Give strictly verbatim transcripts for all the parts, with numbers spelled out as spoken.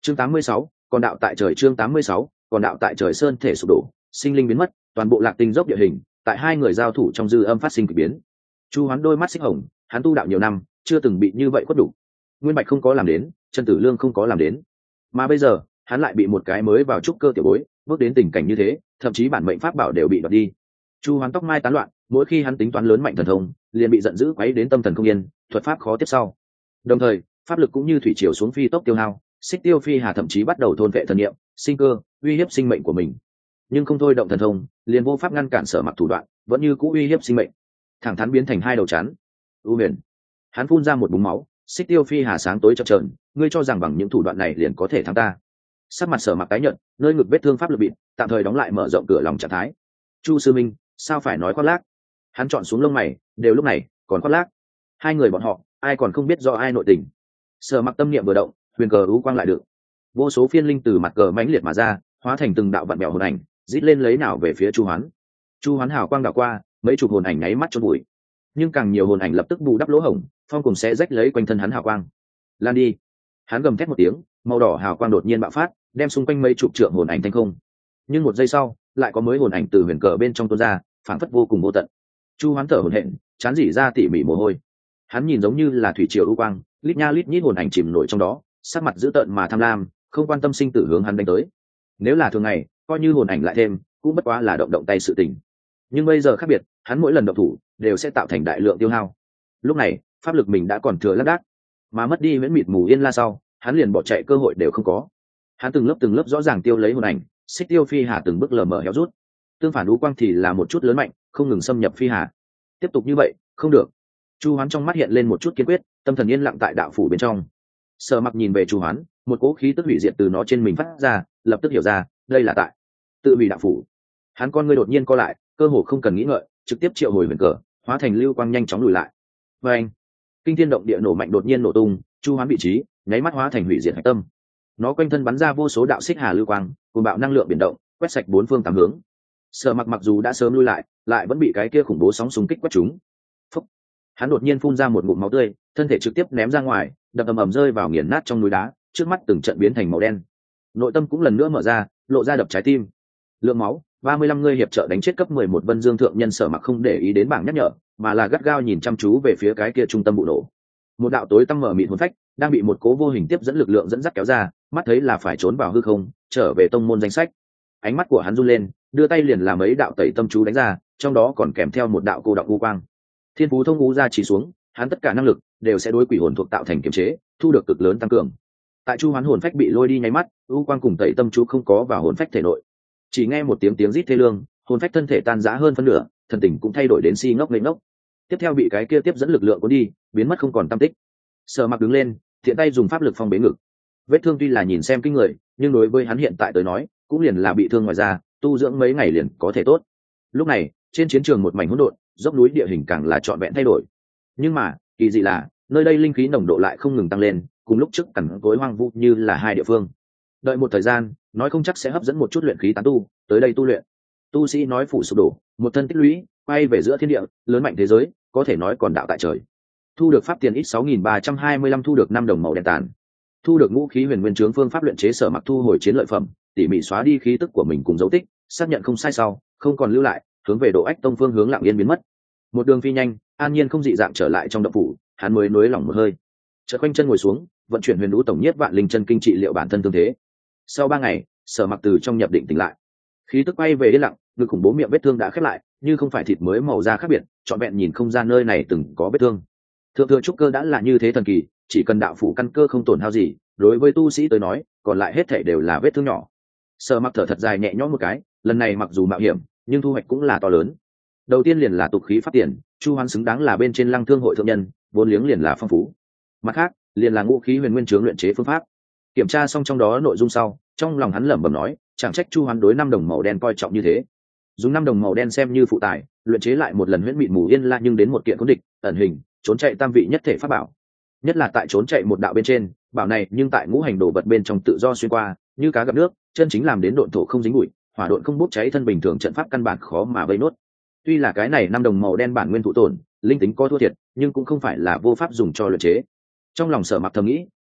chương tám mươi sáu, còn đạo tại trời. Chương tám mươi sáu, còn đạo tại trời. Sơn thể sụp đổ, sinh linh biến mất, toàn bộ lạc tinh dốc địa hình tại hai người giao thủ trong dư âm phát sinh kỳ biến. Chu Hoán đôi mắt xích hồng, hắn tu đạo nhiều năm chưa từng bị như vậy quất đủ. Nguyên Bạch không có làm đến, Trần Tử Lương không có làm đến, mà bây giờ hắn lại bị một cái mới vào trúc cơ tiểu bối bước đến tình cảnh như thế, thậm chí bản mệnh pháp bảo đều bị đoạt đi. Chu Hoán tóc mai tán loạn, mỗi khi hắn tính toán lớn mạnh thần thông liền bị giận dữ quấy đến tâm thần không yên, thuật pháp khó tiếp sau. Đồng thời pháp lực cũng như thủy triều xuống phi tốc tiêu hao, Xích Tiêu Phi Hà thậm chí bắt đầu thôn vệ thần niệm, sinh cơ, uy hiếp sinh mệnh của mình. Nhưng không thôi động thần thông, liền vô pháp ngăn cản Sở Mặc thủ đoạn, vẫn như cũ uy hiếp sinh mệnh, thẳng thắn biến thành hai đầu chắn. U Huyền, hắn phun ra một búng máu. Xích Tiêu Phi Hà sáng tối chập chờn, ngươi cho rằng bằng những thủ đoạn này liền có thể thắng ta? Sắc mặt Sở Mặc tái nhợt, nơi ngực vết thương pháp lực bịt, tạm thời đóng lại mở rộng cửa lòng trạng thái. Chu sư minh, sao phải nói khoác lác? Hắn chọn xuống lông mày, đều lúc này còn khoác lác. Hai người bọn họ, ai còn không biết do ai nội tình? Sở Mặc tâm niệm vừa động, huyền cờ u quang lại được, vô số phiên linh từ mặt cờ mãnh liệt mà ra, hóa thành từng đạo vạn mèo hồn ảnh, rít lên lấy nào về phía Chu Hoán. Chu Hoán hào quang đảo qua, mấy chục hồn ảnh nháy mắt chôn bụi, nhưng càng nhiều hồn ảnh lập tức bù đắp lỗ hổng, phong cùng sẽ rách lấy quanh thân hắn hào quang. Lan đi! Hắn gầm thét một tiếng, màu đỏ hào quang đột nhiên bạo phát, đem xung quanh mấy chục trượng hồn ảnh thành không. Nhưng một giây sau, lại có mới hồn ảnh từ huyền cờ bên trong tuôn ra, phảng phất vô cùng vô tận. Chu Hoán thở hổn hển, chán rỉ ra tỉ mỉ mồ hôi. Hắn nhìn giống như là thủy triều u quang, lít nha lít nhít hồn ảnh chìm nổi trong đó, sắc mặt dữ tợn mà tham lam, không quan tâm sinh tử hướng hắn đánh tới. Nếu là thường ngày, coi như hồn ảnh lại thêm, cũng bất quá là động động tay sự tình. Nhưng bây giờ khác biệt, hắn mỗi lần động thủ đều sẽ tạo thành đại lượng tiêu hao. Lúc này, pháp lực mình đã còn thừa lác đác, mà mất đi miễn mịt mù yên la sau, hắn liền bỏ chạy cơ hội đều không có. Hắn từng lớp từng lớp rõ ràng tiêu lấy hồn ảnh, Xích Tiêu Phi Hà từng bước lờ mờ héo rút. Tương phản đú quang thì là một chút lớn mạnh, không ngừng xâm nhập Phi Hà. Tiếp tục như vậy, không được. Chu Hoán trong mắt hiện lên một chút kiên quyết, tâm thần yên lặng tại đạo phủ bên trong. Sở Mặc nhìn về Chu Hoán, một cỗ khí tức hủy diệt từ nó trên mình phát ra, lập tức hiểu ra, đây là tại tự hủy đạo phủ. Hắn con ngươi đột nhiên co lại, cơ hồ không cần nghĩ ngợi, trực tiếp triệu hồi huyền cờ, hóa thành lưu quang nhanh chóng lùi lại. Và anh, kinh thiên động địa nổ mạnh đột nhiên nổ tung, Chu Hoán vị trí nháy mắt hóa thành hủy diệt hạch tâm. Nó quanh thân bắn ra vô số đạo xích hà lưu quang, cùng bạo năng lượng biển động, quét sạch bốn phương tám hướng. Sở Mặc mặc dù đã sớm lui lại, lại vẫn bị cái kia khủng bố sóng xung kích quét trúng. Phúc! Hắn đột nhiên phun ra một ngụm máu tươi, thân thể trực tiếp ném ra ngoài, đập ầm ầm rơi vào nghiền nát trong núi đá, trước mắt từng trận biến thành màu đen. Nội tâm cũng lần nữa mở ra, lộ ra đập trái tim. Lượng máu ba mươi lăm người hiệp trợ đánh chết cấp mười một Vân Dương thượng nhân. Sở Mặc không để ý đến bảng nhắc nhở, mà là gắt gao nhìn chăm chú về phía cái kia trung tâm vụ nổ. Một đạo tối tăm mở mịt hồn phách đang bị một cố vô hình tiếp dẫn lực lượng dẫn dắt kéo ra, mắt thấy là phải trốn vào hư không, trở về tông môn danh sách. Ánh mắt của hắn run lên, đưa tay liền làm mấy đạo tẩy tâm chú đánh ra, trong đó còn kèm theo một đạo cô đọng u quang. Thiên phú thông u ra chỉ xuống, hắn tất cả năng lực đều sẽ đối quỷ hồn thuộc tạo thành kiềm chế, thu được cực lớn tăng cường. Tại Chu Hoán hồn phách bị lôi đi nháy mắt, u quang cùng tẩy tâm chú không có vào hồn phách thể nội. Chỉ nghe một tiếng tiếng rít thê lương, hồn phách thân thể tan rã hơn phân nửa, thần tình cũng thay đổi đến si ngốc nghếch ngốc. Tiếp theo bị cái kia tiếp dẫn lực lượng cuốn đi, biến mất không còn tăm tích. Sở Mặc đứng lên, thiện tay dùng pháp lực phong bế ngực. Vết thương tuy là nhìn xem kinh người, nhưng đối với hắn hiện tại tới nói, cũng liền là bị thương ngoài da, tu dưỡng mấy ngày liền có thể tốt. Lúc này, trên chiến trường một mảnh hỗn độn, dốc núi địa hình càng là trọn vẹn thay đổi. Nhưng mà, kỳ dị là, nơi đây linh khí nồng độ lại không ngừng tăng lên, cùng lúc trước cằn cỗi hoang vu như là hai địa phương. Đợi một thời gian, nói không chắc sẽ hấp dẫn một chút luyện khí tán tu tới đây tu luyện. Tu sĩ nói phủ sụp đổ, một thân tích lũy, quay về giữa thiên địa, lớn mạnh thế giới, có thể nói còn đạo tại trời. Thu được pháp tiền ít sáu nghìn ba trăm hai mươi lăm, thu được năm đồng màu đen tàn. Thu được ngũ khí huyền nguyên trướng phương pháp luyện chế. Sở Mặc thu hồi chiến lợi phẩm, tỉ mỉ xóa đi khí tức của mình cùng dấu tích, xác nhận không sai sau, không còn lưu lại, hướng về Độ Ách Tông phương hướng lặng yên biến mất. Một đường phi nhanh, an nhiên không dị dạng trở lại trong động phủ, hắn mới nuối lỏng một hơi. Chợt quanh chân ngồi xuống, vận chuyển huyền đũ tổng nhiếp vạn linh chân kinh trị liệu bản thân tương thế. Sau ba ngày, Sở Mặc từ trong nhập định tỉnh lại, khí tức quay về yên lặng, ngực khủng bố miệng vết thương đã khép lại, như không phải thịt mới màu da khác biệt, trọn vẹn nhìn không ra nơi này từng có vết thương. Thượng thừa trúc cơ đã là như thế thần kỳ, chỉ cần đạo phủ căn cơ không tổn hao gì, đối với tu sĩ tới nói, còn lại hết thảy đều là vết thương nhỏ. Sở Mặc thở thật dài nhẹ nhõm một cái, lần này mặc dù mạo hiểm, nhưng thu hoạch cũng là to lớn. Đầu tiên liền là tục khí phát tiền, Chu Hoán xứng đáng là bên trên Lăng Thương hội thượng nhân, vốn liếng liền là phong phú. Mặt khác, liền là ngũ khí huyền nguyên chướng luyện chế phương pháp. Kiểm tra xong trong đó nội dung sau, trong lòng hắn lẩm bẩm nói, chẳng trách Chu Hoán đối năm đồng màu đen coi trọng như thế. Dùng năm đồng màu đen xem như phụ tài, luyện chế lại một lần huyễn mịt mù yên la, nhưng đến một kiện cố địch, ẩn hình, trốn chạy tam vị nhất thể pháp bảo. Nhất là tại trốn chạy một đạo bên trên, bảo này nhưng tại ngũ hành đồ vật bên trong tự do xuyên qua, như cá gặp nước, chân chính làm đến độn thổ không dính bụi, hỏa độn không bốc cháy, thân bình thường trận pháp căn bản khó mà vây nốt. Tuy là cái này năm đồng màu đen bản nguyên thụ tổn, linh tính có thua thiệt, nhưng cũng không phải là vô pháp dùng cho luyện chế. Trong lòng Sở Mặc thầm nghĩ,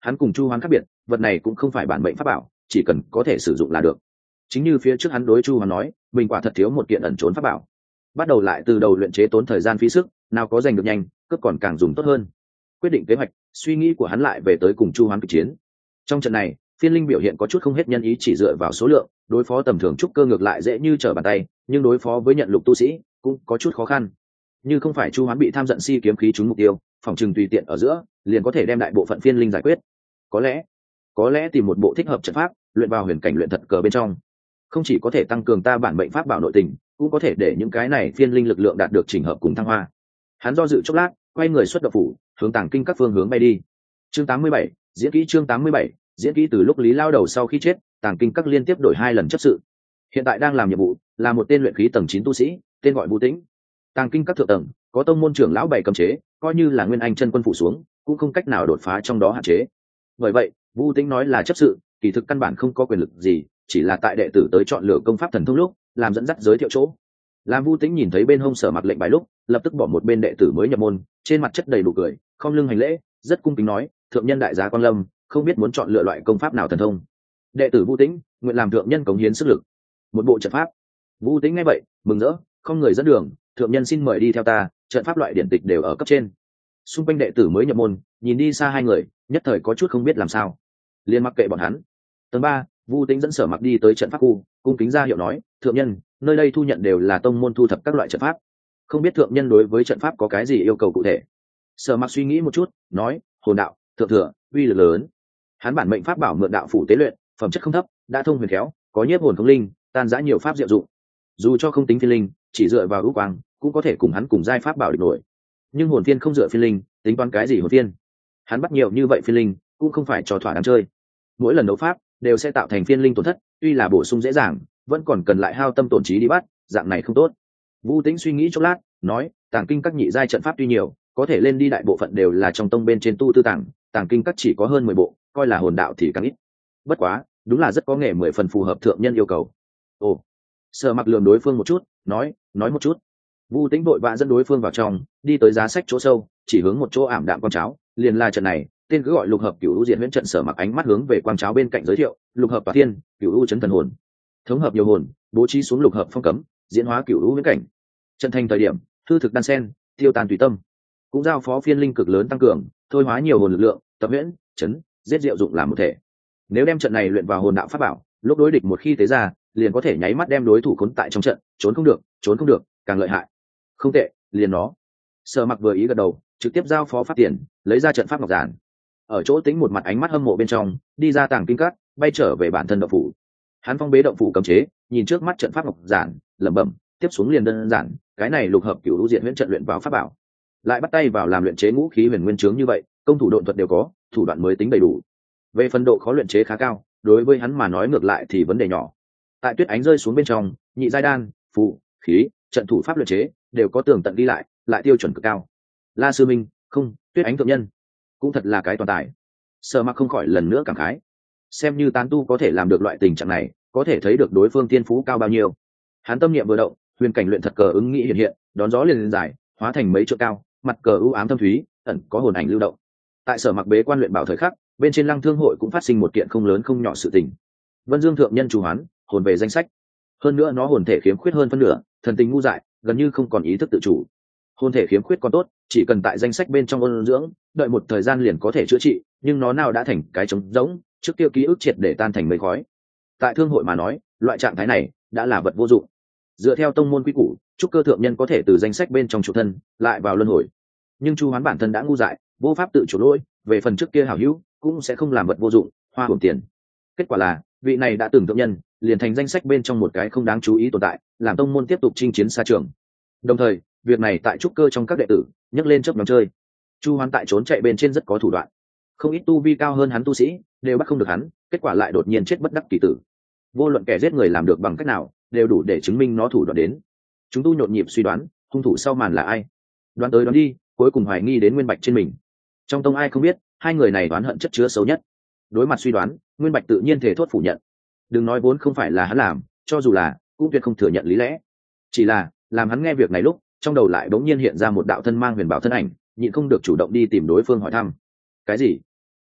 Hắn cùng Chu Hoán khác biệt, vật này cũng không phải bản mệnh pháp bảo, chỉ cần có thể sử dụng là được. Chính như phía trước hắn đối Chu Hoán nói, mình quả thật thiếu một kiện ẩn trốn pháp bảo. Bắt đầu lại từ đầu luyện chế tốn thời gian phí sức, nào có giành được nhanh, cướp còn càng dùng tốt hơn. Quyết định kế hoạch, suy nghĩ của hắn lại về tới cùng Chu Hoán kịch chiến. Trong trận này, Phiên Linh biểu hiện có chút không hết nhân ý, chỉ dựa vào số lượng, đối phó tầm thường trúc cơ ngược lại dễ như trở bàn tay, nhưng đối phó với nhận lục tu sĩ cũng có chút khó khăn. Như không phải Chu Hoán bị tham giận si kiếm khí trúng mục tiêu, phòng trừng tùy tiện ở giữa, liền có thể đem đại bộ phận Phiên Linh giải quyết. Có lẽ, có lẽ tìm một bộ thích hợp trận pháp, luyện vào huyền cảnh luyện thật cờ bên trong, không chỉ có thể tăng cường ta bản mệnh pháp bảo nội tình, cũng có thể để những cái này Phiên Linh lực lượng đạt được chỉnh hợp cùng thăng hoa. Hắn do dự chốc lát, quay người xuất động phủ, hướng Tàng Kinh các phương hướng bay đi. Chương tám mươi bảy, diễn kỹ chương tám mươi bảy, diễn kỹ từ lúc Lý Lao Đầu sau khi chết, Tàng Kinh các liên tiếp đổi hai lần chấp sự. Hiện tại đang làm nhiệm vụ là một tên luyện khí tầng chín tu sĩ, tên gọi Vũ Tĩnh. Tàng Kinh các thượng tầng có tông môn trưởng lão bảy cấm chế, coi như là Nguyên Anh chân quân phủ xuống, cũng không cách nào đột phá trong đó hạn chế. Bởi vậy, Vũ Tĩnh nói là chấp sự, kỳ thực căn bản không có quyền lực gì, chỉ là tại đệ tử tới chọn lựa công pháp thần thông lúc, làm dẫn dắt giới thiệu chỗ. Làm Vũ Tĩnh nhìn thấy bên hông Sở Mặc lệnh bài lúc, lập tức bỏ một bên đệ tử mới nhập môn, trên mặt chất đầy đủ cười, không lưng hành lễ, rất cung kính nói: "Thượng nhân đại giá quan lâm, không biết muốn chọn lựa loại công pháp nào thần thông?" Đệ tử Vũ Tĩnh nguyện làm thượng nhân cống hiến sức lực. Một bộ trận pháp. Vũ Tĩnh nghe vậy, mừng rỡ, không người dẫn đường: "Thượng nhân xin mời đi theo ta, trận pháp loại điển tịch đều ở cấp trên." Xung quanh đệ tử mới nhập môn, nhìn đi xa hai người, nhất thời có chút không biết làm sao, liền mặc kệ bọn hắn. Tầng ba, Vũ Tĩnh dẫn Sở Mặc đi tới trận pháp khu, cung kính ra hiệu nói: "Thượng nhân, nơi đây thu nhận đều là tông môn thu thập các loại trận pháp, không biết thượng nhân đối với trận pháp có cái gì yêu cầu cụ thể?" Sở Mặc suy nghĩ một chút, nói: "Hồn đạo, thượng thừa, uy lực lớn." Hắn bản mệnh pháp bảo mượn đạo phủ tế luyện, phẩm chất không thấp, đã thông huyền khéo, có nhiếp hồn không linh, tan rã nhiều pháp diệu dụng. Dù cho không tính phiên linh, chỉ dựa vào ưu quang, cũng có thể cùng hắn cùng giai pháp bảo địch nổi. Nhưng hồn phiên không dựa phiên linh, tính toán cái gì hồn phiên? Hắn bắt nhiều như vậy phiên linh, cũng không phải cho thỏa đáng chơi. Mỗi lần đấu pháp đều sẽ tạo thành phiên linh tổn thất, tuy là bổ sung dễ dàng, vẫn còn cần lại hao tâm tổn trí đi bắt, dạng này không tốt. Vũ Tĩnh suy nghĩ chốc lát, nói: "Tàng Kinh các nhị giai trận pháp tuy nhiều, có thể lên đi đại bộ phận đều là trong tông bên trên tu tư tàng, Tàng Kinh các chỉ có hơn mười bộ, coi là hồn đạo thì càng ít. Bất quá, đúng là rất có nghề mười phần phù hợp thượng nhân yêu cầu." Ồ. Sở Mặc lườm đối phương một chút, nói: "Nói một chút." Vũ Tĩnh vội vã dẫn đối phương vào trong, đi tới giá sách chỗ sâu, chỉ hướng một chỗ ảm đạm quang cháo, liền là trận này, tên cứ gọi Lục Hợp Cửu U Diệt Huyễn trận. Sở Mặc ánh mắt hướng về quang cháo bên cạnh giới thiệu: "Lục hợp tỏa thiên, Cửu U chấn thần hồn, thống hợp nhiều hồn, bố trí xuống lục hợp phong cấm, diễn hóa Cửu U huyễn cảnh. Trận thành thời điểm, hư thực đan sen, tiêu tan tùy tâm, cũng giao phó phiên linh cực lớn tăng cường, thôi hóa nhiều hồn lực lượng, tập huyễn, chấn, giết diệu dụng làm một thể. Nếu đem trận này luyện vào hồn đạo pháp bảo, lúc đối địch một khi tế ra, liền có thể nháy mắt đem đối thủ khốn tại trong trận, trốn không được, trốn không được, càng lợi hại." "Không tệ, liền nó." Sở Mặc vừa ý gật đầu, trực tiếp giao phó pháp tiền, lấy ra trận pháp ngọc giản. Ở chỗ Tính một mặt ánh mắt hâm mộ bên trong, đi ra Tàng Kinh các, bay trở về bản thân động phủ. Hắn phong bế động phủ cấm chế, nhìn trước mắt trận pháp ngọc giản, lẩm bẩm: "Tiếp xuống liền đơn giản, cái này lục hợp Cửu U Diệt Huyễn trận luyện vào pháp bảo, lại bắt tay vào làm luyện chế ngũ khí huyền nguyên chướng như vậy, công thủ độn thuật đều có, thủ đoạn mới tính đầy đủ." Về phần độ khó luyện chế khá cao, đối với hắn mà nói ngược lại thì vấn đề nhỏ. Tại tuyết ánh rơi xuống bên trong, nhị giai đan, phù, khí, trận thủ pháp luyện chế đều có tường tận ghi lại, lại tiêu chuẩn cực cao. La sư minh, không, tuyết ánh thượng nhân, cũng thật là cái toàn tài. Sở Mặc không khỏi lần nữa cảm khái. Xem như tán tu có thể làm được loại tình trạng này, có thể thấy được đối phương tiên phú cao bao nhiêu. Hắn tâm niệm vừa động, huyền cảnh luyện thật cờ ứng nghĩ hiện hiện, đón gió liền lên dài, hóa thành mấy trượng cao, mặt cờ u ám thâm thúy, ẩn có hồn ảnh lưu động. Tại Sở Mặc bế quan luyện bảo thời khắc, bên trên Lăng Thương hội cũng phát sinh một kiện không lớn không nhỏ sự tình. Vân Dương thượng nhân Chu Hoán, hồn về danh sách. Hơn nữa nó hồn thể khiếm khuyết hơn phân nửa, thần tình ngu dại, gần như không còn ý thức tự chủ. Hồn thể khiếm khuyết còn tốt, chỉ cần tại danh sách bên trong ôn dưỡng, đợi một thời gian liền có thể chữa trị, nhưng nó nào đã thành cái trống rỗng, trước kia ký ức triệt để tan thành mây khói. Tại thương hội mà nói, loại trạng thái này đã là vật vô dụng. Dựa theo tông môn quy củ, trúc cơ thượng nhân có thể từ danh sách bên trong chủ thân lại vào luân hồi, nhưng Chu Hoán bản thân đã ngu dại, vô pháp tự chủ lỗi, về phần trước kia hảo hữu cũng sẽ không làm vật vô dụng, hoa hồn tiền. Kết quả là vị này đã từng thượng nhân liền thành danh sách bên trong một cái không đáng chú ý tồn tại, làm tông môn tiếp tục chinh chiến xa trường. Đồng thời, việc này tại trúc cơ trong các đệ tử nhấc lên chớp nhóm chơi. Chu Hoán tại trốn chạy bên trên rất có thủ đoạn, không ít tu vi cao hơn hắn tu sĩ đều bắt không được hắn, kết quả lại đột nhiên chết bất đắc kỳ tử. Vô luận kẻ giết người làm được bằng cách nào, đều đủ để chứng minh nó thủ đoạn đến. Chúng tu nhộn nhịp suy đoán, hung thủ sau màn là ai. Đoán tới đoán đi, cuối cùng hoài nghi đến Nguyên Bạch trên mình. Trong tông ai không biết, hai người này đoán hận chất chứa xấu nhất. Đối mặt suy đoán, Nguyên Bạch tự nhiên thể thốt phủ nhận. Đừng nói vốn không phải là hắn làm, cho dù là, cũng tuyệt không thừa nhận lý lẽ. Chỉ là, làm hắn nghe việc này lúc, trong đầu lại bỗng nhiên hiện ra một đạo thân mang huyền bảo thân ảnh, nhịn không được chủ động đi tìm đối phương hỏi thăm. Cái gì?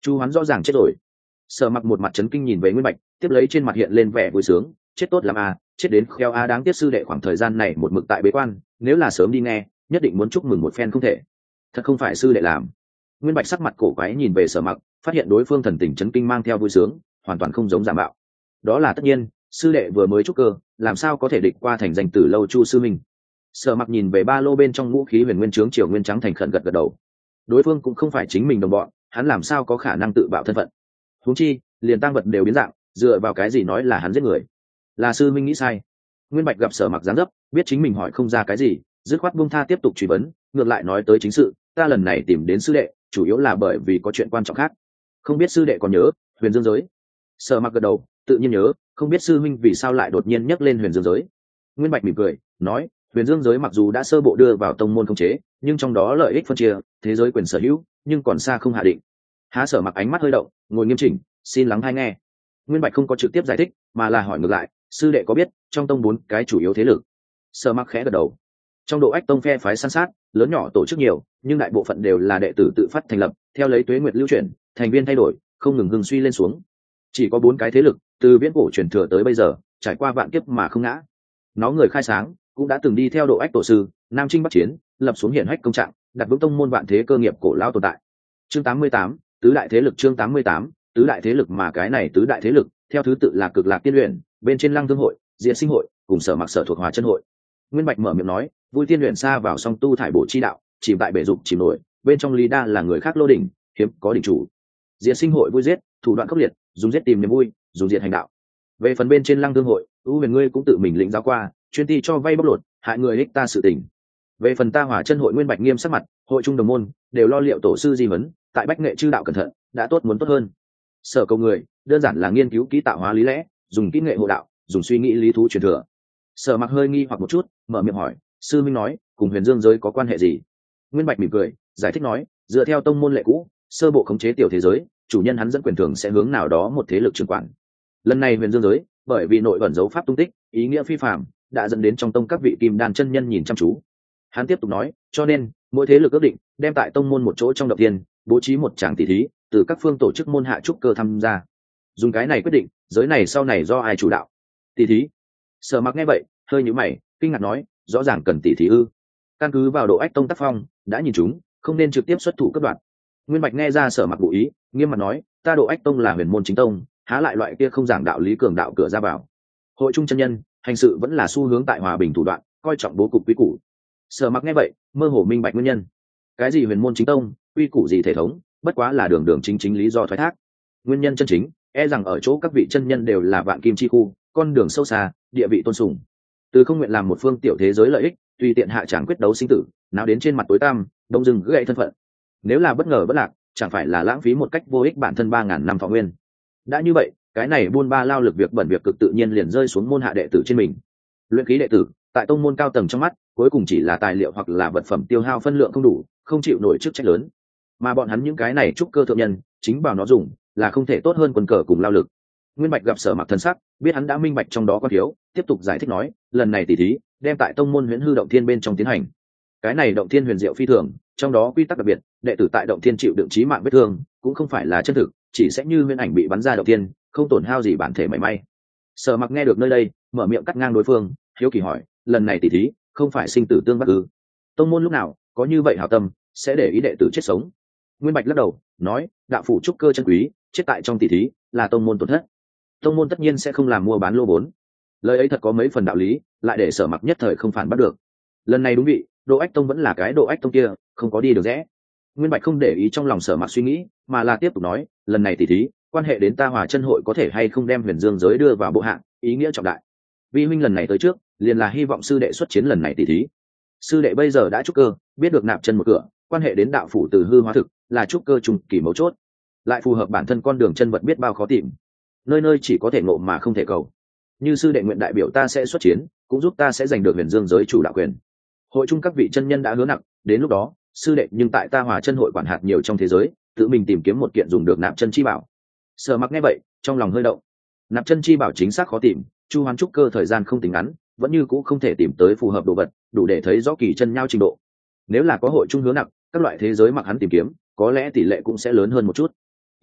Chu Hoán rõ ràng chết rồi. Sở Mặc một mặt chấn kinh nhìn về Nguyên Bạch, tiếp lấy trên mặt hiện lên vẻ vui sướng, chết tốt lắm à, chết đến kheo a, đáng tiếc sư đệ khoảng thời gian này một mực tại bế quan, nếu là sớm đi nghe, nhất định muốn chúc mừng một phen không thể. Thật không phải sư đệ làm. Nguyên Bạch sắc mặt cổ quái nhìn về Sở Mặc, phát hiện đối phương thần tình chấn kinh mang theo vui sướng, hoàn toàn không giống giả mạo. Đó là tất nhiên, sư đệ vừa mới trúc cơ, làm sao có thể địch qua thành danh tử lâu Chu sư minh. Sở Mặc nhìn về ba lô bên trong vũ khí huyền nguyên trướng triều nguyên trắng thành khẩn gật gật đầu. Đối phương cũng không phải chính mình đồng bọn, hắn làm sao có khả năng tự bạo thân phận. Huống chi, liền tang vật đều biến dạng, dựa vào cái gì nói là hắn giết người? Là sư minh nghĩ sai. Nguyên Bạch gặp Sở Mặc dáng dấp, biết chính mình hỏi không ra cái gì, dứt khoát buông tha tiếp tục truy vấn, ngược lại nói tới chính sự, ta lần này tìm đến sư đệ, chủ yếu là bởi vì có chuyện quan trọng khác. Không biết sư đệ còn nhớ Huyền Dương giới? Sở Mặc gật đầu, tự nhiên nhớ, không biết sư minh vì sao lại đột nhiên nhắc lên Huyền Dương giới. Nguyên Bạch mỉm cười, nói, Huyền Dương giới mặc dù đã sơ bộ đưa vào tông môn khống chế, nhưng trong đó lợi ích phân chia, thế giới quyền sở hữu, nhưng còn xa không hạ định. Há Sở Mặc ánh mắt hơi động, ngồi nghiêm chỉnh, xin lắng hay nghe. Nguyên Bạch không có trực tiếp giải thích, mà là hỏi ngược lại, sư đệ có biết trong tông bốn cái chủ yếu thế lực? Sở Mặc khẽ gật đầu. Trong Độ Ách tông phe phái san sát, lớn nhỏ tổ chức nhiều, nhưng đại bộ phận đều là đệ tử tự phát thành lập, theo lấy tuế nguyệt lưu chuyển, thành viên thay đổi, không ngừng hưng suy lên xuống. Chỉ có bốn cái thế lực, từ viễn cổ truyền thừa tới bây giờ, trải qua vạn kiếp mà không ngã. Nó người khai sáng, cũng đã từng đi theo Độ Ách tổ sư, nam chinh bắc chiến, lập xuống hiển hách công trạng, đặt vững tông môn vạn thế cơ nghiệp cổ lao tồn tại. Chương tám mươi tám, tứ đại thế lực. Chương tám mươi tám, tứ đại thế lực, mà cái này tứ đại thế lực theo thứ tự là Cực Lạc Tiên Luyện, bên trên Lăng Thương hội, Diệt Sinh hội, cùng Sở Mặc sở thuộc Hòa Chân hội. Nguyên Bạch mở miệng nói, Vui Tiên Luyện xa vào song tu thải bổ chi đạo, chìm tại bể dục chìm nổi, bên trong Lý Đa là người khác lô đỉnh, hiếm có đỉnh chủ. Diệt Sinh hội vui giết, thủ đoạn khốc liệt, dùng giết tìm niềm vui, dùng diệt hành đạo. Về phần bên trên Lăng Thương hội, U Huyền ngươi cũng tự mình lĩnh giáo qua, chuyên ti cho vay bóc lột, hại người ích ta sự tình. Về phần ta Hòa Chân hội, Nguyên Bạch nghiêm sắc mặt, hội trung đồng môn đều lo liệu tổ sư di vấn, tại bách nghệ chư đạo cẩn thận, đã tốt muốn tốt hơn. Sở cầu người đơn giản là nghiên cứu kỹ tạo hóa lý lẽ, dùng kỹ nghệ hộ đạo, dùng suy nghĩ lý thú truyền thừa. Sở Mặc hơi nghi hoặc một chút, mở miệng hỏi, sư minh nói cùng Huyền Dương giới có quan hệ gì? Nguyên Bạch mỉm cười, giải thích nói, dựa theo tông môn lệ cũ, sơ bộ khống chế tiểu thế giới, chủ nhân hắn dẫn quyền thường sẽ hướng nào đó một thế lực trưởng quản. Lần này Huyền Dương giới, bởi vì nội ẩn dấu pháp tung tích, ý nghĩa phi phàm, đã dẫn đến trong tông các vị kim đan chân nhân nhìn chăm chú. Hắn tiếp tục nói, cho nên mỗi thế lực ước định đem tại tông môn một chỗ trong động tiên bố trí một tràng tỷ thí, từ các phương tổ chức môn hạ trúc cơ tham gia, dùng cái này quyết định giới này sau này do ai chủ đạo. Tỷ thí? Sở Mặc nghe vậy hơi nhíu mày, kinh ngạc nói, rõ ràng cần tỷ thí ư? Căn cứ vào Độ Ách tông tác phong, đã nhìn chúng, không nên trực tiếp xuất thủ cấp đoạn. Nguyên Bạch nghe ra Sở Mặc bụ ý, nghiêm mặt nói, ta Độ Ách tông là huyền môn chính tông, há lại loại kia không giảng đạo lý cường đạo cửa ra vào. Hội trung chân nhân hành sự vẫn là xu hướng tại hòa bình thủ đoạn, coi trọng bố cục quy củ. Sở Mặc nghe vậy mơ hồ minh bạch nguyên nhân. Cái gì huyền môn chính tông, quy củ gì thể thống, bất quá là đường đường chính chính lý do thoái thác. Nguyên nhân chân chính e rằng ở chỗ các vị chân nhân đều là vạn kim chi khu, con đường sâu xa, địa vị tôn sùng, từ không nguyện làm một phương tiểu thế giới lợi ích, tùy tiện hạ tràng quyết đấu sinh tử, nào đến trên mặt tối tăm đông rừng gãy thân phận. Nếu là bất ngờ bất lạc, chẳng phải là lãng phí một cách vô ích bản thân ba ngàn năm thọ nguyên. Đã như vậy, cái này buôn ba lao lực việc bẩn việc cực tự nhiên liền rơi xuống môn hạ đệ tử trên mình. Luyện khí đệ tử tại tông môn cao tầng trong mắt, cuối cùng chỉ là tài liệu hoặc là vật phẩm tiêu hao phân lượng không đủ, không chịu nổi chức trách lớn. Mà bọn hắn những cái này trúc cơ thượng nhân, chính vào nó dùng, là không thể tốt hơn quần cờ cùng lao lực. Nguyên Bạch gặp Sở Mặc thần sắc, biết hắn đã minh bạch trong đó có thiếu, tiếp tục giải thích nói, lần này tỷ thí đem tại tông môn Huyễn Hư động thiên bên trong tiến hành. Cái này động thiên huyền diệu phi thường, trong đó quy tắc đặc biệt, đệ tử tại động thiên chịu đựng chí mạng vết thương, cũng không phải là chân thực, chỉ sẽ như huyễn ảnh bị bắn ra động thiên, không tổn hao gì bản thể mảy may. Sở Mặc nghe được nơi đây, mở miệng cắt ngang đối phương, hiếu kỳ hỏi, lần này tỷ thí không phải sinh tử tương bắt ư? Tông môn lúc nào có như vậy hảo tâm, sẽ để ý đệ tử chết sống? Nguyên Bạch lắc đầu, nói, đạo phủ trúc cơ chân quý, chết tại trong tỷ thí là tông môn tổn thất. Tông môn tất nhiên sẽ không làm mua bán lô vốn. Lời ấy thật có mấy phần đạo lý, lại để Sở Mặc nhất thời không phản bắt được. Lần này đúng vị, Độ Ách tông vẫn là cái Độ Ách tông kia, không có đi được rẽ. Nguyên Bạch không để ý trong lòng Sở Mặc suy nghĩ, mà là tiếp tục nói, lần này tỷ thí quan hệ đến ta Hòa Chân hội có thể hay không đem Huyền Dương giới đưa vào bộ hạng, ý nghĩa trọng đại. Vi huynh lần này tới trước, liền là hy vọng sư đệ xuất chiến lần này tỷ thí. Sư đệ bây giờ đã trúc cơ, biết được nạp chân một cửa, quan hệ đến đạo phủ từ hư hóa thực, là trúc cơ trùng kỳ mấu chốt, lại phù hợp bản thân con đường chân vật biết bao khó tìm, nơi nơi chỉ có thể ngộ mà không thể cầu. Như sư đệ nguyện đại biểu ta sẽ xuất chiến, cũng giúp ta sẽ giành được Huyền Dương giới chủ đạo quyền. Hội chung các vị chân nhân đã hứa nặng, đến lúc đó sư đệ nhưng tại ta Hòa Chân hội quản hạt nhiều trong thế giới, tự mình tìm kiếm một kiện dùng được nạp chân chi bảo. Sở Mặc nghe vậy trong lòng hơi động. Nạp chân chi bảo chính xác khó tìm, Chu Hoán trúc cơ thời gian không tính ngắn, vẫn như cũ không thể tìm tới phù hợp đồ vật, đủ để thấy rõ kỳ chân nhau trình độ. Nếu là có hội chung hứa nặng, các loại thế giới mặc hắn tìm kiếm, có lẽ tỷ lệ cũng sẽ lớn hơn một chút.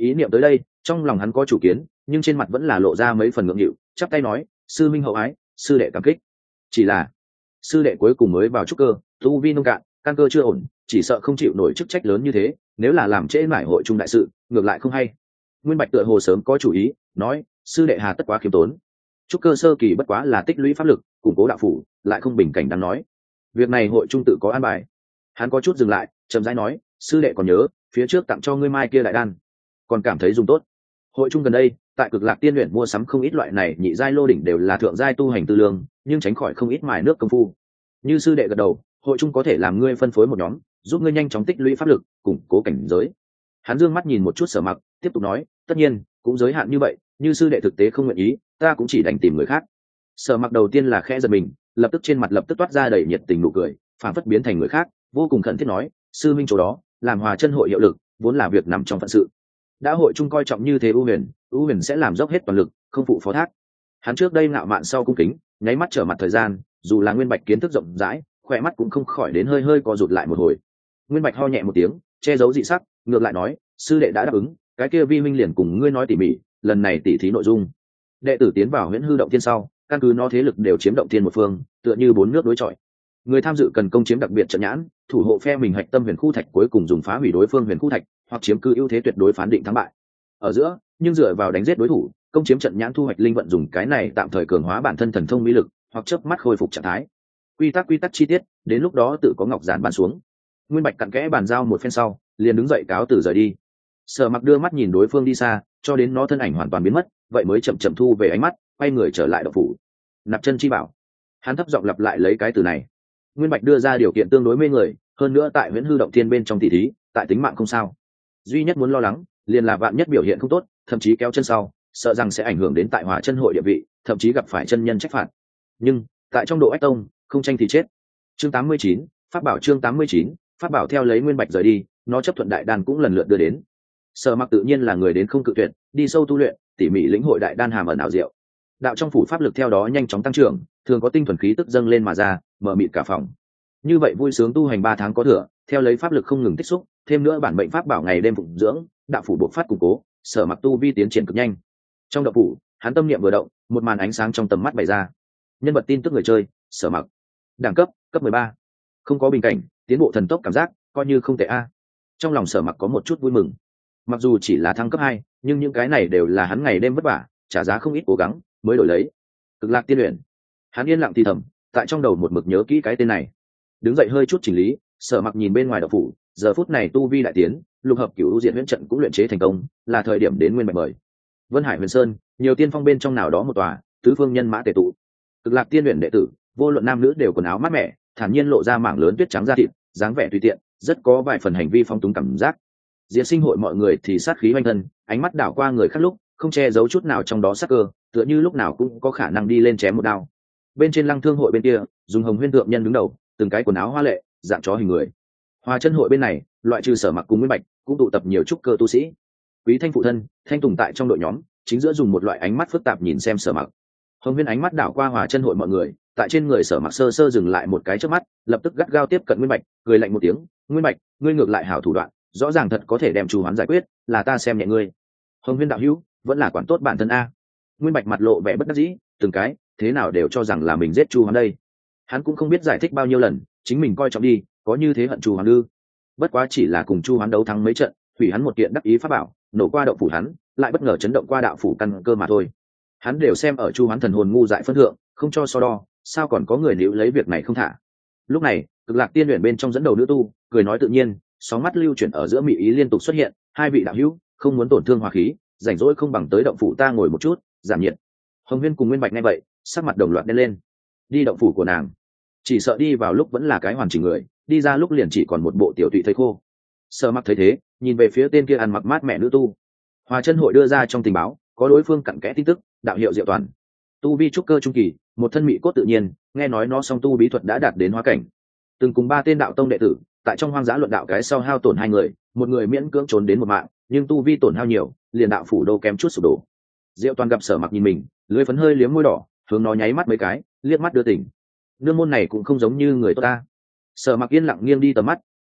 ý niệm tới đây trong lòng hắn có chủ kiến, nhưng trên mặt vẫn là lộ ra mấy phần ngượng nghịu, chắp tay nói sư minh hậu ái, sư đệ cảm kích. Chỉ là sư đệ cuối cùng mới vào trúc cơ, tu vi nông cạn, căn cơ chưa ổn, chỉ sợ không chịu nổi chức trách lớn như thế, nếu là làm trễ mải hội trung đại sự ngược lại không hay. Nguyên Bạch tựa hồ sớm có chủ ý, nói sư đệ hà tất quá khiêm tốn, trúc cơ sơ kỳ bất quá là tích lũy pháp lực củng cố đạo phủ, lại không bình cảnh đáng nói, việc này hội trung tự có an bài. Hắn có chút dừng lại, chậm rãi nói sư đệ còn nhớ phía trước tặng cho ngươi mai kia đại đan, còn cảm thấy dùng tốt. Hội trung gần đây tại Cực Lạc Tiên luyện mua sắm không ít loại này nhị giai lô đỉnh đều là thượng giai tu hành tư lương, nhưng tránh khỏi không ít mài nước công phu. Như sư đệ gật đầu, hội trung có thể làm ngươi phân phối một nhóm, giúp ngươi nhanh chóng tích lũy pháp lực củng cố cảnh giới. Hắn dương mắt nhìn một chút Sở Mặc, tiếp tục nói tất nhiên cũng giới hạn như vậy, như sư đệ thực tế không nguyện ý, ta cũng chỉ đành tìm người khác. Sở Mặc đầu tiên là khẽ giật mình, lập tức trên mặt lập tức toát ra đầy nhiệt tình nụ cười, phản phất biến thành người khác, vô cùng khẩn thiết nói sư minh chỗ đó làm Hòa Chân hội hiệu lực vốn là việc nằm trong phận sự, đã hội trung coi trọng như thế ưu huyền, ưu huyền sẽ làm dốc hết toàn lực, không phụ phó thác. Hắn trước đây ngạo mạn sau cung kính, nháy mắt trở mặt thời gian, dù là Nguyên Bạch kiến thức rộng rãi, khỏe mắt cũng không khỏi đến hơi hơi co rụt lại một hồi. Nguyên Bạch ho nhẹ một tiếng, che giấu dị sắc, ngược lại nói sư đệ đã đáp ứng, cái kia vi minh liền cùng ngươi nói tỉ mỉ lần này tỉ thí nội dung. Đệ tử tiến vào Huyễn Hư Động Thiên sau, căn cứ nó thế lực đều chiếm động thiên một phương, tựa như bốn nước đối chọi. Người tham dự cần công chiếm đặc biệt trận nhãn, thủ hộ phe mình hạch tâm huyền khu thạch, cuối cùng dùng phá hủy đối phương huyền khu thạch, hoặc chiếm cứ ưu thế tuyệt đối phán định thắng bại. Ở giữa, nhưng dựa vào đánh giết đối thủ, công chiếm trận nhãn thu hoạch linh vận, dùng cái này tạm thời cường hóa bản thân thần thông mỹ lực, hoặc chớp mắt khôi phục trạng thái. Quy tắc quy tắc chi tiết, đến lúc đó tự có ngọc giản bàn xuống. Nguyên Bạch cặn kẽ bàn giao một phen sau, liền đứng dậy cáo từ rời đi. Sở Mặc đưa mắt nhìn đối phương đi xa, cho đến nó thân ảnh hoàn toàn biến mất, vậy mới chậm chậm thu về ánh mắt, quay người trở lại động phủ. Nạp chân chi bảo. Hắn thấp giọng lặp lại lấy cái từ này. Nguyên Bạch đưa ra điều kiện tương đối mê người, hơn nữa tại Huyễn Hư Động Thiên bên trong tỷ thí, tại tính mạng không sao. Duy nhất muốn lo lắng, liền là vạn nhất biểu hiện không tốt, thậm chí kéo chân sau, sợ rằng sẽ ảnh hưởng đến tại Hòa Chân hội địa vị, thậm chí gặp phải chân nhân trách phạt. Nhưng, tại trong độ ách tông, không tranh thì chết. Chương tám mươi chín, pháp bảo chương tám mươi chín, pháp bảo theo lấy Nguyên Bạch rời đi, nó chấp thuận đại đan cũng lần lượt đưa đến. Sở Mặc tự nhiên là người đến không cự tuyệt, đi sâu tu luyện, tỉ mỉ lĩnh hội đại đan hàm ẩn ảo diệu. Đạo trong phủ pháp lực theo đó nhanh chóng tăng trưởng, thường có tinh thuần khí tức dâng lên mà ra, mở mịt cả phòng. Như vậy vui sướng tu hành ba tháng có thừa, theo lấy pháp lực không ngừng tích xúc, thêm nữa bản mệnh pháp bảo ngày đêm phụng dưỡng, đạo phủ bộc phát củng cố, Sở Mặc tu vi tiến triển cực nhanh. Trong đạo phủ, hắn tâm niệm vừa động, một màn ánh sáng trong tầm mắt bày ra. Nhân vật tin tức người chơi, Sở Mặc. Đẳng cấp, cấp mười ba. Không có bình cảnh, tiến bộ thần tốc cảm giác, coi như không tệ a. Trong lòng Sở Mặc có một chút vui mừng. Mặc dù chỉ là thăng cấp hai, nhưng những cái này đều là hắn ngày đêm vất vả, trả giá không ít cố gắng mới đổi lấy. Cực Lạc Tiên luyện. Hắn yên lặng thì thầm, tại trong đầu một mực nhớ kỹ cái tên này. Đứng dậy hơi chút chỉnh lý, Sở Mặc nhìn bên ngoài đạo phủ, giờ phút này tu vi đại tiến, lục hợp cửu diện huyễn trận cũng luyện chế thành công, là thời điểm đến Nguyên Bạch mời. Vân Hải Huyền Sơn, nhiều tiên phong bên trong nào đó một tòa, tứ phương nhân mã tề tụ. Cực Lạc Tiên luyện đệ tử, vô luận nam nữ đều quần áo mát mẻ, thản nhiên lộ ra mảng lớn tuyết trắng da thịt, dáng vẻ tùy tiện, rất có vài phần hành vi phong túng cảm giác. Diễn sinh hội mọi người thì sát khí hoành thân, ánh mắt đảo qua người khác lúc, không che giấu chút nào trong đó sắc cơ, tựa như lúc nào cũng có khả năng đi lên chém một đao. Bên trên Lăng Thương hội bên kia, dùng Hồng Huyên thượng nhân đứng đầu, từng cái quần áo hoa lệ, dạng chó hình người. Hòa Chân hội bên này, loại trừ Sở Mặc cùng Nguyên Bạch, cũng tụ tập nhiều trúc cơ tu sĩ. Quý Thanh phụ thân, Thanh Tùng tại trong đội nhóm, chính giữa dùng một loại ánh mắt phức tạp nhìn xem Sở Mặc. Hồng Huyên ánh mắt đảo qua Hòa Chân hội mọi người, tại trên người Sở Mặc sơ sơ dừng lại một cái chớp mắt, lập tức gắt gao tiếp cận Nguyên Bạch, cười lạnh một tiếng, "Nguyên Bạch, ngươi ngược lại hảo thủ đoạn, rõ ràng thật có thể đem Chu Hoán giải quyết, là ta xem nhẹ ngươi." Hồng Huyên đạo hữu, vẫn là quản tốt bản thân a. Nguyên Bạch mặt lộ vẻ bất đắc dĩ, từng cái, thế nào đều cho rằng là mình giết Chu Hoán đây. Hắn cũng không biết giải thích bao nhiêu lần, chính mình coi trọng đi, có như thế hận Chu Hoán ư? Bất quá chỉ là cùng Chu Hoán đấu thắng mấy trận, hủy hắn một kiện đắc ý pháp bảo, nổ qua động phủ hắn, lại bất ngờ chấn động qua đạo phủ căn cơ mà thôi. Hắn đều xem ở Chu Hoán thần hồn ngu dại phân thượng, không cho so đo, sao còn có người níu lấy việc này không thả. Lúc này, Cực Lạc Tiên luyện bên trong dẫn đầu nữ tu, cười nói tự nhiên, sóng mắt lưu chuyển ở giữa mỹ ý liên tục xuất hiện, hai vị đạo hữu, không muốn tổn thương hòa khí, rảnh rỗi không bằng tới động phủ ta ngồi một chút, giảm nhiệt. Hồng Huyên cùng Nguyên Bạch nghe vậy, sắc mặt đồng loạt đen lên. Đi động phủ của nàng, chỉ sợ đi vào lúc vẫn là cái hoàn chỉnh người, đi ra lúc liền chỉ còn một bộ tiểu tụy thây khô. Sở Mặc thấy thế, nhìn về phía tên kia ăn mặc mát mẹ nữ tu. Hòa Chân hội đưa ra trong tình báo, có đối phương cặn kẽ tin tức, đạo hiệu Diệu Toàn, tu vi trúc cơ trung kỳ, một thân mỹ cốt tự nhiên, nghe nói nó song tu bí thuật đã đạt đến hóa cảnh. Từng cùng ba tên đạo tông đệ tử, tại trong hoang dã luận đạo cái sau hao tổn hai người, một người miễn cưỡng trốn đến một mạng, nhưng tu vi tổn hao nhiều, liền đạo phủ đô kém chút sụp đổ. Diệu Toàn gặp Sở Mặc nhìn mình, lưỡi phấn hơi liếm môi đỏ, hướng nó nháy mắt mấy cái, liếc mắt đưa tỉnh. Nương môn này cũng không giống như người tốt ta. Sở Mặc yên lặng nghiêng đi tầm mắt,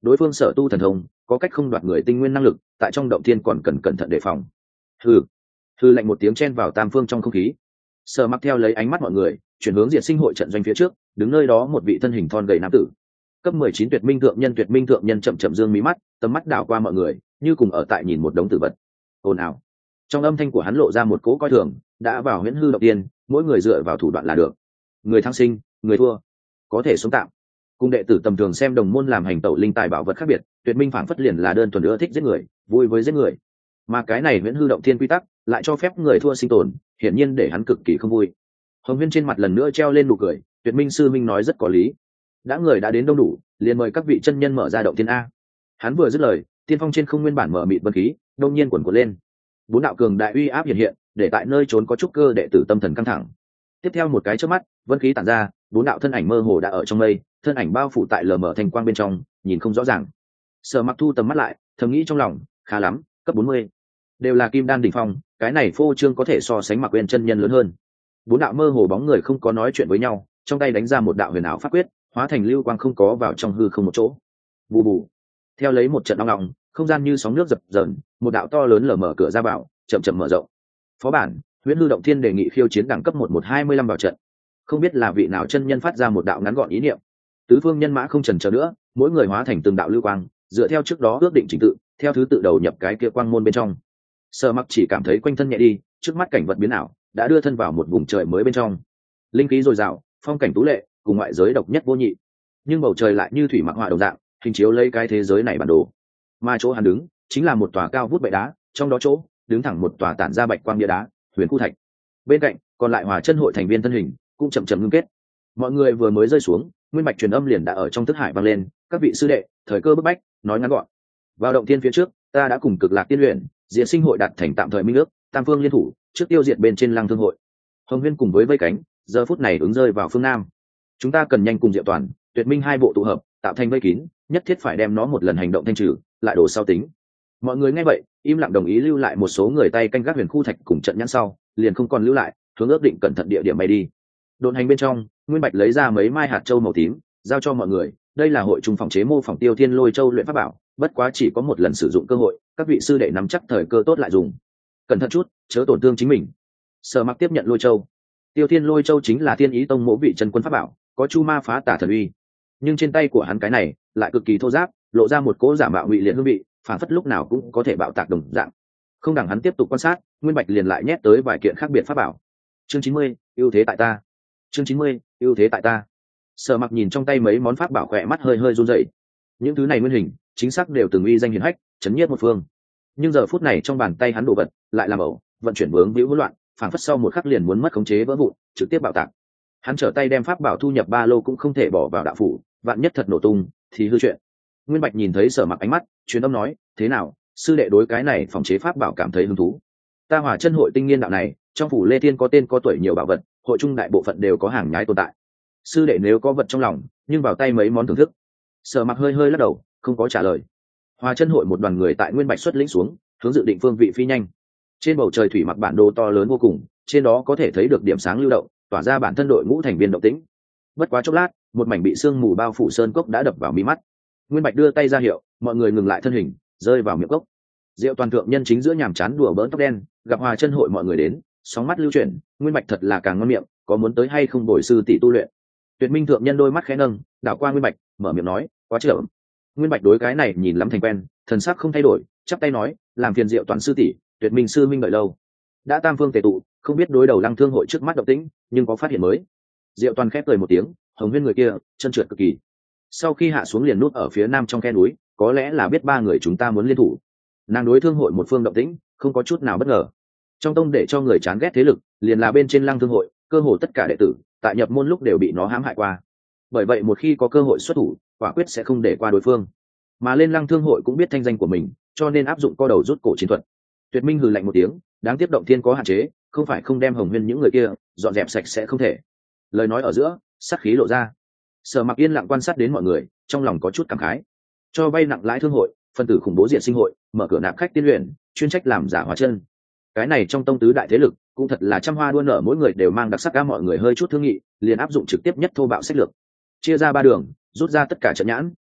đối phương sở tu thần thông có cách không đoạt người tinh nguyên năng lực, tại trong động thiên còn cần cẩn thận đề phòng. Hừ. Hừ lạnh một tiếng chen vào tam phương trong không khí. Sở Mặc theo lấy ánh mắt mọi người chuyển hướng Diệt Sinh hội trận doanh phía trước, đứng nơi đó một vị thân hình thon gầy nam tử. Cấp mười chín tuyệt minh thượng nhân, tuyệt minh thượng nhân chậm chậm dương mí mắt, tầm mắt đảo qua mọi người, như cùng ở tại nhìn một đống tử vật. Ồn ào. Trong âm thanh của hắn lộ ra một cỗ coi thường, đã vào huyễn hư động tiên, mỗi người dựa vào thủ đoạn là được. Người thăng sinh, người thua, có thể sống tạm. Cùng đệ tử tầm thường xem đồng môn làm hành tẩu linh tài bảo vật khác biệt, tuyệt minh phản phất liền là đơn thuần ưa thích giết người, vui với giết người. Mà cái này huyễn hư động thiên quy tắc lại cho phép người thua sinh tồn, hiển nhiên để hắn cực kỳ không vui. Hồng Huyên trên mặt lần nữa treo lên nụ cười, tuyệt minh sư minh nói rất có lý. Đã người đã đến đông đủ, liền mời các vị chân nhân mở ra động thiên a. Hắn vừa dứt lời, tiên phong trên không nguyên bản mở mịt vân khí đông nhiên quần quật lên. Bốn đạo cường đại uy áp hiện hiện, để tại nơi trốn có chút cơ đệ tử tâm thần căng thẳng. Tiếp theo một cái chớp mắt, vân khí tản ra, bốn đạo thân ảnh mơ hồ đã ở trong mây, thân ảnh bao phủ tại lờ mờ thành quang bên trong, nhìn không rõ ràng. Sở Mặc thu tầm mắt lại, thầm nghĩ trong lòng, khá lắm, cấp bốn mươi, đều là kim đan đỉnh phong, cái này phô trương có thể so sánh Mặc Uyên chân nhân lớn hơn. Bốn đạo mơ hồ bóng người không có nói chuyện với nhau, trong tay đánh ra một đạo huyền ảo pháp quyết, hóa thành lưu quang không có vào trong hư không một chỗ. Bù bù. Theo lấy một trận ong ong, không gian như sóng nước dập dờn, một đạo to lớn lở mở cửa ra vào, chậm chậm mở rộng. Phó bản, Huyễn Hư động thiên đề nghị khiêu chiến đẳng cấp một một hai mươi lăm vào trận. Không biết là vị nào chân nhân phát ra một đạo ngắn gọn ý niệm. Tứ phương nhân mã không chần chờ nữa, mỗi người hóa thành từng đạo lưu quang, dựa theo trước đó ước định trình tự, theo thứ tự đầu nhập cái kia quang môn bên trong. Sở Mặc chỉ cảm thấy quanh thân nhẹ đi, trước mắt cảnh vật biến ảo, đã đưa thân vào một vùng trời mới bên trong. Linh khí dồi dào, phong cảnh tú lệ, cùng ngoại giới độc nhất vô nhị. Nhưng bầu trời lại như thủy mặc họa đồng dạng, hình chiếu lấy cái thế giới này bản đồ. Mà chỗ hắn đứng, chính là một tòa cao vút bệ đá, trong đó chỗ đứng thẳng một tòa tản ra bạch quang bia đá, huyền khu thạch. Bên cạnh, còn lại Hòa Chân hội thành viên thân hình, cũng chậm chậm ngưng kết. Mọi người vừa mới rơi xuống, nguyên mạch truyền âm liền đã ở trong thức hải vang lên, các vị sư đệ, thời cơ bức bách, nói ngắn gọn. Vào động thiên phía trước, ta đã cùng Cực Lạc Tiên luyện, Diệt Sinh hội đạt thành tạm thời minh ước, tam phương liên thủ, trước tiêu diệt bên trên Lăng Thương hội. Hồng Huyên cùng với vây cánh, giờ phút này ứng rơi vào phương nam. Chúng ta cần nhanh cùng Diệu Toàn, Tuyệt Minh hai bộ tụ hợp, tạo thành vây kín, nhất thiết phải đem nó một lần hành động thanh trừ, lại đổ sau tính. Mọi người nghe vậy, im lặng đồng ý, lưu lại một số người tay canh gác huyền khu thạch cùng trận nhãn sau, liền không còn lưu lại, hướng ước định cẩn thận địa điểm bay đi. Độn hành bên trong, Nguyên Bạch lấy ra mấy mai hạt châu màu tím, giao cho mọi người. Đây là hội trung phòng chế mô phỏng Tiêu Thiên Lôi Châu luyện pháp bảo, bất quá chỉ có một lần sử dụng cơ hội, các vị sư đệ nắm chắc thời cơ tốt lại dùng. Cẩn thận chút, chớ tổn thương chính mình. Sở Mặc tiếp nhận Lôi Châu. Tiêu Thiên Lôi Châu chính là Thiên Ý Tông mỗ vị chân quân pháp bảo, có chu ma phá tả thần uy. Nhưng trên tay của hắn cái này lại cực kỳ thô ráp, lộ ra một cỗ giả mạo ngụy liệt hương vị, phản phất lúc nào cũng có thể bạo tạc đồng dạng. Không đằng hắn tiếp tục quan sát, Nguyên Bạch liền lại nhét tới vài kiện khác biệt pháp bảo. Chương chín mươi, ưu thế tại ta. Chương chín mươi, ưu thế tại ta. Sở Mặc nhìn trong tay mấy món pháp bảo, khỏe mắt hơi hơi run rẩy. Những thứ này nguyên hình, chính xác đều từng uy danh hiển hách, chấn nhiếp một phương. Nhưng giờ phút này trong bàn tay hắn đồ vật, lại làm ẩu, vận chuyển vướng víu hỗn loạn, phản phất sau một khắc liền muốn mất khống chế vỡ vụn, trực tiếp bạo tạc. Hắn trở tay đem pháp bảo thu nhập ba lô cũng không thể bỏ vào đạo phủ, vạn nhất thật nổ tung thì hư chuyện. Nguyên Bạch nhìn thấy Sở Mặc ánh mắt, truyền âm nói, thế nào, sư đệ đối cái này phòng chế pháp bảo cảm thấy hứng thú? Ta Hỏa Chân hội tinh nghiên đạo này, trong phủ Lê Thiên có tên có tuổi nhiều bảo vật, hội trung đại bộ phận đều có hàng nhái tồn tại. Sư đệ nếu có vật trong lòng, nhưng vào tay mấy món thưởng thức. Sở Mặc hơi hơi lắc đầu, không có trả lời. Hỏa Chân hội một đoàn người tại Nguyên Bạch xuất lĩnh xuống, hướng dự định phương vị phi nhanh. Trên bầu trời thủy mặc bản đồ to lớn vô cùng, trên đó có thể thấy được điểm sáng lưu động, tỏa ra bản thân đội ngũ thành viên động tĩnh. Bất quá chốc lát, một mảnh bị sương mù bao phủ sơn cốc đã đập vào mi mắt. Nguyên Bạch đưa tay ra hiệu, mọi người ngừng lại thân hình, rơi vào miệng cốc. Diệu Toàn thượng nhân chính giữa nhàm chán đùa bỡn tóc đen, gặp Hòa Chân hội mọi người đến, sóng mắt lưu chuyển, Nguyên Bạch thật là càng ngon miệng, có muốn tới hay không bồi sư tỷ tu luyện? Tuyệt Minh thượng nhân đôi mắt khẽ nâng, đảo qua Nguyên Bạch, mở miệng nói, quá chậm. Nguyên Bạch đối cái này nhìn lắm thành quen, thần sắc không thay đổi, chắp tay nói, làm phiền Diệu Toàn sư tỷ, Tuyệt Minh sư minh đợi lâu. Đã tam phương tề tụ, không biết đối đầu Lăng Thương hội trước mắt động tĩnh, nhưng có phát hiện mới. Diệu Toàn khép cười một tiếng, Hồng Huyên người kia chân trượt cực kỳ, sau khi hạ xuống liền nút ở phía nam trong khe núi, có lẽ là biết ba người chúng ta muốn liên thủ. Nàng đối Thương hội một phương động tĩnh không có chút nào bất ngờ. Trong tông để cho người chán ghét thế lực, liền là bên trên Lăng Thương hội, cơ hồ tất cả đệ tử tại nhập môn lúc đều bị nó hãm hại qua. Bởi vậy một khi có cơ hội xuất thủ, quả quyết sẽ không để qua đối phương. Mà lên Lăng Thương hội cũng biết thanh danh của mình, cho nên áp dụng co đầu rút cổ chiến thuật. Tuyệt Minh hừ lạnh một tiếng, đáng tiếc động thiên có hạn chế, không phải không đem Hồng Huyên những người kia dọn dẹp sạch sẽ không thể. Lời nói ở giữa, sát khí lộ ra. Sở Mặc yên lặng quan sát đến mọi người, trong lòng có chút cảm khái. Cho vay nặng lãi Thương hội, phân tử khủng bố Diệt Sinh hội, mở cửa nạp khách tiên luyện, chuyên trách làm giả hóa chân. Cái này trong tông tứ đại thế lực, cũng thật là trăm hoa đua nở, mỗi người đều mang đặc sắc, cả mọi người hơi chút thương nghị, liền áp dụng trực tiếp nhất thô bạo sách lược. Chia ra ba đường, rút ra tất cả trận nhãn,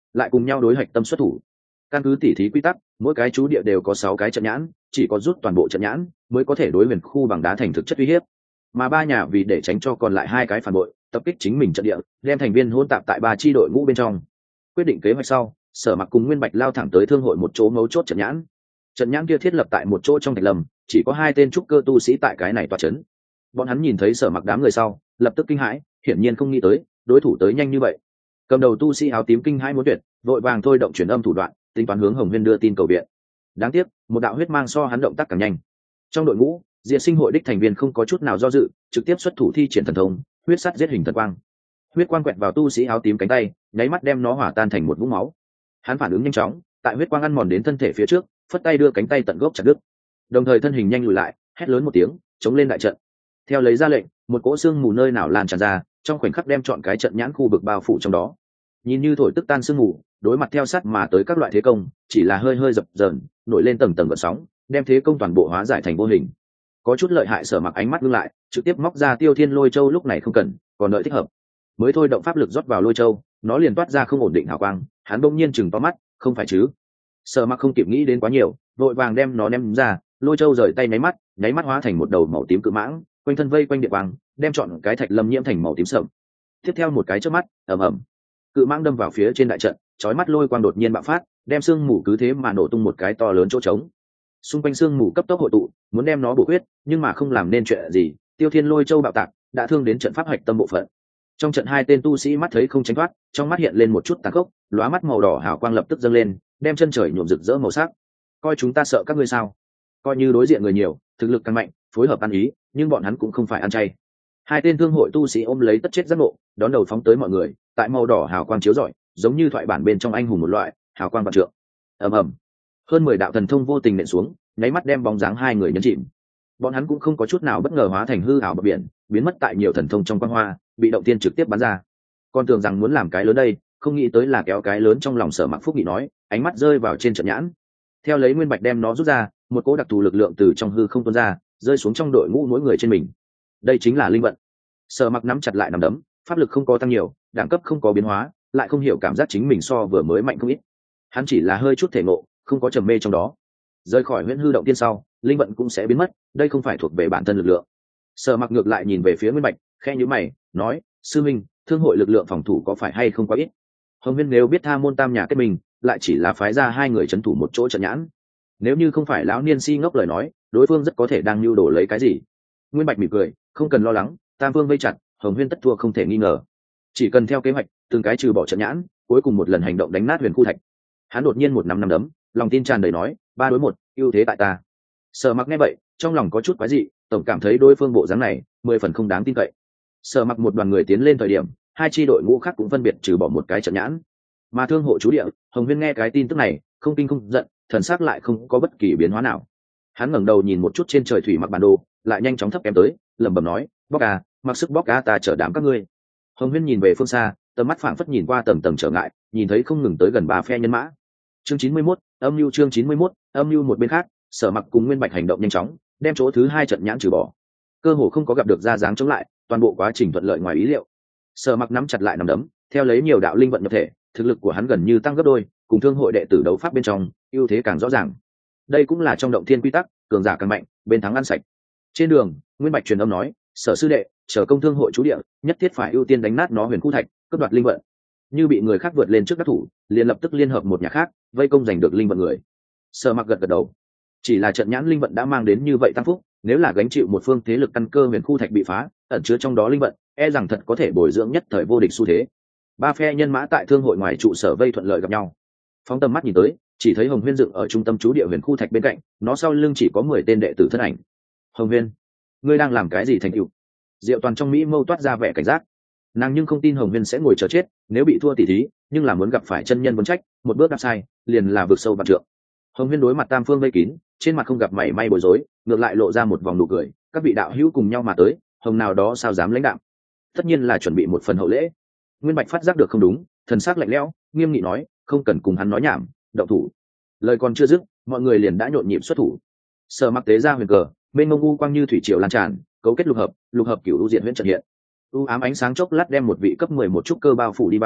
lại cùng nhau đối hạch tâm xuất thủ. Căn cứ tỉ thí quy tắc, mỗi cái chú địa đều có sáu cái trận nhãn, chỉ có rút toàn bộ trận nhãn mới có thể đối huyền khu bằng đá thành thực chất uy hiếp. Mà ba nhà vì để tránh cho còn lại hai cái phản bội tập kích chính mình trận địa, đem thành viên hỗn tạp tại ba chi đội ngũ bên trong. Quyết định kế hoạch sau, Sở Mặc cùng Nguyên Bạch lao thẳng tới thương hội một chỗ mấu chốt trận nhãn. Trận nhãn kia thiết lập tại một chỗ trong thạch lầm, chỉ có hai tên trúc cơ tu sĩ tại cái này tọa trấn. Bọn hắn nhìn thấy Sở Mặc đám người sau, lập tức kinh hãi, hiển nhiên không nghĩ tới đối thủ tới nhanh như vậy. Cầm đầu tu sĩ áo tím kinh hãi muốn tuyệt, vội vàng thôi động truyền âm thủ đoạn, tính toán hướng Hồng Huyên đưa tin cầu viện. Đáng tiếc, một đạo huyết mang so hắn động tác càng nhanh. Trong đội ngũ, Diệt Sinh hội đích thành viên không có chút nào do dự, trực tiếp xuất thủ thi triển thần thông, huyết sắt giết hình thần quang. Huyết quang quẹt vào tu sĩ áo tím cánh tay, nháy mắt đem nó hỏa tan thành một vũng máu. Hắn phản ứng nhanh chóng, tại huyết quang ăn mòn đến thân thể phía trước, phất tay đưa cánh tay tận gốc chặt đứt. Đồng thời thân hình nhanh lùi lại, hét lớn một tiếng, chống lên đại trận. Theo lấy ra lệnh, một cỗ xương mù nơi nào lan tràn ra, trong khoảnh khắc đem trọn cái trận nhãn khu vực bao phủ trong đó. Nhìn như thổi tức tan sương mù, đối mặt theo sát mà tới các loại thế công, chỉ là hơi hơi dập dờn, nổi lên tầng tầng gợn sóng, đem thế công toàn bộ hóa giải thành vô hình. Có chút lợi hại. Sở Mặc ánh mắt ngưng lại, trực tiếp móc ra Tiêu Thiên Lôi Châu, lúc này không cần, còn đợi thích hợp. Mới thôi động pháp lực rót vào Lôi Châu, nó liền toát ra không ổn định hào quang, hắn bỗng nhiên chừng to mắt, không phải chứ? Sở Mặc không kịp nghĩ đến quá nhiều, vội vàng đem nó ném ra, Lôi Châu rời tay nháy mắt, nháy mắt hóa thành một đầu màu tím cự mãng, quanh thân vây quanh địa quang, đem trọn cái thạch lâm nhiễm thành màu tím sậm. Tiếp theo một cái chớp mắt, ầm ầm, cự mãng đâm vào phía trên đại trận, chói mắt lôi quang đột nhiên bạo phát, đem sương mù cứ thế mà nổ tung một cái to lớn chỗ trống. Xung quanh sương mù cấp tốc hội tụ, muốn đem nó bổ huyết, nhưng mà không làm nên chuyện gì. Tiêu Thiên Lôi Châu bạo tạc, đã thương đến trận pháp hạch tâm bộ phận. Trong trận hai tên tu sĩ mắt thấy không tránh thoát, trong mắt hiện lên một chút tàn khốc, lóa mắt màu đỏ hào quang lập tức dâng lên, đem chân trời nhuộm rực rỡ màu sắc. Coi chúng ta sợ các ngươi sao? Coi như đối diện người nhiều, thực lực càng mạnh, phối hợp ăn ý, nhưng bọn hắn cũng không phải ăn chay. Hai tên thương hội tu sĩ ôm lấy tất chết giác ngộ, đón đầu phóng tới mọi người, tại màu đỏ hào quang chiếu rọi, giống như thoại bản bên trong anh hùng một loại, hào quang vạn trượng. Ầm ầm, hơn mười đạo thần thông vô tình nện xuống, nháy mắt đem bóng dáng hai người nhấn chìm. Bọn hắn cũng không có chút nào bất ngờ hóa thành hư ảo bờ biển, biến mất tại nhiều thần thông trong quang hoa, bị động tiên trực tiếp bắn ra. Con tưởng rằng muốn làm cái lớn đây, không nghĩ tới là kéo cái lớn trong lòng Sở Mặc Phúc Nghị nói, ánh mắt rơi vào trên trận nhãn. Theo lấy Nguyên Bạch đem nó rút ra, một cỗ đặc thù lực lượng từ trong hư không tuôn ra, rơi xuống trong đội ngũ mỗi người trên mình. Đây chính là linh vận. Sở Mặc nắm chặt lại nắm đấm, pháp lực không có tăng nhiều, đẳng cấp không có biến hóa, lại không hiểu cảm giác chính mình so vừa mới mạnh không ít. Hắn chỉ là hơi chút thể ngộ, không có trầm mê trong đó. Rời khỏi huyễn hư động tiên sau, linh vận cũng sẽ biến mất, đây không phải thuộc về bản thân lực lượng. Sở Mặc ngược lại nhìn về phía Nguyên Bạch, khẽ nhíu mày, nói: "Sư minh, thương hội lực lượng phòng thủ có phải hay không quá ít?" Hồng Viên nếu biết Tha môn tam nhà kết mình, lại chỉ là phái ra hai người trấn thủ một chỗ trận nhãn. Nếu như không phải lão niên si ngốc lời nói, đối phương rất có thể đang nưu đồ lấy cái gì. Nguyên Bạch mỉm cười, không cần lo lắng, tam phương vây chặt, Hồng Huyên tất thua không thể nghi ngờ. Chỉ cần theo kế hoạch, từng cái trừ bỏ trận nhãn, cuối cùng một lần hành động đánh nát huyền khu thạch. Hắn đột nhiên một năm năm đấm, lòng tin tràn đầy nói: ba đối một, ưu thế tại ta. Sở Mặc nghe vậy, trong lòng có chút quái dị, tổng cảm thấy đối phương bộ dáng này mười phần không đáng tin cậy. Sở Mặc một đoàn người tiến lên thời điểm, hai chi đội ngũ khác cũng phân biệt trừ bỏ một cái trận nhãn. Mà thương hộ chú địa, Hồng Huyên nghe cái tin tức này, không kinh không giận, thần sắc lại không có bất kỳ biến hóa nào. Hắn ngẩng đầu nhìn một chút trên trời thủy mặc bản đồ, lại nhanh chóng thấp kém tới, lẩm bẩm nói: bóc à, mặc sức bóc cá ta chở đám các ngươi. Hồng Huyên nhìn về phương xa, tầm mắt phảng phất nhìn qua tầm tầm trở ngại, nhìn thấy không ngừng tới gần ba phe nhân mã. Chương chín mươi mốt, âm mưu chương chín mươi mốt, âm mưu một bên khác, Sở Mặc cùng Nguyên Bạch hành động nhanh chóng, đem chỗ thứ hai trận nhãn trừ bỏ. Cơ hồ không có gặp được ra dáng chống lại, toàn bộ quá trình thuận lợi ngoài ý liệu. Sở Mặc nắm chặt lại nắm đấm, theo lấy nhiều đạo linh vận nhập thể, thực lực của hắn gần như tăng gấp đôi, cùng thương hội đệ tử đấu pháp bên trong, ưu thế càng rõ ràng. Đây cũng là trong động thiên quy tắc, cường giả càng mạnh, bên thắng ăn sạch. Trên đường, Nguyên Bạch truyền âm nói: "Sở sư đệ, chờ công thương hội chú địa, nhất thiết phải ưu tiên đánh nát nó huyền khu thạch, cướp đoạt linh vận." Như bị người khác vượt lên trước đắc thủ, liền lập tức liên hợp một nhà khác, vây công giành được linh vận người. Sở Mặc gật gật đầu. Chỉ là trận nhãn linh vận đã mang đến như vậy tăng phúc, nếu là gánh chịu một phương thế lực căn cơ huyền khu thạch bị phá, ẩn chứa trong đó linh vận, e rằng thật có thể bồi dưỡng nhất thời vô địch xu thế. Ba phe nhân mã tại thương hội ngoài trụ sở vây thuận lợi gặp nhau. Phóng tầm mắt nhìn tới, chỉ thấy Hồng Huyên dựng ở trung tâm chú địa huyền khu thạch bên cạnh, nó sau lưng chỉ có mười tên đệ tử thân ảnh. "Hồng Huyên, ngươi đang làm cái gì thành tựu?" Diệu Toàn trong mỹ mâu toát ra vẻ cảnh giác. Nàng nhưng không tin Hồng Huyên sẽ ngồi chờ chết, nếu bị thua tỉ thí, nhưng là muốn gặp phải chân nhân vấn trách, một bước đạp sai, liền là vực sâu vạn trượng. Hồng Huyên đối mặt tam phương vây kín, trên mặt không gặp mảy may bối rối, ngược lại lộ ra một vòng nụ cười, các vị đạo hữu cùng nhau mà tới, hồng nào đó sao dám lãnh đạm. Tất nhiên là chuẩn bị một phần hậu lễ. Nguyên Bạch phát giác được không đúng, thần sắc lạnh lẽo, nghiêm nghị nói: "Không cần cùng hắn nói nhảm, động thủ." Lời còn chưa dứt, mọi người liền đã nhộn nhịp xuất thủ. Sở Mặc tế ra huyền cờ, bên ngông u quang như thủy triều lan tràn, cấu kết lục hợp, lục hợp cửu u diện huyễn trận hiện. U ám ánh sáng chốc lát đem một vị cấp mười một trúc cơ bao phủ đi vào,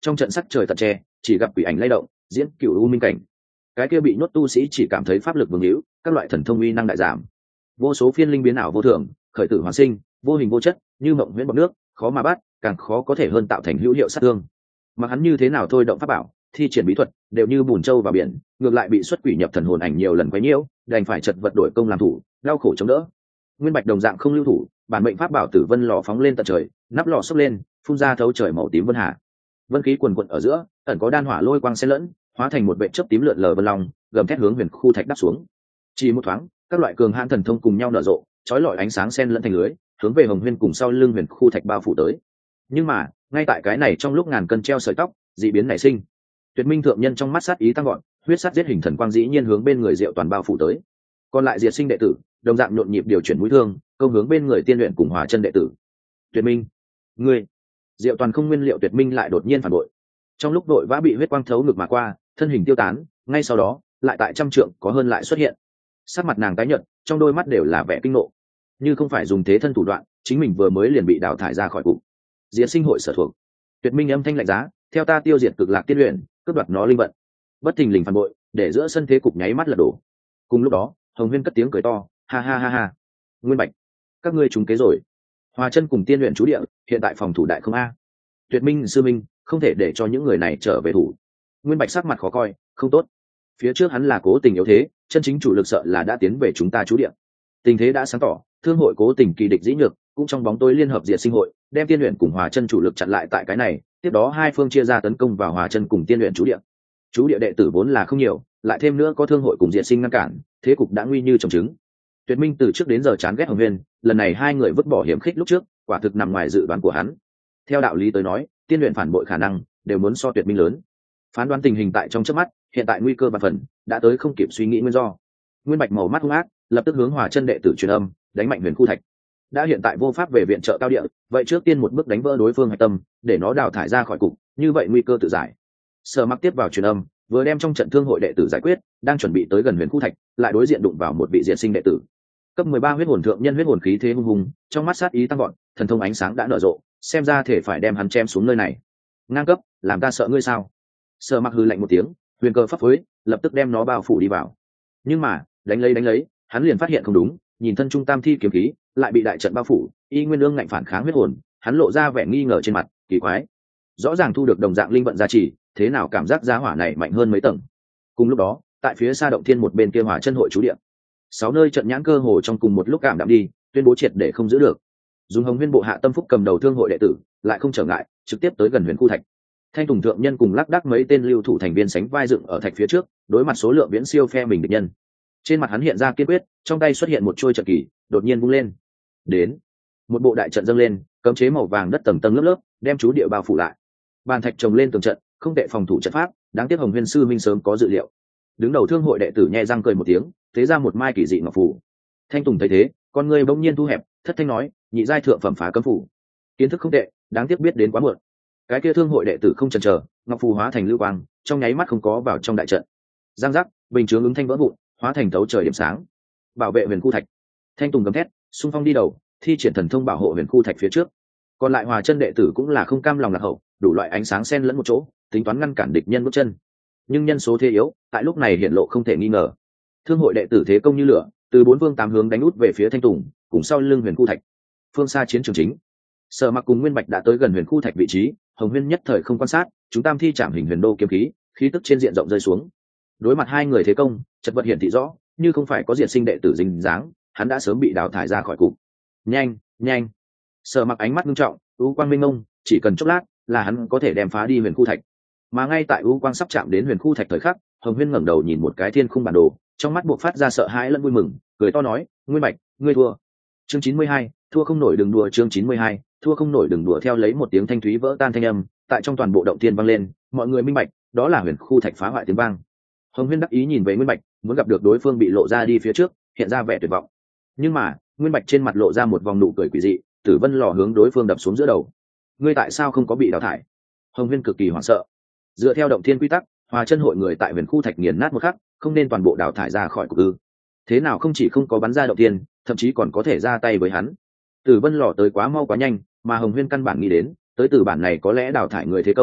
trong trận sắc trời tận tre, chỉ gặp quỷ ảnh lay động, diễn cựu u minh cảnh. Cái kia bị nhốt tu sĩ chỉ cảm thấy pháp lực vương hữu, các loại thần thông uy năng đại giảm, vô số phiên linh biến ảo vô thường, khởi tử hoàn sinh, vô hình vô chất, như mộng huyễn bọt nước, khó mà bắt, càng khó có thể hơn tạo thành hữu hiệu sát thương. Mà hắn như thế nào thôi động pháp bảo, thi triển bí thuật, đều như bùn trâu vào biển, ngược lại bị xuất quỷ nhập thần hồn ảnh nhiều lần quấy nhiễu, đành phải chật vật đổi công làm thủ, đau khổ chống đỡ. Nguyên Bạch đồng dạng không lưu thủ, bản mệnh pháp bảo Tử Vân lò phóng lên tận trời, nắp lò xốc lên, phun ra thấu trời màu tím vân hà. Vân khí quần quần ở giữa, ẩn có đan hỏa lôi quang xen lẫn, hóa thành một vệt chớp tím lượn lờ vân long, gầm thét hướng huyền khu thạch đáp xuống. Chỉ một thoáng, các loại cường hãn thần thông cùng nhau nở rộ, chói lọi ánh sáng xen lẫn thành lưới, hướng về Hồng Huyên cùng sau lưng huyền khu thạch bao phủ tới. Nhưng mà, ngay tại cái này trong lúc ngàn cân treo sợi tóc, dị biến nảy sinh. Tuyệt Minh thượng nhân trong mắt sát ý tăng gọn, huyết sát giết hình thần quang dĩ nhiên hướng bên người Diệu Toàn bao phủ tới. Còn lại Diệt Sinh đệ tử, đồng dạng nhộn nhịp điều chuyển mũi thương, công hướng bên người Tiên luyện cùng Hỏa Chân đệ tử. Tuyệt Minh, ngươi! Diệu Toàn không nguyên liệu Tuyệt Minh lại đột nhiên phản bội. Trong lúc đội vã bị huyết quang thấu ngực mà qua, thân hình tiêu tán, ngay sau đó, lại tại trăm trượng có hơn lại xuất hiện. Sắc mặt nàng tái nhợt, trong đôi mắt đều là vẻ kinh nộ. Như không phải dùng thế thân thủ đoạn, chính mình vừa mới liền bị đào thải ra khỏi cục. Diệt Sinh hội sở thuộc. Tuyệt Minh âm thanh lạnh giá, theo ta tiêu diệt Cực Lạc Tiên luyện, cướp đoạt nó linh vận. Bất thình lình phản bội, để giữa sân thế cục nháy mắt lật đổ. Cùng lúc đó, Hồng Huyên cất tiếng cười to, ha ha ha ha. Nguyên Bạch, các ngươi trúng kế rồi. Hòa Chân cùng Tiên luyện chú địa, hiện tại phòng thủ đại không a. Tuyệt Minh sư minh, không thể để cho những người này trở về thủ. Nguyên Bạch sắc mặt khó coi, không tốt. Phía trước hắn là cố tình yếu thế, chân chính chủ lực sợ là đã tiến về chúng ta chú địa. Tình thế đã sáng tỏ, thương hội cố tình kỳ địch dĩ nhược, cũng trong bóng tối liên hợp diệt sinh hội, đem Tiên luyện cùng Hòa Chân chủ lực chặn lại tại cái này, tiếp đó hai phương chia ra tấn công vào Hòa Chân cùng Tiên luyện chú địa. Chú địa đệ tử vốn là không nhiều, lại thêm nữa có thương hội cùng diệt sinh ngăn cản, thế cục đã nguy như trồng trứng. Tuyệt Minh từ trước đến giờ chán ghét Hồng Huyên, lần này hai người vứt bỏ hiểm khích lúc trước, quả thực nằm ngoài dự đoán của hắn. Theo đạo lý tới nói, Tiên luyện phản bội khả năng đều muốn so Tuyệt Minh lớn. Phán đoán tình hình tại trong chớp mắt, hiện tại nguy cơ và phần đã tới không kịp suy nghĩ nguyên do. Nguyên Bạch màu mắt hung ác, lập tức hướng Hòa Chân đệ tử truyền âm, đánh mạnh huyền khu thạch. Đã hiện tại vô pháp về viện trợ cao địa, vậy trước tiên một bước đánh vỡ đối phương hạch tâm, để nó đào thải ra khỏi cục, như vậy nguy cơ tự giải. Sở Mặc tiếp vào truyền âm, vừa đem trong trận thương hội đệ tử giải quyết, đang chuẩn bị tới gần huyền khu thạch, lại đối diện đụng vào một vị diệt sinh đệ tử. Cấp mười ba huyết hồn thượng nhân huyết hồn khí thế hung hùng, trong mắt sát ý tăng vọt, thần thông ánh sáng đã nở rộ, xem ra thể phải đem hắn chém xuống nơi này. Ngang cấp, làm ta sợ ngươi sao? Sở Mặc hừ lạnh một tiếng, huyền cơ pháp phối, lập tức đem nó bao phủ đi vào. Nhưng mà, đánh lấy đánh lấy, hắn liền phát hiện không đúng, nhìn thân trung tam thi kiếm khí, lại bị đại trận bao phủ, y nguyên ương ngạnh phản kháng huyết hồn, hắn lộ ra vẻ nghi ngờ trên mặt, kỳ quái. Rõ ràng thu được đồng dạng linh vận gia trì, thế nào cảm giác giá hỏa này mạnh hơn mấy tầng. Cùng lúc đó, tại phía xa động thiên một bên kia Hỏa Chân hội chú địa, sáu nơi trận nhãn cơ hồ trong cùng một lúc cảm đạm đi, tuyên bố triệt để không giữ được. Dùng Hồng Huyên bộ hạ tâm phúc cầm đầu thương hội đệ tử, lại không trở ngại, trực tiếp tới gần huyền khu thạch. Thanh Tùng thượng nhân cùng lác đác mấy tên lưu thủ thành viên sánh vai dựng ở thạch phía trước, đối mặt số lượng viễn siêu phe mình địch nhân. Trên mặt hắn hiện ra kiên quyết, trong tay xuất hiện một chuôi trận kỳ, đột nhiên vung lên. Đến, một bộ đại trận dâng lên, cấm chế màu vàng đất tầng tầng lớp lớp, đem chú địa bao phủ lại. Bàn thạch trồng lên tường trận, không tệ phòng thủ trận pháp, đáng tiếc Hồng Huyên sư minh sớm có dự liệu. Đứng đầu thương hội đệ tử nhẹ răng cười một tiếng, thế ra một mai kỳ dị ngọc phù. Thanh Tùng thấy thế, con người bỗng nhiên thu hẹp, thất thanh nói, nhị giai thượng phẩm phá cấm phủ. Kiến thức không tệ, đáng tiếc biết đến quá muộn. Cái kia thương hội đệ tử không chần chờ, ngọc phù hóa thành lưu quang, trong nháy mắt không có vào trong đại trận. Giang giác, bình chướng ứng thanh vỡ vụn, hóa thành thấu trời điểm sáng. Bảo vệ huyền khu thạch. Thanh Tùng gầm thét, xung phong đi đầu, thi triển thần thông bảo hộ huyền khu thạch phía trước. Còn lại Hòa Chân đệ tử cũng là không cam lòng lạc hậu, đủ loại ánh sáng xen lẫn một chỗ, tính toán ngăn cản địch nhân bước chân. Nhưng nhân số thế yếu, tại lúc này hiện lộ không thể nghi ngờ. Thương hội đệ tử thế công như lửa, từ bốn phương tám hướng đánh út về phía Thanh Tùng, cùng sau lưng huyền khu thạch. Phương xa chiến trường chính, Sở Mặc cùng Nguyên Bạch đã tới gần huyền khu thạch vị trí, Hồng Huyên nhất thời không quan sát, chúng tam thi chạm hình huyền đô kiếm khí, khí tức trên diện rộng rơi xuống. Đối mặt hai người thế công, chật vật hiển thị rõ, như không phải có diệt sinh đệ tử dính dáng, hắn đã sớm bị đào thải ra khỏi cục. Nhanh, nhanh! Sở Mặc ánh mắt nghiêm trọng, u quang minh ngông, chỉ cần chốc lát, là hắn có thể đem phá đi huyền khu thạch. Mà ngay tại u quang sắp chạm đến huyền khu thạch thời khắc, Hồng Huyên ngẩng đầu nhìn một cái thiên khung bản đồ, trong mắt buộc phát ra sợ hãi lẫn vui mừng, cười to nói, Nguyên Bạch, ngươi thua. Chương chín mươi hai, thua không nổi đừng đùa. Chương chín mươi hai, thua không nổi đừng đùa. Theo lấy một tiếng thanh thúy vỡ tan thanh âm, tại trong toàn bộ động thiên vang lên, mọi người minh bạch, đó là huyền khu thạch phá hoại tiếng vang. Hồng Huyên đắc ý nhìn về Nguyên Bạch, muốn gặp được đối phương bị lộ ra đi phía trước, hiện ra vẻ tuyệt vọng. Nhưng mà, Nguyên Bạch trên mặt lộ ra một vòng nụ cười quỷ dị, Tử Vân lò hướng đối phương đập xuống giữa đầu. Ngươi tại sao không có bị đào thải? Hồng Huyên cực kỳ hoảng sợ. Dựa theo động thiên quy tắc, Hòa Chân hội người tại huyền khu thạch nghiền nát một khắc, không nên toàn bộ đào thải ra khỏi cục ư? Thế nào không chỉ không có bắn ra động thiên, thậm chí còn có thể ra tay với hắn. Tử Vân lò tới quá mau quá nhanh, mà Hồng Huyên căn bản nghĩ đến, tới từ bản này có lẽ đào thải người thế công,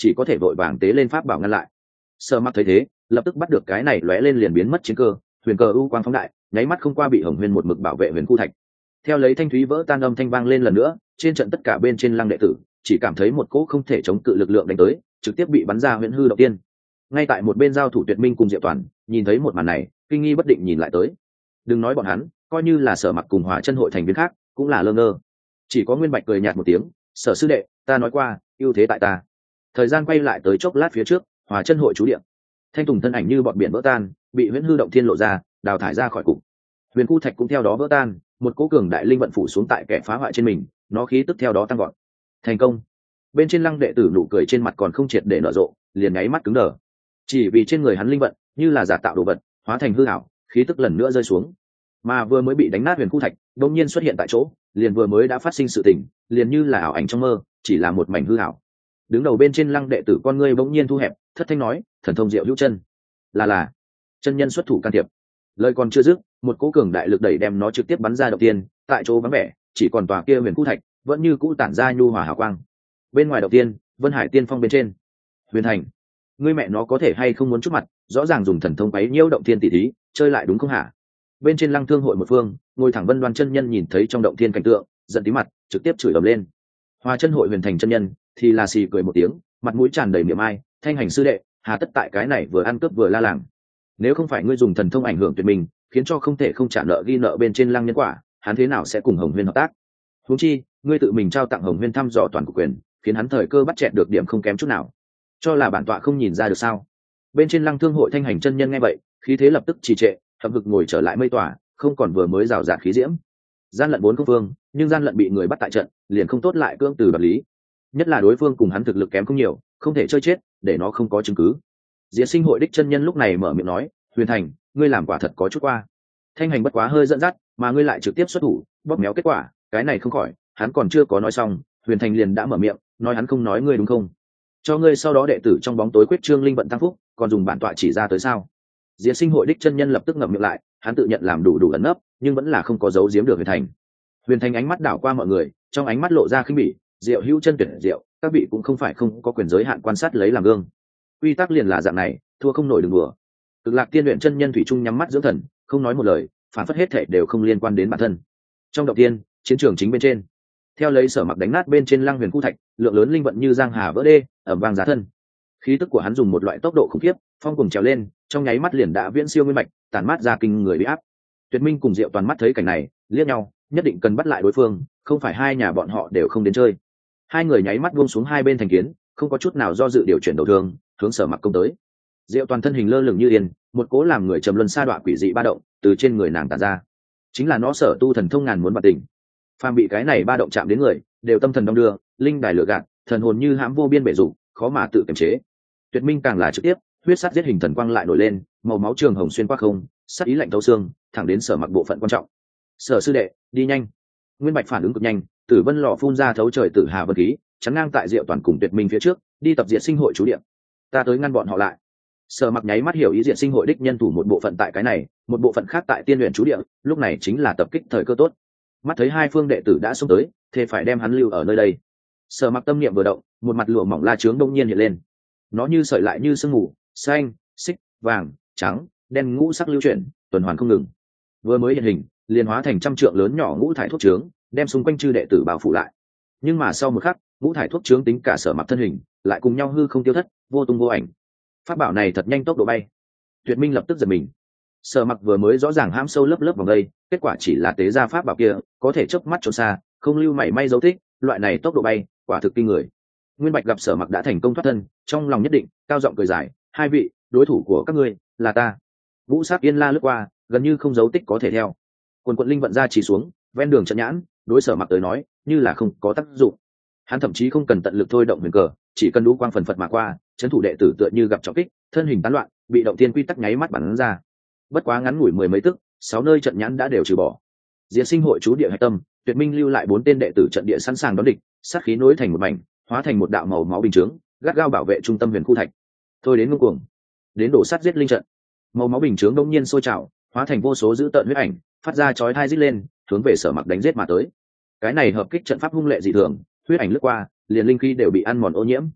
chỉ có thể vội vàng tế lên pháp bảo ngăn lại. Sở Mặc thấy thế lập tức bắt được cái này lóe lên liền biến mất chiến cơ, huyền cờ u quang phóng đại, nháy mắt không qua bị Hồng Huyền một mực bảo vệ huyền khu thạch. Theo lấy thanh thúy vỡ tan âm thanh vang lên lần nữa, trên trận tất cả bên trên lăng đệ tử chỉ cảm thấy một cỗ không thể chống cự lực lượng đánh tới, trực tiếp bị bắn ra huyền hư động tiên. Ngay tại một bên giao thủ Tuyệt Minh cùng Diệu Toàn nhìn thấy một màn này, kinh nghi bất định nhìn lại tới. Đừng nói bọn hắn, coi như là Sở Mặc cùng Hỏa Chân hội thành viên khác cũng là lơ ngơ. Chỉ có Nguyên Bạch cười nhạt một tiếng, "Sở sư đệ, ta nói qua, ưu thế tại ta." Thời gian quay lại tới chốc lát phía trước, Hỏa Chân hội chú điện. Thanh Tùng thân ảnh như bọn biển vỡ tan, bị huyễn hư động thiên lộ ra, đào thải ra khỏi cục. Huyền khu thạch cũng theo đó vỡ tan, một cỗ cường đại linh vận phủ xuống tại kẻ phá hoại trên mình, nó khí tức theo đó tăng vọt. Thành công. Bên trên lăng đệ tử nụ cười trên mặt còn không triệt để nở rộ, liền nháy mắt cứng đờ. Chỉ vì trên người hắn linh vận như là giả tạo đồ vật, hóa thành hư ảo, khí tức lần nữa rơi xuống. Mà vừa mới bị đánh nát huyền khu thạch, đột nhiên xuất hiện tại chỗ, liền vừa mới đã phát sinh sự tình, liền như là ảo ảnh trong mơ, chỉ là một mảnh hư ảo. Đứng đầu bên trên lăng đệ tử con ngươi bỗng nhiên thu hẹp, thất thanh nói, "Thần thông diệu hữu chân." Là là, chân nhân xuất thủ can thiệp. Lời còn chưa dứt, một cỗ cường đại lực đẩy đem nó trực tiếp bắn ra đầu tiên, tại chỗ vắng vẻ, chỉ còn tòa kia huyền khu thạch vẫn như cũ tản ra nhu hòa hào quang. Bên ngoài đầu tiên, Vân Hải Tiên Phong bên trên. Huyền Thành, ngươi mẹ nó có thể hay không muốn chút mặt, rõ ràng dùng thần thông quấy nhiễu động thiên tỷ thí, chơi lại đúng không hả? Bên trên Lăng Thương hội một phương, ngồi thẳng Vân Đoan chân nhân nhìn thấy trong động thiên cảnh tượng, giận tí mặt, trực tiếp chửi ầm lên. Hoa chân hội Huyền Thành chân nhân thì là xì cười một tiếng, mặt mũi tràn đầy miệng ai, "Thanh hành sư đệ, hà tất tại cái này vừa ăn cướp vừa la làng. Nếu không phải ngươi dùng thần thông ảnh hưởng tuyệt mình, khiến cho không thể không trả nợ ghi nợ bên trên Lăng nhân quả, hắn thế nào sẽ cùng Hồng Huyên hợp tác? Huống chi, ngươi tự mình trao tặng Hồng Huyên thăm dò toàn cục quyền, khiến hắn thời cơ bắt chẹt được điểm không kém chút nào. Cho là bản tọa không nhìn ra được sao?" Bên trên Lăng Thương hội Thanh hành chân nhân nghe vậy, khí thế lập tức trì trệ, hậm hực ngồi trở lại mây tỏa, không còn vừa mới rào rạt khí diễm. Gian lận bốn không phương, nhưng gian lận bị người bắt tại trận, liền không tốt lại cưỡng từ đoạt lý. Nhất là đối phương cùng hắn thực lực kém không nhiều, không thể chơi chết, để nó không có chứng cứ. Diệt Sinh hội đích chân nhân lúc này mở miệng nói, "Huyền Thành, ngươi làm quả thật có chút qua. Thanh hành bất quá hơi dẫn dắt, mà ngươi lại trực tiếp xuất thủ, bóp méo kết quả, cái này không khỏi." Hắn còn chưa có nói xong, Huyền Thành liền đã mở miệng, nói hắn không nói ngươi đúng không? Cho ngươi sau đó đệ tử trong bóng tối quyết trương linh vận tăng phúc, còn dùng bản tọa chỉ ra tới sao? Diệt Sinh hội đích chân nhân lập tức ngậm miệng lại, hắn tự nhận làm đủ đủ ẩn nấp, nhưng vẫn là không có giấu giếm được Huyền Thành. Huyền Thành ánh mắt đảo qua mọi người, trong ánh mắt lộ ra khinh bỉ, "Diệu hữu chân tuyệt diệu, các vị cũng không phải không có quyền giới hạn quan sát lấy làm gương. Quy tắc liền là dạng này, thua không nổi đừng đùa." Cực Lạc Tiên luyện chân nhân thủy chung nhắm mắt dưỡng thần, không nói một lời, phản phất hết thảy đều không liên quan đến bản thân. Trong động tiên, chiến trường chính bên trên, theo lấy Sở Mặc đánh nát bên trên Lăng Huyền khu thạch, lượng lớn linh vận như giang hà vỡ đê, ầm vang giá thân. Khí tức của hắn dùng một loại tốc độ khủng khiếp, phong cùng trèo lên, trong nháy mắt liền đã viễn siêu nguyên mạch, tản mát ra kinh người uy áp. Tuyệt Minh cùng Diệu Toàn mắt thấy cảnh này, liếc nhau, nhất định cần bắt lại đối phương, không phải hai nhà bọn họ đều không đến chơi. Hai người nháy mắt buông xuống hai bên thành kiến, không có chút nào do dự điều chuyển đầu thương, hướng Sở Mặc công tới. Diệu Toàn thân hình lơ lửng như yên, một cố làm người trầm luân sa đọa quỷ dị ba động từ trên người nàng tản ra, chính là nó sở tu thần thông ngàn muốn bạt tình. Phàm bị cái này ba động chạm đến người, đều tâm thần đông đưa, linh đài lửa gạt, thần hồn như hãm vô biên bể dục, khó mà tự kiềm chế. Tuyệt Minh càng là trực tiếp, huyết sát giết hình thần quang lại nổi lên, màu máu trường hồng xuyên qua không, sát ý lạnh thấu xương, thẳng đến Sở Mặc bộ phận quan trọng. "Sở sư đệ, đi nhanh." Nguyên Bạch phản ứng cực nhanh, Tử Vân lò phun ra thấu trời tử hà vân khí, chắn ngang tại Diệu Toàn cùng Tuyệt Minh phía trước, đi tập Diệt Sinh hội chú điện. "Ta tới ngăn bọn họ lại." Sở Mặc nháy mắt hiểu ý Diệt Sinh hội đích nhân thủ một bộ phận tại cái này, một bộ phận khác tại Tiên luyện chú điện, lúc này chính là tập kích thời cơ tốt. Mắt thấy hai phương đệ tử đã xông tới, thì phải đem hắn lưu ở nơi đây. Sở Mặc tâm niệm vừa động, một mặt lụa mỏng la chướng đông nhiên hiện lên. Nó như sợi lại như sương mù, xanh, xích, vàng, trắng, đen ngũ sắc lưu chuyển, tuần hoàn không ngừng. Vừa mới hiện hình, liền hóa thành trăm trượng lớn nhỏ ngũ thải thuốc trướng, đem xung quanh chư đệ tử bao phủ lại. Nhưng mà sau một khắc, ngũ thải thuốc trướng tính cả Sở Mặc thân hình, lại cùng nhau hư không tiêu thất, vô tung vô ảnh. Pháp bảo này thật nhanh tốc độ bay. Tuyệt Minh lập tức giật mình. Sở Mặc vừa mới rõ ràng hãm sâu lớp lớp vòng đây, kết quả chỉ là tế ra pháp bảo kia, có thể chớp mắt trốn xa, không lưu mảy may dấu tích, loại này tốc độ bay, quả thực kinh người. Nguyên Bạch gặp Sở Mặc đã thành công thoát thân, trong lòng nhất định, cao giọng cười dài, "Hai vị, đối thủ của các ngươi là ta." Vũ sát yên la lướt qua, gần như không dấu tích có thể theo. Quần quận linh vận ra chỉ xuống, ven đường trận nhãn, đối Sở Mặc tới nói, như là không có tác dụng. Hắn thậm chí không cần tận lực thôi động huyền cờ, chỉ cần đũ quang phần phật mà qua, trấn thủ đệ tử tựa như gặp trọng kích, thân hình tán loạn, bị động tiên quy tắc nháy mắt bắn ra. Bất quá ngắn ngủi mười mấy tức, sáu nơi trận nhãn đã đều trừ bỏ. Diệt Sinh hội chú địa hạch tâm, Tuyệt Minh lưu lại bốn tên đệ tử trận địa sẵn sàng đón địch, sát khí nối thành một mảnh, hóa thành một đạo màu máu bình chướng, gắt gao bảo vệ trung tâm huyền khu thạch. Thôi đến ngông cuồng, đến đổ sát giết linh trận. Màu máu bình chướng đông nhiên sôi trào, hóa thành vô số dữ tợn huyết ảnh, phát ra chói tai rít lên, hướng về Sở Mặc đánh giết mà tới. Cái này hợp kích trận pháp hung lệ dị thường, huyết ảnh lướt qua, liền linh khí đều bị ăn mòn ô nhiễm.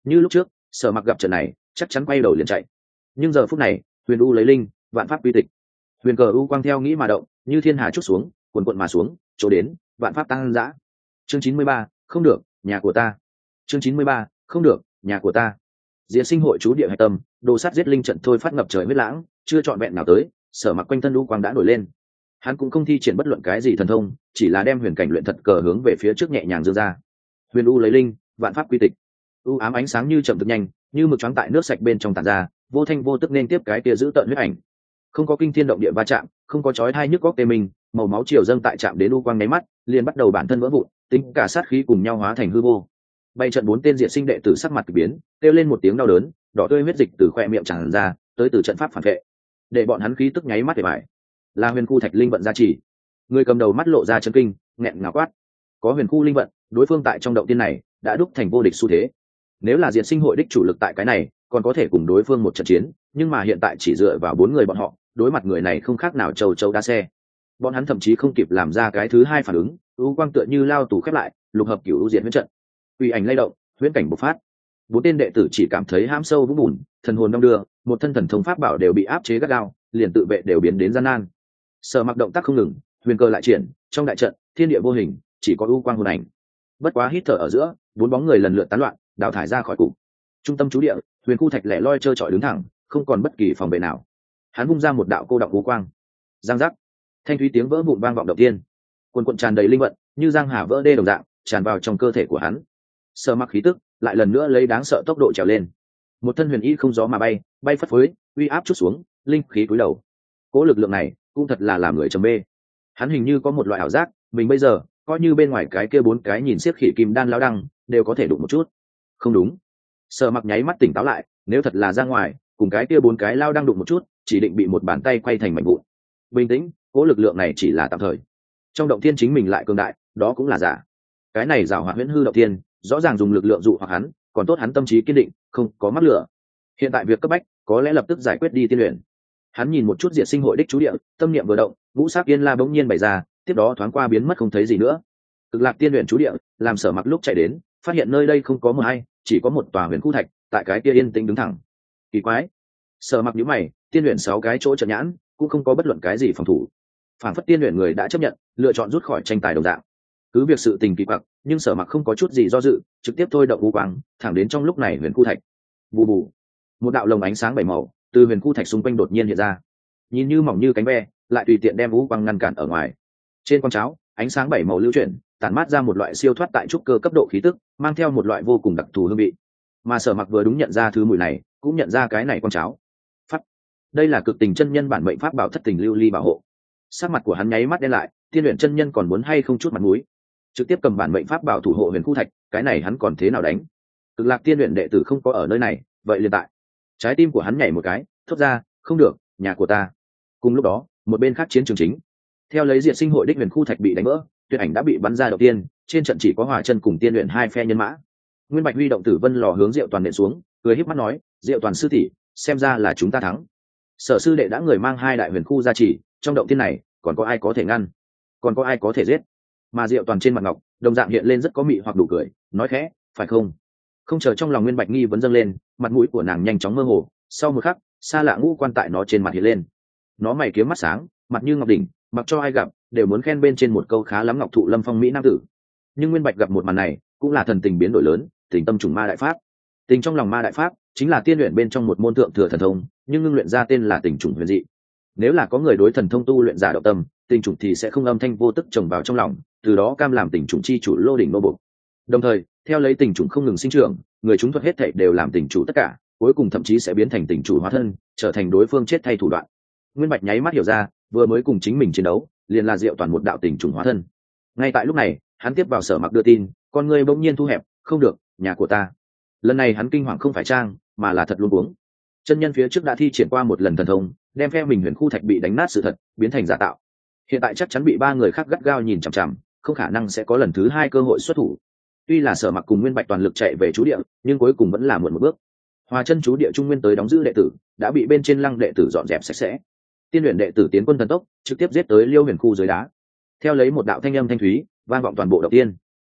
Như lúc trước, Sở Mặc gặp trận này chắc chắn quay đầu liền chạy, nhưng giờ phút này huyền u lấy linh, vạn pháp quy tịch, huyền cờ u quang theo nghĩ mà động, như thiên hà chút xuống, cuồn cuộn mà xuống, chỗ đến vạn pháp tăng dã. Chương chín mươi ba, không được, nhà của ta. Chương chín mươi ba, không được, nhà của ta. Diệt sinh hội chú địa hạch tâm, đồ sát giết linh trận thôi phát ngập trời huyết lãng, chưa trọn vẹn nào tới, Sở Mặc quanh thân u quang đã nổi lên. Hắn cũng không thi triển bất luận cái gì thần thông, chỉ là đem huyền cảnh luyện thật cờ hướng về phía trước nhẹ nhàng giơ ra. Huyền u lấy linh, vạn pháp quy tịch. U ám ánh sáng như chậm thực nhanh, như mực choáng tại nước sạch bên trong tản ra, vô thanh vô tức nên tiếp cái kia giữ tợn huyết ảnh. Không có kinh thiên động địa va chạm, không có chói tai nhức góc tê mình, màu máu chiều dâng tại chạm đến u quang nháy mắt, liền bắt đầu bản thân vỡ vụn, tính cả sát khí cùng nhau hóa thành hư vô. Bay trận bốn tên diệt sinh đệ tử sắc mặt kỳ biến, kêu lên một tiếng đau đớn, đỏ tươi huyết dịch từ khoe miệng tràn ra, tới từ trận pháp phản vệ, để bọn hắn khí tức nháy mắt để bại. Là huyền khu thạch linh vận gia trì. Người cầm đầu mắt lộ ra chấn kinh, nghẹn ngào quát: có huyền khu linh vận, đối phương tại trong động tiên này đã đúc thành vô địch xu thế. Nếu là diệt sinh hội đích chủ lực tại cái này, còn có thể cùng đối phương một trận chiến, nhưng mà hiện tại chỉ dựa vào bốn người bọn họ, đối mặt người này không khác nào châu châu đa xe. Bọn hắn thậm chí không kịp làm ra cái thứ hai phản ứng, u quang tựa như lao tù khép lại, lục hợp cửu u diệt huyễn trận. Uy ảnh lay động, huyễn cảnh bộc phát. Bốn tên đệ tử chỉ cảm thấy hãm sâu vũng bùn, thần hồn đong đưa, một thân thần thông pháp bảo đều bị áp chế gắt gao, liền tự vệ đều biến đến gian nan. Sở Mặc động tác không ngừng, huyền cơ lại triển, trong đại trận thiên địa vô hình, chỉ có u quang hồn ảnh. Bất quá hít thở ở giữa, bốn bóng người lần lượt tán loạn, đào thải ra khỏi cục. Trung tâm chú địa, huyền khu thạch lẻ loi trơ trọi đứng thẳng, không còn bất kỳ phòng vệ nào. Hắn vung ra một đạo cô động u quang, giang giác, thanh thúy tiếng vỡ vụn vang vọng động tiên, quần quần tràn đầy linh vận, như giang hà vỡ đê đồng dạng, tràn vào trong cơ thể của hắn. Sở Mặc khí tức lại lần nữa lấy đáng sợ tốc độ trèo lên, một thân huyền y không gió mà bay, bay phất phới, uy áp chút xuống, linh khí cúi đầu. Cố lực lượng này cũng thật là làm người trầm mê. Hắn hình như có một loại ảo giác, mình bây giờ coi như bên ngoài cái kia bốn cái nhìn xiếc khỉ kim đan lao đăng đều có thể đụng một chút. Không đúng. Sở Mặc nháy mắt tỉnh táo lại, nếu thật là ra ngoài cùng cái kia bốn cái lao đăng đụng một chút, chỉ định bị một bàn tay quay thành mảnh vụn. Bình tĩnh, cố lực lượng này chỉ là tạm thời. Trong động thiên chính mình lại cường đại, đó cũng là giả. Cái này giảo hoạt huyễn hư động thiên, rõ ràng dùng lực lượng dụ hoặc hắn, còn tốt hắn tâm trí kiên định, không có mắc lửa. Hiện tại việc cấp bách, có lẽ lập tức giải quyết đi tiên luyện. Hắn nhìn một chút diệt sinh hội đích chú địa, tâm niệm vừa động, ngũ sắc yên la bỗng nhiên bày ra, tiếp đó thoáng qua biến mất không thấy gì nữa. Cực lạc tiên luyện chú địa, làm Sở Mặc lúc chạy đến, phát hiện nơi đây không có một ai, chỉ có một tòa huyền khu thạch, tại cái kia yên tĩnh đứng thẳng. Kỳ quái. Sở Mặc nhíu mày, tiên luyện sáu cái chỗ trận nhãn, cũng không có bất luận cái gì phòng thủ. Phản phất tiên luyện người đã chấp nhận, lựa chọn rút khỏi tranh tài đồng dạng. Cứ việc sự tình kỳ quặc, nhưng Sở Mặc không có chút gì do dự, trực tiếp thôi động u quang, thẳng đến trong lúc này huyền khu thạch. Bù bù. Một đạo lồng ánh sáng bảy màu từ huyền khu thạch xung quanh đột nhiên hiện ra, nhìn như mỏng như cánh ve, lại tùy tiện đem u quang ngăn cản ở ngoài. Trên quang cháo, ánh sáng bảy màu lưu chuyển, tản mát ra một loại siêu thoát tại trúc cơ cấp độ khí tức, mang theo một loại vô cùng đặc thù hương vị. Mà Sở Mặc vừa đúng nhận ra thứ mùi này, cũng nhận ra cái này quang cháo. Pháp, đây là cực tình chân nhân bản mệnh pháp bảo thất tình lưu ly bảo hộ. Sắc mặt của hắn nháy mắt đen lại, tiên luyện chân nhân còn muốn hay không chút mặt mũi, trực tiếp cầm bản mệnh pháp bảo thủ hộ huyền khu thạch, cái này hắn còn thế nào đánh? Cực lạc tiên luyện đệ tử không có ở nơi này, vậy liền tại. Trái tim của hắn nhảy một cái, thốt ra, không được, nhà của ta. Cùng lúc đó, một bên khác chiến trường chính, theo lấy diệt sinh hội đích huyền khu thạch bị đánh vỡ, tuyệt ảnh đã bị bắn ra đầu tiên, trên trận chỉ có Hỏa Chân cùng tiên luyện hai phe nhân mã. Nguyên Bạch huy động tử vân lò hướng Diệu Toàn nện xuống, cười híp mắt nói, Diệu Toàn sư tỷ, xem ra là chúng ta thắng. Sở sư đệ đã người mang hai đại huyền khu gia trì, trong động tiên này còn có ai có thể ngăn, còn có ai có thể giết? Mà Diệu Toàn trên mặt ngọc đồng dạng hiện lên rất có mị hoặc đủ cười, nói khẽ, phải không? Không chờ trong lòng Nguyên Bạch nghi vấn dâng lên, mặt mũi của nàng nhanh chóng mơ hồ, sau một khắc, xa lạ ngũ quan tại nó trên mặt hiện lên. Nó mày kiếm mắt sáng, mặt như ngọc đỉnh, mặc cho ai gặp đều muốn khen bên trên một câu khá lắm ngọc thụ lâm phong mỹ nam tử. Nhưng Nguyên Bạch gặp một màn này, cũng là thần tình biến đổi lớn, tình tâm trùng ma đại pháp. Tình trong lòng ma đại pháp chính là tiên luyện bên trong một môn thượng thừa thần thông, nhưng ngưng luyện ra tên là tình trùng huyền dị. Nếu là có người đối thần thông tu luyện giả động tâm, tình trùng thì sẽ không âm thanh vô tức trồng vào trong lòng, từ đó cam làm tình trùng chi chủ lô đỉnh nô bộc. Đồng thời, theo lấy tình trùng không ngừng sinh trưởng, người chúng thuật hết thảy đều làm tình chủ tất cả, cuối cùng thậm chí sẽ biến thành tình chủ hóa thân, trở thành đối phương chết thay thủ đoạn. Nguyên Bạch nháy mắt hiểu ra, vừa mới cùng chính mình chiến đấu, liền là Diệu Toàn một đạo tình trùng hóa thân. Ngay tại lúc này, hắn tiếp vào Sở Mặc đưa tin, con người bỗng nhiên thu hẹp, không được, nhà của ta. Lần này hắn kinh hoàng không phải trang, mà là thật luôn uống. Chân nhân phía trước đã thi triển qua một lần thần thông, đem phe mình huyền khu thạch bị đánh nát sự thật, biến thành giả tạo. Hiện tại chắc chắn bị ba người khác gắt gao nhìn chằm chằm, không khả năng sẽ có lần thứ hai cơ hội xuất thủ. Tuy là Sở Mặc cùng Nguyên Bạch toàn lực chạy về chú địa, nhưng cuối cùng vẫn là muộn một bước. Hòa chân chú địa trung nguyên tới đóng giữ đệ tử, đã bị bên trên lăng đệ tử dọn dẹp sạch sẽ. Tiên luyện đệ tử tiến quân thần tốc, trực tiếp giết tới Liêu Huyền khu dưới đá. Theo lấy một đạo thanh âm thanh thúy, vang vọng toàn bộ động tiên.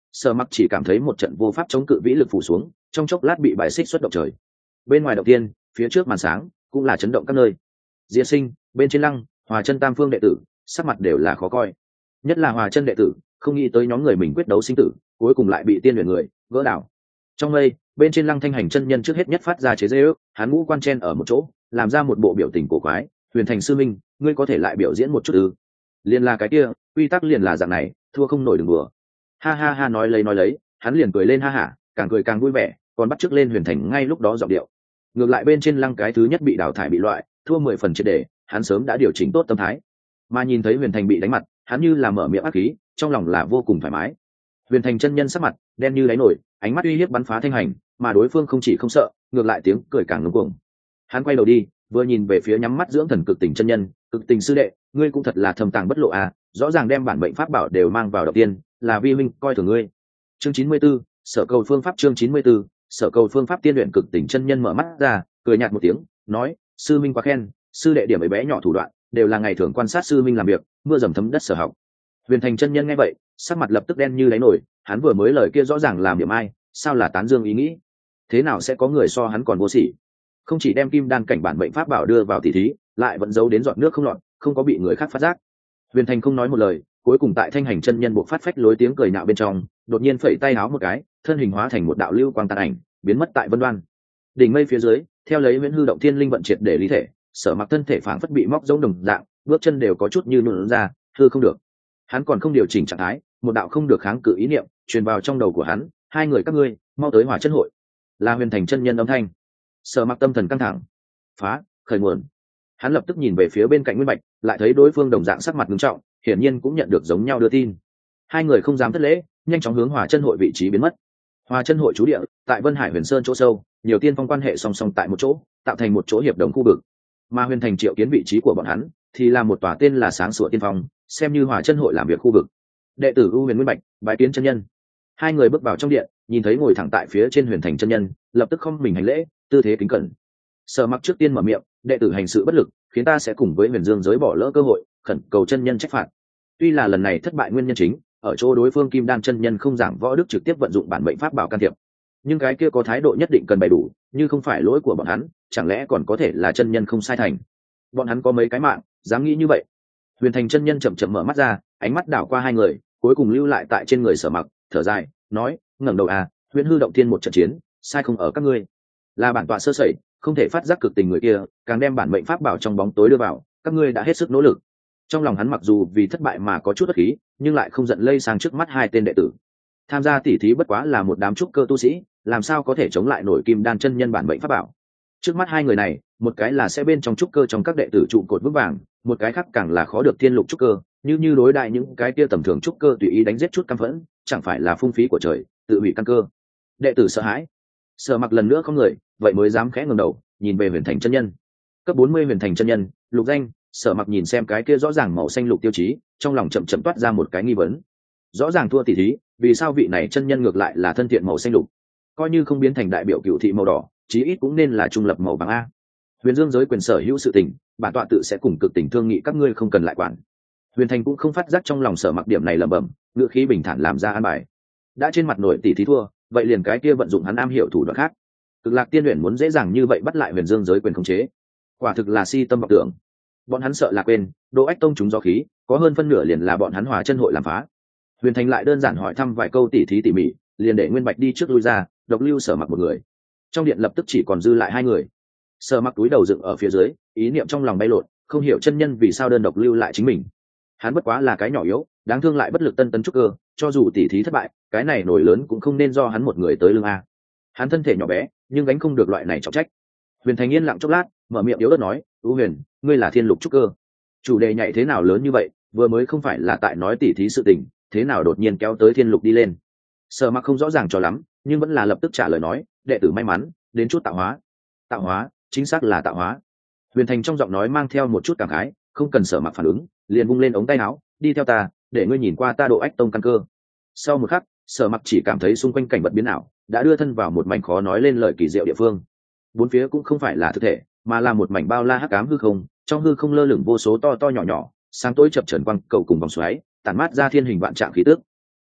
Sở Mặc chỉ cảm thấy một trận vô pháp chống cự vĩ lực phủ xuống, trong chốc lát bị bài xích xuất động trời. Bên ngoài đầu tiên, phía trước màn sáng cũng là chấn động các nơi. Diệp Sinh, bên trên lăng, Hòa Chân tam phương đệ tử, sắc mặt đều là khó coi. Nhất là Hòa Chân đệ tử, không nghĩ tới nhóm người mình quyết đấu sinh tử, cuối cùng lại bị tiên luyện người gỡ đảo. Trong mây, bên trên lăng Thanh Hành chân nhân trước hết nhất phát ra chế giễu, hắn ngũ quan chen ở một chỗ, làm ra một bộ biểu tình cổ quái. Huyền Thành sư minh, ngươi có thể lại biểu diễn một chút ư? Liền là cái kia, quy tắc liền là dạng này, thua không nổi đừng đùa. Ha ha ha, nói lấy nói lấy, hắn liền cười lên ha hả, càng cười càng vui vẻ, còn bắt chước lên Huyền Thành ngay lúc đó giọng điệu. Ngược lại bên trên lăng cái thứ nhất bị đào thải bị loại, thua mười phần triệt để, hắn sớm đã điều chỉnh tốt tâm thái. Mà nhìn thấy Huyền Thành bị đánh mặt, hắn như là mở miệng ác khí, trong lòng là vô cùng thoải mái. Huyền Thành chân nhân sắc mặt đen như đáy nổi, ánh mắt uy hiếp bắn phá Thanh Hành, mà đối phương không chỉ không sợ, ngược lại tiếng cười càng ngông cuồng. Hắn quay đầu đi, vừa nhìn về phía nhắm mắt dưỡng thần cực tình chân nhân, cực tình sư đệ, ngươi cũng thật là thâm tàng bất lộ à, rõ ràng đem bản mệnh pháp bảo đều mang vào đầu tiên, là vi huynh coi thường ngươi. Chương chín mươi 94, sở cầu phương pháp chương chín mươi 94, sở cầu phương pháp tiên luyện cực tình chân nhân mở mắt ra, cười nhạt một tiếng, nói, sư minh quá khen, sư đệ điểm ấy bé nhỏ thủ đoạn, đều là ngày thường quan sát sư minh làm việc, mưa dầm thấm đất sở học. Huyền Thành chân nhân nghe vậy, sắc mặt lập tức đen như đáy nổi, hắn vừa mới lời kia rõ ràng làm điểm ai, sao là tán dương ý nghĩ? Thế nào sẽ có người so hắn còn vô sỉ? Không chỉ đem kim đan cảnh bản mệnh pháp bảo đưa vào tỷ thí, lại vẫn giấu đến giọt nước không lọt, không có bị người khác phát giác. Huyền Thành không nói một lời, cuối cùng tại Thanh Hành chân nhân buộc phát phách lối tiếng cười nhạo bên trong, đột nhiên phẩy tay áo một cái, thân hình hóa thành một đạo lưu quang tàn ảnh, biến mất tại vân đoan. Đỉnh mây phía dưới, theo lấy Viễn Hư động thiên linh vận triệt để lý thể, Sở Mặc thân thể phảng phất bị móc giống đồng dạng, bước chân đều có chút như nhũn ra, hư không được. Hắn còn không điều chỉnh trạng thái, một đạo không được kháng cự ý niệm truyền vào trong đầu của hắn, hai người các ngươi mau tới Hỏa Chân hội. Là Huyền Thành chân nhân âm thanh. Sở Mặc tâm thần căng thẳng, phá khởi nguồn. Hắn lập tức nhìn về phía bên cạnh Nguyên Bạch, lại thấy đối phương đồng dạng sắc mặt nghiêm trọng, hiển nhiên cũng nhận được giống nhau đưa tin. Hai người không dám thất lễ, nhanh chóng hướng Hỏa Chân hội vị trí biến mất. Hỏa Chân hội trú địa tại Vân Hải Huyền Sơn chỗ sâu, nhiều tiên phong quan hệ song song tại một chỗ, tạo thành một chỗ hiệp đồng khu vực. Mà Huyền Thành triệu kiến vị trí của bọn hắn, thì là một tòa tên là Sáng Sủa Tiên Phong, xem như Hỏa Chân hội làm việc khu vực. Đệ tử U Huyền Nguyên Bạch, bái kiến chân nhân. Hai người bước vào trong điện, nhìn thấy ngồi thẳng tại phía trên Huyền Thành chân nhân, lập tức không mình hành lễ, tư thế kính cẩn. Sở Mặc trước tiên mở miệng, đệ tử hành sự bất lực, khiến ta sẽ cùng với Huyền Dương giới bỏ lỡ cơ hội, khẩn cầu chân nhân trách phạt. Tuy là lần này thất bại nguyên nhân chính ở chỗ đối phương Kim Đan chân nhân không giảng võ đức trực tiếp vận dụng bản mệnh pháp bảo can thiệp, nhưng cái kia có thái độ nhất định cần bày đủ, như không phải lỗi của bọn hắn, chẳng lẽ còn có thể là chân nhân không sai thành? Bọn hắn có mấy cái mạng, dám nghĩ như vậy? Huyền Thành chân nhân chậm chậm mở mắt ra, ánh mắt đảo qua hai người, cuối cùng lưu lại tại trên người Sở Mặc, thở dài, nói, ngẩng đầu à, Huyền Hư động thiên một trận chiến, sai không ở các ngươi, là bản tọa sơ sẩy, không thể phát giác cực tình người kia, càng đem bản mệnh pháp bảo trong bóng tối đưa vào, các ngươi đã hết sức nỗ lực. Trong lòng hắn mặc dù vì thất bại mà có chút bất khí, nhưng lại không giận lây sang trước mắt hai tên đệ tử. Tham gia tỉ thí bất quá là một đám trúc cơ tu sĩ, làm sao có thể chống lại nổi Kim Đan chân nhân bản mệnh pháp bảo? Trước mắt hai người này, một cái là sẽ bên trong trúc cơ trong các đệ tử trụ cột vững vàng, một cái khác càng là khó được thiên lục trúc cơ, như như đối đại những cái kia tầm thường trúc cơ tùy ý đánh giết chút căm phẫn, chẳng phải là phung phí của trời, tự hủy căn cơ. Đệ tử sợ hãi, Sở Mặc lần nữa không người, vậy mới dám khẽ ngẩng đầu, nhìn về Huyền Thành chân nhân. Cấp bốn mươi Huyền Thành chân nhân, lục danh. Sở Mặc nhìn xem cái kia rõ ràng màu xanh lục tiêu chí, trong lòng chậm chậm toát ra một cái nghi vấn. Rõ ràng thua tỷ thí, vì sao vị này chân nhân ngược lại là thân thiện màu xanh lục? Coi như không biến thành đại biểu cựu thị màu đỏ, chí ít cũng nên là trung lập màu vàng a. Huyền Dương giới quyền sở hữu sự tình, bản tọa tự sẽ cùng cực tình thương nghị các ngươi không cần lại quản. Huyền Thành cũng không phát giác trong lòng Sở Mặc điểm này lẩm bẩm, ngữ khí bình thản làm ra an bài. Đã trên mặt nổi tỷ thí thua, vậy liền cái kia vận dụng hắn am hiểu thủ đoạn khác. Cực Lạc Tiên Huyền muốn dễ dàng như vậy bắt lại Huyền Dương giới quyền khống chế, quả thực là si tâm vọng tưởng. Bọn hắn sợ là quên, Đỗ Ách Tông chúng do khí, có hơn phân nửa liền là bọn hắn Hòa Chân hội làm phá. Huyền Thành lại đơn giản hỏi thăm vài câu tỉ thí tỉ mỉ, liền để Nguyên Bạch đi trước lui ra, độc lưu Sở Mặc một người. Trong điện lập tức chỉ còn dư lại hai người. Sở Mặc túi đầu dựng ở phía dưới, ý niệm trong lòng bay lộn, không hiểu chân nhân vì sao đơn độc lưu lại chính mình. Hắn bất quá là cái nhỏ yếu, đáng thương lại bất lực tân tấn trúc cơ, cho dù tỉ thí thất bại, cái này nổi lớn cũng không nên do hắn một người tới lưng a. Hắn thân thể nhỏ bé, nhưng gánh không được loại này trọng trách. Huyền Thành yên lặng chốc lát, mở miệng yếu ớt nói, "U Huyền, ngươi là thiên lục trúc cơ, chủ đề nhảy thế nào lớn như vậy, vừa mới không phải là tại nói tỉ thí sự tình, thế nào đột nhiên kéo tới thiên lục đi lên?" Sở Mặc không rõ ràng cho lắm, nhưng vẫn là lập tức trả lời nói, "Đệ tử may mắn, đến chút tạo hóa." Tạo hóa, chính xác là tạo hóa. Huyền Thành trong giọng nói mang theo một chút cảm khái, không cần Sở Mặc phản ứng, liền vung lên ống tay áo, "Đi theo ta, để ngươi nhìn qua ta Độ Ách Tông căn cơ." Sau một khắc, Sở Mặc chỉ cảm thấy xung quanh cảnh vật biến ảo, đã đưa thân vào một mảnh khó nói lên lời kỳ diệu địa phương. Bốn phía cũng không phải là thực thể, mà là một mảnh bao la hắc ám hư không, trong hư không lơ lửng vô số to to nhỏ nhỏ, sáng tối chập chờn quang cầu cùng vòng xoáy, tản mát ra thiên hình vạn trạng khí tức.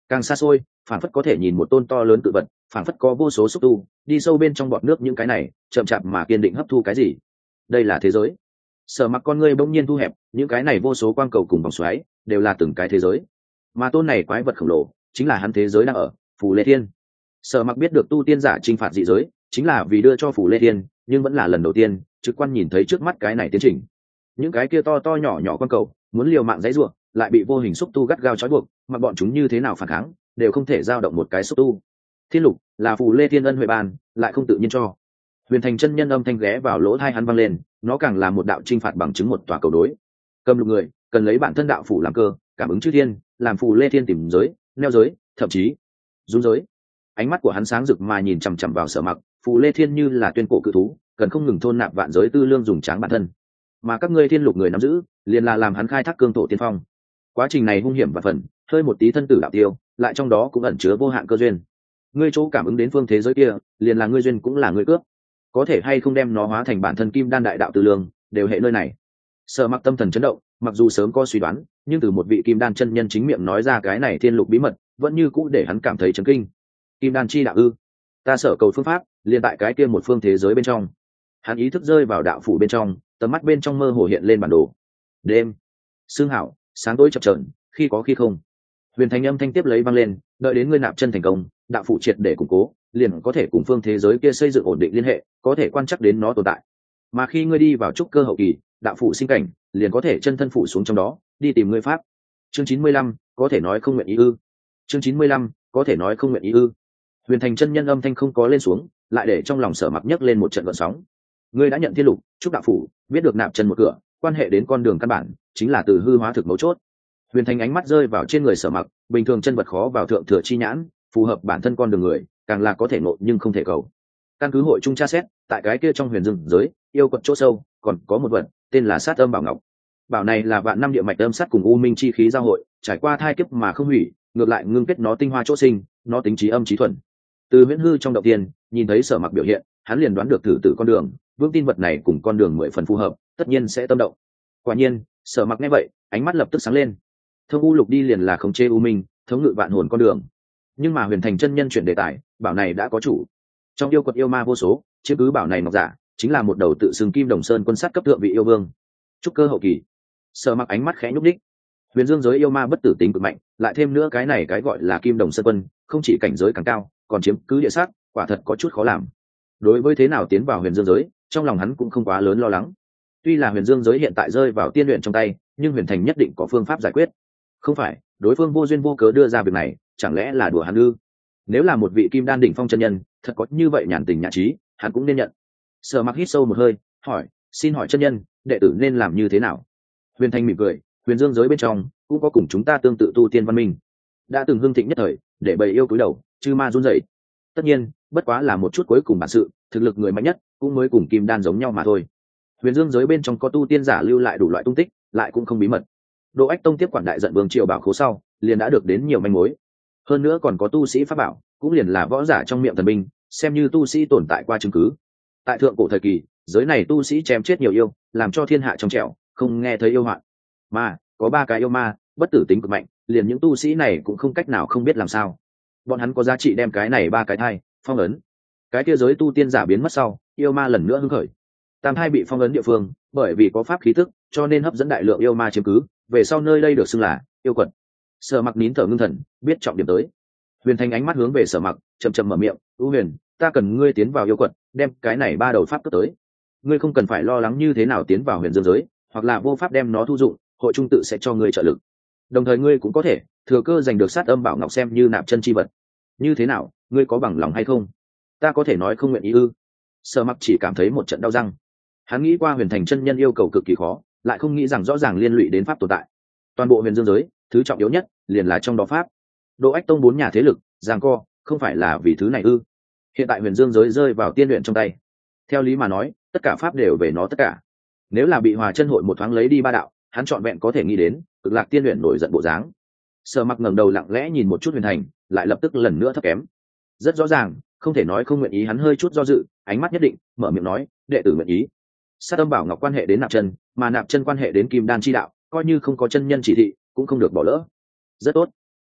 càng xa xôi phản phất có thể nhìn một tôn to lớn tự vật, phản phất có vô số xúc tu đi sâu bên trong bọt nước, những cái này chậm chạp mà kiên định hấp thu cái gì. Đây là thế giới. Sở Mặc con ngươi bỗng nhiên thu hẹp, những cái này vô số quang cầu cùng vòng xoáy đều là từng cái thế giới, mà tôn này quái vật khổng lồ chính là hắn thế giới đang ở, Phù Lê Thiên. Sở Mặc biết được tu tiên giả chinh phạt dị giới chính là vì đưa cho Phù Lê Thiên, nhưng vẫn là lần đầu tiên trực quan nhìn thấy trước mắt cái này tiến trình. Những cái kia to to nhỏ nhỏ quang cầu muốn liều mạng dãy rủa, lại bị vô hình xúc tu gắt gao trói buộc, mà bọn chúng như thế nào phản kháng đều không thể giao động một cái xúc tu. Thiên lục là Phù Lê Thiên ân huệ ban, lại không tự nhiên cho. Huyền Thành chân nhân âm thanh ghé vào lỗ tai hắn vang lên, nó càng là một đạo chinh phạt bằng chứng một tòa cầu đối. Cầm lục người cần lấy bản thân đạo phủ làm cơ, cảm ứng chư thiên, làm Phù Lê Thiên tìm giới, neo giới, thậm chí run giới. Ánh mắt của hắn sáng rực mà nhìn chằm chằm vào Sở Mặc. Phù Lê Thiên như là tuyên cổ cự thú, cần không ngừng thôn nạp vạn giới tư lương dùng tráng bản thân, mà các ngươi thiên lục người nắm giữ liền là làm hắn khai thác cương thổ tiên phong. Quá trình này hung hiểm và phần hơi một tí thân tử đạo tiêu, lại trong đó cũng ẩn chứa vô hạn cơ duyên. Ngươi chỗ cảm ứng đến phương thế giới kia liền là ngươi duyên, cũng là ngươi cướp. Có thể hay không đem nó hóa thành bản thân kim đan đại đạo tư lương, đều hệ nơi này. Sở Mặc tâm thần chấn động, mặc dù sớm có suy đoán, nhưng từ một vị kim đan chân nhân chính miệng nói ra cái này thiên lục bí mật, vẫn như cũ để hắn cảm thấy chấn kinh. Kim đan chi đạo ư? Ta sở cầu phương pháp liền tại cái kia một phương thế giới bên trong. Hắn ý thức rơi vào đạo phủ bên trong, tầm mắt bên trong mơ hồ hiện lên bản đồ. Đêm sương hảo, sáng tối chập chờn, khi có khi không. Huyền Thành âm thanh tiếp lấy vang lên, đợi đến ngươi nạp chân thành công, đạo phủ triệt để củng cố, liền có thể cùng phương thế giới kia xây dựng ổn định liên hệ, có thể quan chắc đến nó tồn tại. Mà khi ngươi đi vào trúc cơ hậu kỳ, đạo phủ sinh cảnh, liền có thể chân thân phủ xuống trong đó, đi tìm ngươi pháp. Chương chín mươi lăm, có thể nói không nguyện ý ư? Chương chín mươi lăm, có thể nói không nguyện ý ư? Huyền Thành chân nhân âm thanh không có lên xuống, lại để trong lòng Sở Mặc nhấc lên một trận gợn sóng. Ngươi đã nhận thiên lục, trúc đạo phủ, biết được nạp chân một cửa, quan hệ đến con đường căn bản, chính là từ hư hóa thực mấu chốt. Huyền Thành ánh mắt rơi vào trên người Sở Mặc, bình thường chân vật khó vào thượng thừa chi nhãn, phù hợp bản thân con đường người, càng là có thể ngộ nhưng không thể cầu. Căn cứ hội trung tra xét, tại cái kia trong huyền rừng giới, yêu quật chỗ sâu, còn có một vật, tên là Sát Âm Bảo Ngọc. Bảo này là vạn năm địa mạch âm sát cùng u minh chi khí giao hội, trải qua thai kiếp mà không hủy, ngược lại ngưng kết nó tinh hoa chỗ sinh, nó tính trí âm trí thuần. Từ huyễn hư trong động tiên, nhìn thấy Sở Mặc biểu hiện, hắn liền đoán được thử tử con đường, vững tin vật này cùng con đường mười phần phù hợp, tất nhiên sẽ tâm động. Quả nhiên, Sở Mặc nghe vậy, ánh mắt lập tức sáng lên. Thông u lục đi liền là khống chế u minh, thống ngự vạn hồn con đường. Nhưng mà Huyền Thành chân nhân chuyển đề tài, bảo này đã có chủ. Trong yêu quật yêu ma vô số, chiếm cứ bảo này ngọc giả, chính là một đầu tự xưng Kim Đồng Sơn quân sát cấp thượng vị yêu vương. Trúc cơ hậu kỳ. Sở Mặc ánh mắt khẽ nhúc đích. Huyền dương giới yêu ma bất tử tính cực mạnh, lại thêm nữa cái này cái gọi là Kim Đồng Sơn quân, không chỉ cảnh giới càng cao, còn chiếm cứ địa sát, quả thật có chút khó làm. Đối với thế nào tiến vào huyền dương giới, trong lòng hắn cũng không quá lớn lo lắng. Tuy là huyền dương giới hiện tại rơi vào tiên luyện trong tay, nhưng Huyền Thành nhất định có phương pháp giải quyết. Không phải đối phương vô duyên vô cớ đưa ra việc này, chẳng lẽ là đùa hắn ư? Nếu là một vị kim đan đỉnh phong chân nhân, thật có như vậy nhàn tình nhã trí, hắn cũng nên nhận. Sở Mặc hít sâu một hơi, hỏi: xin hỏi chân nhân, đệ tử nên làm như thế nào? Huyền Thành mỉm cười: huyền dương giới bên trong cũng có cùng chúng ta tương tự tu tiên văn minh, đã từng hưng thịnh nhất thời, để bầy yêu cúi đầu, chư ma run rẩy. Tất nhiên, bất quá là một chút cuối cùng bản sự, thực lực người mạnh nhất cũng mới cùng kim đan giống nhau mà thôi. Huyền dương giới bên trong có tu tiên giả lưu lại đủ loại tung tích, lại cũng không bí mật. Đỗ Ách Tông tiếp quản đại giận vương triều bảo khố sau, liền đã được đến nhiều manh mối. Hơn nữa còn có tu sĩ pháp bảo, cũng liền là võ giả trong miệng thần binh, xem như tu sĩ tồn tại qua chứng cứ. Tại thượng cổ thời kỳ, giới này tu sĩ chém chết nhiều yêu, làm cho thiên hạ trong trẻo, không nghe thấy yêu hoạn. Mà có ba cái yêu ma, bất tử tính cực mạnh, liền những tu sĩ này cũng không cách nào không biết làm sao. Bọn hắn có giá trị đem cái này ba cái thai phong ấn. Cái kia giới tu tiên giả biến mất sau, yêu ma lần nữa hưng khởi. Tam thai bị phong ấn địa phương, bởi vì có pháp khí tức, cho nên hấp dẫn đại lượng yêu ma chiếm cứ, về sau nơi đây được xưng là yêu quật. Sở Mặc nín thở ngưng thần, biết trọng điểm tới. Huyền Thành ánh mắt hướng về Sở Mặc, chậm chậm mở miệng: "U Huyền, ta cần ngươi tiến vào yêu quật, đem cái này ba đầu pháp cướp tới. Ngươi không cần phải lo lắng như thế nào tiến vào huyền dương giới, hoặc là vô pháp đem nó thu dụng, hội trung tự sẽ cho ngươi trợ lực. Đồng thời ngươi cũng có thể thừa cơ giành được Sát Âm Bảo Ngọc xem như nạp chân chi vật. Như thế nào, ngươi có bằng lòng hay không?" "Ta có thể nói không nguyện ý ư?" Sở Mặc chỉ cảm thấy một trận đau răng. Hắn nghĩ qua Huyền Thành chân nhân yêu cầu cực kỳ khó, lại không nghĩ rằng rõ ràng liên lụy đến pháp tồn tại. Toàn bộ huyền dương giới, thứ trọng yếu nhất liền là trong đó pháp. Đỗ Ách Tông bốn nhà thế lực giằng co, không phải là vì thứ này ư? Hiện tại huyền dương giới rơi vào tiên luyện trong tay, theo lý mà nói, tất cả pháp đều về nó tất cả. Nếu là bị Hòa Chân hội một thoáng lấy đi ba đạo, hắn trọn vẹn có thể nghĩ đến Cực Lạc tiên luyện nổi giận bộ dáng. Sở Mặc ngẩng đầu lặng lẽ nhìn một chút Huyền Thành, lại lập tức lần nữa thấp kém. Rất rõ ràng, không thể nói không nguyện ý, hắn hơi chút do dự, ánh mắt nhất định, mở miệng nói: "Đệ tử nguyện ý." Sát Âm Bảo Ngọc quan hệ đến nạp chân, mà nạp chân quan hệ đến kim đan chi đạo, coi như không có chân nhân chỉ thị, cũng không được bỏ lỡ. Rất tốt.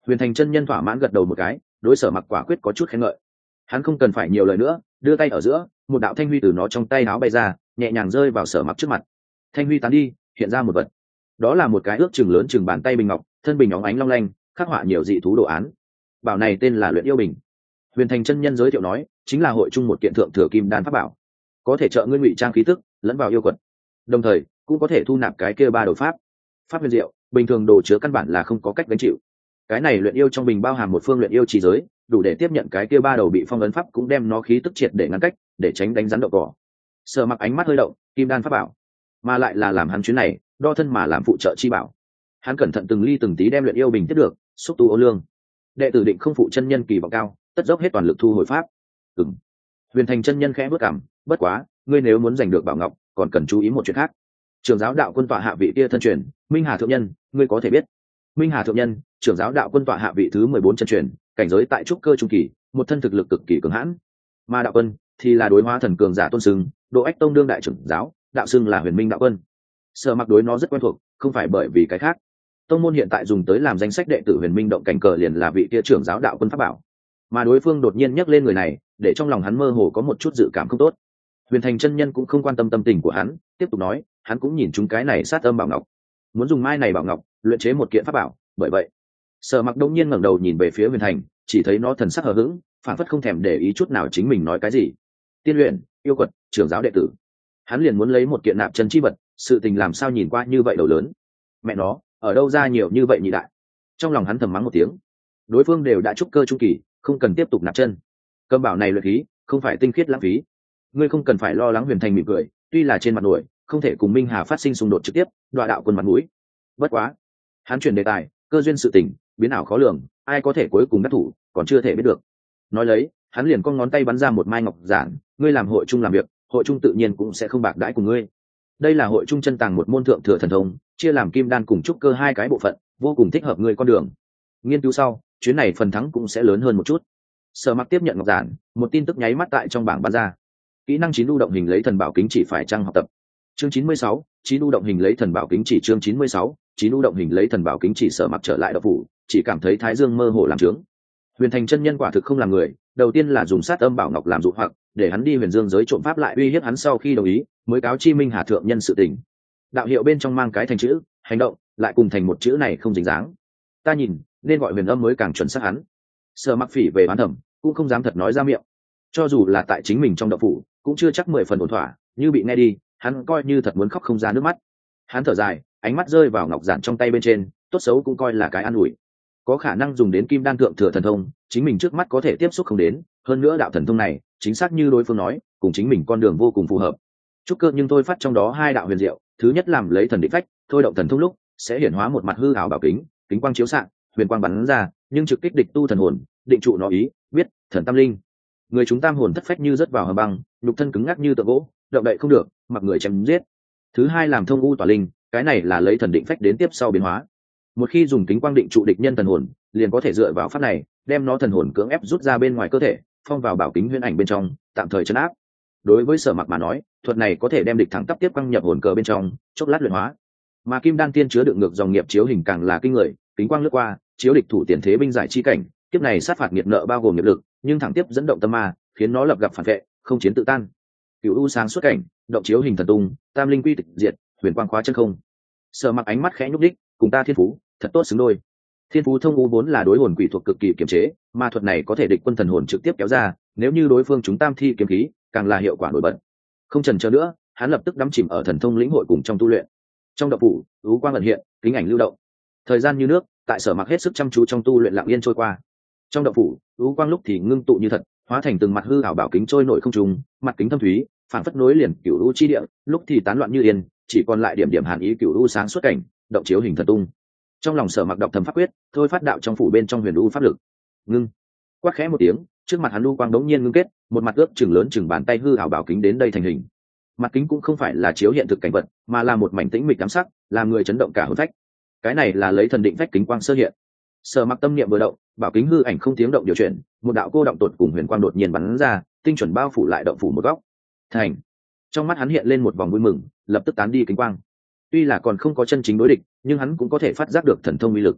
Huyền Thành chân nhân thỏa mãn gật đầu một cái, đối Sở Mặc quả quyết có chút khen ngợi. Hắn không cần phải nhiều lời nữa, đưa tay ở giữa, một đạo thanh huy từ nó trong tay áo bay ra, nhẹ nhàng rơi vào Sở Mặc trước mặt. Thanh huy tán đi, hiện ra một vật. Đó là một cái ước chừng lớn chừng bàn tay bình ngọc, thân bình óng ánh long lanh, khắc họa nhiều dị thú đồ án. Bảo này tên là Luyện Yêu Bình. Huyền Thành chân nhân giới thiệu nói, chính là hội chung một kiện thượng thừa kim đan pháp bảo, có thể trợ ngươi ngụy trang khí tức, lẫn vào yêu quật. Đồng thời, cũng có thể thu nạp cái kia ba đồ pháp. Pháp huyền diệu, bình thường đồ chứa căn bản là không có cách gánh chịu. Cái này luyện yêu trong bình bao hàm một phương luyện yêu chỉ giới, đủ để tiếp nhận cái kia ba đầu bị phong ấn pháp, cũng đem nó khí tức triệt để ngăn cách, để tránh đánh rắn đậu cỏ. Sở Mặc ánh mắt hơi động, kim đan pháp bảo, mà lại là làm hắn chuyến này đo thân mà làm phụ trợ chi bảo. Hắn cẩn thận từng ly từng tí đem luyện yêu bình tiếp được, xúc tu ô lương. Đệ tử định không phụ chân nhân kỳ vọng cao, tất dốc hết toàn lực thu hồi pháp. Ừm. Huyền Thành chân nhân khẽ bước cảm, bất quá, ngươi nếu muốn giành được bảo ngọc, còn cần chú ý một chuyện khác. Trưởng giáo đạo quân tọa hạ vị kia thân truyền, Minh Hà thượng nhân, ngươi có thể biết. Minh Hà thượng nhân, trưởng giáo đạo quân tọa hạ vị thứ mười bốn chân truyền, cảnh giới tại trúc cơ trung kỳ, một thân thực lực cực kỳ cường hãn. Mà đạo quân thì là đối hóa thần cường giả tôn sưng, Độ Ách tông đương đại trưởng giáo, đạo xưng là Huyền Minh đạo quân. Sở Mặc đối nó rất quen thuộc, không phải bởi vì cái khác. Tông môn hiện tại dùng tới làm danh sách đệ tử Huyền Minh động cảnh cờ liền là vị kia trưởng giáo đạo quân pháp bảo. Mà đối phương đột nhiên nhắc lên người này, để trong lòng hắn mơ hồ có một chút dự cảm không tốt. Huyền Thành chân nhân cũng không quan tâm tâm tình của hắn, tiếp tục nói, hắn cũng nhìn chúng cái này sát âm bảo ngọc, muốn dùng mai này bảo ngọc luyện chế một kiện pháp bảo. Bởi vậy, Sở Mặc đông nhiên ngẩng đầu nhìn về phía Huyền Thành, chỉ thấy nó thần sắc hờ hững, phản phất không thèm để ý chút nào chính mình nói cái gì. Tiên luyện, yêu quật, trưởng giáo đệ tử, hắn liền muốn lấy một kiện nạp chân chi vật, sự tình làm sao nhìn qua như vậy đầu lớn. Mẹ nó, ở đâu ra nhiều như vậy nhị đại. Trong lòng hắn thầm mắng một tiếng, đối phương đều đã trúc cơ trung kỳ, không cần tiếp tục nạp chân. Cầm bảo này luyện khí, không phải tinh khiết lãng phí. Ngươi không cần phải lo lắng. Huyền Thành mỉm cười, tuy là trên mặt nổi không thể cùng Minh Hà phát sinh xung đột trực tiếp, đoạ đạo quân mặt mũi. Bất quá, hắn chuyển đề tài, cơ duyên sự tình biến ảo khó lường, ai có thể cuối cùng đắc thủ còn chưa thể biết được. Nói lấy, hắn liền con ngón tay bắn ra một mai ngọc giản, ngươi làm hội trung làm việc, hội trung tự nhiên cũng sẽ không bạc đãi cùng ngươi. Đây là hội trung chân tàng một môn thượng thừa thần thông, chia làm kim đan cùng trúc cơ hai cái bộ phận, vô cùng thích hợp ngươi con đường. Nghiên cứu sau, chuyến này phần thắng cũng sẽ lớn hơn một chút. Sở Mặc tiếp nhận ngọc giản, một tin tức nháy mắt tại trong bảng bắn ra. Kỹ năng chín lưu động hình lấy thần bảo kính chỉ phải trăng học tập. Chương chín mươi sáu, chín lưu động hình lấy thần bảo kính chỉ. Chương chín mươi sáu, chín lưu động hình lấy thần bảo kính chỉ. Sở Mặc trở lại đạo phủ, chỉ cảm thấy thái dương mơ hồ làm trướng. Huyền Thành chân nhân quả thực không làm người, đầu tiên là dùng sát âm bảo ngọc làm dụ hoặc, để hắn đi huyền dương giới trộm pháp, lại uy hiếp hắn sau khi đồng ý, mới cáo chi Minh Hà thượng nhân sự tình. Đạo hiệu bên trong mang cái thành chữ, hành động, lại cùng thành một chữ này không dính dáng. Ta nhìn, nên gọi huyền âm mới càng chuẩn xác hắn. Sở Mặc phỉ về bán thẩm, cũng không dám thật nói ra miệng. Cho dù là tại chính mình trong đạo phủ, cũng chưa chắc mười phần ổn thỏa, như bị nghe đi, hắn coi như thật muốn khóc không ra nước mắt. Hắn thở dài, ánh mắt rơi vào ngọc giản trong tay bên trên, tốt xấu cũng coi là cái an ủi. Có khả năng dùng đến kim đan thượng thừa thần thông, chính mình trước mắt có thể tiếp xúc không đến, hơn nữa đạo thần thông này, chính xác như đối phương nói, cùng chính mình con đường vô cùng phù hợp. Trúc cơ nhưng tôi phát trong đó hai đạo huyền diệu, thứ nhất làm lấy thần định phách, thôi động thần thông lúc sẽ hiển hóa một mặt hư ảo bảo kính, kính quang chiếu xạ, huyền quang bắn ra, nhưng trực kích địch tu thần hồn, định trụ nó ý, biết thần tâm linh. Người chúng tam hồn thất phách như rớt vào hầm băng, nhục thân cứng ngắc như tượng gỗ, động đậy không được, mặc người chém giết. Thứ hai làm thông u tỏa linh, cái này là lấy thần định phách đến tiếp sau biến hóa. Một khi dùng kính quang định trụ địch nhân thần hồn, liền có thể dựa vào pháp này, đem nó thần hồn cưỡng ép rút ra bên ngoài cơ thể, phong vào bảo kính huyễn ảnh bên trong, tạm thời trấn áp. Đối với Sở Mặc mà nói, thuật này có thể đem địch thẳng tắp tiếp quang nhập hồn cờ bên trong, chốc lát luyện hóa. Mà kim đan tiên chứa đựng ngược dòng nghiệp chiếu hình càng là kinh người, kính quang lướt qua, chiếu địch thủ tiền thế binh giải chi cảnh, kiếp này sát phạt nghiệt nợ bao gồm nghiệp lực, nhưng thẳng tiếp dẫn động tâm ma, khiến nó lập gặp phản vệ, không chiến tự tan. Cửu u sáng xuất cảnh, động chiếu hình thần tung, tam linh quy tịch diệt, huyền quang khóa chân không. Sở Mặc ánh mắt khẽ nhúc đích, cùng ta thiên phú thật tốt xứng đôi. Thiên phú thông u vốn là đối hồn quỷ thuộc cực kỳ kiềm chế, mà thuật này có thể địch quân thần hồn trực tiếp kéo ra, nếu như đối phương chúng tam thi kiếm khí, càng là hiệu quả nổi bật. Không chần chờ nữa, hắn lập tức đắm chìm ở thần thông lĩnh hội cùng trong tu luyện. Trong đạo phủ, u quang ẩn hiện, kính ảnh lưu động. Thời gian như nước, tại Sở Mặc hết sức chăm chú trong tu luyện lặng yên trôi qua. Trong đạo phủ, u quang lúc thì ngưng tụ như thật, hóa thành từng mặt hư ảo bảo kính trôi nổi không trung, mặt kính thâm thúy, phản phất nối liền cửu u chi địa, lúc thì tán loạn như yên, chỉ còn lại điểm điểm hàn ý cửu u sáng xuất cảnh, động chiếu hình thần tung. Trong lòng Sở Mặc đọc thầm pháp quyết, thôi phát đạo trong phủ bên trong huyền u pháp lực. Ngưng. Quát khẽ một tiếng, trước mặt hắn u quang đống nhiên ngưng kết, một mặt ước chừng lớn chừng bàn tay hư ảo bảo kính đến đây thành hình. Mặt kính cũng không phải là chiếu hiện thực cảnh vật, mà là một mảnh tĩnh mịch ám sắc, làm người chấn động cả hồn phách. Cái này là lấy thần định phách kính quang sơ hiện. Sở Mặc tâm niệm vừa động, bảo kính hư ảnh không tiếng động điều chuyển, một đạo cô động tột cùng huyền quang đột nhiên bắn ra, tinh chuẩn bao phủ lại động phủ một góc. Thành. Trong mắt hắn hiện lên một vòng vui mừng, lập tức tán đi kính quang. Tuy là còn không có chân chính đối địch, nhưng hắn cũng có thể phát giác được thần thông uy lực.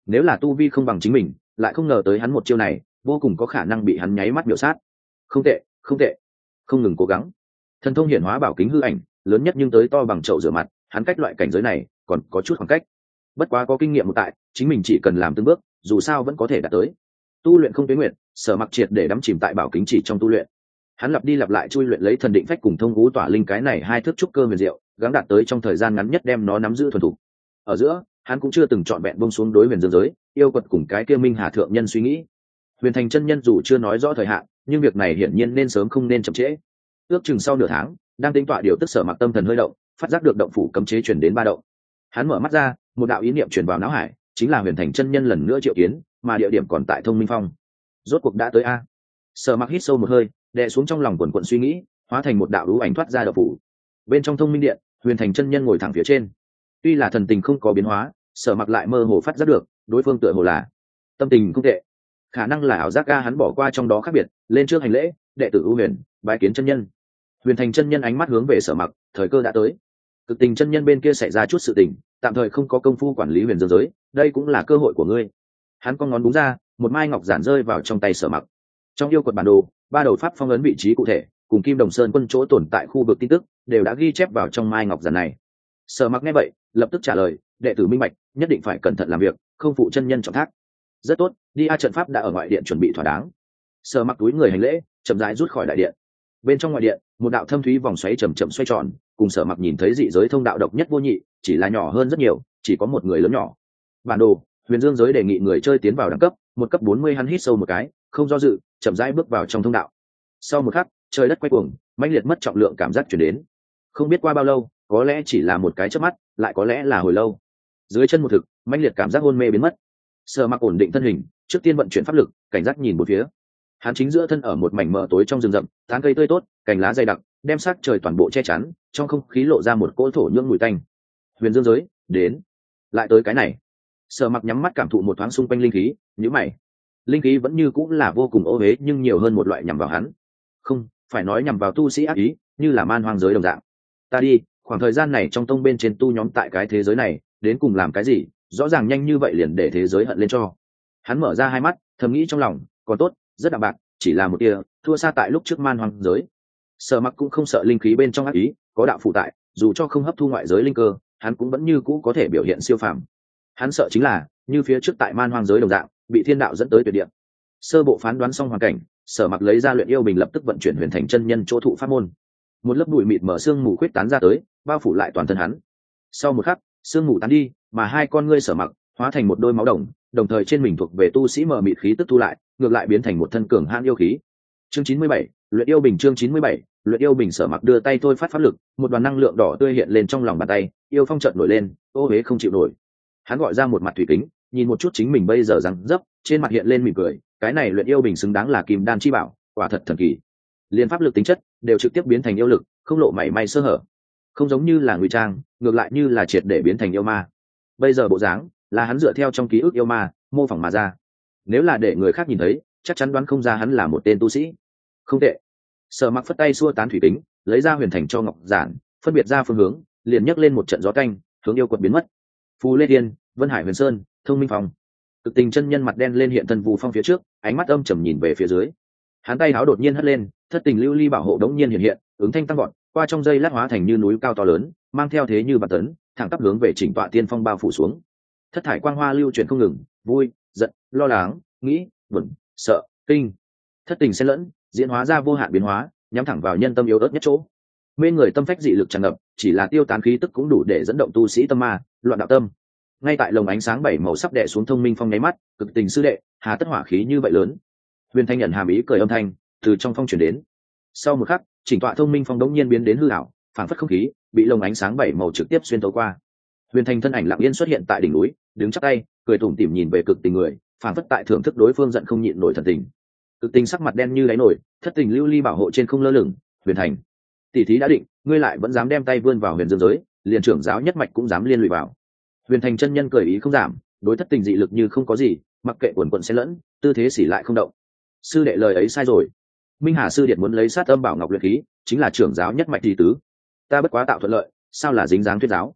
nếu là tu vi không bằng chính mình lại không ngờ tới hắn một chiêu này vô cùng có khả năng bị hắn nháy mắt biểu sát. Không tệ, không tệ, không ngừng cố gắng. Thần thông hiển hóa bảo kính hư ảnh lớn nhất nhưng tới to bằng chậu rửa mặt, hắn cách loại cảnh giới này còn có chút khoảng cách. Bất quá có kinh nghiệm một tại, chính mình chỉ cần làm từng bước, dù sao vẫn có thể đạt tới. Tu luyện không tuyến nguyện, Sở Mặc triệt để đắm chìm tại bảo kính chỉ trong tu luyện. Hắn lặp đi lặp lại chui luyện lấy thần định phách cùng thông ngũ tỏa linh cái này hai thức trúc cơ huyền diệu, gắng đạt tới trong thời gian ngắn nhất đem nó nắm giữ thuần thủ. Ở giữa, hắn cũng chưa từng chọn vẹn bông xuống đối huyền dương giới, yêu quật cùng cái kia minh hà thượng nhân suy nghĩ. Huyền thành chân nhân dù chưa nói rõ thời hạn, nhưng việc này hiển nhiên nên sớm không nên chậm trễ. Ước chừng sau nửa tháng, đang tính tọa điều tức Sở Mặc tâm thần hơi động, phát giác được động phủ cấm chế truyền đến ba động. Hắn mở mắt ra, một đạo ý niệm truyền vào não hải, chính là huyền thành chân nhân lần nữa triệu kiến, mà địa điểm còn tại Thông Minh Phong. Rốt cuộc đã tới a. Sở Mặc hít sâu một hơi, đè xuống trong lòng quần quần suy nghĩ, hóa thành một đạo lũ ảnh thoát ra động phủ. Bên trong Thông Minh Điện, huyền thành chân nhân ngồi thẳng phía trên. Tuy là thần tình không có biến hóa, Sở Mặc lại mơ hồ phát giác được, đối phương tựa hồ là tâm tình không tệ, khả năng là ảo giác ca hắn bỏ qua trong đó khác biệt, lên trước hành lễ, đệ tử ưu huyền, bái kiến chân nhân. Huyền thành chân nhân ánh mắt hướng về Sở Mặc, thời cơ đã tới. Cực tình chân nhân bên kia xảy ra chút sự tình, tạm thời không có công phu quản lý huyền dương giới, đây cũng là cơ hội của ngươi. Hắn con ngón búng ra, một mai ngọc giản rơi vào trong tay Sở Mặc. Trong yêu quật bản đồ, ba đầu pháp phong ấn vị trí cụ thể, cùng Kim Đồng Sơn quân chỗ tồn tại khu vực tin tức, đều đã ghi chép vào trong mai ngọc giản này. Sở Mặc nghe vậy, lập tức trả lời, đệ tử minh bạch, nhất định phải cẩn thận làm việc, không phụ chân nhân trọng thác. Rất tốt, đi a trận pháp đã ở ngoại điện chuẩn bị thỏa đáng. Sở Mặc túi người hành lễ, chậm rãi rút khỏi đại điện. Bên trong ngoại điện, một đạo thâm thúy vòng xoáy chậm chậm xoay tròn, cùng Sở Mặc nhìn thấy dị giới thông đạo độc nhất vô nhị, chỉ là nhỏ hơn rất nhiều, chỉ có một người lớn nhỏ. Bản đồ, huyền dương giới đề nghị người chơi tiến vào đẳng cấp, một cấp bốn mươi hắn hít sâu một cái, không do dự, chậm rãi bước vào trong thông đạo. Sau một khắc, trời đất quay cuồng, mãnh liệt mất trọng lượng cảm giác truyền đến. Không biết qua bao lâu, có lẽ chỉ là một cái chớp mắt, lại có lẽ là hồi lâu. Dưới chân một thực, mãnh liệt cảm giác hôn mê biến mất. Sở Mặc ổn định thân hình, trước tiên vận chuyển pháp lực, cảnh giác nhìn một phía. Hắn chính giữa thân ở một mảnh mờ tối trong rừng rậm, tán cây tươi tốt, cành lá dày đặc, đem sắc trời toàn bộ che chắn, trong không khí lộ ra một cỗ thổ nhưỡng mùi tanh. Huyền dương giới, đến. Lại tới cái này. Sở Mặc nhắm mắt cảm thụ một thoáng xung quanh linh khí, nhíu mày. Linh khí vẫn như cũng là vô cùng ô uế, nhưng nhiều hơn một loại nhằm vào hắn. Không, phải nói nhằm vào tu sĩ ác ý, như là man hoang giới đồng dạng. Ta đi, khoảng thời gian này trong tông bên trên tu nhóm tại cái thế giới này, đến cùng làm cái gì, rõ ràng nhanh như vậy liền để thế giới hận lên cho. Hắn mở ra hai mắt, thầm nghĩ trong lòng, còn tốt, rất đạm bạc, chỉ là một tia, thua xa tại lúc trước man hoang giới. Sở Mặc cũng không sợ linh khí bên trong ác ý, có đạo phụ tại, dù cho không hấp thu ngoại giới linh cơ, hắn cũng vẫn như cũ có thể biểu hiện siêu phàm. Hắn sợ chính là, như phía trước tại man hoang giới đồng dạng, bị thiên đạo dẫn tới tuyệt địa. Sơ bộ phán đoán xong hoàn cảnh, Sở Mặc lấy ra luyện yêu bình lập tức vận chuyển huyền thành chân nhân chỗ thụ pháp môn. Một lớp bụi mịt mở sương mù khuyết tán ra tới, bao phủ lại toàn thân hắn. Sau một khắc, sương mù tán đi, mà hai con ngươi Sở Mặc hóa thành một đôi máu đồng, đồng thời trên mình thuộc về tu sĩ mờ mịt khí tức thu lại, ngược lại biến thành một thân cường hãn yêu khí. Chương chín mươi bảy, luyện yêu bình chương chín mươi bảy, luyện yêu bình. Sở Mặc đưa tay thôi phát pháp lực, một đoàn năng lượng đỏ tươi hiện lên trong lòng bàn tay, yêu phong chợt nổi lên, ô huế không chịu nổi. Hắn gọi ra một mặt thủy kính, nhìn một chút chính mình bây giờ răng dấp, trên mặt hiện lên mỉm cười, cái này luyện yêu bình xứng đáng là kim đan chi bảo, quả thật thần kỳ. Liên pháp lực tính chất đều trực tiếp biến thành yêu lực, không lộ mảy may sơ hở, không giống như là ngụy trang, ngược lại như là triệt để biến thành yêu ma. Bây giờ bộ dáng là hắn dựa theo trong ký ức yêu ma mô phỏng mà ra, nếu là để người khác nhìn thấy chắc chắn đoán không ra hắn là một tên tu sĩ. Không tệ. Sở Mặc phất tay xua tán thủy kính, lấy ra huyền thành cho ngọc giản, phân biệt ra phương hướng, liền nhấc lên một trận gió canh, hướng yêu quật biến mất. Phù Lê Thiên, Vân Hải Huyền Sơn, Thông Minh Phong. Cực tình chân nhân mặt đen lên hiện thân Vu Phong phía trước, ánh mắt âm trầm nhìn về phía dưới. Hắn tay háo đột nhiên hất lên, thất tình lưu ly bảo hộ đống nhiên hiện hiện, ứng thanh tăng gọn, qua trong dây lát hóa thành như núi cao to lớn, mang theo thế như bàn tấn, thẳng tắp hướng về chỉnh tọa tiên phong bao phủ xuống. Thất thải quang hoa lưu chuyển không ngừng, vui, giận, lo lắng, nghĩ, buồn, sợ, kinh, thất tình xen lẫn, diễn hóa ra vô hạn biến hóa, nhắm thẳng vào nhân tâm yếu ớt nhất chỗ. Mê người tâm phách dị lực tràn ngập, chỉ là tiêu tán khí tức cũng đủ để dẫn động tu sĩ tâm ma, loạn đạo tâm. Ngay tại lồng ánh sáng bảy màu sắp đè xuống Thông Minh Phong nháy mắt, cực tình sư đệ, hà tất hỏa khí như vậy lớn. Huyền Thanh nhận hàm ý cười âm thanh từ trong phong truyền đến. Sau một khắc, chỉnh tọa Thông Minh Phong đống nhiên biến đến hư ảo, phảng phất không khí bị lồng ánh sáng bảy màu trực tiếp xuyên thấu qua. Huyền Thanh thân ảnh lặng yên xuất hiện tại đỉnh núi, đứng chắp tay, cười tủm tỉm nhìn về cực tình người, phảng phất tại thưởng thức đối phương giận không nhịn nổi thần tình. Cực tình sắc mặt đen như đáy nổi, thất tình lưu ly bảo hộ trên không lơ lửng. Huyền Thành, tỷ thí đã định, ngươi lại vẫn dám đem tay vươn vào huyền dương giới, liền trưởng giáo nhất mạch cũng dám liên lụy vào. Huyền Thành chân nhân cười ý không giảm, đối thất tình dị lực như không có gì, mặc kệ quần quần xen lẫn, tư thế xỉ lại không động. Sư đệ lời ấy sai rồi. Minh Hà sư điện muốn lấy sát âm bảo ngọc luyện khí, chính là trưởng giáo nhất mạch tỷ tứ. Ta bất quá tạo thuận lợi, sao là dính dáng thuyết giáo.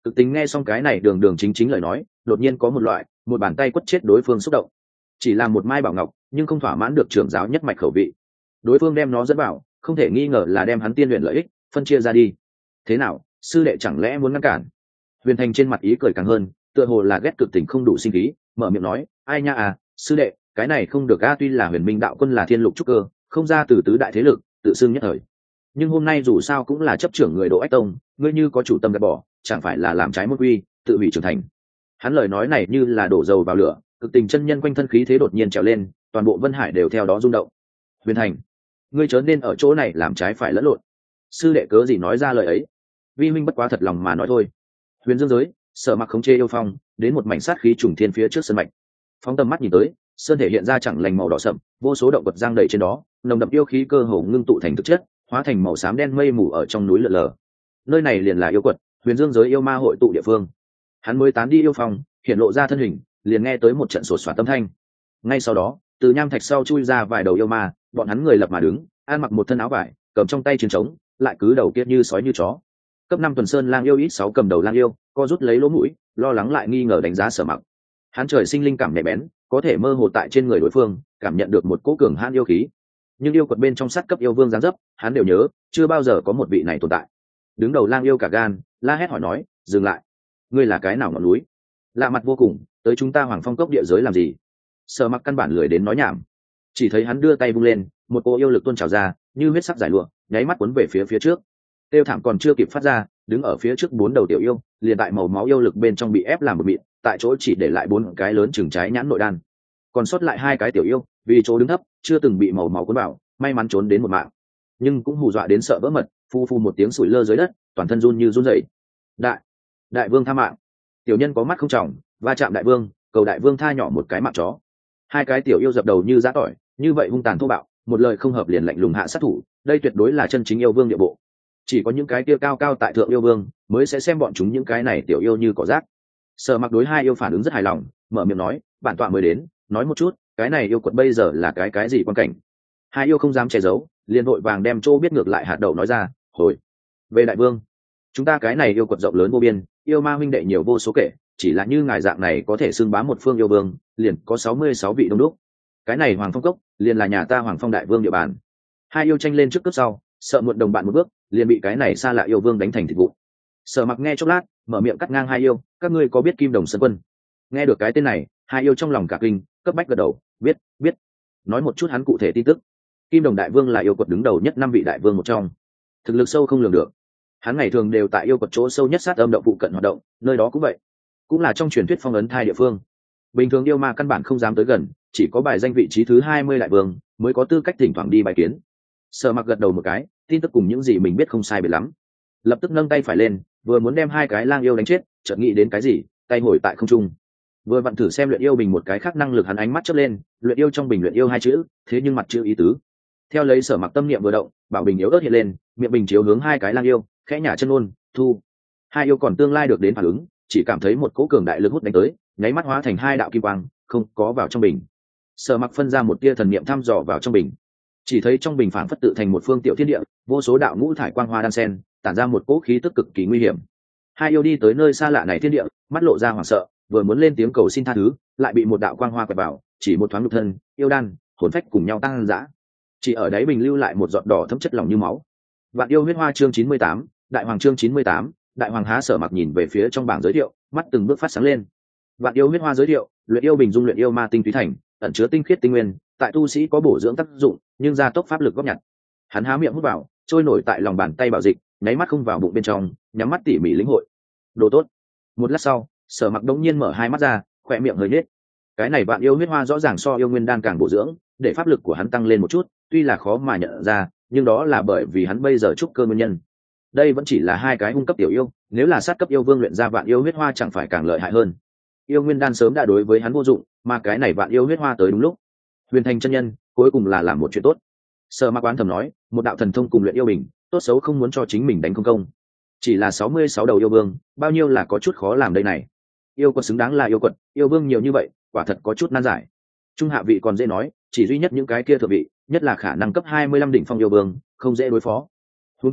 Cực Tình nghe xong cái này đường đường chính chính lời nói, đột nhiên có một loại một bàn tay quất chết đối phương xúc động. Chỉ là một mai bảo ngọc, nhưng không thỏa mãn được trưởng giáo nhất mạch khẩu vị. Đối phương đem nó dẫn vào, không thể nghi ngờ là đem hắn tiên luyện lợi ích phân chia ra đi. Thế nào, sư đệ chẳng lẽ muốn ngăn cản? Huyền Thành trên mặt ý cười càng hơn, tựa hồ là ghét Cực Tình không đủ sinh khí, mở miệng nói, ai nha à, sư đệ, cái này không được a, tuy là Huyền Minh đạo quân là thiên lục trúc cơ, không ra từ tứ đại thế lực, tự xưng nhất thời. Nhưng hôm nay dù sao cũng là chấp trưởng người Độ Ách Tông, ngươi như có chủ tâm gạt bỏ, chẳng phải là làm trái môn quy, tự hủy trưởng thành. Hắn lời nói này như là đổ dầu vào lửa, Cực Tình chân nhân quanh thân khí thế đột nhiên trèo lên, toàn bộ Vân Hải đều theo đó rung động. Huyền Thành, ngươi chớ nên ở chỗ này làm trái phải lẫn lộn. Sư đệ cớ gì nói ra lời ấy? Vi huynh bất quá thật lòng mà nói thôi. Huyền Dương giới, Sở Mặc khống chế yêu phong, đến một mảnh sát khí trùng thiên phía trước sân mạch. Phóng tầm mắt nhìn tới, sơn thể hiện ra chẳng lành màu đỏ sậm, vô số động vật giang đầy trên đó, nồng đậm yêu khí cơ hồ ngưng tụ thành thực chất, hóa thành màu xám đen mây mù ở trong núi lượn lờ. Nơi này liền là yêu quật, Huyền Dương giới yêu ma hội tụ địa phương. Hắn mới tán đi yêu phong, hiện lộ ra thân hình, liền nghe tới một trận sột soạt tâm thanh. Ngay sau đó, từ nham thạch sau chui ra vài đầu yêu ma, bọn hắn người lập mà đứng, ăn mặc một thân áo vải, cầm trong tay chiến trống, lại cứ đầu kia như sói như chó. Cấp năm tuần sơn lang yêu ít sáu cầm đầu lang yêu, co rút lấy lỗ mũi, lo lắng lại nghi ngờ đánh giá Sở Mặc. Hắn trời sinh linh cảm nhạy bén, có thể mơ hồ tại trên người đối phương cảm nhận được một cỗ cường hãn yêu khí. Nhưng yêu quật bên trong sát cấp yêu vương giáng dấp, hắn đều nhớ, chưa bao giờ có một vị này tồn tại. Đứng đầu lang yêu cả gan, la hét hỏi nói, dừng lại, ngươi là cái nào ngọn núi? Lạ mặt vô cùng, tới chúng ta Hoàng Phong cốc địa giới làm gì? Sở Mặc căn bản lười đến nói nhảm, chỉ thấy hắn đưa tay vung lên, một cỗ yêu lực tuôn trào ra, như huyết sắc giải lụa, nháy mắt cuốn về phía phía trước. Tiêu thảm còn chưa kịp phát ra, đứng ở phía trước bốn đầu tiểu yêu, liền tại màu máu yêu lực bên trong bị ép làm một mịn, tại chỗ chỉ để lại bốn cái lớn chừng trái nhãn nội đan, còn sót lại hai cái tiểu yêu, vì chỗ đứng thấp, chưa từng bị màu máu cuốn vào, may mắn trốn đến một mạng, nhưng cũng hù dọa đến sợ vỡ mật, phu phu một tiếng sủi lơ dưới đất, toàn thân run như run rẩy. Đại, đại vương tha mạng! Tiểu nhân có mắt không tròng, va chạm đại vương, cầu đại vương tha nhỏ một cái mạng chó. Hai cái tiểu yêu dập đầu như giã tỏi, như vậy hung tàn thô bạo, một lời không hợp liền lạnh lùng hạ sát thủ, đây tuyệt đối là chân chính yêu vương địa bộ. Chỉ có những cái kia cao cao tại thượng yêu vương mới sẽ xem bọn chúng những cái này tiểu yêu như cỏ rác. Sở Mặc đối hai yêu phản ứng rất hài lòng, mở miệng nói, bản tọa mới đến, nói một chút, cái này yêu quật bây giờ là cái cái gì quan cảnh? Hai yêu không dám che giấu, liền vội vàng đem chỗ biết ngược lại hạt đậu nói ra. Hồi về đại vương, chúng ta cái này yêu quật rộng lớn vô biên, yêu ma huynh đệ nhiều vô số kể, chỉ là như ngài dạng này có thể xưng bá một phương yêu vương, liền có sáu mươi sáu vị đông đúc. Cái này Hoàng Phong cốc liền là nhà ta Hoàng Phong đại vương địa bàn. Hai yêu tranh lên trước cướp sau, sợ muộn đồng bạn một bước, liền bị cái này xa lạ yêu vương đánh thành thịt vụn. Sở Mặc nghe chốc lát, mở miệng cắt ngang hai yêu, các ngươi có biết Kim Đồng Sơn Quân? Nghe được cái tên này, hai yêu trong lòng cả kinh, cấp bách gật đầu, biết, biết. Nói một chút hắn cụ thể tin tức. Kim Đồng đại vương là yêu quật đứng đầu nhất năm vị đại vương một trong, thực lực sâu không lường được. Hắn ngày thường đều tại yêu quật chỗ sâu nhất sát âm động phụ cận hoạt động, nơi đó cũng vậy, cũng là trong truyền thuyết phong ấn thai địa phương. Bình thường yêu ma căn bản không dám tới gần, chỉ có bài danh vị trí thứ hai mươi đại vương mới có tư cách thỉnh thoảng đi bài kiến. Sở Mặc gật đầu một cái, tin tức cùng những gì mình biết không sai biệt lắm, lập tức nâng tay phải lên, vừa muốn đem hai cái lang yêu đánh chết, chợt nghĩ đến cái gì, tay hồi tại không trung, vừa vặn thử xem luyện yêu bình một cái khác năng lực, hắn ánh mắt chớp lên, luyện yêu trong bình luyện yêu hai chữ, thế nhưng mặt chữ ý tứ. Theo lấy Sở Mặc tâm niệm vừa động, bảo bình yếu ớt hiện lên, miệng bình chiếu hướng hai cái lang yêu, khẽ nhả chân ôn, thu. Hai yêu còn tương lai được đến phản ứng, chỉ cảm thấy một cỗ cường đại lực hút đánh tới, nháy mắt hóa thành hai đạo kim quang, không có vào trong bình. Sở Mặc phân ra một tia thần niệm thăm dò vào trong bình, chỉ thấy trong bình phảng phất tự thành một phương tiểu thiên địa, vô số đạo ngũ thải quang hoa đan sen, tản ra một cỗ khí tức cực kỳ nguy hiểm. Hai yêu đi tới nơi xa lạ này thiên địa, mắt lộ ra hoảng sợ, vừa muốn lên tiếng cầu xin tha thứ, lại bị một đạo quang hoa quẹt vào, chỉ một thoáng lục thân, yêu đan, hồn phách cùng nhau tăng dã. Chỉ ở đáy bình lưu lại một giọt đỏ thấm chất lỏng như máu. Vạn yêu huyết hoa chương chín mươi tám, đại hoàng chương chín mươi tám, đại hoàng há. Sở Mặc nhìn về phía trong bảng giới thiệu, mắt từng bước phát sáng lên. Vạn yêu huyết hoa giới thiệu, luyện yêu bình dung luyện yêu ma tinh túy thành, ẩn chứa tinh khiết tinh nguyên, tại tu sĩ có bổ dưỡng tác dụng, nhưng gia tốc pháp lực góp nhặt. Hắn há miệng hút vào, trôi nổi tại lòng bàn tay bảo dịch, nháy mắt không vào bụng bên trong, nhắm mắt tỉ mỉ lĩnh hội. Đồ tốt. Một lát sau, Sở Mặc đống nhiên mở hai mắt ra, khỏe miệng hơi nhếch. Cái này vạn yêu huyết hoa rõ ràng so yêu nguyên đan càng bổ dưỡng, để pháp lực của hắn tăng lên một chút, tuy là khó mà nhận ra, nhưng đó là bởi vì hắn bây giờ trúc cơ nguyên nhân. Đây vẫn chỉ là hai cái hung cấp tiểu yêu, nếu là sát cấp yêu vương luyện ra vạn yêu huyết hoa chẳng phải càng lợi hại hơn. Yêu nguyên đan sớm đã đối với hắn vô dụng, mà cái này vạn yêu huyết hoa tới đúng lúc. Huyền Thành chân nhân cuối cùng là làm một chuyện tốt. Sở Mặc oán thầm nói, một đạo thần thông cùng luyện yêu bình, tốt xấu không muốn cho chính mình đánh công công. Chỉ là sáu mươi sáu đầu yêu vương, bao nhiêu là có chút khó làm đây này. Yêu quật xứng đáng là yêu quật, yêu vương nhiều như vậy, quả thật có chút nan giải. Trung hạ vị còn dễ nói, chỉ duy nhất những cái kia thượng vị, nhất là khả năng cấp hai mươi lăm đỉnh phong yêu vương, không dễ đối phó. Huống chi,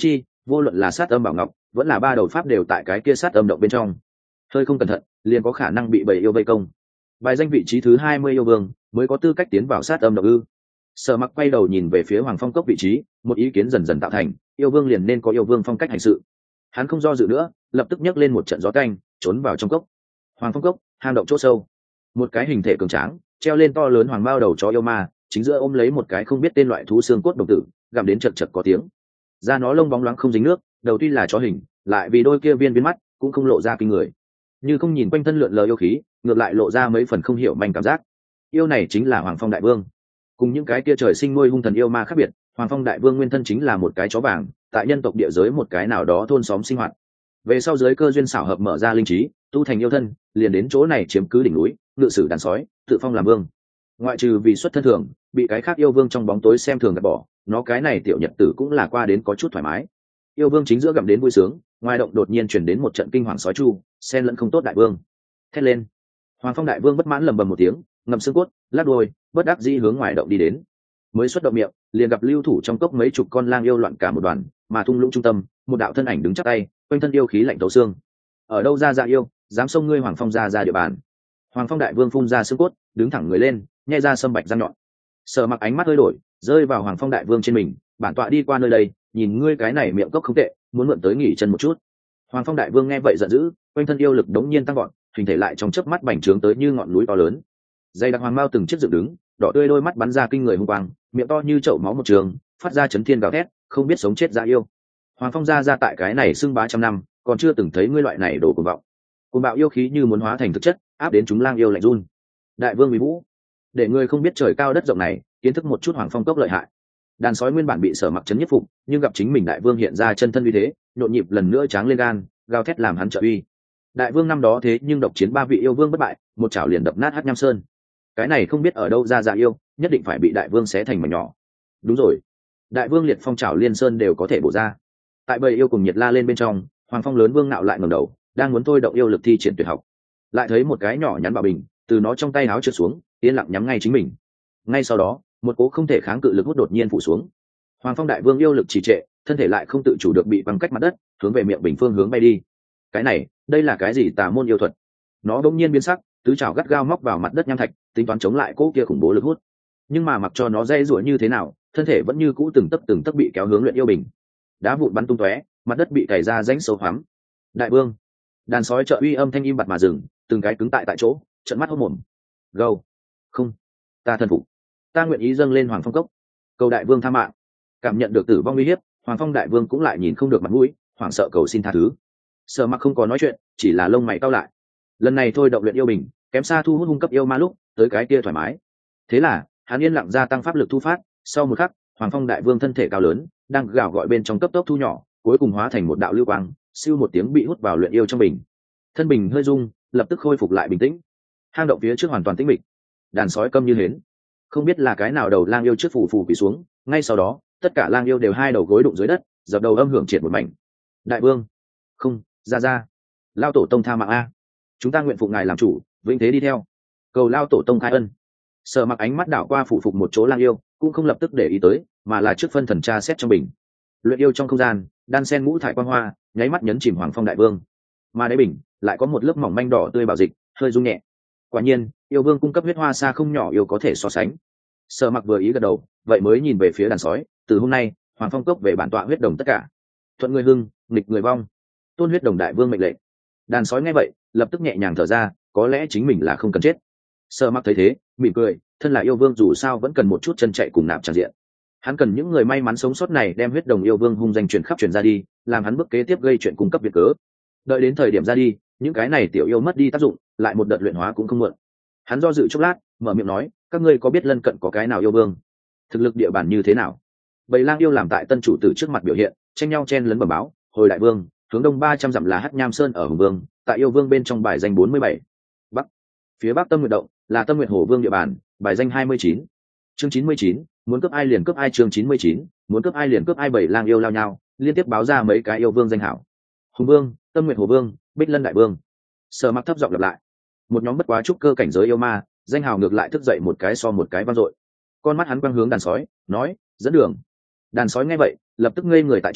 vô luận là sát âm bảo ngọc vẫn là ba đầu pháp đều tại cái kia sát âm động bên trong, hơi không cẩn thận liền có khả năng bị bầy yêu vây công. Bài danh vị trí thứ hai mươi yêu vương mới có tư cách tiến vào sát âm động ư? Sở Mặc quay đầu nhìn về phía Hoàng Phong cốc vị trí, một ý kiến dần dần tạo thành, yêu vương liền nên có yêu vương phong cách hành sự. Hắn không do dự nữa, lập tức nhấc lên một trận gió canh, trốn vào trong cốc. Hoàng Phong cốc, hang động chỗ sâu, một cái hình thể cường tráng, treo lên to lớn hoàng bao đầu chó yêu ma, chính giữa ôm lấy một cái không biết tên loại thú xương cốt đồng tử, gặm đến chật chật có tiếng. Da nó lông bóng loáng không dính nước, đầu tuy là chó hình, lại vì đôi kia viên biến mắt, cũng không lộ ra kinh người. Như không nhìn quanh thân lượn lờ yêu khí, ngược lại lộ ra mấy phần không hiểu manh cảm giác. Yêu này chính là Hoàng Phong đại vương. Cùng những cái kia trời sinh nuôi hung thần yêu ma khác biệt, Hoàng Phong đại vương nguyên thân chính là một cái chó vàng, tại nhân tộc địa giới một cái nào đó thôn xóm sinh hoạt. Về sau giới cơ duyên xảo hợp mở ra linh trí, tu thành yêu thân, liền đến chỗ này chiếm cứ đỉnh núi, ngự sử đàn sói, tự phong làm vương. Ngoại trừ vì xuất thân thường, bị cái khác yêu vương trong bóng tối xem thường gạt bỏ, nó cái này tiểu nhật tử cũng là qua đến có chút thoải mái. Yêu vương chính giữa gặm đến vui sướng, ngoài động đột nhiên truyền đến một trận kinh hoàng sói chu, xen lẫn không tốt đại vương. Thét lên. Hoàng Phong đại vương bất mãn lầm bầm một tiếng, ngậm xương cốt, lắc đuôi, bất đắc dĩ hướng ngoài động đi đến. Mới xuất động miệng, liền gặp lưu thủ trong cốc mấy chục con lang yêu loạn cả một đoàn, mà thung lũng trung tâm, một đạo thân ảnh đứng chắp tay, quanh thân yêu khí lạnh thấu xương. Ở đâu ra dạ yêu, dám xông ngươi Hoàng Phong ra ra địa bàn. Hoàng Phong đại vương phun ra xương cốt, đứng thẳng người lên, nhai ra sâm bạch răng nhọn. Sở Mặc ánh mắt hơi đổi, rơi vào Hoàng Phong đại vương trên mình, bản tọa đi qua nơi đây, nhìn ngươi cái này miệng cốc không tệ, muốn mượn tới nghỉ chân một chút. Hoàng Phong đại vương nghe vậy giận dữ, quanh thân yêu lực đống nhiên tăng gọn, hình thể lại trong chớp mắt bành trướng tới như ngọn núi to lớn. Dây đặc hoàng mao từng chiếc dựng đứng, đỏ tươi đôi mắt bắn ra kinh người hung quang, miệng to như chậu máu một trường, phát ra chấn thiên gào thét, không biết sống chết dạ yêu. Hoàng Phong ra ra tại cái này xưng bá trăm năm, còn chưa từng thấy ngươi loại này đổ cuồng vọng. Cuồng bạo yêu khí như muốn hóa thành thực chất, áp đến chúng lang yêu lạnh run. Đại vương uy vũ, để ngươi không biết trời cao đất rộng này, kiến thức một chút Hoàng Phong cốc lợi hại. Đàn sói nguyên bản bị Sở Mặc chấn nhất phục, nhưng gặp chính mình đại vương hiện ra chân thân uy thế, nhộn nhịp lần nữa tráng lên gan, gào thét làm hắn trợ uy. Đại vương năm đó thế nhưng độc chiến ba vị yêu vương bất bại, một chảo liền đập nát Hắc Nham Sơn. Cái này không biết ở đâu ra dạ yêu, nhất định phải bị đại vương xé thành mảnh nhỏ. Đúng rồi, đại vương liệt phong chảo liên sơn đều có thể bổ ra. Tại bầy yêu cùng nhiệt la lên bên trong, Hoàng Phong lớn vương nạo lại ngẩng đầu, đang muốn thôi động yêu lực thi triển tuyệt học, lại thấy một cái nhỏ nhắn bảo bình từ nó trong tay áo trượt xuống, yên lặng nhắm ngay chính mình. Ngay sau đó, một cố không thể kháng cự lực hút đột nhiên phủ xuống. Hoàng Phong đại vương yêu lực trì trệ, thân thể lại không tự chủ được bị băng cách mặt đất, hướng về miệng bình phương hướng bay đi. Cái này, đây là cái gì tà môn yêu thuật? Nó đột nhiên biến sắc, tứ chảo gắt gao móc vào mặt đất nham thạch, tính toán chống lại cỗ kia khủng bố lực hút. Nhưng mà mặc cho nó dây rủa như thế nào, thân thể vẫn như cũ từng tấc từng tấc bị kéo hướng luyện yêu bình. Đá vụn bắn tung tóe, mặt đất bị cày ra rãnh sâu hoắm. Đại vương, đàn sói trợ uy âm thanh im bặt mà dừng, từng cái cứng tại tại chỗ, trợn mắt hốt mồm. Gâu, không, ta thân phục, ta nguyện ý dâng lên Hoàng Phong cốc, cầu đại vương tha mạng. Cảm nhận được tử vong uy hiếp, Hoàng Phong đại vương cũng lại nhìn không được mặt mũi, hoảng sợ cầu xin tha thứ. Sở Mặc không có nói chuyện, chỉ là lông mày cau lại. Lần này thôi động luyện yêu bình, kém xa thu hút hung cấp yêu ma lúc tới cái kia thoải mái. Thế là hắn yên lặng gia tăng pháp lực thu phát, sau một khắc, Hoàng Phong đại vương thân thể cao lớn, đang gào gọi bên trong cấp tốc thu nhỏ, cuối cùng hóa thành một đạo lưu quang, siêu một tiếng bị hút vào luyện yêu trong bình. Thân bình hơi rung, lập tức khôi phục lại bình tĩnh. Hang động phía trước hoàn toàn tĩnh mịch. Đàn sói câm như hến, không biết là cái nào đầu lang yêu trước phủ phủ quỳ xuống, ngay sau đó, tất cả lang yêu đều hai đầu gối đụng dưới đất, dập đầu âm hưởng triệt một mảnh. Đại vương, không, ra ra, lao tổ tông tha mạng a, chúng ta nguyện phụng ngài làm chủ, vĩnh thế đi theo, cầu lao tổ tông khai ân. Sở Mặc ánh mắt đảo qua phụ phục một chỗ lang yêu, cũng không lập tức để ý tới, mà là trước phân thần tra xét trong bình. Luyện yêu trong không gian, đan sen ngũ thải quang hoa, nháy mắt nhấn chìm Hoàng Phong đại vương. Mà đáy bình lại có một lớp mỏng manh đỏ tươi bảo dịch, hơi rung nhẹ. Quả nhiên, yêu vương cung cấp huyết hoa xa không nhỏ yêu có thể so sánh. Sở Mặc vừa ý gật đầu, vậy mới nhìn về phía đàn sói, từ hôm nay, Hoàng Phong cốc về bản tọa huyết đồng tất cả. Thuận người hưng, nghịch người vong. Tôn huyết đồng đại vương mệnh lệnh. Đàn sói nghe vậy, lập tức nhẹ nhàng thở ra, có lẽ chính mình là không cần chết. Sở Mặc thấy thế, mỉm cười, thân là yêu vương dù sao vẫn cần một chút chân chạy cùng nạp tràn diện. Hắn cần những người may mắn sống sót này đem huyết đồng yêu vương hung danh truyền khắp truyền ra đi, làm hắn bước kế tiếp gây chuyện cung cấp việc cớ. Đợi đến thời điểm ra đi, những cái này tiểu yêu mất đi tác dụng, lại một đợt luyện hóa cũng không muộn. Hắn do dự chốc lát, mở miệng nói, các ngươi có biết lân cận có cái nào yêu vương? Thực lực địa bàn như thế nào? Bầy lang yêu làm tại tân chủ tử trước mặt biểu hiện, tranh nhau chen lấn bẩm báo, hồi đại vương, hướng đông ba trăm dặm là Hắc Nham Sơn ở Hùng Vương, tại yêu vương bên trong bài danh bốn mươi bảy. Bắc, phía bắc Tâm Nguyệt động là Tâm Nguyệt Hổ Vương địa bàn, bài danh hai mươi chín. Chương chín mươi chín, muốn cướp ai liền cướp ai. Chương chín mươi chín, muốn cướp ai liền cướp ai. Bảy lang yêu lao nhau, liên tiếp báo ra mấy cái yêu vương danh hảo. Hùng Vương, Tâm Nguyệt Hổ Vương, Bích Lân đại vương. Sở Mặc thấp giọng lặp lại. Một nhóm bất quá trúc cơ cảnh giới yêu ma, danh hào ngược lại thức dậy một cái so một cái vang dội. Con mắt hắn quang hướng đàn sói, nói, dẫn đường. Đàn sói nghe vậy, lập tức ngây người tại chỗ,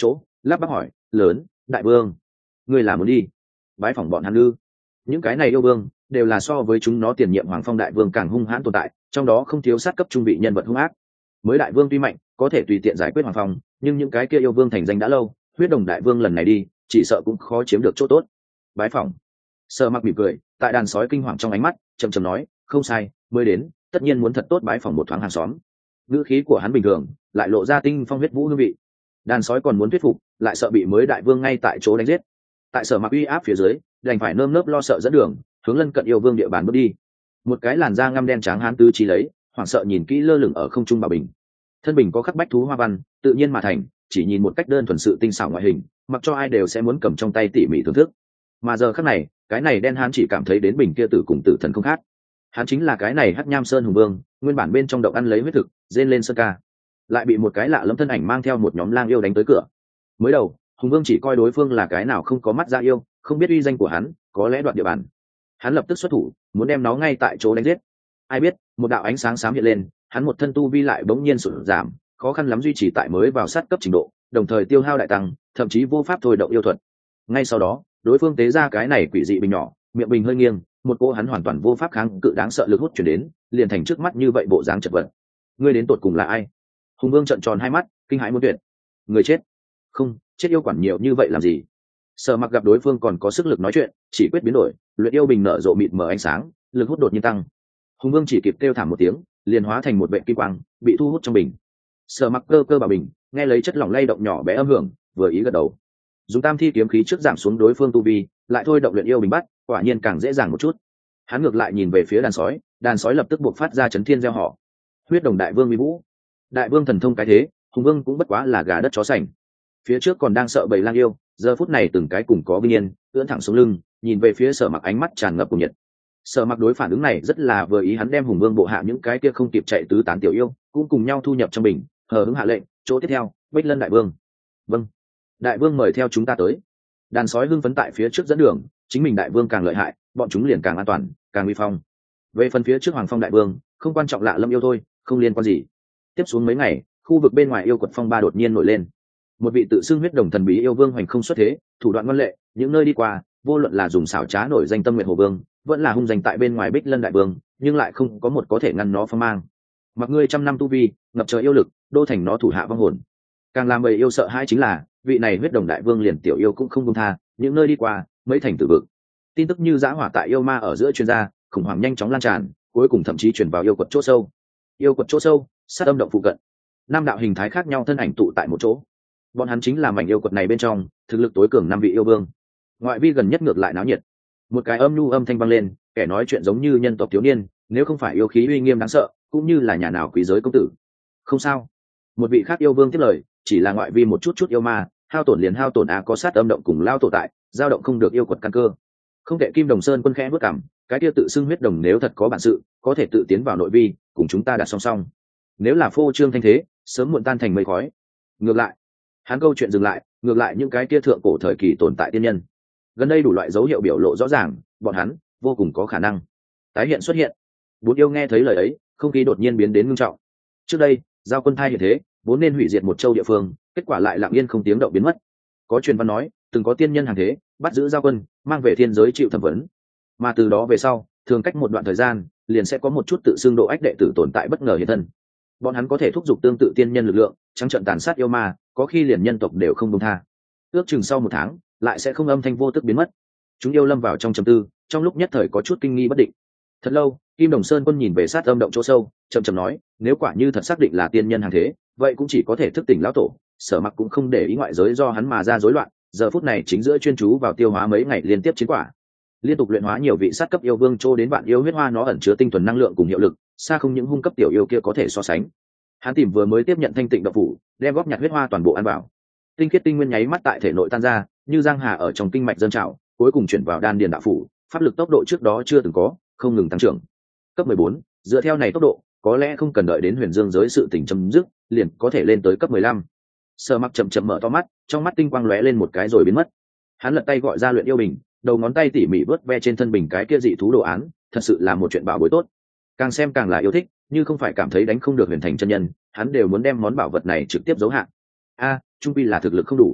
lắp bắp hỏi lớn đại vương, ngươi là muốn đi bái phỏng bọn hắn ư? Những cái này yêu vương đều là so với chúng nó tiền nhiệm hoàng phong đại vương càng hung hãn tồn tại, trong đó không thiếu sát cấp trung vị nhân vật hung ác. Mới đại vương tuy mạnh có thể tùy tiện giải quyết hoàng phong, nhưng những cái kia yêu vương thành danh đã lâu, huyết đồng đại vương lần này đi chỉ sợ cũng khó chiếm được chỗ tốt. Bái phỏng. Sở Mặc mỉm cười, tại đàn sói kinh hoàng trong ánh mắt chậm chậm nói, không sai, mới đến tất nhiên muốn thật tốt bái phỏng một thoáng hàng xóm. Ngữ khí của hắn bình thường lại lộ ra tinh phong huyết vũ hương vị. Đàn sói còn muốn thuyết phục, lại sợ bị mới đại vương ngay tại chỗ đánh giết. Tại Sở Mặc uy áp phía dưới, đành phải nơm nớp lo sợ dẫn đường hướng lân cận yêu vương địa bàn bước đi. Một cái làn da ngăm đen trắng hán tứ trí lấy, hoảng sợ nhìn kỹ lơ lửng ở không trung bảo bình. Thân bình có khắc bách thú hoa văn, tự nhiên mà thành, chỉ nhìn một cách đơn thuần sự tinh xảo ngoại hình, mặc cho ai đều sẽ muốn cầm trong tay tỉ mỉ thưởng thức. Mà giờ khắc này, cái này đen hán chỉ cảm thấy đến bình kia tử cùng tử thần không khác. Hắn chính là cái này Hắc Nham Sơn hùng vương, nguyên bản bên trong động ăn lấy huyết thực, rên lên sơn ca, lại bị một cái lạ lẫm thân ảnh mang theo một nhóm lang yêu đánh tới cửa. Mới đầu, hùng vương chỉ coi đối phương là cái nào không có mắt ra yêu, không biết uy danh của hắn, có lẽ đoạt địa bàn. Hắn lập tức xuất thủ, muốn đem nó ngay tại chỗ đánh giết. Ai biết, một đạo ánh sáng xám hiện lên, hắn một thân tu vi lại bỗng nhiên sụt giảm, khó khăn lắm duy trì tại mới vào sát cấp trình độ, đồng thời tiêu hao đại tăng, thậm chí vô pháp thôi động yêu thuật. Ngay sau đó, đối phương tế ra cái này quỷ dị bình nhỏ, miệng bình hơi nghiêng, một cô hắn hoàn toàn vô pháp kháng cự đáng sợ lực hút chuyển đến, liền thành trước mắt như vậy bộ dáng chật vật. Ngươi đến tột cùng là ai? Hùng vương trợn tròn hai mắt, kinh hãi muốn tuyệt. Người chết? Không, chết yêu quản nhiều như vậy làm gì? Sở Mặc gặp đối phương còn có sức lực nói chuyện, chỉ quyết biến đổi, luyện yêu bình nở rộ mịt mờ ánh sáng, lực hút đột nhiên tăng. Hùng vương chỉ kịp kêu thảm một tiếng, liền hóa thành một vệ kim quang, bị thu hút trong bình. Sở Mặc cơ cơ bảo bình, nghe lấy chất lỏng lay động nhỏ bé âm hưởng, vừa ý gật đầu. Dùng tam thi kiếm khí trước giảm xuống đối phương tu vi, lại thôi động luyện yêu bình bắt, quả nhiên càng dễ dàng một chút. Hắn ngược lại nhìn về phía đàn sói, đàn sói lập tức buộc phát ra chấn thiên gieo họ. Huyết đồng đại vương uy vũ, đại vương thần thông cái thế, hùng vương cũng bất quá là gà đất chó sành. Phía trước còn đang sợ bầy lang yêu, giờ phút này từng cái cùng có vinh yên, ưỡn thẳng xuống lưng, nhìn về phía Sở Mặc ánh mắt tràn ngập cùng nhiệt. Sở Mặc đối phản ứng này rất là vừa ý, hắn đem hùng vương bộ hạ những cái kia không kịp chạy tứ tán tiểu yêu, cũng cùng nhau thu nhập trong bình, hờ hững hạ lệnh, chỗ tiếp theo, Bích Lân đại vương. Vâng, đại vương mời theo chúng ta tới. Đàn sói hưng phấn tại phía trước dẫn đường, chính mình đại vương càng lợi hại, bọn chúng liền càng an toàn, càng uy phong. Về phần phía trước hoàng phong đại vương, không quan trọng lạ lâm yêu thôi, không liên quan gì. Tiếp xuống mấy ngày, khu vực bên ngoài yêu quật phong ba đột nhiên nổi lên. Một vị tự xưng huyết đồng thần bí yêu vương hoành không xuất thế, thủ đoạn ngoan lệ, những nơi đi qua, vô luận là dùng xảo trá nổi danh Tâm Nguyện Hồ Vương, vẫn là hung danh tại bên ngoài Bích Lân đại vương, nhưng lại không có một có thể ngăn nó phong mang. Mặc ngươi trăm năm tu vi, ngập trời yêu lực, đô thành nó thủ hạ vong hồn. Càng làm bầy yêu sợ hãi chính là, vị này huyết đồng đại vương liền tiểu yêu cũng không buông tha, những nơi đi qua, mấy thành tử vực. Tin tức như dã hỏa tại yêu ma ở giữa chuyên gia, khủng hoảng nhanh chóng lan tràn, cuối cùng thậm chí truyền vào yêu quật chỗ sâu. Yêu quật chỗ sâu, sát âm động phụ cận. Năm đạo hình thái khác nhau thân ảnh tụ tại một chỗ. Bọn hắn chính là mảnh yêu quật này bên trong, thực lực tối cường năm vị yêu vương. Ngoại vi gần nhất ngược lại náo nhiệt. Một cái âm nhu âm thanh vang lên, kẻ nói chuyện giống như nhân tộc thiếu niên, nếu không phải yêu khí uy nghiêm đáng sợ, cũng như là nhà nào quý giới công tử. Không sao. Một vị khác yêu vương tiếp lời, chỉ là ngoại vi một chút chút yêu ma, hao tổn liền hao tổn a có sát âm động cùng lao tổ tại, dao động không được yêu quật căn cơ. Không thể. Kim Đồng Sơn quân khẽ bước cảm, cái kia tự xưng huyết đồng nếu thật có bản sự, có thể tự tiến vào nội vi, cùng chúng ta đặt song song. Nếu là phô trương thanh thế, sớm muộn tan thành mây khói. Ngược lại, hắn câu chuyện dừng lại, ngược lại những cái kia thượng cổ thời kỳ tồn tại tiên nhân, gần đây đủ loại dấu hiệu biểu lộ rõ ràng, bọn hắn vô cùng có khả năng tái hiện xuất hiện. Bốn yêu nghe thấy lời ấy, không khí đột nhiên biến đến ngưng trọng. Trước đây, giao quân thai hiện thế, vốn nên hủy diệt một châu địa phương, kết quả lại lặng yên không tiếng động biến mất. Có truyền văn nói, từng có tiên nhân hàng thế, bắt giữ giao quân, mang về thiên giới chịu thẩm vấn. Mà từ đó về sau, thường cách một đoạn thời gian, liền sẽ có một chút tự xưng độ ách đệ tử tồn tại bất ngờ hiện thân. Bọn hắn có thể thúc giục tương tự tiên nhân lực lượng, trắng trợn tàn sát yêu ma, có khi liền nhân tộc đều không buông tha. Ước chừng sau một tháng, lại sẽ không âm thanh vô tức biến mất. Chúng yêu lâm vào trong trầm tư, trong lúc nhất thời có chút kinh nghi bất định. Thật lâu, Kim Đồng Sơn quân nhìn về sát âm động chỗ sâu, chậm chậm nói, nếu quả như thật xác định là tiên nhân hàng thế, vậy cũng chỉ có thể thức tỉnh lão tổ. Sở Mặc cũng không để ý ngoại giới do hắn mà ra rối loạn, giờ phút này chính giữa chuyên chú vào tiêu hóa mấy ngày liên tiếp chiến quả, liên tục luyện hóa nhiều vị sát cấp yêu vương trô đến vạn yêu huyết hoa, nó ẩn chứa tinh thuần năng lượng cùng hiệu lực, xa không những hung cấp tiểu yêu kia có thể so sánh. Hắn tìm vừa mới tiếp nhận thanh tịnh độc phủ, đem góp nhặt huyết hoa toàn bộ ăn vào, tinh khiết tinh nguyên nháy mắt tại thể nội tan ra, như giang hà ở trong kinh mạch dâng trào, cuối cùng chuyển vào đan điền đạo phủ, pháp lực tốc độ trước đó chưa từng có, không ngừng tăng trưởng. Cấp mười bốn, dựa theo này tốc độ, có lẽ không cần đợi đến huyền dương giới sự tình chấm dứt, liền có thể lên tới cấp mười lăm. Sở Mặc chậm chậm mở to mắt, trong mắt tinh quang lóe lên một cái rồi biến mất. Hắn lật tay gọi ra luyện yêu bình, đầu ngón tay tỉ mỉ vớt ve trên thân bình cái kia dị thú đồ án, thật sự là một chuyện bảo bối tốt. Càng xem càng là yêu thích, như không phải cảm thấy đánh không được huyền thành chân nhân, hắn đều muốn đem món bảo vật này trực tiếp giấu hạn. A, trung quy là thực lực không đủ.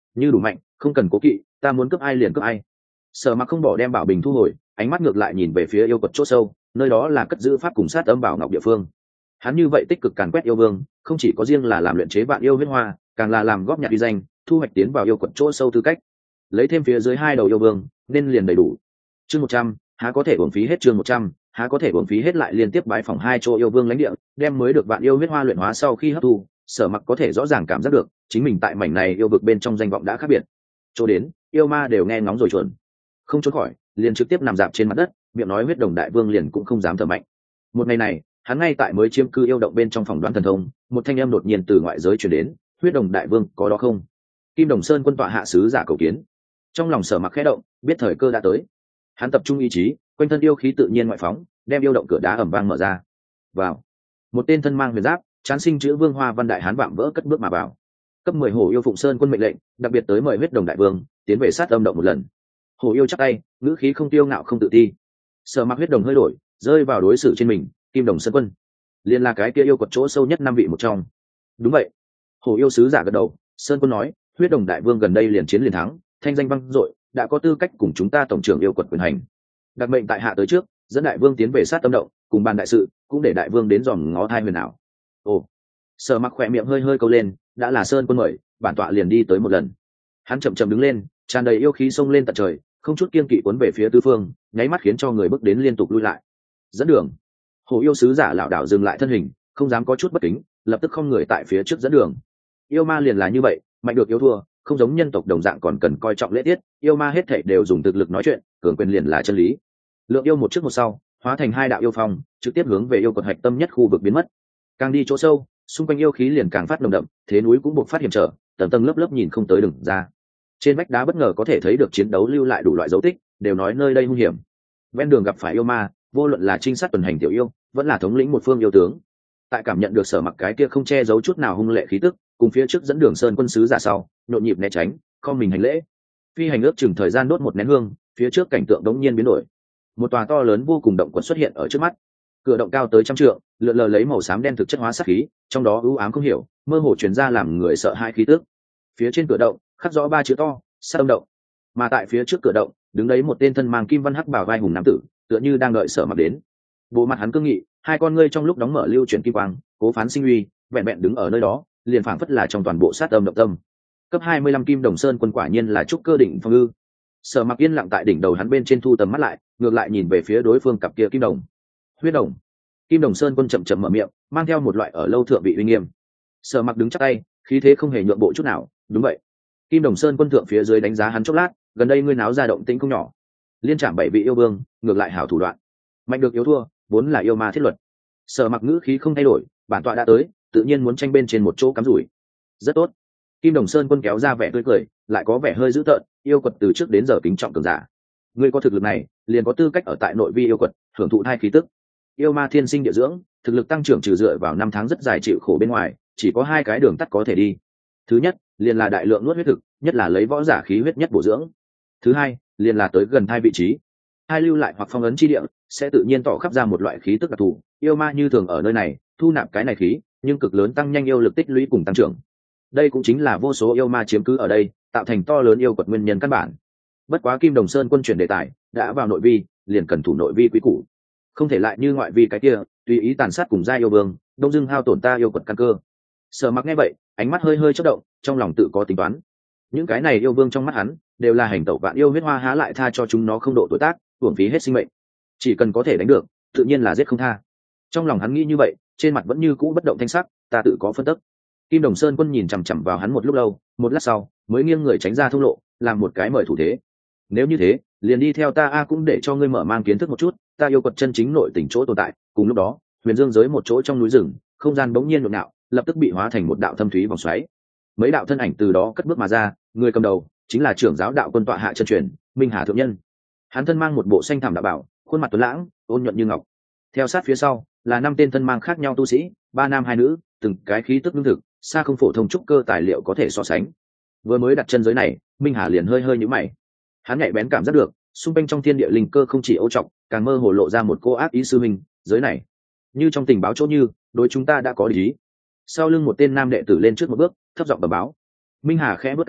như đủ mạnh không cần cố kỵ, ta muốn cướp ai liền cướp ai. Sở Mặc không bỏ đem bảo bình thu hồi, ánh mắt ngược lại nhìn về phía yêu quật chỗ sâu, nơi đó là cất giữ pháp cùng sát âm bảo ngọc địa phương. Hắn như vậy tích cực càn quét yêu vương, không chỉ có riêng là làm luyện chế vạn yêu huyết hoa, càng là làm góp nhặt uy danh, thu hoạch tiến vào yêu quật chỗ sâu tư cách. Lấy thêm phía dưới hai đầu yêu vương, nên liền đầy đủ. Chương một trăm, há có thể uổng phí hết chương một trăm, há có thể uổng phí hết lại liên tiếp bái phỏng hai chỗ yêu vương lãnh địa, đem mới được vạn yêu huyết hoa luyện hóa sau khi hấp thu, Sở Mặc có thể rõ ràng cảm giác được, chính mình tại mảnh này yêu vực bên trong danh vọng đã khác biệt. Chỗ đến, yêu ma đều nghe ngóng rồi chuẩn, không trốn khỏi, liền trực tiếp nằm dạp trên mặt đất, miệng nói huyết đồng đại vương liền cũng không dám thở mạnh. Một ngày này, hắn ngay tại mới chiếm cư yêu động bên trong phòng đoán thần thông, một thanh âm đột nhiên từ ngoại giới truyền đến, huyết đồng đại vương có đó không? Kim Đồng Sơn quân tọa hạ sứ giả cầu kiến. Trong lòng Sở Mặc khẽ động, biết thời cơ đã tới. Hắn tập trung ý chí, quanh thân yêu khí tự nhiên ngoại phóng, đem yêu động cửa đá ầm vang mở ra. Vào. Một tên thân mang huyền giáp, trán sinh chữ vương hoa văn đại hán vạm vỡ cất bước mà vào. Cấp mười hổ yêu phụng sơn quân mệnh lệnh, đặc biệt tới mời huyết đồng đại vương tiến về sát âm động một lần. Hổ yêu chắc tay, ngữ khí không tiêu ngạo không tự ti. Sở Mặc huyết đồng hơi đổi, rơi vào đối xử trên mình, Kim Đồng Sơn quân liền là cái kia yêu quật chỗ sâu nhất năm vị một trong. Đúng vậy. Hổ yêu sứ giả gật đầu, Sơn quân nói, huyết đồng đại vương gần đây liền chiến liền thắng, thanh danh vang dội, đã có tư cách cùng chúng ta tổng trưởng yêu quật quyền hành. Đặc mệnh tại hạ tới trước, dẫn đại vương tiến về sát tâm động, cùng bàn đại sự, cũng để đại vương đến dòm ngó thai huyền ảo. Ồ. Sở Mặc khỏe miệng hơi hơi câu lên, đã là Sơn quân mời, bản tọa liền đi tới một lần. Hắn chậm chậm đứng lên, tràn đầy yêu khí xông lên tận trời, không chút kiên kỵ cuốn về phía tứ phương, nháy mắt khiến cho người bước đến liên tục lui lại. Dẫn đường. Hồ yêu sứ giả lảo đảo dừng lại thân hình, không dám có chút bất kính, lập tức không người tại phía trước dẫn đường. Yêu ma liền là như vậy, mạnh được yếu thua, không giống nhân tộc đồng dạng còn cần coi trọng lễ tiết, yêu ma hết thảy đều dùng thực lực nói chuyện, cường quyền liền là chân lý. Lượng yêu một trước một sau, hóa thành hai đạo yêu phong, trực tiếp hướng về yêu quật hạch tâm nhất khu vực biến mất. Càng đi chỗ sâu, xung quanh yêu khí liền càng phát nồng đậm, thế núi cũng buộc phát hiểm trở, tầng tầng lớp lớp nhìn không tới đường ra. Trên vách đá bất ngờ có thể thấy được chiến đấu lưu lại đủ loại dấu tích, đều nói nơi đây hung hiểm. Ven đường gặp phải yêu ma, vô luận là trinh sát tuần hành tiểu yêu, vẫn là thống lĩnh một phương yêu tướng. Tại cảm nhận được Sở Mặc cái kia không che giấu chút nào hung lệ khí tức, cùng phía trước dẫn đường sơn quân sứ giả sau, nhộn nhịp né tránh, không mình hành lễ. Phi hành ước chừng thời gian đốt một nén hương, phía trước cảnh tượng đống nhiên biến đổi. Một tòa to lớn vô cùng động quật xuất hiện ở trước mắt. Cửa động cao tới trăm trượng, lượn lờ lấy màu xám đen thực chất hóa sát khí, trong đó u ám không hiểu, mơ hồ truyền ra làm người sợ hãi khí tức. Phía trên cửa động khắc rõ ba chữ to, Sát Âm động. Mà tại phía trước cửa động, đứng đấy một tên thân mang kim văn hắc bảo vai hùng nam tử, tựa như đang đợi Sở Mặc đến. Bộ mặt hắn cương nghị, hai con ngươi trong lúc đóng mở lưu chuyển kim quang, cố phán sinh uy, vẹn vẹn đứng ở nơi đó, liền phảng phất là trong toàn bộ Sát Âm động tâm. Cấp hai mươi lăm Kim Đồng Sơn quân quả nhiên là trúc cơ đỉnh phong ư? Sở Mặc yên lặng tại đỉnh đầu hắn bên trên thu tầm mắt lại, ngược lại nhìn về phía đối phương cặp kia kim đồng. Huyết đồng. Kim Đồng Sơn quân chậm chậm mở miệng, mang theo một loại ở lâu thượng vị uy nghiêm. Sở Mặc đứng chắc tay, khí thế không hề nhượng bộ chút nào. Đúng vậy. Kim Đồng Sơn quân thượng phía dưới đánh giá hắn chốc lát, gần đây ngươi náo ra động tĩnh không nhỏ. Liên trảm bảy vị yêu vương, ngược lại hảo thủ đoạn. Mạnh được yếu thua, vốn là yêu ma thiết luật. Sở Mặc ngữ khí không thay đổi, bản tọa đã tới, tự nhiên muốn tranh bên trên một chỗ cắm rủi. Rất tốt. Kim Đồng Sơn quân kéo ra vẻ tươi cười, lại có vẻ hơi dữ tợn, yêu quật từ trước đến giờ kính trọng cường giả. Ngươi có thực lực này, liền có tư cách ở tại nội vi yêu quật, hưởng thụ thai khí tức. Yêu ma thiên sinh địa dưỡng, thực lực tăng trưởng trừ dựa vào năm tháng rất dài chịu khổ bên ngoài, chỉ có hai cái đường tắt có thể đi. Thứ nhất, liền là đại lượng nuốt huyết thực, nhất là lấy võ giả khí huyết nhất bổ dưỡng. Thứ hai, liền là tới gần hai vị trí. Hai lưu lại hoặc phong ấn chi địa, sẽ tự nhiên tỏ khắp ra một loại khí tức đặc thù, yêu ma như thường ở nơi này, thu nạp cái này khí, nhưng cực lớn tăng nhanh yêu lực tích lũy cùng tăng trưởng. Đây cũng chính là vô số yêu ma chiếm cứ ở đây, tạo thành to lớn yêu quật nguyên nhân căn bản. Bất quá Kim Đồng Sơn quân chuyển đề tài, đã vào nội vi, liền cần thủ nội vi quý củ. Không thể lại như ngoại vi cái kia, tùy ý tàn sát cùng gia yêu vương, đông dưng hao tổn ta yêu quật căn cơ. Sở Mặc nghe vậy, ánh mắt hơi hơi chớp động, trong lòng tự có tính toán. Những cái này yêu vương trong mắt hắn, đều là hành tẩu vạn yêu huyết hoa, há lại tha cho chúng nó không độ tuổi tác, uổng phí hết sinh mệnh. Chỉ cần có thể đánh được, tự nhiên là giết không tha. Trong lòng hắn nghĩ như vậy, trên mặt vẫn như cũ bất động thanh sắc, ta tự có phân tích. Kim Đồng Sơn quân nhìn chằm chằm vào hắn một lúc lâu, một lát sau mới nghiêng người tránh ra thông lộ, làm một cái mời thủ thế. Nếu như thế, liền đi theo ta a, cũng để cho ngươi mở mang kiến thức một chút, ta yêu quật chân chính nội tình chỗ tồn tại. Cùng lúc đó, huyền dương giới một chỗ trong núi rừng, không gian bỗng nhiên nhộn nhạo, lập tức bị hóa thành một đạo thâm thúy vòng xoáy. Mấy đạo thân ảnh từ đó cất bước mà ra, người cầm đầu chính là trưởng giáo đạo quân tọa hạ chân truyền, Minh Hà thượng nhân. Hắn thân mang một bộ xanh thảm đạo bảo, khuôn mặt tuấn lãng, ôn nhuận như ngọc. Theo sát phía sau là năm tên thân mang khác nhau tu sĩ, ba nam hai nữ, từng cái khí tức lương thực, xa không phổ thông trúc cơ tài liệu có thể so sánh. Vừa mới đặt chân giới này, Minh Hà liền hơi hơi nhíu mày. Hắn nhạy bén cảm giác được, xung quanh trong thiên địa linh cơ không chỉ ấu trọng, càng mơ hồ lộ ra một cô ác ý sư minh, giới này như trong tình báo chỗ như, đối chúng ta đã có ý. Sau lưng một tên nam đệ tử lên trước một bước, thấp giọng bẩm báo. Minh Hà khẽ bước cằm,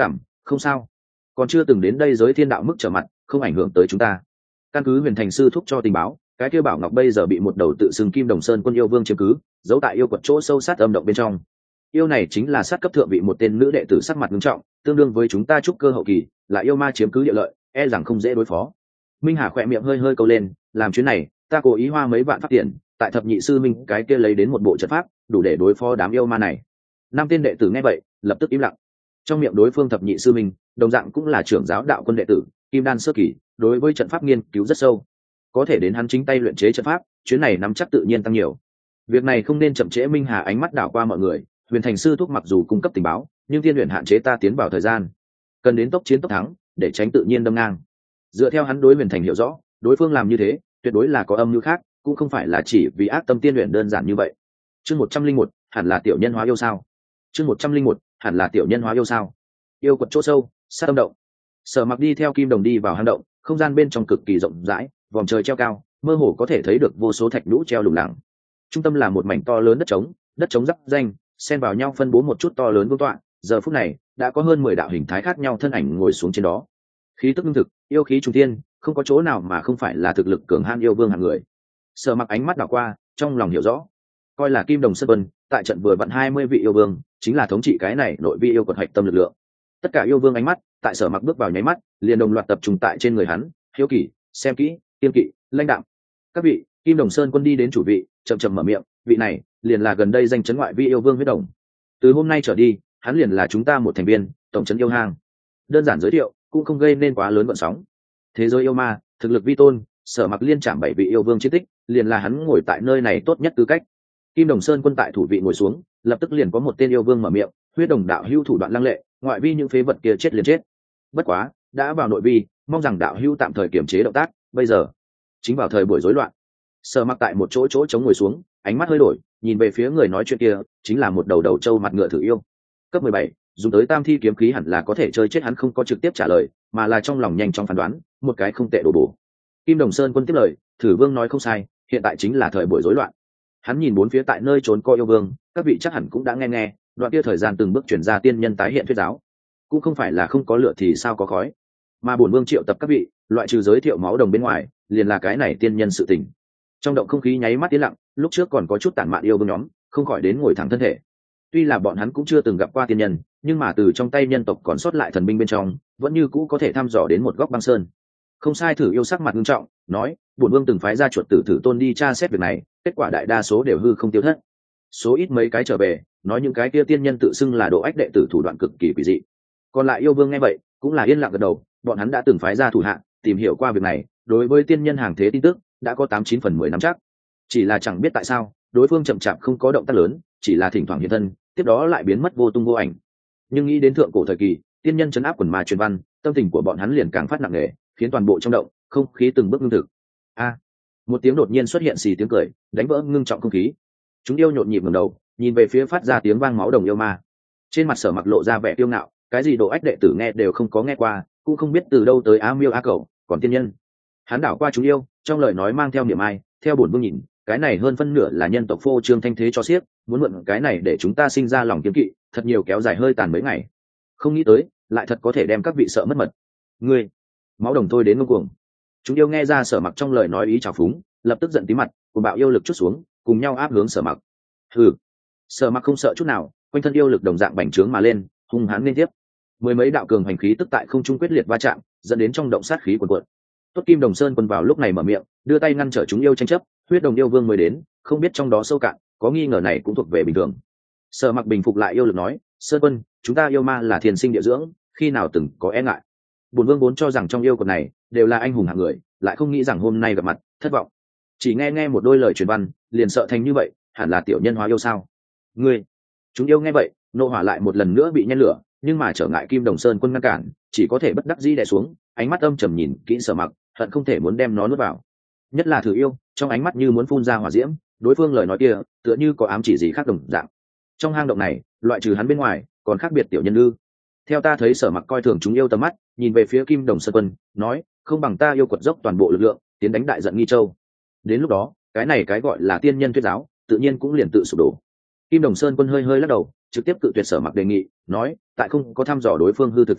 không sao, còn chưa từng đến đây giới thiên đạo mức trở mặt, không ảnh hưởng tới chúng ta. Căn cứ huyền thành sư thúc cho tình báo, cái kia bảo ngọc bây giờ bị một đầu tự xưng Kim Đồng Sơn quân yêu vương chiếm cứ, giấu tại yêu quật chỗ sâu sát âm động bên trong. Yêu này chính là sát cấp thượng vị một tên nữ đệ tử sắc mặt nghiêm trọng, tương đương với chúng ta trúc cơ hậu kỳ, là yêu ma chiếm cứ địa lợi, e rằng không dễ đối phó. Minh Hà khỏe miệng hơi hơi câu lên, làm chuyến này ta cố ý hoa mấy vạn phát tiền, tại thập nhị sư minh cái kia lấy đến một bộ trận pháp, đủ để đối phó đám yêu ma này. Năm tên đệ tử nghe vậy lập tức im lặng. Trong miệng đối phương thập nhị sư minh đồng dạng cũng là trưởng giáo đạo quân đệ tử kim đan sơ kỳ, đối với trận pháp nghiên cứu rất sâu, có thể đến hắn chính tay luyện chế trận pháp, chuyến này nắm chắc tự nhiên tăng nhiều. Việc này không nên chậm trễ. Minh Hà ánh mắt đảo qua mọi người, huyền thành sư thúc mặc dù cung cấp tình báo, nhưng tiên luyện hạn chế ta tiến vào thời gian, cần đến tốc chiến tốc thắng để tránh tự nhiên đâm ngang. Dựa theo hắn đối huyền thành hiểu rõ, đối phương làm như thế tuyệt đối là có âm mưu khác, cũng không phải là chỉ vì ác tâm tiên luyện đơn giản như vậy. Chương một trăm linh một, hẳn là tiểu nhân hóa yêu sao? Chương một trăm linh một, hẳn là tiểu nhân hóa yêu sao? Yêu quật chỗ sâu, sát âm động. Sở Mặc đi theo Kim Đồng đi vào hang động, không gian bên trong cực kỳ rộng rãi, vòm trời treo cao, mơ hồ có thể thấy được vô số thạch nhũ treo lủng lẳng. Trung tâm là một mảnh to lớn đất trống, đất trống rắc ranh, xen vào nhau phân bố một chút to lớn vương tọa. Giờ phút này đã có hơn mười đạo hình thái khác nhau thân ảnh ngồi xuống trên đó. Khí tức lương thực, yêu khí trung tiên, không có chỗ nào mà không phải là thực lực cường hãn yêu vương hạng người. Sở Mặc ánh mắt đảo qua, trong lòng hiểu rõ, coi là Kim Đồng Sơn Quân, tại trận vừa vặn hai mươi vị yêu vương, chính là thống trị cái này nội vi yêu quật hạch tâm lực lượng. Tất cả yêu vương ánh mắt tại Sở Mặc bước vào nháy mắt liền đồng loạt tập trung tại trên người hắn, hiếu kỳ, xem kỹ, kiên kỵ, lãnh đạm. Các vị, Kim Đồng Sơn Quân đi đến chủ vị, chậm chậm mở miệng, vị này liền là gần đây danh chấn ngoại vi yêu vương huyết đồng. Từ hôm nay trở đi, hắn liền là chúng ta một thành viên tổng trấn yêu hang. Đơn giản giới thiệu cũng không gây nên quá lớn gợn sóng. Thế giới yêu ma, thực lực vi tôn, Sở Mặc liên chạm bảy vị yêu vương chiến tích, liền là hắn ngồi tại nơi này tốt nhất tư cách. Kim Đồng Sơn Quân tại thủ vị ngồi xuống, lập tức liền có một tên yêu vương mở miệng, huyết đồng đạo hữu thủ đoạn lăng lệ, ngoại vi những phế vật kia chết liền chết. Bất quá, đã vào nội vi, mong rằng đạo hữu tạm thời kiềm chế động tác, bây giờ chính vào thời buổi rối loạn. Sở Mặc tại một chỗ chỗ chống ngồi xuống, ánh mắt hơi đổi, nhìn về phía người nói chuyện kia, chính là một đầu đầu trâu mặt ngựa thử yêu. Cấp mười bảy, dùng tới tam thi kiếm khí hẳn là có thể chơi chết hắn, không có trực tiếp trả lời, mà là trong lòng nhanh chóng phán đoán, một cái không tệ đồ bổ. Kim Đồng Sơn Quân tiếp lời, thử vương nói không sai, hiện tại chính là thời buổi rối loạn. Hắn nhìn bốn phía tại nơi trốn co yêu vương, các vị chắc hẳn cũng đã nghe nghe, đoạn kia thời gian từng bước chuyển ra tiên nhân tái hiện thuyết giáo, cũng không phải là không có lửa thì sao có khói, mà bổn vương triệu tập các vị, loại trừ giới thiệu máu đồng bên ngoài, liền là cái này tiên nhân sự tình. Trong động không khí nháy mắt tiến lặng, lúc trước còn có chút tản mạn yêu vương nhóm, không khỏi đến ngồi thẳng thân thể. Tuy là bọn hắn cũng chưa từng gặp qua tiên nhân, nhưng mà từ trong tay nhân tộc còn sót lại thần binh bên trong, vẫn như cũ có thể thăm dò đến một góc băng sơn. Không sai. Thử yêu sắc mặt nghiêm trọng nói, bổn vương từng phái ra chuột tử thử tôn đi tra xét việc này, kết quả đại đa số đều hư không tiêu thất, số ít mấy cái trở về, nói những cái kia tiên nhân tự xưng là độ ách đệ tử thủ đoạn cực kỳ quỷ dị. Còn lại yêu vương nghe vậy cũng là yên lặng gật đầu, bọn hắn đã từng phái ra thủ hạ tìm hiểu qua việc này, đối với tiên nhân hàng thế tin tức đã có tám chín phần mười nắm chắc, chỉ là chẳng biết tại sao đối phương chậm chạp không có động tác lớn, chỉ là thỉnh thoảng hiện thân, tiếp đó lại biến mất vô tung vô ảnh. Nhưng nghĩ đến thượng cổ thời kỳ tiên nhân chấn áp quần ma truyền văn, tâm tình của bọn hắn liền càng phát nặng nề, khiến toàn bộ trong động không khí từng bước ngưng thực. A, một tiếng đột nhiên xuất hiện, xì tiếng cười đánh vỡ ngưng trọng không khí. Chúng yêu nhộn nhịp ngẩng đầu nhìn về phía phát ra tiếng vang máu đồng yêu ma. Trên mặt Sở Mặc lộ ra vẻ kiêu ngạo, cái gì độ ách đệ tử nghe đều không có nghe qua, cũng không biết từ đâu tới á miêu á cẩu, còn tiên nhân. Hắn đảo qua chúng yêu, trong lời nói mang theo niềm ai, theo bổn vương nhìn, cái này hơn phân nửa là nhân tộc phô trương thanh thế cho xiếc, muốn mượn cái này để chúng ta sinh ra lòng kiêng kỵ, thật nhiều kéo dài hơi tàn mấy ngày. Không nghĩ tới, lại thật có thể đem các vị sợ mất mật. Ngươi, máu đồng thôi đến ngông cuồng. Chúng yêu nghe ra Sở Mặc trong lời nói ý trào phúng, lập tức giận tí mặt, cùng bạo yêu lực chút xuống, cùng nhau áp hướng Sở Mặc. Hừ. Sở Mặc không sợ chút nào, quanh thân yêu lực đồng dạng bành trướng mà lên, hung hãn liên tiếp. Mười mấy đạo cường hành khí tức tại không trung quyết liệt va chạm, dẫn đến trong động sát khí cuồn cuộn. Tốt Kim Đồng Sơn Quân vào lúc này mở miệng, đưa tay ngăn trở chúng yêu tranh chấp, huyết đồng yêu vương mới đến, không biết trong đó sâu cạn, có nghi ngờ này cũng thuộc về bình thường. Sở Mặc bình phục lại yêu lực nói, Sơn Quân, chúng ta yêu ma là thiền sinh địa dưỡng, khi nào từng có e ngại. Bổn vương vốn cho rằng trong yêu quật này đều là anh hùng hạng người, lại không nghĩ rằng hôm nay gặp mặt, thất vọng. Chỉ nghe nghe một đôi lời truyền văn, liền sợ thành như vậy, hẳn là tiểu nhân hóa yêu sao? Ngươi, chúng yêu nghe vậy, nộ hỏa lại một lần nữa bị nhen lửa, nhưng mà trở ngại Kim Đồng Sơn Quân ngăn cản, chỉ có thể bất đắc dĩ đè xuống, ánh mắt âm trầm nhìn kỹ Sở Mặc, hận không thể muốn đem nó nuốt vào. Nhất là thử yêu, trong ánh mắt như muốn phun ra hỏa diễm, đối phương lời nói kia, tựa như có ám chỉ gì khác đồng dạng. Trong hang động này, loại trừ hắn bên ngoài, còn khác biệt tiểu nhân ư? Theo ta thấy Sở Mặc coi thường chúng yêu tầm mắt, nhìn về phía Kim Đồng Sơn Quân, nói, không bằng ta yêu quật dốc toàn bộ lực lượng, tiến đánh đại giận Nghi Châu. Đến lúc đó, cái này cái gọi là tiên nhân thuyết giáo, tự nhiên cũng liền tự sụp đổ. Kim Đồng Sơn Quân hơi hơi lắc đầu, trực tiếp cự tuyệt Sở Mặc đề nghị, nói, tại không có thăm dò đối phương hư thực phía trước,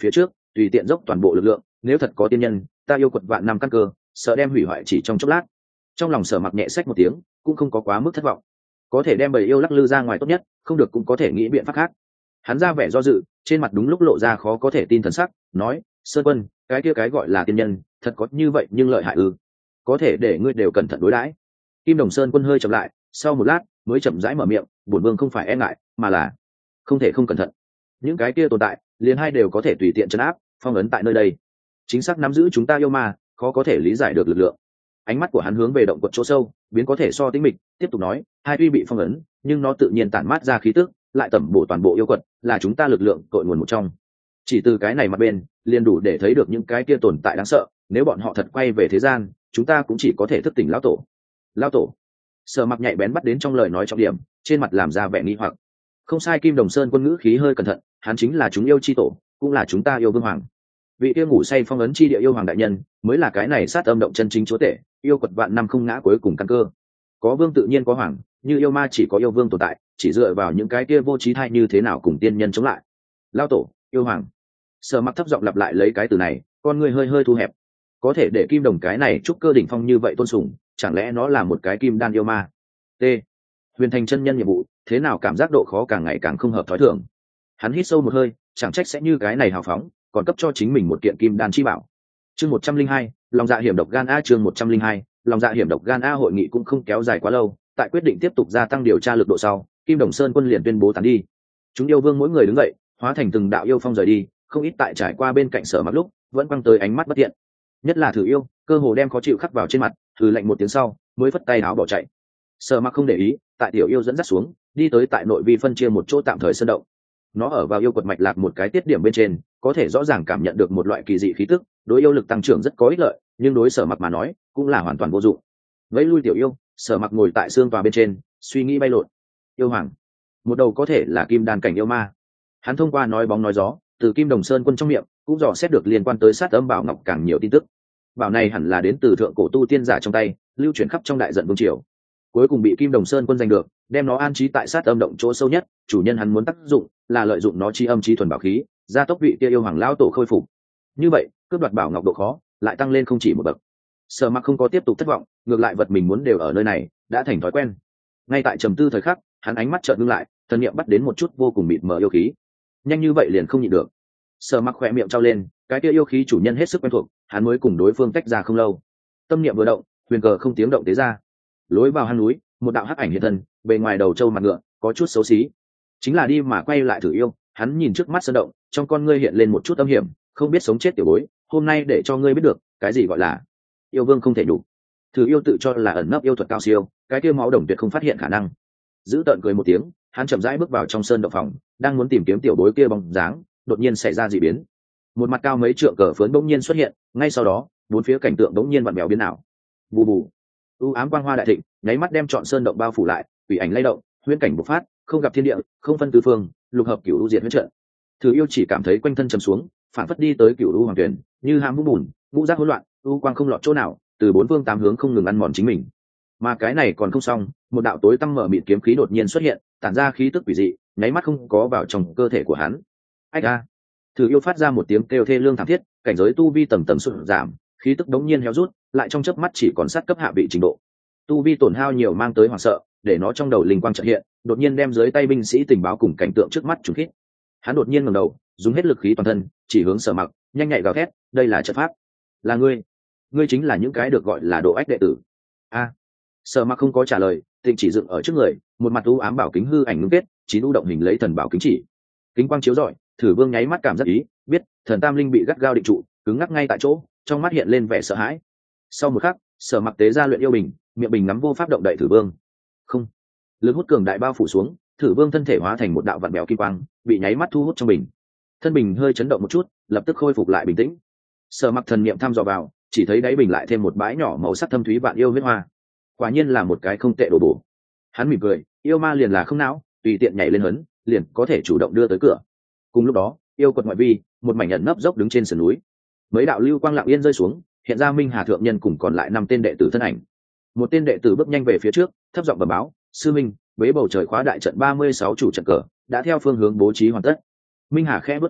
tùy tiện dốc toàn bộ lực lượng, nếu thật có tiên nhân, ta yêu quật vạn năm căn cơ, sợ đem hủy hoại chỉ trong chốc lát. Trong lòng Sở Mặc nhẹ xách một tiếng, cũng không có quá mức thất vọng. Có thể đem bầy yêu lắc lư ra ngoài tốt nhất, không được cũng có thể nghĩ biện pháp khác. Hắn ra vẻ do dự, trên mặt đúng lúc lộ ra khó có thể tin thần sắc, nói: "Sơn Quân, cái kia cái gọi là tiên nhân, thật có như vậy nhưng lợi hại ư? Có thể để ngươi đều cẩn thận đối đãi." Kim Đồng Sơn Quân hơi chậm lại, sau một lát mới chậm rãi mở miệng: "Bổn vương không phải e ngại, mà là không thể không cẩn thận. Những cái kia tồn tại, liền hai đều có thể tùy tiện trấn áp, phong ấn tại nơi đây. Chính xác nắm giữ chúng ta yêu ma, khó có thể lý giải được lực lượng." Ánh mắt của hắn hướng về động quật chỗ sâu, biến có thể so tĩnh mịch, tiếp tục nói: "Hai tuy bị phong ấn, nhưng nó tự nhiên tản mát ra khí tức, lại tẩm bổ toàn bộ yêu quật, là chúng ta lực lượng cội nguồn một trong. Chỉ từ cái này mặt bên, liền đủ để thấy được những cái kia tồn tại đáng sợ, nếu bọn họ thật quay về thế gian, chúng ta cũng chỉ có thể thức tỉnh lão tổ." Lão tổ? Sở Mặc nhạy bén bắt đến trong lời nói trọng điểm, trên mặt làm ra vẻ nghi hoặc. Không sai, Kim Đồng Sơn Quân ngữ khí hơi cẩn thận, hắn chính là chúng yêu chi tổ, cũng là chúng ta yêu vương hoàng. Vị kia ngủ say phong ấn chi địa yêu hoàng đại nhân, mới là cái này sát âm động chân chính chúa tể, yêu quật vạn năm không ngã cuối cùng căn cơ. Có vương tự nhiên có hoàng, như yêu ma chỉ có yêu vương tồn tại, chỉ dựa vào những cái kia vô trí thai như thế nào cùng tiên nhân chống lại. Lão tổ, yêu hoàng. Sở Mặc thấp giọng lặp lại lấy cái từ này, con người hơi hơi thu hẹp. Có thể để Kim Đồng cái này trúc cơ đỉnh phong như vậy tôn sùng, chẳng lẽ nó là một cái kim đan yêu ma? T. Huyền Thành chân nhân nhiệm vụ, thế nào cảm giác độ khó càng ngày càng không hợp thói thường. Hắn hít sâu một hơi, chẳng trách sẽ như cái này hào phóng, còn cấp cho chính mình một kiện kim đan chi bảo. Chương một trăm linh hai, lòng dạ hiểm độc gan a. Chương một trăm linh hai, lòng dạ hiểm độc gan a. Hội nghị cũng không kéo dài quá lâu, tại quyết định tiếp tục gia tăng điều tra lực độ sau, Kim Đồng Sơn Quân liền tuyên bố tán đi. Chúng yêu vương mỗi người đứng dậy, hóa thành từng đạo yêu phong rời đi, không ít tại trải qua bên cạnh Sở Mặc lúc, vẫn quăng tới ánh mắt bất thiện. Nhất là Thử Yêu, cơ hồ đem khó chịu khắc vào trên mặt, thử lạnh một tiếng sau, mới phất tay áo bỏ chạy. Sở Mặc không để ý, tại tiểu yêu dẫn dắt xuống, đi tới tại nội vi phân chia một chỗ tạm thời sơn động. Nó ở vào yêu quật mạch lạc một cái tiết điểm bên trên, có thể rõ ràng cảm nhận được một loại kỳ dị khí tức, đối yêu lực tăng trưởng rất có ích lợi, nhưng đối Sở Mặc mà nói, cũng là hoàn toàn vô dụng. Vẫy lui tiểu yêu, Sở Mặc ngồi tại xương tòa bên trên, suy nghĩ bay lộn. Yêu hoàng, một đầu có thể là kim đan cảnh yêu ma. Hắn thông qua nói bóng nói gió, từ Kim Đồng Sơn Quân trong miệng, cũng dò xét được liên quan tới sát âm bảo ngọc càng nhiều tin tức. Bảo này hẳn là đến từ thượng cổ tu tiên giả trong tay, lưu truyền khắp trong đại dận vương triều. Cuối cùng bị Kim Đồng Sơn Quân giành được, đem nó an trí tại sát âm động chỗ sâu nhất, chủ nhân hắn muốn tác dụng là lợi dụng nó chi âm chi thuần bảo khí, gia tốc vị kia yêu hoàng lão tổ khôi phục. Như vậy, cướp đoạt bảo ngọc độ khó lại tăng lên không chỉ một bậc. Sở Mặc không có tiếp tục thất vọng, ngược lại vật mình muốn đều ở nơi này, đã thành thói quen. Ngay tại trầm tư thời khắc, hắn ánh mắt chợt ngưng lại, thần niệm bắt đến một chút vô cùng mịt mờ yêu khí. Nhanh như vậy liền không nhịn được. Sở Mặc khẽ miệng trao lên, cái kia yêu khí chủ nhân hết sức quen thuộc, hắn mới cùng đối phương tách ra không lâu. Tâm niệm vừa động, huyền cờ không tiếng động tế ra. Lối vào hang núi, một đạo hắc ảnh hiện thân, bề ngoài đầu trâu mặt ngựa, có chút xấu xí. Chính là đi mà quay lại Thử Yêu, hắn nhìn trước mắt sơn động, trong con ngươi hiện lên một chút âm hiểm, không biết sống chết tiểu bối, hôm nay để cho ngươi biết được, cái gì gọi là yêu vương không thể đủ. Thử Yêu tự cho là ẩn nấp yêu thuật cao siêu, cái kia máu đồng tuyệt không phát hiện khả năng. Giữ tợn cười một tiếng, hắn chậm rãi bước vào trong sơn động phòng, đang muốn tìm kiếm tiểu bối kia bóng dáng, đột nhiên xảy ra dị biến. Một mặt cao mấy trượng cờ phớn bỗng nhiên xuất hiện, ngay sau đó, bốn phía cảnh tượng bỗng nhiên vặn vẹo biến ảo. Bù bù, u ám quang hoa đại thịnh, nháy mắt đem trọn sơn động bao phủ lại, quỷ ảnh lay động, huyễn cảnh bộc phát, không gặp thiên địa, không phân tứ phương, lục hợp cửu u diệt huyễn trận. Thử Yêu chỉ cảm thấy quanh thân trầm xuống, phản phất đi tới cửu u hoàng tuyển, như ham vũng bùn, ngũ giác hỗn loạn, u quang không lọt chỗ nào, từ bốn phương tám hướng không ngừng ăn mòn chính mình. Mà cái này còn không xong, một đạo tối tăm mở mịt kiếm khí đột nhiên xuất hiện, tản ra khí tức quỷ dị, nháy mắt không có vào trong cơ thể của hắn. Ách a! Thử Yêu phát ra một tiếng kêu thê lương thảm thiết, cảnh giới tu vi tầng tầng sụt giảm, khí tức đống nhiên héo rút, lại trong chớp mắt chỉ còn sát cấp hạ vị trình độ. Tu vi tổn hao nhiều mang tới hoảng sợ, để nó trong đầu linh quang chợt hiện, đột nhiên đem dưới tay binh sĩ tình báo cùng cảnh tượng trước mắt trùng khít. Hắn đột nhiên ngẩng đầu, dùng hết lực khí toàn thân, chỉ hướng Sở Mặc, nhanh nhạy gào thét, đây là trận pháp. Là ngươi, ngươi chính là những cái được gọi là độ ách đệ tử. A. Sở Mặc không có trả lời, Tịnh chỉ dựng ở trước người, một mặt u ám bảo kính hư ảnh ngưng kết, chín u động hình lấy thần bảo kính chỉ. Kính quang chiếu rọi, Thử Vương nháy mắt cảm giác ý, biết thần tam linh bị gắt gao định trụ, cứng ngắc ngay tại chỗ, trong mắt hiện lên vẻ sợ hãi. Sau một khắc, Sở Mặc tế ra luyện yêu bình, miệng bình nắm vô pháp động đậy Thử Vương. Không, lực hút cường đại bao phủ xuống, Thử Vương thân thể hóa thành một đạo vạn bèo kim quang, bị nháy mắt thu hút trong bình. Thân bình hơi chấn động một chút, lập tức khôi phục lại bình tĩnh. Sở Mặc thần niệm thăm dò vào, chỉ thấy đáy bình lại thêm một bãi nhỏ màu sắc thâm thúy vạn yêu huyết hoa. Quả nhiên là một cái không tệ đồ bổ. Hắn mỉm cười, yêu ma liền là không não, tùy tiện nhảy lên hấn, liền có thể chủ động đưa tới cửa. Cùng lúc đó, yêu quật ngoại vi, một mảnh ẩn nấp dốc đứng trên sườn núi. Mấy đạo lưu quang lặng yên rơi xuống, hiện ra Minh Hà thượng nhân cùng còn lại năm tên đệ tử thân ảnh. Một tên đệ tử bước nhanh về phía trước, thấp giọng bẩm báo, sư minh, bế bầu trời khóa đại trận ba mươi sáu chủ trận cờ đã theo phương hướng bố trí hoàn tất. Minh Hà khẽ bước cằm,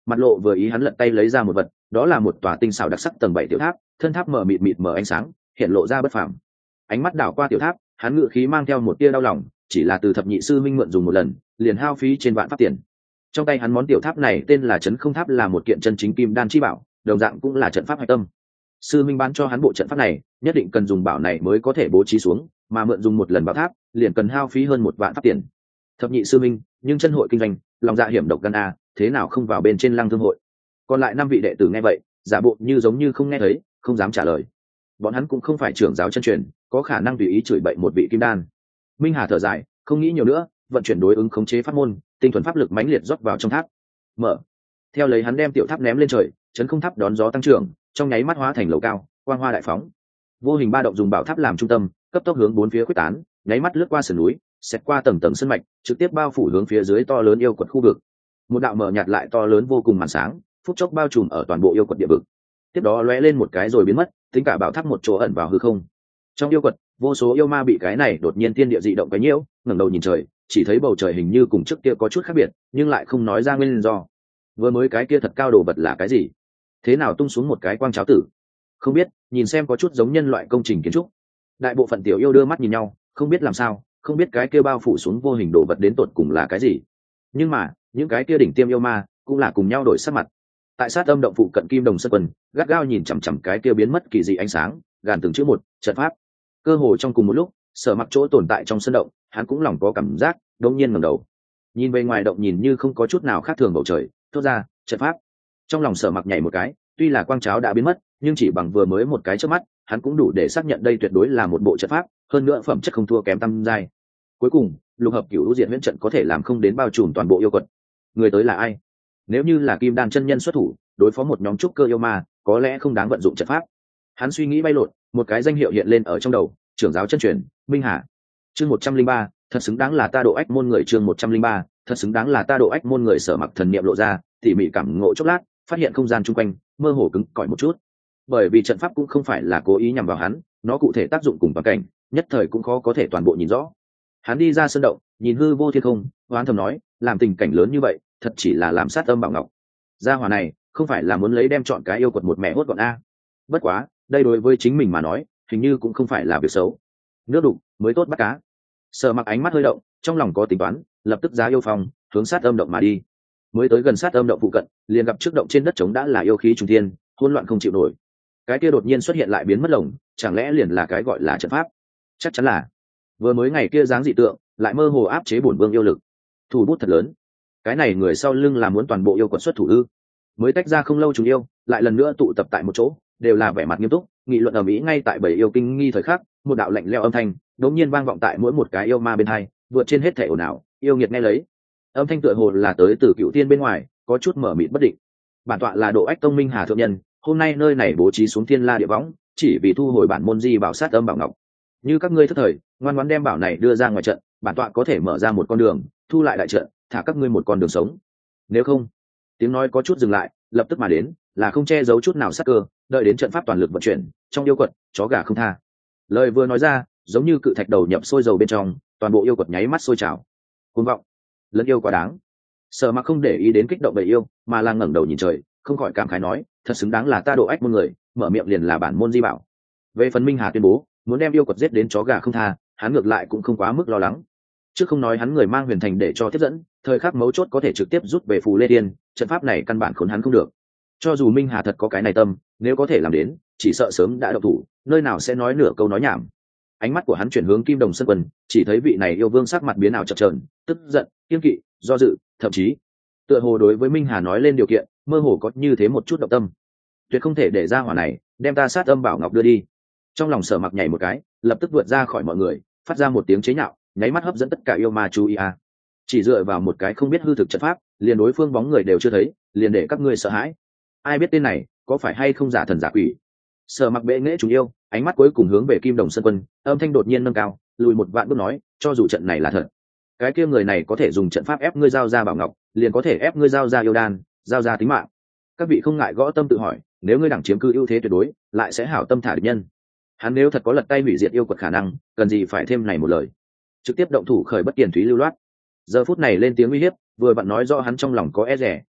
mặt lộ vừa ý, hắn lật tay lấy ra một vật, đó là một tòa tinh xảo đặc sắc tầng bảy tiểu tháp, thân tháp mở mịt mịt mở ánh sáng, hiện lộ ra bất phàm. Ánh mắt đảo qua tiểu tháp, hắn ngự khí mang theo một tia đau lòng, chỉ là từ thập nhị sư minh mượn dùng một lần, liền hao phí trên vạn pháp tiền. Trong tay hắn món tiểu tháp này tên là Trấn Không Tháp, là một kiện chân chính kim đan chi bảo, đồng dạng cũng là trận pháp hạch tâm. Sư minh bán cho hắn bộ trận pháp này, nhất định cần dùng bảo này mới có thể bố trí xuống, mà mượn dùng một lần bảo tháp, liền cần hao phí hơn một vạn pháp tiền. Thập nhị sư minh, nhưng chân hội kinh doanh, lòng dạ hiểm độc gan a, thế nào không vào bên trên Lăng Thương hội? Còn lại năm vị đệ tử nghe vậy, giả bộ như giống như không nghe thấy, không dám trả lời. Bọn hắn cũng không phải trưởng giáo chân truyền, có khả năng tùy ý chửi bậy một vị kim đan. Minh Hà thở dài, không nghĩ nhiều nữa, vận chuyển đối ứng khống chế pháp môn, tinh thuần pháp lực mãnh liệt rót vào trong tháp. Mở. Theo lấy hắn đem tiểu tháp ném lên trời, Trấn Không Tháp đón gió tăng trưởng, trong nháy mắt hóa thành lầu cao, quang hoa đại phóng. Vô hình ba động dùng bảo tháp làm trung tâm, cấp tốc hướng bốn phía quyết tán, nháy mắt lướt qua sườn núi, xẹt qua tầng tầng sơn mạch, trực tiếp bao phủ hướng phía dưới to lớn yêu quật khu vực. Một đạo mở nhạt lại to lớn vô cùng màn sáng, phút chốc bao trùm ở toàn bộ yêu quật địa vực. Tiếp đó lóe lên một cái rồi biến mất, tính cả bảo tháp một chỗ ẩn vào hư không. Trong yêu quật, vô số yêu ma bị cái này đột nhiên thiên địa dị động cái nhiễu, ngẩng đầu nhìn trời, chỉ thấy bầu trời hình như cùng trước kia có chút khác biệt, nhưng lại không nói ra nguyên do. Vừa mới cái kia thật cao đồ vật là cái gì? Thế nào tung xuống một cái quang cháo tử? Không biết, nhìn xem có chút giống nhân loại công trình kiến trúc. Đại bộ phận tiểu yêu đưa mắt nhìn nhau, không biết làm sao, không biết cái kia bao phủ xuống vô hình đồ vật đến tột cùng là cái gì. Nhưng mà, những cái kia đỉnh tiêm yêu ma cũng là cùng nhau đổi sắc mặt. Tại sát âm động phụ cận Kim Đồng Sơn Quân, gắt gao nhìn chằm chằm cái kia biến mất kỳ dị ánh sáng, gàn từng chữ một, trận pháp. Cơ hồ trong cùng một lúc, Sở Mặc chỗ tồn tại trong sân động, hắn cũng lòng có cảm giác, đột nhiên ngẩng đầu. Nhìn về ngoài động nhìn như không có chút nào khác thường bầu trời, thốt ra, trận pháp. Trong lòng Sở Mặc nhảy một cái, tuy là quang cháo đã biến mất, nhưng chỉ bằng vừa mới một cái chớp mắt, hắn cũng đủ để xác nhận đây tuyệt đối là một bộ trận pháp, hơn nữa phẩm chất không thua kém tam giai. Cuối cùng, lục hợp cửu diện huyễn trận có thể làm không đến bao trùm toàn bộ yêu quật. Người tới là ai? Nếu như là Kim Đan chân nhân xuất thủ, đối phó một nhóm trúc cơ yêu ma, có lẽ không đáng vận dụng trận pháp. Hắn suy nghĩ bay lộn, một cái danh hiệu hiện lên ở trong đầu, trưởng giáo chân truyền, Minh Hà. Chương một trăm linh ba, thật xứng đáng là ta độ ách môn người. Chương một trăm linh ba, thật xứng đáng là ta độ ách môn người. Sở Mặc thần niệm lộ ra, tỉ mỉ cảm ngộ chốc lát, phát hiện không gian chung quanh mơ hồ cứng cỏi một chút. Bởi vì trận pháp cũng không phải là cố ý nhằm vào hắn, nó cụ thể tác dụng cùng toàn cảnh, nhất thời cũng khó có thể toàn bộ nhìn rõ. Hắn đi ra sân động, nhìn hư vô thiên không, oán thầm nói, làm tình cảnh lớn như vậy, thật chỉ là làm sát âm bảo ngọc. Gia hỏa này, không phải là muốn lấy đem chọn cái yêu quật một mẹ hốt gọn a. Bất quá, đây đối với chính mình mà nói, hình như cũng không phải là việc xấu. Nước đục mới tốt bắt cá. Sở Mặc ánh mắt hơi động, trong lòng có tính toán, lập tức giá yêu phong, hướng sát âm động mà đi. Mới tới gần sát âm động phụ cận, liền gặp trước động trên đất trống đã là yêu khí trùng thiên, hỗn loạn không chịu nổi. Cái kia đột nhiên xuất hiện lại biến mất lồng, chẳng lẽ liền là cái gọi là trận pháp? Chắc chắn là. Vừa mới ngày kia dáng dị tượng, lại mơ hồ áp chế bổn vương yêu lực. Thủ bút thật lớn. Cái này người sau lưng là muốn toàn bộ yêu quật xuất thủ ư? Mới tách ra không lâu chúng yêu, lại lần nữa tụ tập tại một chỗ, đều là vẻ mặt nghiêm túc, nghị luận ầm ĩ. Ngay tại bảy yêu kinh nghi thời khắc, một đạo lạnh lẽo âm thanh đột nhiên vang vọng tại mỗi một cái yêu ma bên hai, vượt trên hết thể ồn ào, yêu nghiệt nghe lấy. Âm thanh tựa hồ là tới từ Cựu Tiên bên ngoài, có chút mở mịt bất định. Bản tọa là Độ Ách Tông Minh Hà thượng nhân, hôm nay nơi này bố trí xuống Thiên La địa võng, chỉ vì thu hồi bản môn di bảo sát âm bảo ngọc. Như các ngươi thất thời, ngoan ngoãn đem bảo này đưa ra ngoài trận, bản tọa có thể mở ra một con đường, thu lại đại trận, thả các ngươi một con đường sống. Nếu không, tiếng nói có chút dừng lại, lập tức mà đến, là không che giấu chút nào sát cơ, đợi đến trận pháp toàn lực vận chuyển, trong yêu quật, chó gà không tha. Lời vừa nói ra, giống như cự thạch đầu nhập sôi dầu bên trong, toàn bộ yêu quật nháy mắt sôi trào. Cuồng vọng, lẫn yêu quá đáng. Sở Mặc không để ý đến kích động bầy yêu, mà là ngẩng đầu nhìn trời, không khỏi cảm khái nói, thật xứng đáng là ta Độ Ách môn người, mở miệng liền là bản môn di bảo. Về phần Minh Hà tuyên bố muốn đem yêu quật giết đến chó gà không tha, hắn ngược lại cũng không quá mức lo lắng. Trước không nói hắn người mang huyền thành để cho tiếp dẫn, thời khắc mấu chốt có thể trực tiếp rút về Phù Lê Tiên, trận pháp này căn bản khốn hắn không được. Cho dù Minh Hà thật có cái này tâm, nếu có thể làm đến, chỉ sợ sớm đã động thủ, nơi nào sẽ nói nửa câu nói nhảm. Ánh mắt của hắn chuyển hướng Kim Đồng Sơn Quân, chỉ thấy vị này yêu vương sắc mặt biến ảo chập chờn, tức giận, kiên kỵ, do dự, thậm chí tựa hồ đối với Minh Hà nói lên điều kiện, mơ hồ có như thế một chút động tâm. Tuyệt không thể để ra hỏa này đem ta sát âm bảo ngọc đưa đi. Trong lòng Sở Mặc nhảy một cái, lập tức vượt ra khỏi mọi người, phát ra một tiếng chế nhạo, nháy mắt hấp dẫn tất cả yêu ma chú ý a. Chỉ dựa vào một cái không biết hư thực trận pháp, liền đối phương bóng người đều chưa thấy, liền để các ngươi sợ hãi. Ai biết tên này có phải hay không giả thần giả quỷ? Sở Mặc bệ nghệ chúng yêu, ánh mắt cuối cùng hướng về Kim Đồng Sơn Quân, âm thanh đột nhiên nâng cao, lùi một vạn bước nói, cho dù trận này là thật, cái kia người này có thể dùng trận pháp ép ngươi giao ra bảo ngọc, liền có thể ép ngươi giao ra yêu đan, giao ra tính mạng. Các vị không ngại gõ tâm tự hỏi, nếu ngươi đẳng chiếm cư ưu thế tuyệt đối, lại sẽ hảo tâm thả địch nhân. Hắn nếu thật có lật tay hủy diệt yêu quật khả năng, cần gì phải thêm này một lời, trực tiếp động thủ khởi bất tiền thúy lưu loát. Giờ phút này lên tiếng uy hiếp, vừa bạn nói rõ hắn trong lòng có e rẻ,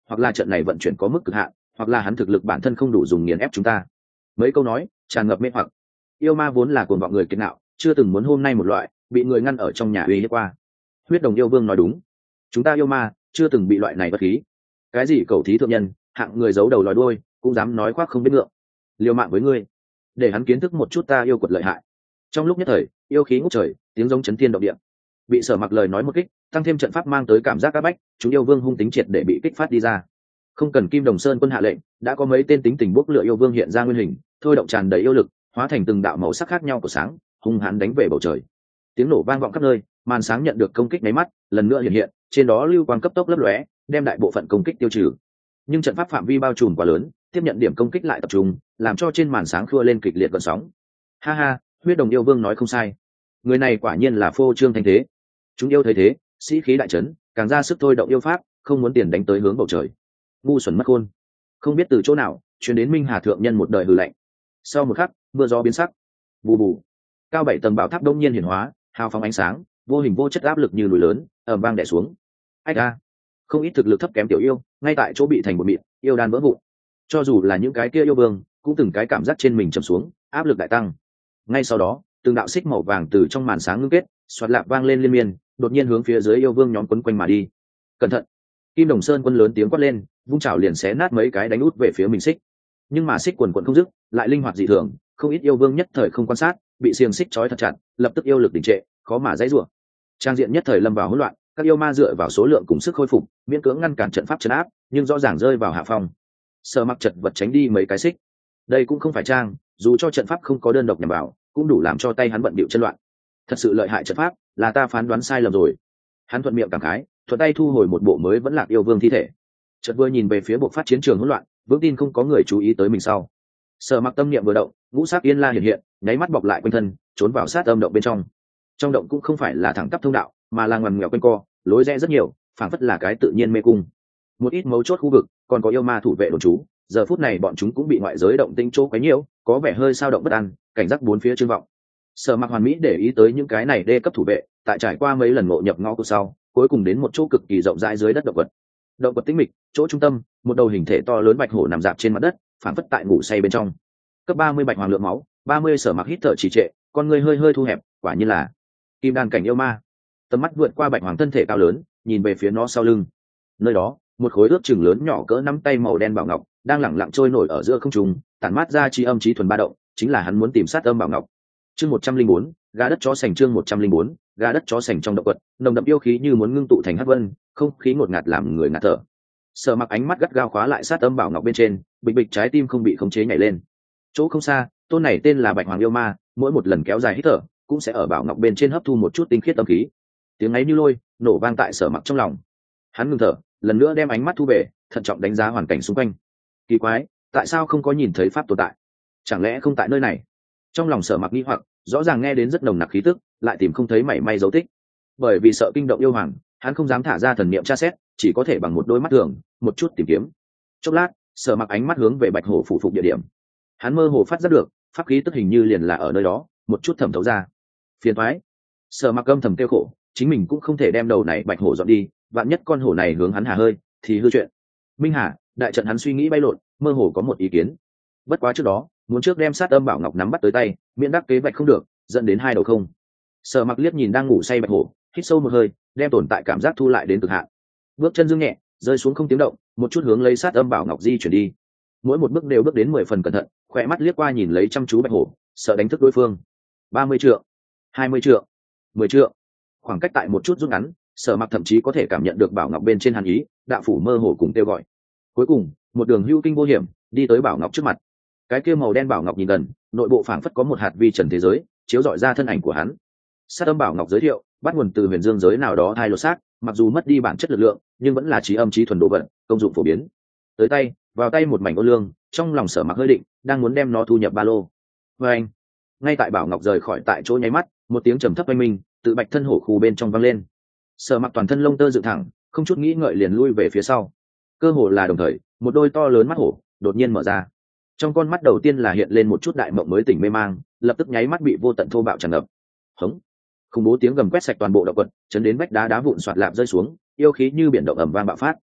hoặc là trận này vận chuyển có mức cực hạn, hoặc là hắn thực lực bản thân không đủ dùng nghiền ép chúng ta. Mấy câu nói tràn ngập mê hoặc. Yêu ma vốn là cuồng vọng người kiệt ngạo, chưa từng muốn hôm nay một loại bị người ngăn ở trong nhà uy hiếp qua. Huyết Đồng yêu vương nói đúng, chúng ta yêu ma chưa từng bị loại này bất khí. Cái gì cầu thí thượng nhân, hạng người giấu đầu lòi đuôi, cũng dám nói khoác không biết ngượng. Liều mạng với ngươi, để hắn kiến thức một chút ta yêu quật lợi hại. Trong lúc nhất thời, yêu khí ngút trời, tiếng giống chấn thiên động địa. Bị Sở Mặc lời nói một kích, tăng thêm trận pháp mang tới cảm giác áp bách, chúng yêu vương hung tính triệt để bị kích phát đi ra. Không cần Kim Đồng Sơn quân hạ lệnh, đã có mấy tên tính tình bốc lửa yêu vương hiện ra nguyên hình, thôi động tràn đầy yêu lực, hóa thành từng đạo màu sắc khác nhau của sáng, hung hãn đánh về bầu trời. Tiếng nổ vang vọng khắp nơi, màn sáng nhận được công kích máy mắt, lần nữa hiện hiện, trên đó lưu quang cấp tốc lấp lóe, đem đại bộ phận công kích tiêu trừ. Nhưng trận pháp phạm vi bao trùm quá lớn, tiếp nhận điểm công kích lại tập trung, làm cho trên màn sáng khua lên kịch liệt gợn sóng. Ha ha, Huyết Đồng yêu vương nói không sai, người này quả nhiên là phô trương thanh thế. Chúng yêu thấy thế, sĩ khí đại chấn, càng ra sức thôi động yêu pháp, không muốn tiền đánh tới hướng bầu trời. Ngu xuẩn mất khôn. Không biết từ chỗ nào truyền đến Minh Hà thượng nhân một đời hừ lạnh. Sau một khắc, mưa gió biến sắc. Bù bù. Cao bảy tầng bảo tháp đông nhiên hiển hóa, hào phóng ánh sáng, vô hình vô chất áp lực như núi lớn, ầm vang đè xuống. Ách a. Không ít thực lực thấp kém tiểu yêu, ngay tại chỗ bị thành một mịn, yêu đan vỡ vụn. Cho dù là những cái kia yêu vương, cũng từng cái cảm giác trên mình trầm xuống, áp lực đại tăng. Ngay sau đó, từng đạo xích màu vàng từ trong màn sáng ngưng kết, xoạt lạc vang lên liên miên, đột nhiên hướng phía dưới yêu vương nhóm quấn quanh mà đi. Cẩn thận! Kim Đồng Sơn quân lớn tiếng quát lên, vung chảo liền xé nát mấy cái đánh út về phía mình xích. Nhưng mà xích quần quần không dứt, lại linh hoạt dị thường, không ít yêu vương nhất thời không quan sát, bị xiềng xích trói thật chặt, lập tức yêu lực đình trệ, khó mà dãy rủa. Trang diện nhất thời lâm vào hỗn loạn, các yêu ma dựa vào số lượng cùng sức khôi phục, miễn cưỡng ngăn cản trận pháp trấn áp, nhưng rõ ràng rơi vào hạ phong. Sở Mặc chật vật tránh đi mấy cái xích. Đây cũng không phải trang, dù cho trận pháp không có đơn độc nhằm vào, cũng đủ làm cho tay hắn bận bịu chân loạn. Thật sự lợi hại trận pháp, là ta phán đoán sai lầm rồi. Hắn thuận miệng cảm khái, thuận tay thu hồi một bộ mới vẫn lạc yêu vương thi thể. Chợt vừa nhìn về phía bộ phát chiến trường hỗn loạn, vững tin không có người chú ý tới mình sau. Sở Mặc tâm niệm vừa động, ngũ sắc yên la hiện hiện, nháy mắt bọc lại quanh thân, trốn vào sát âm động bên trong. Trong động cũng không phải là thẳng tắp thông đạo, mà là ngoằn nghèo quanh co, lối rẽ rất nhiều, phảng phất là cái tự nhiên mê cung. Một ít mấu chốt khu vực, còn có yêu ma thủ vệ đồn trú, giờ phút này bọn chúng cũng bị ngoại giới động tĩnh chỗ quấy nhiễu, có vẻ hơi sao động bất an, cảnh giác bốn phía trương vọng. Sở Mặc hoàn mỹ để ý tới những cái này đê cấp thủ vệ, tại trải qua mấy lần ngộ nhập ngõ cụt sau, cuối cùng đến một chỗ cực kỳ rộng rãi dưới đất động vật. Động vật tĩnh mịch, chỗ trung tâm, một đầu hình thể to lớn bạch hổ nằm dạp trên mặt đất, phảng phất tại ngủ say bên trong. Cấp ba mươi bạch hoàng lượng máu, ba mươi Sở Mặc hít thở trì trệ, con người hơi hơi thu hẹp, quả nhiên là kim đan cảnh yêu ma. Tầm mắt vượt qua bạch hoàng thân thể cao lớn, nhìn về phía nó sau lưng. Nơi đó, một khối ước chừng lớn nhỏ cỡ nắm tay màu đen bảo ngọc đang lẳng lặng trôi nổi ở giữa không trung, tản mát ra chi âm chí thuần ba động, chính là hắn muốn tìm sát âm bảo ngọc. Chương một trăm linh bốn, gà đất chó sành chương một trăm linh bốn, gà đất chó sành trong động quật, nồng đậm yêu khí như muốn ngưng tụ thành hắc vân, không khí ngột ngạt làm người ngạt thở. Sở Mặc ánh mắt gắt gao khóa lại sát âm bảo ngọc bên trên, bịch bịch trái tim không bị khống chế nhảy lên. Chỗ không xa, tôn này tên là Bạch Hoàng yêu ma, mỗi một lần kéo dài hít thở, cũng sẽ ở bảo ngọc bên trên hấp thu một chút tinh khiết âm khí. Tiếng ấy như lôi, nổ vang tại Sở Mặc trong lòng. Hắn ngừng thở, lần nữa đem ánh mắt thu về, thận trọng đánh giá hoàn cảnh xung quanh. Kỳ quái, tại sao không có nhìn thấy pháp tồn tại? Chẳng lẽ không tại nơi này? Trong lòng Sở Mặc nghi hoặc, rõ ràng nghe đến rất nồng nặc khí tức, lại tìm không thấy mảy may dấu tích. Bởi vì sợ kinh động yêu hoàng, hắn không dám thả ra thần niệm tra xét, chỉ có thể bằng một đôi mắt thường, một chút tìm kiếm. Chốc lát, Sở Mặc ánh mắt hướng về Bạch Hổ phủ phục địa điểm. Hắn mơ hồ phát giác được, pháp khí tức hình như liền là ở nơi đó, một chút thẩm thấu ra. Phiền toái. Sở Mặc âm thầm kêu khổ, chính mình cũng không thể đem đầu này Bạch Hổ dọn đi, vạn nhất con hổ này hướng hắn hà hơi, thì hư chuyện. Minh Hà, đại trận hắn suy nghĩ bay lộn, mơ hồ có một ý kiến. Bất quá trước đó, muốn trước đem sát âm bảo ngọc nắm bắt tới tay, miễn đắc kế Bạch không được, dẫn đến hai đầu không. Sở Mặc liếc nhìn đang ngủ say Bạch Hổ, hít sâu một hơi, đem tồn tại cảm giác thu lại đến cực hạn. Bước chân dương nhẹ, rơi xuống không tiếng động, một chút hướng lấy sát âm bảo ngọc di chuyển đi. Mỗi một bước đều bước đến mười phần cẩn thận, khỏe mắt liếc qua nhìn lấy chăm chú Bạch Hổ, sợ đánh thức đối phương. Ba mươi trượng, hai mươi trượng, mười trượng. Khoảng cách tại một chút rút ngắn, Sở Mặc thậm chí có thể cảm nhận được bảo ngọc bên trên hàn ý, đạo phủ mơ hồ cùng kêu gọi. Cuối cùng, một đường hưu kinh vô hiểm, đi tới bảo ngọc trước mặt. Cái kia màu đen bảo ngọc nhìn gần, nội bộ phảng phất có một hạt vi trần thế giới, chiếu rọi ra thân ảnh của hắn. Sát âm bảo ngọc giới thiệu, bắt nguồn từ huyền dương giới nào đó thai lột xác, mặc dù mất đi bản chất lực lượng, nhưng vẫn là trí âm trí thuần độ vận, công dụng phổ biến. Tới tay, vào tay một mảnh ô lương, trong lòng Sở Mặc hơi định, đang muốn đem nó thu nhập ba lô. Và anh, ngay tại bảo ngọc rời khỏi tại chỗ nháy mắt, một tiếng trầm thấp oanh minh tự bạch thân hổ khu bên trong vang lên. Sở Mặc toàn thân lông tơ dựng thẳng, không chút nghĩ ngợi liền lui về phía sau. Cơ hồ là đồng thời, một đôi to lớn mắt hổ đột nhiên mở ra. Trong con mắt đầu tiên là hiện lên một chút đại mộng mới tỉnh mê mang, lập tức nháy mắt bị vô tận thô bạo tràn ngập. Hống! Khủng bố tiếng gầm quét sạch toàn bộ động quật, chấn đến vách đá đá vụn xoạt lạp rơi xuống, yêu khí như biển động ầm vang bạo phát.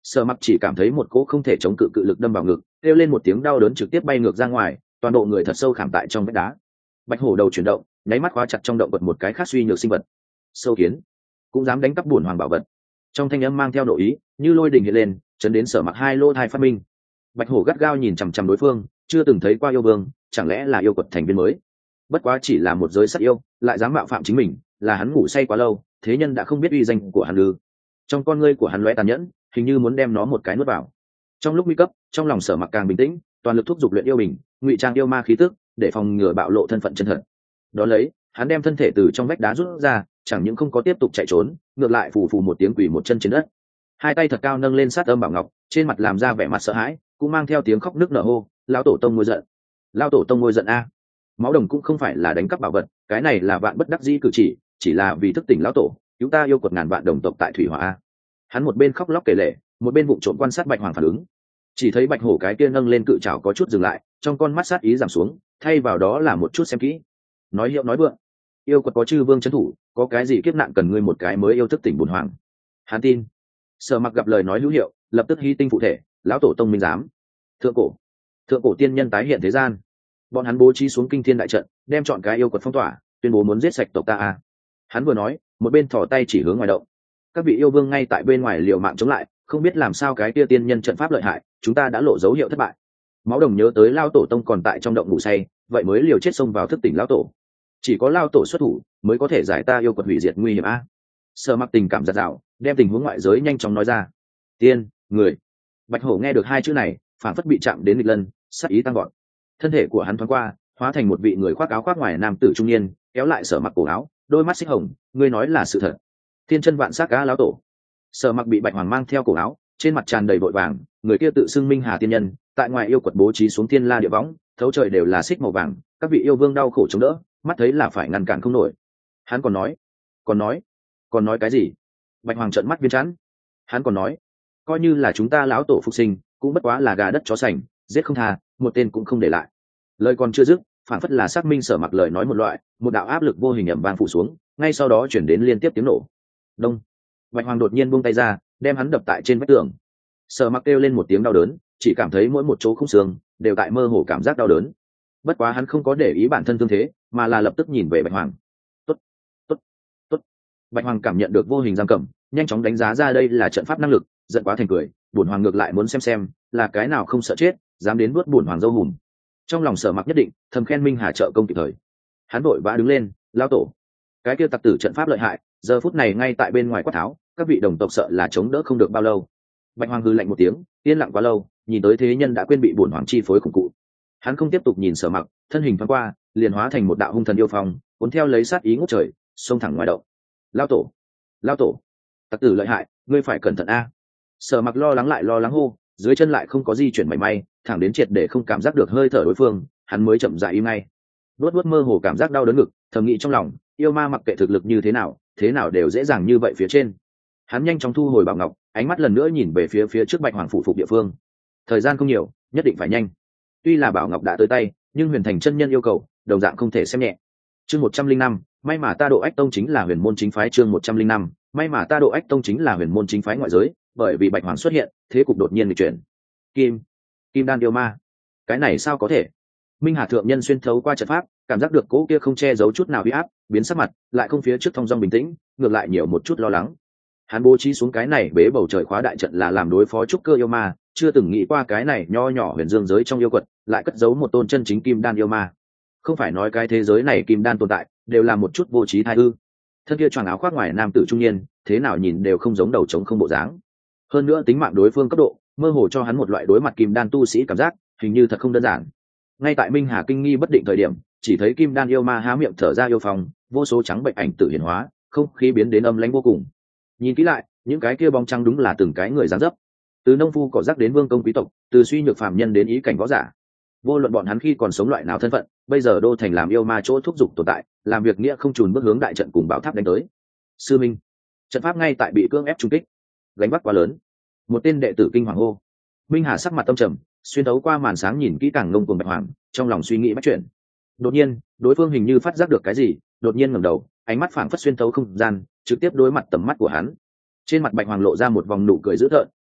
Sở Mặc chỉ cảm thấy một cỗ không thể chống cự cự lực đâm vào ngực, kêu lên một tiếng đau đớn trực tiếp bay ngược ra ngoài, toàn bộ người thật sâu khảm tại trong vách đá. Bạch hổ đầu chuyển động, nháy mắt khóa chặt trong động vật một cái khác suy nhược sinh vật. Sâu kiến cũng dám đánh cắp bổn hoàng bảo vật. Trong thanh âm mang theo nội ý, như lôi đình hiện lên, chấn đến Sở Mặc hai lô thai phát minh. Bạch hổ gắt gao nhìn chằm chằm đối phương, chưa từng thấy qua yêu vương, chẳng lẽ là yêu quật thành viên mới? Bất quá chỉ là một giới sát yêu, lại dám mạo phạm chính mình, là hắn ngủ say quá lâu, thế nhân đã không biết uy danh của hắn ư? Trong con ngươi của hắn lóe tàn nhẫn, hình như muốn đem nó một cái nuốt vào. Trong lúc nguy cấp, trong lòng Sở Mặc càng bình tĩnh, toàn lực thúc giục luyện yêu bình, ngụy trang yêu ma khí tức, để phòng ngừa bạo lộ thân phận chân thật. Đó lấy, hắn đem thân thể từ trong vách đá rút ra, chẳng những không có tiếp tục chạy trốn, ngược lại phù phù một tiếng quỳ một chân trên đất, hai tay thật cao nâng lên sát âm bảo ngọc, trên mặt làm ra vẻ mặt sợ hãi, cũng mang theo tiếng khóc nức nở hô: lão tổ tông ngôi giận, lão tổ tông ngôi giận a! Máu đồng cũng không phải là đánh cắp bảo vật, cái này là vạn bất đắc dĩ cử chỉ, chỉ là vì thức tỉnh lão tổ, chúng ta yêu quật ngàn vạn đồng tộc tại thủy hỏa a. Hắn một bên khóc lóc kể lể, một bên vụng trộm quan sát Bạch Hoàng phản ứng. Chỉ thấy Bạch hổ cái kia nâng lên cự trảo có chút dừng lại, trong con mắt sát ý giảm xuống, thay vào đó là một chút xem kỹ. Nói hiệu nói vượng, yêu quật có chư vương trấn thủ, có cái gì kiếp nạn cần ngươi một cái mới yêu thức tỉnh bổn hoàng? Hắn tin. Sở Mặc gặp lời nói hữu hiệu, lập tức hy tinh phụ thể, lão tổ tông minh giám. Thượng cổ, thượng cổ tiên nhân tái hiện thế gian. Bọn hắn bố trí xuống kinh thiên đại trận, đem chọn cái yêu quật phong tỏa, tuyên bố muốn giết sạch tộc ta a. Hắn vừa nói, một bên thò tay chỉ hướng ngoài động. Các vị yêu vương ngay tại bên ngoài liều mạng chống lại, không biết làm sao cái kia tiên nhân trận pháp lợi hại, chúng ta đã lộ dấu hiệu thất bại. Máu đồng nhớ tới lao tổ tông còn tại trong động ngủ say, vậy mới liều chết xông vào thức tỉnh lão tổ. Chỉ có lao tổ xuất thủ mới có thể giải ta yêu quật hủy diệt nguy hiểm a. Sở Mặc tình cảm giật dạo, đem tình huống ngoại giới nhanh chóng nói ra. Tiên, người. Bạch hổ nghe được hai chữ này, phản phất bị chạm đến nghịch lân, sát ý tăng gọn. Thân thể của hắn thoáng qua, hóa thành một vị người khoác áo khoác ngoài nam tử trung niên, kéo lại Sở Mặc cổ áo, đôi mắt xích hồng, ngươi nói là sự thật. Thiên chân vạn sắc cá lão tổ. Sở Mặc bị Bạch Hoàng mang theo cổ áo, trên mặt tràn đầy vội vàng, người kia tự xưng Minh Hà tiên nhân, tại ngoài yêu quật bố trí xuống thiên la địa võng, thấu trời đều là xích màu vàng, các vị yêu vương đau khổ chống đỡ, mắt thấy là phải ngăn cản không nổi. Hắn còn nói, còn nói, còn nói cái gì? Bạch Hoàng trợn mắt viên chán. Hắn còn nói, coi như là chúng ta lão tổ phục sinh, cũng bất quá là gà đất chó sành, giết không tha, một tên cũng không để lại. Lời còn chưa dứt, phản phất là xác minh Sở Mặc lời nói một loại, một đạo áp lực vô hình ầm vang phủ xuống, ngay sau đó chuyển đến liên tiếp tiếng nổ. Đông. Bạch Hoàng đột nhiên buông tay ra, đem hắn đập tại trên vách tường. Sở Mặc kêu lên một tiếng đau đớn, chỉ cảm thấy mỗi một chỗ khung xương đều tại mơ hồ cảm giác đau đớn. Bất quá hắn không có để ý bản thân thương thế, mà là lập tức nhìn về Bạch Hoàng. Tốt, tốt, tốt. Bạch Hoàng cảm nhận được vô hình giam cầm, nhanh chóng đánh giá ra đây là trận pháp năng lực, giận quá thành cười. Bổn hoàng ngược lại muốn xem xem là cái nào không sợ chết, dám đến nuốt bổn hoàng dâu hùm. Trong lòng Sở Mặc nhất định thầm khen Minh Hà trợ công kịp thời. Hắn vội vã đứng lên, lao tổ, cái kia tặc tử trận pháp lợi hại, giờ phút này ngay tại bên ngoài quát tháo, các vị đồng tộc sợ là chống đỡ không được bao lâu. Bạch Hoàng hừ lạnh một tiếng, yên lặng quá lâu, nhìn tới thế nhân đã quên bị bổn hoàng chi phối khủng cụ. Hắn không tiếp tục nhìn Sở Mặc, thân hình thoáng qua, liền hóa thành một đạo hung thần yêu phong, cuốn theo lấy sát ý ngút trời, xông thẳng ngoài động. Lao tổ, lao tổ, tặc tử lợi hại, ngươi phải cẩn thận a. Sở Mặc lo lắng lại lo lắng hô, dưới chân lại không có di chuyển mảy may, thẳng đến triệt để không cảm giác được hơi thở đối phương, hắn mới chậm rãi im ngay. Đốt đốt mơ hồ cảm giác đau đớn ngực, thầm nghĩ trong lòng, yêu ma mặc kệ thực lực như thế nào, thế nào đều dễ dàng như vậy phía trên. Hắn nhanh chóng thu hồi bảo ngọc, ánh mắt lần nữa nhìn về phía phía trước Bạch Hoàng phủ phục địa phương. Thời gian không nhiều, nhất định phải nhanh. Tuy là bảo ngọc đã tới tay, nhưng Huyền Thành chân nhân yêu cầu, đồng dạng không thể xem nhẹ. Chương một trăm linh năm, may mà ta độ ách tông chính là huyền môn chính phái. Chương một trăm linh năm, may mà ta độ ách tông chính là huyền môn chính phái ngoại giới, bởi vì Bạch Hoàng xuất hiện, thế cục đột nhiên nghịch chuyển. Kim, Kim đan yêu ma, cái này sao có thể? Minh Hà thượng nhân xuyên thấu qua trận pháp, cảm giác được cỗ kia không che giấu chút nào uy áp, biến sắc mặt, lại không phía trước thong dong bình tĩnh, ngược lại nhiều một chút lo lắng. Hắn bố trí xuống cái này bế bầu trời khóa đại trận là làm đối phó trúc cơ yêu ma, chưa từng nghĩ qua cái này nho nhỏ huyền dương giới trong yêu quật lại cất giấu một tôn chân chính kim đan yêu ma. Không phải nói cái thế giới này kim đan tồn tại đều là một chút vô trí thai ư? Thân kia choàng áo khoác ngoài nam tử trung niên, thế nào nhìn đều không giống đầu trống không bộ dáng. Hơn nữa tính mạng đối phương cấp độ, mơ hồ cho hắn một loại đối mặt kim đan tu sĩ cảm giác, hình như thật không đơn giản. Ngay tại Minh Hà kinh nghi bất định thời điểm, chỉ thấy kim đan yêu ma há miệng thở ra yêu phong, vô số trắng bệnh ảnh tự hiển hóa, không khí biến đến âm lãnh vô cùng. Nhìn kỹ lại, những cái kia bóng trắng đúng là từng cái người dáng dấp, từ nông phu cỏ rác đến vương công quý tộc, từ suy nhược phàm nhân đến ý cảnh võ giả. Vô luận bọn hắn khi còn sống loại nào thân phận, bây giờ đô thành làm yêu ma chỗ thúc giục tồn tại, làm việc nghĩa không chùn bước hướng đại trận cùng bảo tháp đánh tới. Sư minh, trận pháp ngay tại bị cưỡng ép trung kích, gánh vác quá lớn. Một tên đệ tử kinh hoàng hô. Minh Hà sắc mặt tâm trầm, xuyên thấu qua màn sáng nhìn kỹ càng ngông cuồng Bạch Hoàng, trong lòng suy nghĩ bắt chuyện. Đột nhiên, đối phương hình như phát giác được cái gì, đột nhiên ngẩng đầu, ánh mắt phảng phất xuyên thấu không gian, trực tiếp đối mặt tầm mắt của hắn. Trên mặt Bạch Hoàng lộ ra một vòng nụ cười dữ tợn,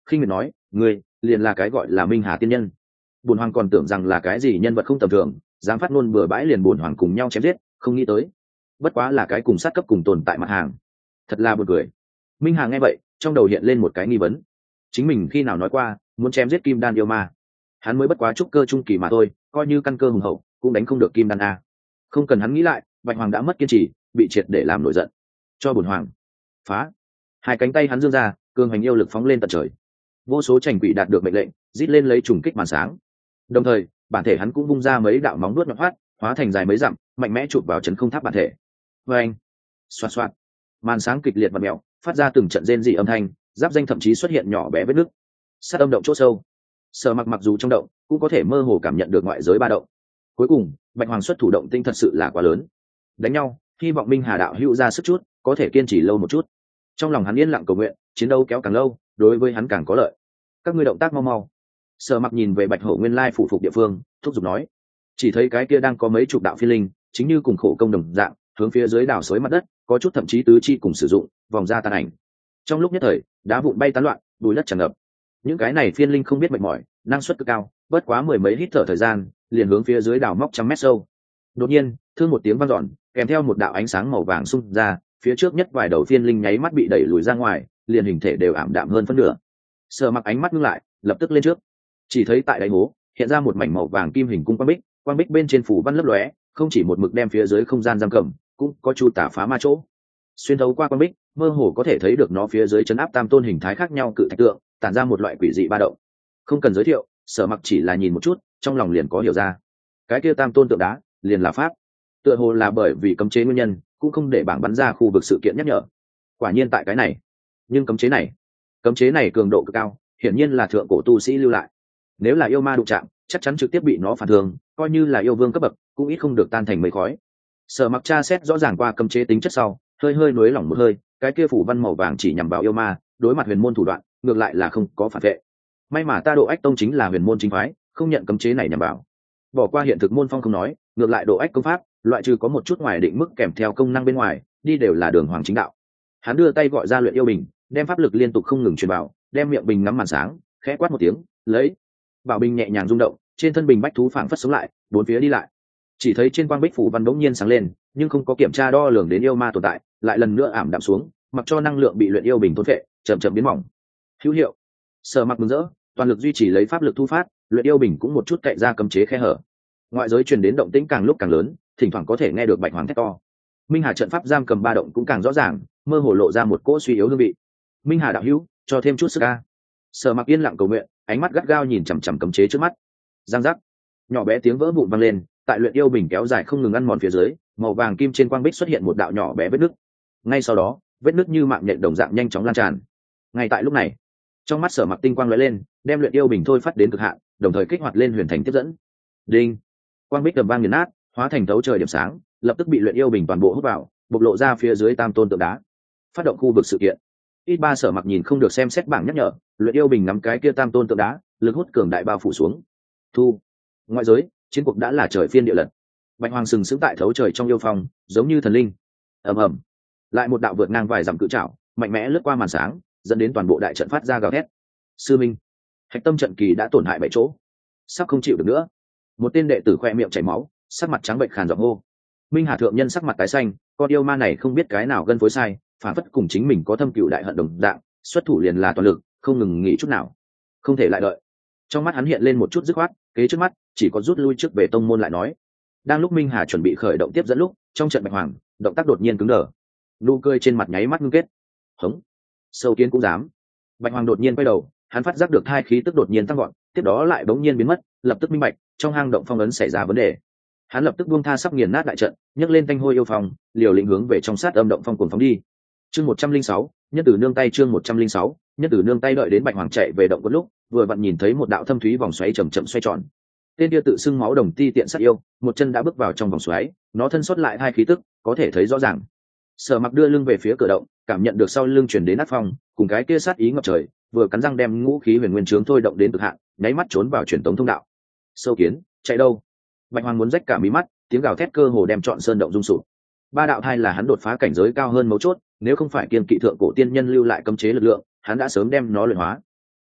khinh miệt nói, ngươi liền là cái gọi là Minh Hà tiên nhân. Bổn hoàng còn tưởng rằng là cái gì nhân vật không tầm thường, dám phát ngôn bừa bãi liền bổn hoàng cùng nhau chém giết, không nghĩ tới bất quá là cái cùng sát cấp cùng tồn tại mặt hàng, thật là buồn cười. Minh Hà nghe vậy trong đầu hiện lên một cái nghi vấn, chính mình khi nào nói qua muốn chém giết kim đan yêu ma? Hắn mới bất quá trúc cơ trung kỳ mà thôi, coi như căn cơ hùng hậu cũng đánh không được kim đan a. Không cần hắn nghĩ lại, bạch hoàng đã mất kiên trì, bị triệt để làm nổi giận. Cho bổn hoàng phá! Hai cánh tay hắn giương ra, cường hành yêu lực phóng lên tận trời, vô số chành quỷ đạt được mệnh lệnh rít lên lấy trùng kích màn sáng. Đồng thời bản thể hắn cũng vung ra mấy đạo móng nuốt nhọn hoắt, hóa thành dài mấy dặm, mạnh mẽ chụp vào chấn không tháp bản thể. Vê anh, xoạt xoạt, màn sáng kịch liệt và mèo, phát ra từng trận rên rỉ âm thanh, giáp danh thậm chí xuất hiện nhỏ bé vết nứt. Sát âm động chỗ sâu, Sở Mặc mặc dù trong động cũng có thể mơ hồ cảm nhận được ngoại giới ba động. Cuối cùng bạch hoàng xuất thủ động tinh thật sự là quá lớn, đánh nhau hy vọng Minh Hà đạo hữu ra sức chút, có thể kiên trì lâu một chút. Trong lòng hắn yên lặng cầu nguyện, chiến đấu kéo càng lâu đối với hắn càng có lợi. Các ngươi động tác mau mau. Sở Mặc nhìn về bạch hổ nguyên lai phụ phục địa phương, thúc giục nói. Chỉ thấy cái kia đang có mấy chục đạo phi linh chính như cùng khổ công đồng dạng hướng phía dưới đào xới mặt đất, có chút thậm chí tứ chi cùng sử dụng vòng ra tàn ảnh. Trong lúc nhất thời đá vụn bay tán loạn, bùi đất tràn ngập. Những cái này phiên linh không biết mệt mỏi, năng suất cực cao, bất quá mười mấy hít thở thời gian liền hướng phía dưới đào móc trăm mét sâu. Đột nhiên thương một tiếng vang dọn, kèm theo một đạo ánh sáng màu vàng xung ra, phía trước nhất vài đầu phiên linh nháy mắt bị đẩy lùi ra ngoài, liền hình thể đều ảm đạm hơn phân nửa. Sở Mặc ánh mắt ngưng lại, lập tức lên trước. Chỉ thấy tại đáy hố hiện ra một mảnh màu vàng kim hình cung quang bích, quang bích bên trên phủ văn lấp lóe, không chỉ một mực đem phía dưới không gian giam cầm, cũng có chu tả phá ma chỗ. Xuyên thấu qua quang bích, mơ hồ có thể thấy được nó phía dưới chấn áp tam tôn hình thái khác nhau cự thạch tượng, tản ra một loại quỷ dị ba động. Không cần giới thiệu, Sở Mặc chỉ là nhìn một chút, trong lòng liền có hiểu ra. Cái kia tam tôn tượng đá, liền là pháp. Tựa hồ là bởi vì cấm chế nguyên nhân, cũng không để bảng bắn ra khu vực sự kiện nhắc nhở. Quả nhiên tại cái này, nhưng cấm chế này, cấm chế này cường độ cực cao, hiển nhiên là thượng cổ tu sĩ lưu lại. Nếu là yêu ma đụng chạm, chắc chắn trực tiếp bị nó phản thương, coi như là yêu vương cấp bậc cũng ít không được tan thành mây khói. Sở Mặc tra xét rõ ràng qua cấm chế tính chất sau, hơi hơi nuối lỏng một hơi, cái kia phủ văn màu vàng chỉ nhằm vào yêu ma, đối mặt huyền môn thủ đoạn ngược lại là không có phản vệ. May mà ta Độ Ách tông chính là huyền môn chính phái, không nhận cấm chế này nhằm vào. Bỏ qua hiện thực môn phong không nói, ngược lại Độ Ách công pháp loại trừ có một chút ngoài định mức kèm theo công năng bên ngoài, đi đều là đường hoàng chính đạo. Hắn đưa tay gọi ra luyện yêu bình, đem pháp lực liên tục không ngừng truyền vào, đem miệng bình ngắm màn sáng, khẽ quát một tiếng, lấy. Bảo bình nhẹ nhàng rung động, trên thân bình bách thú phảng phất sống lại, bốn phía đi lại. Chỉ thấy trên quang bích phủ văn đống nhiên sáng lên, nhưng không có kiểm tra đo lường đến yêu ma tồn tại, lại lần nữa ảm đạm xuống, mặc cho năng lượng bị luyện yêu bình thôn phệ, chậm chậm biến mỏng. Hữu hiệu. Sở Mặc mừng rỡ, toàn lực duy trì lấy pháp lực thu phát, luyện yêu bình cũng một chút cậy ra cấm chế khe hở. Ngoại giới truyền đến động tĩnh càng lúc càng lớn, thỉnh thoảng có thể nghe được bạch hoàng thét to. Minh Hà trận pháp giam cầm ba động cũng càng rõ ràng, mơ hồ lộ ra một cỗ suy yếu hương vị. Minh Hà đạo hữu, cho thêm chút sức a. Sở Mặc yên lặng cầu nguyện, ánh mắt gắt gao nhìn chằm chằm cấm chế trước mắt. Giang giác, nhỏ bé tiếng vỡ vụn vang lên, tại luyện yêu bình kéo dài không ngừng ăn mòn phía dưới, màu vàng kim trên quang bích xuất hiện một đạo nhỏ bé vết nứt. Ngay sau đó, vết nứt như mạng nhện đồng dạng nhanh chóng lan tràn. Ngay tại lúc này, trong mắt Sở Mặc tinh quang lóe lên, đem luyện yêu bình thôi phát đến cực hạn, đồng thời kích hoạt lên huyền thành tiếp dẫn. Đinh, quang bích đầm vang nghiền nát, hóa thành thấu trời điểm sáng, lập tức bị luyện yêu bình toàn bộ hút vào, bộc lộ ra phía dưới tam tôn tượng đá. Phát động khu vực sự kiện. Ít ba Sở Mặc nhìn không được xem xét bảng nhắc nhở, luyện yêu bình nắm cái kia tam tôn tượng đá, lực hút cường đại bao phủ xuống. Thu. Ngoại giới, chiến cuộc đã là trời phiên địa lật. Bạch Hoàng sừng sững tại thấu trời trong yêu phong, giống như thần linh. Ầm ầm. Lại một đạo vượt ngang vài dặm cự trảo, mạnh mẽ lướt qua màn sáng, dẫn đến toàn bộ đại trận phát ra gào thét. Sư minh, hạch tâm trận kỳ đã tổn hại bảy chỗ, sắp không chịu được nữa. Một tên đệ tử khoe miệng chảy máu, sắc mặt trắng bệnh khàn giọng hô. Minh Hà thượng nhân sắc mặt tái xanh, con yêu ma này không biết cái nào gân phối sai, phản phất cùng chính mình có thâm cựu đại hận đồng dạng, xuất thủ liền là toàn lực, không ngừng nghỉ chút nào. Không thể lại đợi. Trong mắt hắn hiện lên một chút dứt khoát, kế trước mắt chỉ có rút lui trước về tông môn lại nói. Đang lúc Minh Hà chuẩn bị khởi động tiếp dẫn lúc, trong trận Bạch Hoàng, động tác đột nhiên cứng đờ, nụ cười trên mặt nháy mắt ngưng kết. Hống, sâu kiến cũng dám. Bạch Hoàng đột nhiên quay đầu, hắn phát giác được hai khí tức đột nhiên tăng gọn, tiếp đó lại bỗng nhiên biến mất, lập tức minh bạch, trong hang động phong ấn xảy ra vấn đề. Hắn lập tức buông tha sắp nghiền nát đại trận, nhấc lên thanh hôi yêu phong, liều lĩnh hướng về trong sát âm động phong cuồng phóng đi. Chương một trăm linh sáu, nhất tử nương tay chương một trăm linh sáu, nhất tử nương tay đợi đến Bạch Hoàng chạy về động quân lúc, vừa vặn nhìn thấy một đạo thâm thúy vòng xoáy chậm chậm xoay tròn. Tên kia tự xưng máu đồng ti tiện sát yêu, một chân đã bước vào trong vòng xoáy, nó thân xuất lại hai khí tức, có thể thấy rõ ràng. Sở Mặc đưa lưng về phía cửa động, cảm nhận được sau lưng truyền đến nát phong, cùng cái kia sát ý ngập trời, vừa cắn răng đem ngũ khí huyền nguyên trướng thôi động đến cực hạn, nháy mắt trốn vào truyền tống thông đạo. Sâu kiến, chạy đâu? Bạch Hoàng muốn rách cả mí mắt, tiếng gào thét cơ hồ đem trọn sơn động rung sụp. Ba đạo thai là hắn đột phá cảnh giới cao hơn mấu chốt, nếu không phải kiên kỵ thượng cổ tiên nhân lưu lại cấm chế lực lượng, hắn đã sớm đem nó luyện hóa.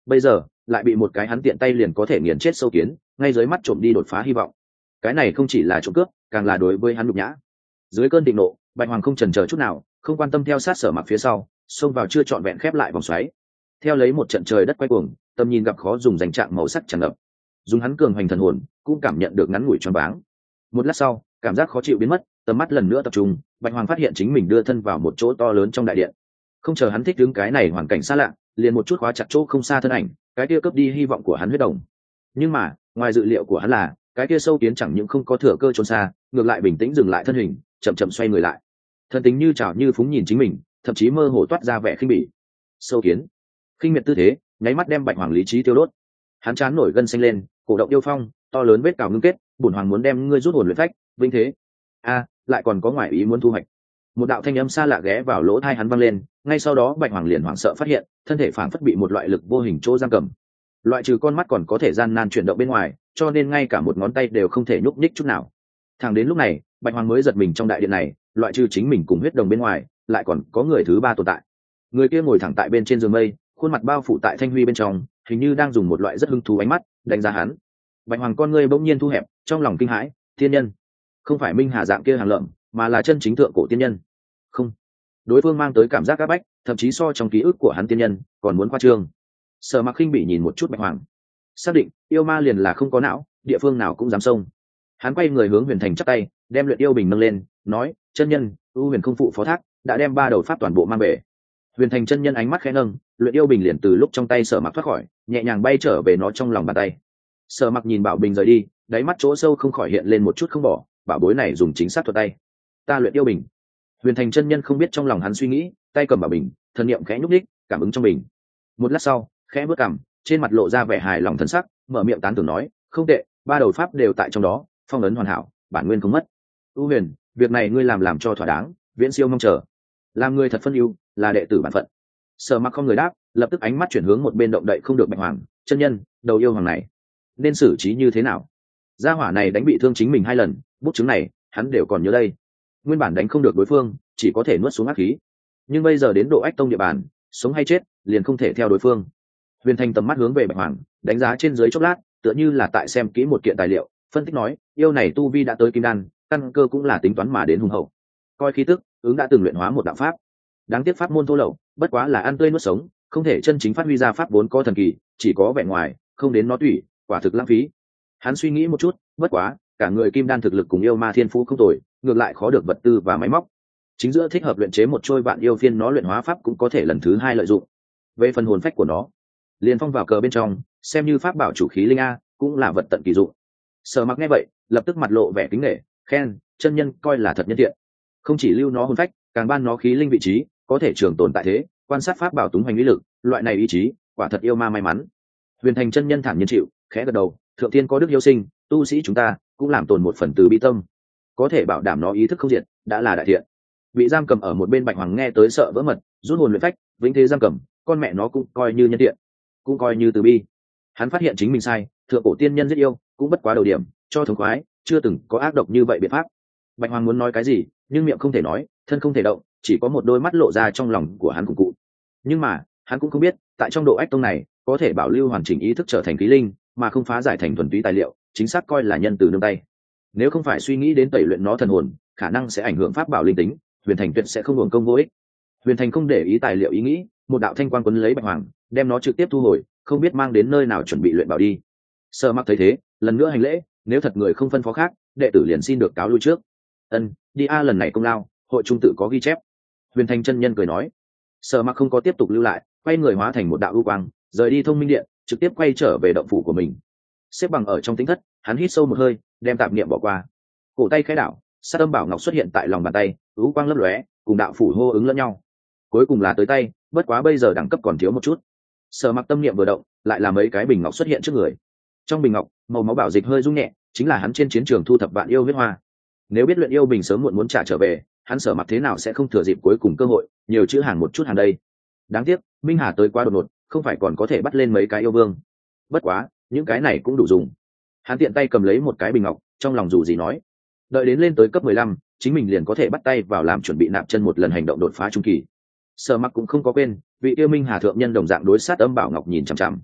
bây giờ lại bị một cái hắn tiện tay liền có thể nghiền chết sâu kiến ngay dưới mắt trộm đi đột phá hy vọng. Cái này không chỉ là trộm cướp, càng là đối với hắn nhục nhã. Dưới cơn thịnh nộ, Bạch Hoàng không chần chờ chút nào, không quan tâm theo sát Sở Mặc phía sau, xông vào chưa trọn vẹn khép lại vòng xoáy. Theo lấy một trận trời đất quay cuồng, tầm nhìn gặp khó dùng danh trạng màu sắc tràn ngập. Dùng hắn cường hoành thần hồn, cũng cảm nhận được ngắn ngủi choáng váng. Một lát sau, cảm giác khó chịu biến mất, tầm mắt lần nữa tập trung, Bạch Hoàng phát hiện chính mình đưa thân vào một chỗ to lớn trong đại điện. Không chờ hắn thích ứng cái này hoàn cảnh xa lạ, liền một chút khóa chặt chỗ không xa thân ảnh, cái kia cướp đi hy vọng của hắn huyết đồng. Nhưng mà, ngoài dự liệu của hắn là, cái kia sâu kiến chẳng những không có thừa cơ trốn xa, ngược lại bình tĩnh dừng lại thân hình, chậm chậm xoay người lại. Thân tính như chảo như phúng nhìn chính mình, thậm chí mơ hồ toát ra vẻ khinh bỉ. Sâu kiến, khinh miệt tư thế, nháy mắt đem Bạch Hoàng lý trí tiêu đốt. Hắn chán nổi gân xanh lên, cổ động yêu phong, to lớn vết cào ngưng kết, bổn hoàng muốn đem ngươi rút hồn luyện phách, vinh thế. A, lại còn có ngoại ý muốn thu hoạch. Một đạo thanh âm xa lạ ghé vào lỗ tai hắn vang lên, ngay sau đó Bạch Hoàng liền hoảng sợ phát hiện, thân thể phảng phất bị một loại lực vô hình chỗ giam cầm. Loại trừ con mắt còn có thể gian nan chuyển động bên ngoài, cho nên ngay cả một ngón tay đều không thể nhúc nhích chút nào. Thẳng đến lúc này, Bạch Hoàng mới giật mình trong đại điện này, loại trừ chính mình cùng huyết đồng bên ngoài, lại còn có người thứ ba tồn tại. Người kia ngồi thẳng tại bên trên giường mây, khuôn mặt bao phủ tại thanh huy bên trong, hình như đang dùng một loại rất hứng thú ánh mắt đánh giá hắn. Bạch Hoàng con ngươi bỗng nhiên thu hẹp, trong lòng kinh hãi, tiên nhân, không phải Minh Hà dạng kia hàng lợm, mà là chân chính thượng cổ tiên nhân. Không, đối phương mang tới cảm giác áp bách, thậm chí so trong ký ức của hắn tiên nhân còn muốn khoa trương. Sở Mặc khinh bị nhìn một chút Bạch Hoàng, xác định yêu ma liền là không có não, địa phương nào cũng dám xông. Hắn quay người hướng Huyền Thành chắp tay, đem luyện yêu bình nâng lên, nói: chân nhân, ưu huyền không phụ phó thác, đã đem ba đầu pháp toàn bộ mang về. Huyền Thành chân nhân ánh mắt khẽ nâng, luyện yêu bình liền từ lúc trong tay Sở Mặc thoát khỏi, nhẹ nhàng bay trở về nó trong lòng bàn tay. Sở Mặc nhìn bảo bình rời đi, đáy mắt chỗ sâu không khỏi hiện lên một chút không bỏ, bảo bối này dùng chính xác thuật tay. Ta luyện yêu bình. Huyền Thành chân nhân không biết trong lòng hắn suy nghĩ, tay cầm bảo bình, thần niệm khẽ nhúc nhích, cảm ứng trong bình. Một lát sau, khẽ bước cằm, trên mặt lộ ra vẻ hài lòng thần sắc, mở miệng tán thưởng nói: không tệ, ba đầu pháp đều tại trong đó, phong ấn hoàn hảo, bản nguyên không mất. U Huyền, việc này ngươi làm làm cho thỏa đáng, viễn siêu mong chờ. Làm người thật phân ưu, là đệ tử bản phận. Sở Mặc không người đáp, lập tức ánh mắt chuyển hướng một bên động đậy không được Bạch Hoàng, chân nhân, đầu yêu hoàng này nên xử trí như thế nào? Gia hỏa này đánh bị thương chính mình hai lần, bút chứng này hắn đều còn nhớ đây. Nguyên bản đánh không được đối phương, chỉ có thể nuốt xuống ác khí, nhưng bây giờ đến độ ách tông địa bàn, sống hay chết liền không thể theo đối phương. Huyền Thành tầm mắt hướng về Bạch Hoàng, đánh giá trên dưới chốc lát, tựa như là tại xem kỹ một kiện tài liệu, phân tích nói: yêu này tu vi đã tới kim đan, căn cơ cũng là tính toán mà đến hùng hậu. Coi khí tức, ứng đã từng luyện hóa một đạo pháp. Đáng tiếc pháp môn thô lậu, bất quá là ăn tươi nuốt sống, không thể chân chính phát huy ra pháp vốn có thần kỳ, chỉ có vẻ ngoài, không đến nó tủy, quả thực lãng phí. Hắn suy nghĩ một chút, bất quá, cả người kim đan thực lực cùng yêu ma thiên phú không tồi, ngược lại khó được vật tư và máy móc. Chính giữa thích hợp luyện chế một trôi vạn yêu phiên nó luyện hóa pháp cũng có thể lần thứ hai lợi dụng. Về phần hồn phách của nó, liền phong vào cờ bên trong, xem như pháp bảo chủ khí linh a, cũng là vật tận kỳ dụng. Sở Mặc nghe vậy, lập tức mặt lộ vẻ kính nể, khen: chân nhân coi là thật nhân thiện. Không chỉ lưu nó hồn phách, càng ban nó khí linh vị trí, có thể trường tồn tại thế, quan sát pháp bảo túng hoành lý lực, loại này ý chí, quả thật yêu ma may mắn. Huyền Thành chân nhân thản nhiên chịu, khẽ gật đầu: thượng tiên có đức yêu sinh, tu sĩ chúng ta cũng làm tồn một phần từ bi tâm, có thể bảo đảm nó ý thức không diệt, đã là đại thiện. Bị giam cầm ở một bên Bạch Hoàng nghe tới sợ vỡ mật, rút hồn luyện phách, vĩnh thế giam cầm, con mẹ nó cũng coi như nhân thiện, cũng coi như từ bi. Hắn phát hiện chính mình sai, thượng cổ tiên nhân giết yêu, cũng bất quá đầu điểm, cho thống khoái, chưa từng có ác độc như vậy biện pháp. Bạch Hoàng muốn nói cái gì, nhưng miệng không thể nói, thân không thể động, chỉ có một đôi mắt lộ ra trong lòng của hắn cùng cụ. Nhưng mà, hắn cũng không biết, tại trong độ ách tông này, có thể bảo lưu hoàn chỉnh ý thức trở thành khí linh, mà không phá giải thành thuần túy tài liệu, chính xác coi là nhân từ nương tay. Nếu không phải suy nghĩ đến tẩy luyện nó thần hồn, khả năng sẽ ảnh hưởng pháp bảo linh tính, Huyền Thành tuyệt sẽ không hưởng công vô ích. Huyền Thành không để ý tài liệu ý nghĩ, một đạo thanh quang quấn lấy Bạch Hoàng, đem nó trực tiếp thu hồi, không biết mang đến nơi nào chuẩn bị luyện bảo đi. Sở Mặc thấy thế, lần nữa hành lễ: nếu thật người không phân phó khác, đệ tử liền xin được cáo lui trước. Ân, đi a, lần này công lao, hội trung tự có ghi chép. Huyền Thành chân nhân cười nói. Sở Mặc không có tiếp tục lưu lại, quay người hóa thành một đạo ưu quang, rời đi Thông Minh Điện, trực tiếp quay trở về động phủ của mình. Xếp bằng ở trong tĩnh thất, hắn hít sâu một hơi, đem tạp niệm bỏ qua. Cổ tay khẽ đảo, sát âm bảo ngọc xuất hiện tại lòng bàn tay, ưu quang lấp lóe, cùng đạo phủ hô ứng lẫn nhau. Cuối cùng là tới tay, bất quá bây giờ đẳng cấp còn thiếu một chút. Sở Mặc tâm niệm vừa động, lại là mấy cái bình ngọc xuất hiện trước người. Trong bình ngọc, màu máu bảo dịch hơi rung nhẹ, chính là hắn trên chiến trường thu thập vạn yêu huyết hoa. Nếu biết luyện yêu bình sớm muộn muốn trả trở về, hắn Sở Mặc thế nào sẽ không thừa dịp cuối cùng cơ hội, nhiều chữ hàng một chút hàng đây. Đáng tiếc, Minh Hà tới quá đột ngột, không phải còn có thể bắt lên mấy cái yêu vương. Bất quá, những cái này cũng đủ dùng. Hắn tiện tay cầm lấy một cái bình ngọc, trong lòng dù gì nói: đợi đến lên tới cấp mười lăm, chính mình liền có thể bắt tay vào làm chuẩn bị nạp chân một lần hành động đột phá trung kỳ. Sở Mặc cũng không có quên, vị yêu Minh Hà thượng nhân đồng dạng đối sát âm bảo ngọc nhìn chằm chằm,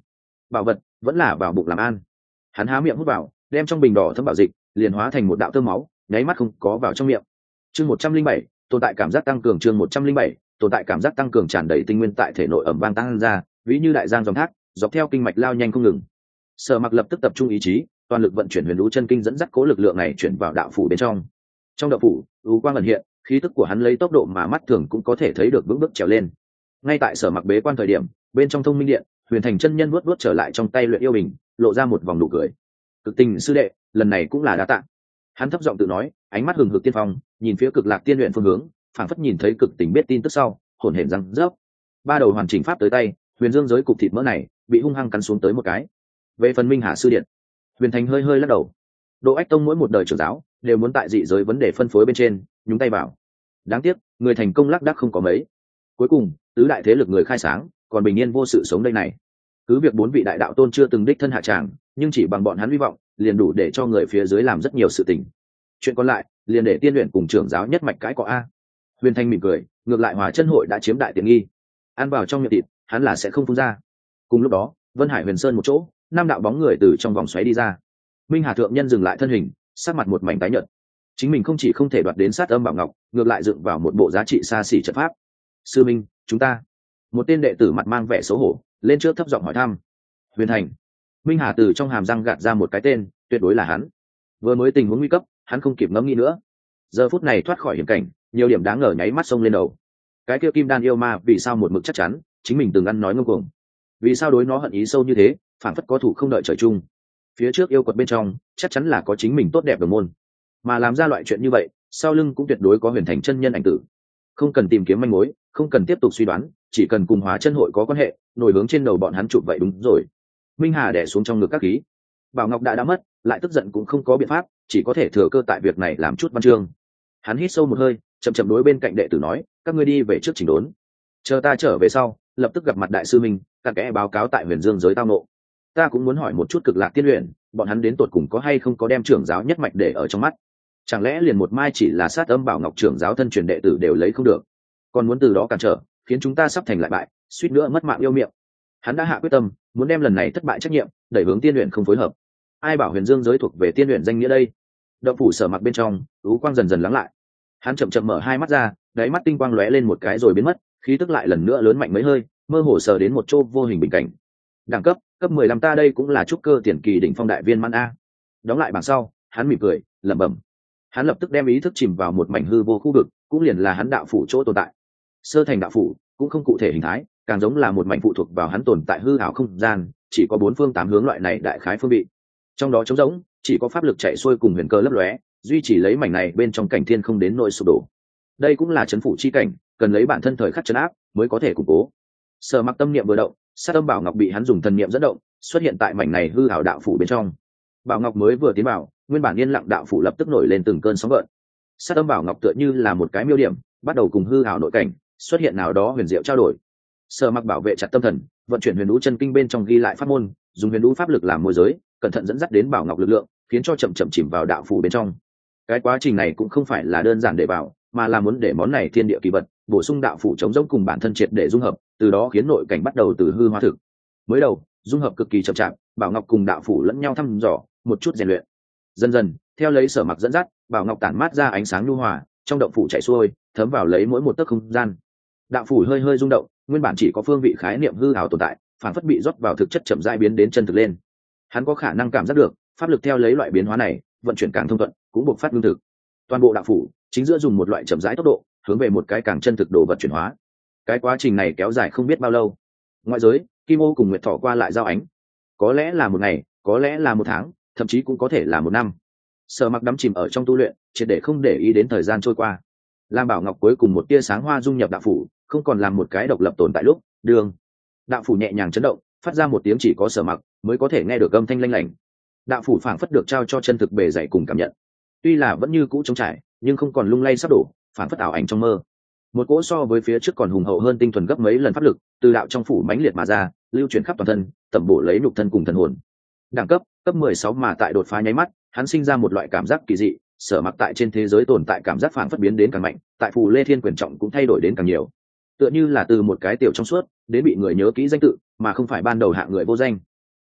bảo vật vẫn là vào bụng làm an. Hắn há miệng hút vào, đem trong bình đỏ thấm bảo dịch liền hóa thành một đạo tơ máu, nháy mắt không có vào trong miệng. Chương một trăm linh bảy, tồn tại cảm giác tăng cường. Chương một trăm linh bảy, tồn tại cảm giác tăng cường, tràn đầy tinh nguyên tại thể nội ẩm vang tăng ra, ví như đại giang dòng thác, dọc theo kinh mạch lao nhanh không ngừng. Sở Mặc lập tức tập trung ý chí, toàn lực vận chuyển huyền lũ chân kinh, dẫn dắt cố lực lượng này chuyển vào đạo phủ bên trong. Trong đạo phủ, u quang ẩn hiện, khí tức của hắn lấy tốc độ mà mắt thường cũng có thể thấy được vững bước trèo lên. Ngay tại Sở Mặc bế quan thời điểm, bên trong thông minh điện, Huyền Thành chân nhân vuốt vuốt trở lại trong tay luyện yêu bình, lộ ra một vòng nụ cười. Cực tình sư đệ, lần này cũng là đa tạ. Hắn thấp giọng tự nói, ánh mắt hừng hực tiên phong, nhìn phía Cực Lạc Tiên luyện phương hướng, phảng phất nhìn thấy Cực Tình biết tin tức sau, hồn hển răng rớp. Ba đầu hoàn chỉnh pháp tới tay, huyền dương giới cục thịt mỡ này bị hung hăng cắn xuống tới một cái. Về phần Minh Hà sư điện, Huyền Thành hơi hơi lắc đầu. Độ Ách Tông mỗi một đời trưởng giáo đều muốn tại dị giới vấn đề phân phối bên trên nhúng tay vào. Đáng tiếc, người thành công lác đác không có mấy. Cuối cùng, tứ đại thế lực người khai sáng, còn bình yên vô sự sống đây này. Cứ việc bốn vị đại đạo tôn chưa từng đích thân hạ tràng, nhưng chỉ bằng bọn hắn hy vọng, liền đủ để cho người phía dưới làm rất nhiều sự tình. Chuyện còn lại, liền để tiên luyện cùng trưởng giáo nhất mạch cãi có a. Huyền Thanh mỉm cười, ngược lại Hòa Chân hội đã chiếm đại tiện nghi. Ăn vào trong miệng thịt, hắn là sẽ không phun ra. Cùng lúc đó, Vân Hải Huyền Sơn một chỗ, năm đạo bóng người từ trong vòng xoáy đi ra. Minh Hà thượng nhân dừng lại thân hình, sắc mặt một mảnh tái nhợt. Chính mình không chỉ không thể đoạt đến sát âm bảo ngọc, ngược lại dựng vào một bộ giá trị xa xỉ trận pháp. Sư Minh, chúng ta. Một tên đệ tử mặt mang vẻ xấu hổ, lên trước thấp giọng hỏi thăm. Huyền Thành. Minh Hà từ trong hàm răng gạt ra một cái tên, tuyệt đối là hắn. Vừa mới tình huống nguy cấp, hắn không kịp ngẫm nghĩ nữa. Giờ phút này thoát khỏi hiểm cảnh, nhiều điểm đáng ngờ nháy mắt xông lên đầu. Cái kia kim đan yêu ma vì sao một mực chắc chắn, chính mình từng ăn nói ngông cuồng. Vì sao đối nó hận ý sâu như thế, phản phất có thủ không đợi trời chung. Phía trước yêu quật bên trong, chắc chắn là có chính mình tốt đẹp đồng môn. Mà làm ra loại chuyện như vậy, sau lưng cũng tuyệt đối có Huyền Thành chân nhân ảnh tử. Không cần tìm kiếm manh mối, không cần tiếp tục suy đoán, chỉ cần cùng Hóa Chân hội có quan hệ, nổi hướng trên đầu bọn hắn chụp vậy đúng rồi. Minh Hà đè xuống trong ngực các khí. Bảo Ngọc đã đã mất, lại tức giận cũng không có biện pháp, chỉ có thể thừa cơ tại việc này làm chút văn chương. Hắn hít sâu một hơi, chậm chậm đối bên cạnh đệ tử nói, các ngươi đi về trước chỉnh đốn, chờ ta trở về sau, lập tức gặp mặt đại sư Minh, cặn kẽ báo cáo tại Huyền Dương giới tao nộ. Ta cũng muốn hỏi một chút Cực Lạc Tiên luyện, bọn hắn đến tột cùng có hay không có đem trưởng giáo nhất mạch để ở trong mắt? Chẳng lẽ liền một mai chỉ là sát âm bảo ngọc trưởng giáo thân truyền đệ tử đều lấy không được, còn muốn từ đó cản trở, khiến chúng ta sắp thành lại bại, suýt nữa mất mạng yêu miệng. Hắn đã hạ quyết tâm, muốn đem lần này thất bại trách nhiệm đẩy hướng tiên luyện không phối hợp. Ai bảo Huyền Dương giới thuộc về tiên luyện danh nghĩa đây? Động phủ Sở Mặc bên trong, ú quang dần dần lắng lại. Hắn chậm chậm mở hai mắt ra, đáy mắt tinh quang lóe lên một cái rồi biến mất, khí tức lại lần nữa lớn mạnh mấy hơi, mơ hồ sờ đến một chỗ vô hình bình cảnh. Đẳng cấp, cấp mười lăm ta đây cũng là trúc cơ tiền kỳ đỉnh phong đại viên mãn a. Đóng lại bảng sau, hắn mỉm cười, lẩm bẩm. Hắn lập tức đem ý thức chìm vào một mảnh hư vô khu vực, cũng liền là hắn đạo phủ chỗ tồn tại. Sơ thành đạo phủ cũng không cụ thể hình thái, càng giống là một mảnh phụ thuộc vào hắn tồn tại hư ảo không gian, chỉ có bốn phương tám hướng loại này đại khái phương vị. Trong đó trống rỗng, chỉ có pháp lực chạy xuôi cùng huyền cơ lấp lóe, duy trì lấy mảnh này bên trong cảnh thiên không đến nỗi sụp đổ. Đây cũng là chấn phủ chi cảnh, cần lấy bản thân thời khắc chấn áp mới có thể củng cố. Sở Mặc tâm niệm vừa động, sát âm bảo ngọc bị hắn dùng thần niệm dẫn động, xuất hiện tại mảnh này hư ảo đạo phủ bên trong. Bảo ngọc mới vừa tiến vào, nguyên bản yên lặng đạo phủ lập tức nổi lên từng cơn sóng gợn. Sát âm bảo ngọc tựa như là một cái miêu điểm, bắt đầu cùng hư ảo nội cảnh xuất hiện nào đó huyền diệu trao đổi. Sở Mặc bảo vệ chặt tâm thần, vận chuyển huyền đũ chân kinh bên trong ghi lại pháp môn, dùng huyền đũ pháp lực làm môi giới, cẩn thận dẫn dắt đến bảo ngọc lực lượng, khiến cho chậm chậm chìm vào đạo phủ bên trong. Cái quá trình này cũng không phải là đơn giản để vào, mà là muốn để món này thiên địa kỳ vật bổ sung đạo phủ chống rỗng cùng bản thân triệt để dung hợp, từ đó khiến nội cảnh bắt đầu từ hư hóa thực. Mới đầu dung hợp cực kỳ chậm chạp, bảo ngọc cùng đạo phủ lẫn nhau thăm dò, một chút rèn luyện. Dần dần, theo lấy Sở Mặc dẫn dắt, bảo ngọc tản mát ra ánh sáng nhu hòa, trong động phủ chảy xuôi, thấm vào lấy mỗi một tấc không gian. Đạo phủ hơi hơi rung động, nguyên bản chỉ có phương vị khái niệm hư ảo tồn tại, phản phất bị rót vào thực chất chậm rãi biến đến chân thực lên. Hắn có khả năng cảm giác được, pháp lực theo lấy loại biến hóa này, vận chuyển càng thông thuận, cũng buộc phát lương thực. Toàn bộ đạo phủ chính giữa dùng một loại chậm rãi tốc độ, hướng về một cái càng chân thực đồ vật chuyển hóa. Cái quá trình này kéo dài không biết bao lâu. Ngoại giới, Kim Ô cùng Nguyệt Thỏ qua lại giao ánh. Có lẽ là một ngày, có lẽ là một tháng, thậm chí cũng có thể là một năm. Sở Mặc đắm chìm ở trong tu luyện, triệt để không để ý đến thời gian trôi qua. Lam Bảo Ngọc cuối cùng một tia sáng hoa dung nhập đạo phủ, không còn làm một cái độc lập tồn tại lúc, đường. Đạo phủ nhẹ nhàng chấn động, phát ra một tiếng chỉ có Sở Mặc mới có thể nghe được âm thanh lanh lảnh. Đạo phủ phảng phất được trao cho chân thực bề dày cùng cảm nhận. Tuy là vẫn như cũ trống trải, nhưng không còn lung lay sắp đổ, phảng phất ảo ảnh trong mơ. Một cỗ so với phía trước còn hùng hậu hơn tinh thuần gấp mấy lần pháp lực, từ đạo trong phủ mãnh liệt mà ra, lưu chuyển khắp toàn thân, tẩm bổ lấy nhục thân cùng thần hồn. Đẳng cấp, cấp mười sáu mà tại đột phá nháy mắt, hắn sinh ra một loại cảm giác kỳ dị, Sở Mặc tại trên thế giới tồn tại cảm giác phảng phất biến đến càng mạnh, tại phù Lê Thiên quyền trọng cũng thay đổi đến càng nhiều. Tựa như là từ một cái tiểu trong suốt, đến bị người nhớ kỹ danh tự, mà không phải ban đầu hạ người vô danh.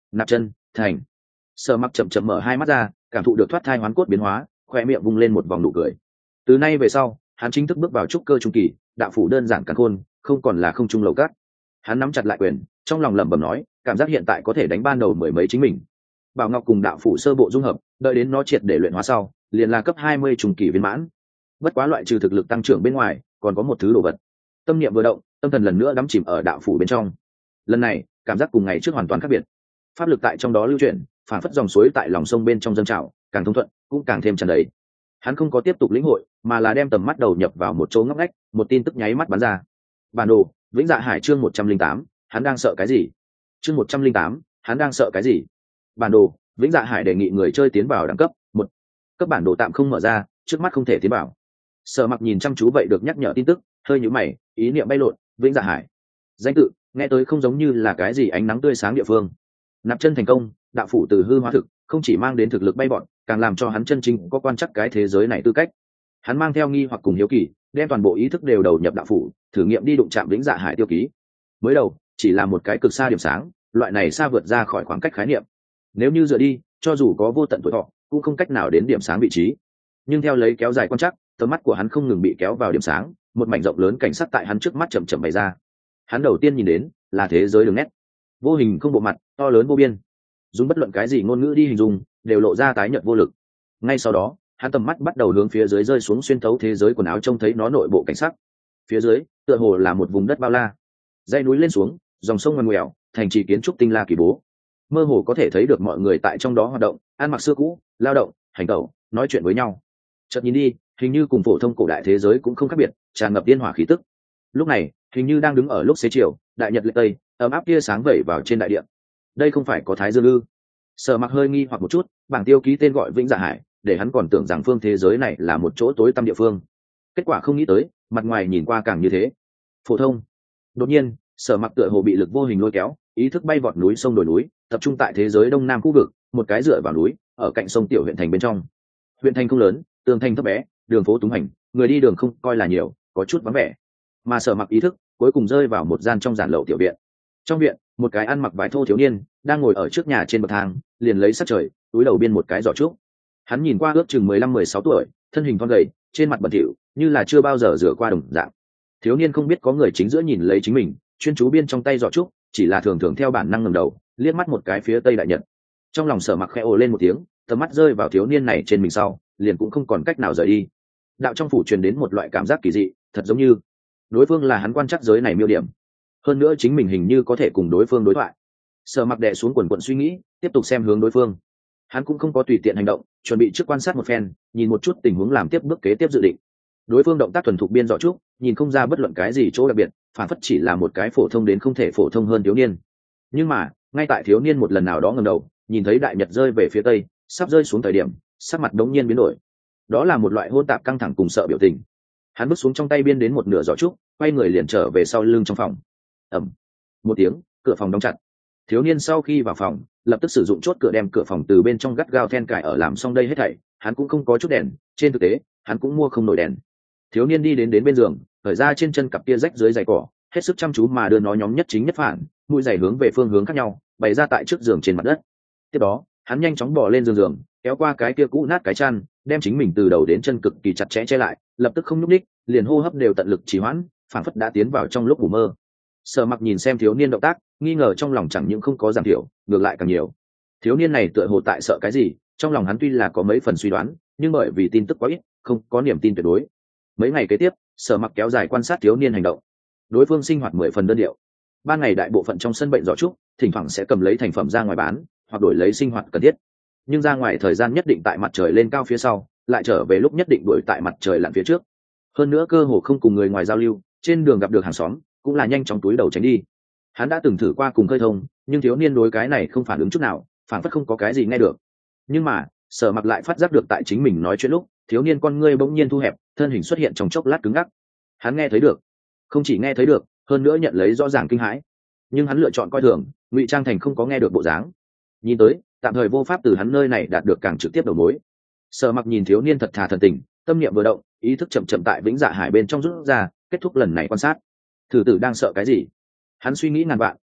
nạp chân thành. Sở Mặc chậm chậm mở hai mắt ra, cảm thụ được thoát thai hoán cốt biến hóa, khoe miệng vung lên một vòng nụ cười. Từ nay về sau, hắn chính thức bước vào trúc cơ trung kỳ, đạo phủ đơn giản càn khôn, không còn là không trung lầu cát. Hắn nắm chặt lại quyền, trong lòng lẩm bẩm nói, cảm giác hiện tại có thể đánh ban đầu mười mấy chính mình. Bảo Ngọc cùng đạo phủ sơ bộ dung hợp, đợi đến nó triệt để luyện hóa sau, liền là cấp hai mươi trung kỳ viên mãn. Bất quá loại trừ thực lực tăng trưởng bên ngoài, còn có một thứ đồ vật. Tâm niệm vừa động, tâm thần lần nữa đắm chìm ở đạo phủ bên trong. Lần này, cảm giác cùng ngày trước hoàn toàn khác biệt. Pháp lực tại trong đó lưu chuyển, phản phất dòng suối tại lòng sông bên trong dâng trào, càng thông thuận, cũng càng thêm tràn đầy. Hắn không có tiếp tục lĩnh hội, mà là đem tầm mắt đầu nhập vào một chỗ ngóc ngách, một tin tức nháy mắt bắn ra. Bản đồ, Vĩnh Dạ Hải chương một trăm linh tám, hắn đang sợ cái gì? Chương một trăm linh tám, hắn đang sợ cái gì? Bản đồ, Vĩnh Dạ Hải đề nghị người chơi tiến vào đẳng cấp một. Cấp bản đồ tạm không mở ra, trước mắt không thể tiến vào. Sở Mặc nhìn chăm chú vậy được nhắc nhở tin tức, hơi nhíu mày, ý niệm bay lộn, Vĩnh Dạ Hải. Danh tự, nghe tới không giống như là cái gì ánh nắng tươi sáng địa phương. Nạp chân thành công, đạo phủ từ hư hóa thực, không chỉ mang đến thực lực bay bọn, càng làm cho hắn chân chính có quan chắc cái thế giới này tư cách. Hắn mang theo nghi hoặc cùng hiếu kỳ, đem toàn bộ ý thức đều đầu nhập đạo phủ, thử nghiệm đi đụng chạm Vĩnh Dạ Hải tiêu ký. Mới đầu, chỉ là một cái cực xa điểm sáng, loại này xa vượt ra khỏi khoảng cách khái niệm. Nếu như dựa đi, cho dù có vô tận tuổi thọ, cũng không cách nào đến điểm sáng vị trí. Nhưng theo lấy kéo dài quan chắc, tầm mắt của hắn không ngừng bị kéo vào điểm sáng, một mảnh rộng lớn cảnh sát tại hắn trước mắt chậm chậm bày ra. Hắn đầu tiên nhìn đến là thế giới đường nét, vô hình không bộ mặt, to lớn vô biên. Dùng bất luận cái gì ngôn ngữ đi hình dung, đều lộ ra tái nhợt vô lực. Ngay sau đó, hắn tầm mắt bắt đầu hướng phía dưới rơi xuống, xuyên thấu thế giới quần áo, trông thấy nó nội bộ cảnh sắc. Phía dưới, tựa hồ là một vùng đất bao la, dãy núi lên xuống, dòng sông ngoằn ngoèo, thành trì kiến trúc tinh la kỳ bố. Mơ hồ có thể thấy được mọi người tại trong đó hoạt động, ăn mặc xưa cũ, lao động, hành tẩu, nói chuyện với nhau. Chợt nhìn đi, hình như cùng phổ thông cổ đại thế giới cũng không khác biệt, tràn ngập điên hỏa khí tức. Lúc này, hình như đang đứng ở lúc xế chiều, đại nhật lệ tây, ấm áp tia sáng vẩy vào trên đại địa. Đây không phải có Thái Dương ư? Sở Mặc hơi nghi hoặc một chút, bảng tiêu ký tên gọi Vĩnh Dạ Hải, để hắn còn tưởng rằng phương thế giới này là một chỗ tối tăm địa phương. Kết quả không nghĩ tới, mặt ngoài nhìn qua càng như thế phổ thông. Đột nhiên, Sở Mặc tựa hồ bị lực vô hình lôi kéo, ý thức bay vọt núi sông đồi núi, tập trung tại thế giới đông nam khu vực, một cái dựa vào núi, ở cạnh sông tiểu huyện thành bên trong. Huyện thành không lớn, tường thành thấp bé, đường phố túng hành, người đi đường không coi là nhiều, có chút vắng vẻ. Mà Sở Mặc ý thức cuối cùng rơi vào một gian trong giản lậu tiểu viện. Trong viện, một cái ăn mặc vải thô thiếu niên đang ngồi ở trước nhà trên bậc thang, liền lấy sát trời, túi đầu biên một cái giỏ trúc. Hắn nhìn qua ước chừng mười lăm mười sáu tuổi, thân hình thon gầy, trên mặt bẩn thỉu, như là chưa bao giờ rửa qua đồng dạng. Thiếu niên không biết có người chính giữa nhìn lấy chính mình, chuyên chú biên trong tay giỏ trúc, chỉ là thường thường theo bản năng ngẩng đầu, liếc mắt một cái phía tây đại nhật. Trong lòng Sở Mặc khẽ ồ lên một tiếng, tầm mắt rơi vào thiếu niên này trên mình sau, liền cũng không còn cách nào rời đi. Đạo trong phủ truyền đến một loại cảm giác kỳ dị, thật giống như đối phương là hắn quan trắc giới này miêu điểm. Hơn nữa chính mình hình như có thể cùng đối phương đối thoại. Sở Mặc đè xuống quần quần suy nghĩ, tiếp tục xem hướng đối phương. Hắn cũng không có tùy tiện hành động, chuẩn bị trước quan sát một phen, nhìn một chút tình huống làm tiếp bước kế tiếp dự định. Đối phương động tác thuần thục biên rõ trúc, nhìn không ra bất luận cái gì chỗ đặc biệt, phản phất chỉ là một cái phổ thông đến không thể phổ thông hơn thiếu niên. Nhưng mà, ngay tại thiếu niên một lần nào đó ngẩng đầu, nhìn thấy đại nhật rơi về phía tây, sắp rơi xuống thời điểm, sắc mặt đống nhiên biến đổi. Đó là một loại hỗn tạp căng thẳng cùng sợ biểu tình. Hắn bước xuống trong tay biên đến một nửa giỏ trúc, quay người liền trở về sau lưng trong phòng. Ầm một tiếng, cửa phòng đóng chặt. Thiếu niên sau khi vào phòng, lập tức sử dụng chốt cửa đem cửa phòng từ bên trong gắt gao then cài ở. Làm xong đây hết thảy, hắn cũng không có chút đèn, trên thực tế hắn cũng mua không nổi đèn. Thiếu niên đi đến đến bên giường, khởi ra trên chân cặp kia rách dưới giày cỏ, hết sức chăm chú mà đưa nó nhóm nhất chính nhất phản, mũi giày hướng về phương hướng khác nhau, bày ra tại trước giường trên mặt đất. Tiếp đó, hắn nhanh chóng bò lên giường giường, kéo qua cái kia cũ nát cái chăn, đem chính mình từ đầu đến chân cực kỳ chặt chẽ che lại, lập tức không nhúc nhích, liền hô hấp đều tận lực trì hoãn, phảng phất đã tiến vào trong lúc ngủ mơ. Sở Mặc nhìn xem thiếu niên động tác, nghi ngờ trong lòng chẳng những không có giảm thiểu, ngược lại càng nhiều. Thiếu niên này tựa hồ tại sợ cái gì, trong lòng hắn tuy là có mấy phần suy đoán, nhưng bởi vì tin tức quá ít, không có niềm tin tuyệt đối. Mấy ngày kế tiếp, Sở Mặc kéo dài quan sát thiếu niên hành động. Đối phương sinh hoạt mười phần đơn điệu. Ban ngày đại bộ phận trong sân bệnh giỏ trúc, thỉnh thoảng sẽ cầm lấy thành phẩm ra ngoài bán, hoặc đổi lấy sinh hoạt cần thiết. Nhưng ra ngoài thời gian nhất định tại mặt trời lên cao phía sau, lại trở về lúc nhất định đuổi tại mặt trời lặn phía trước. Hơn nữa cơ hồ không cùng người ngoài giao lưu, trên đường gặp được hàng xóm, cũng là nhanh chóng túi đầu tránh đi. Hắn đã từng thử qua cùng khơi thông, nhưng thiếu niên đối cái này không phản ứng chút nào, phản phất không có cái gì nghe được. Nhưng mà, Sở Mặc lại phát giác được tại chính mình nói chuyện lúc, thiếu niên con ngươi bỗng nhiên thu hẹp, thân hình xuất hiện trong chốc lát cứng ngắc. Hắn nghe thấy được, không chỉ nghe thấy được, hơn nữa nhận lấy rõ ràng kinh hãi. Nhưng hắn lựa chọn coi thường, ngụy trang thành không có nghe được bộ dáng. Nhìn tới, tạm thời vô pháp từ hắn nơi này đạt được càng trực tiếp đầu mối. Sở Mặc nhìn thiếu niên thật thà thần tình, tâm niệm vừa động, ý thức chậm chậm tại Vĩnh Dạ Hải bên trong rút ra, kết thúc lần này quan sát. Thử tử đang sợ cái gì? Hắn suy nghĩ ngàn vạn,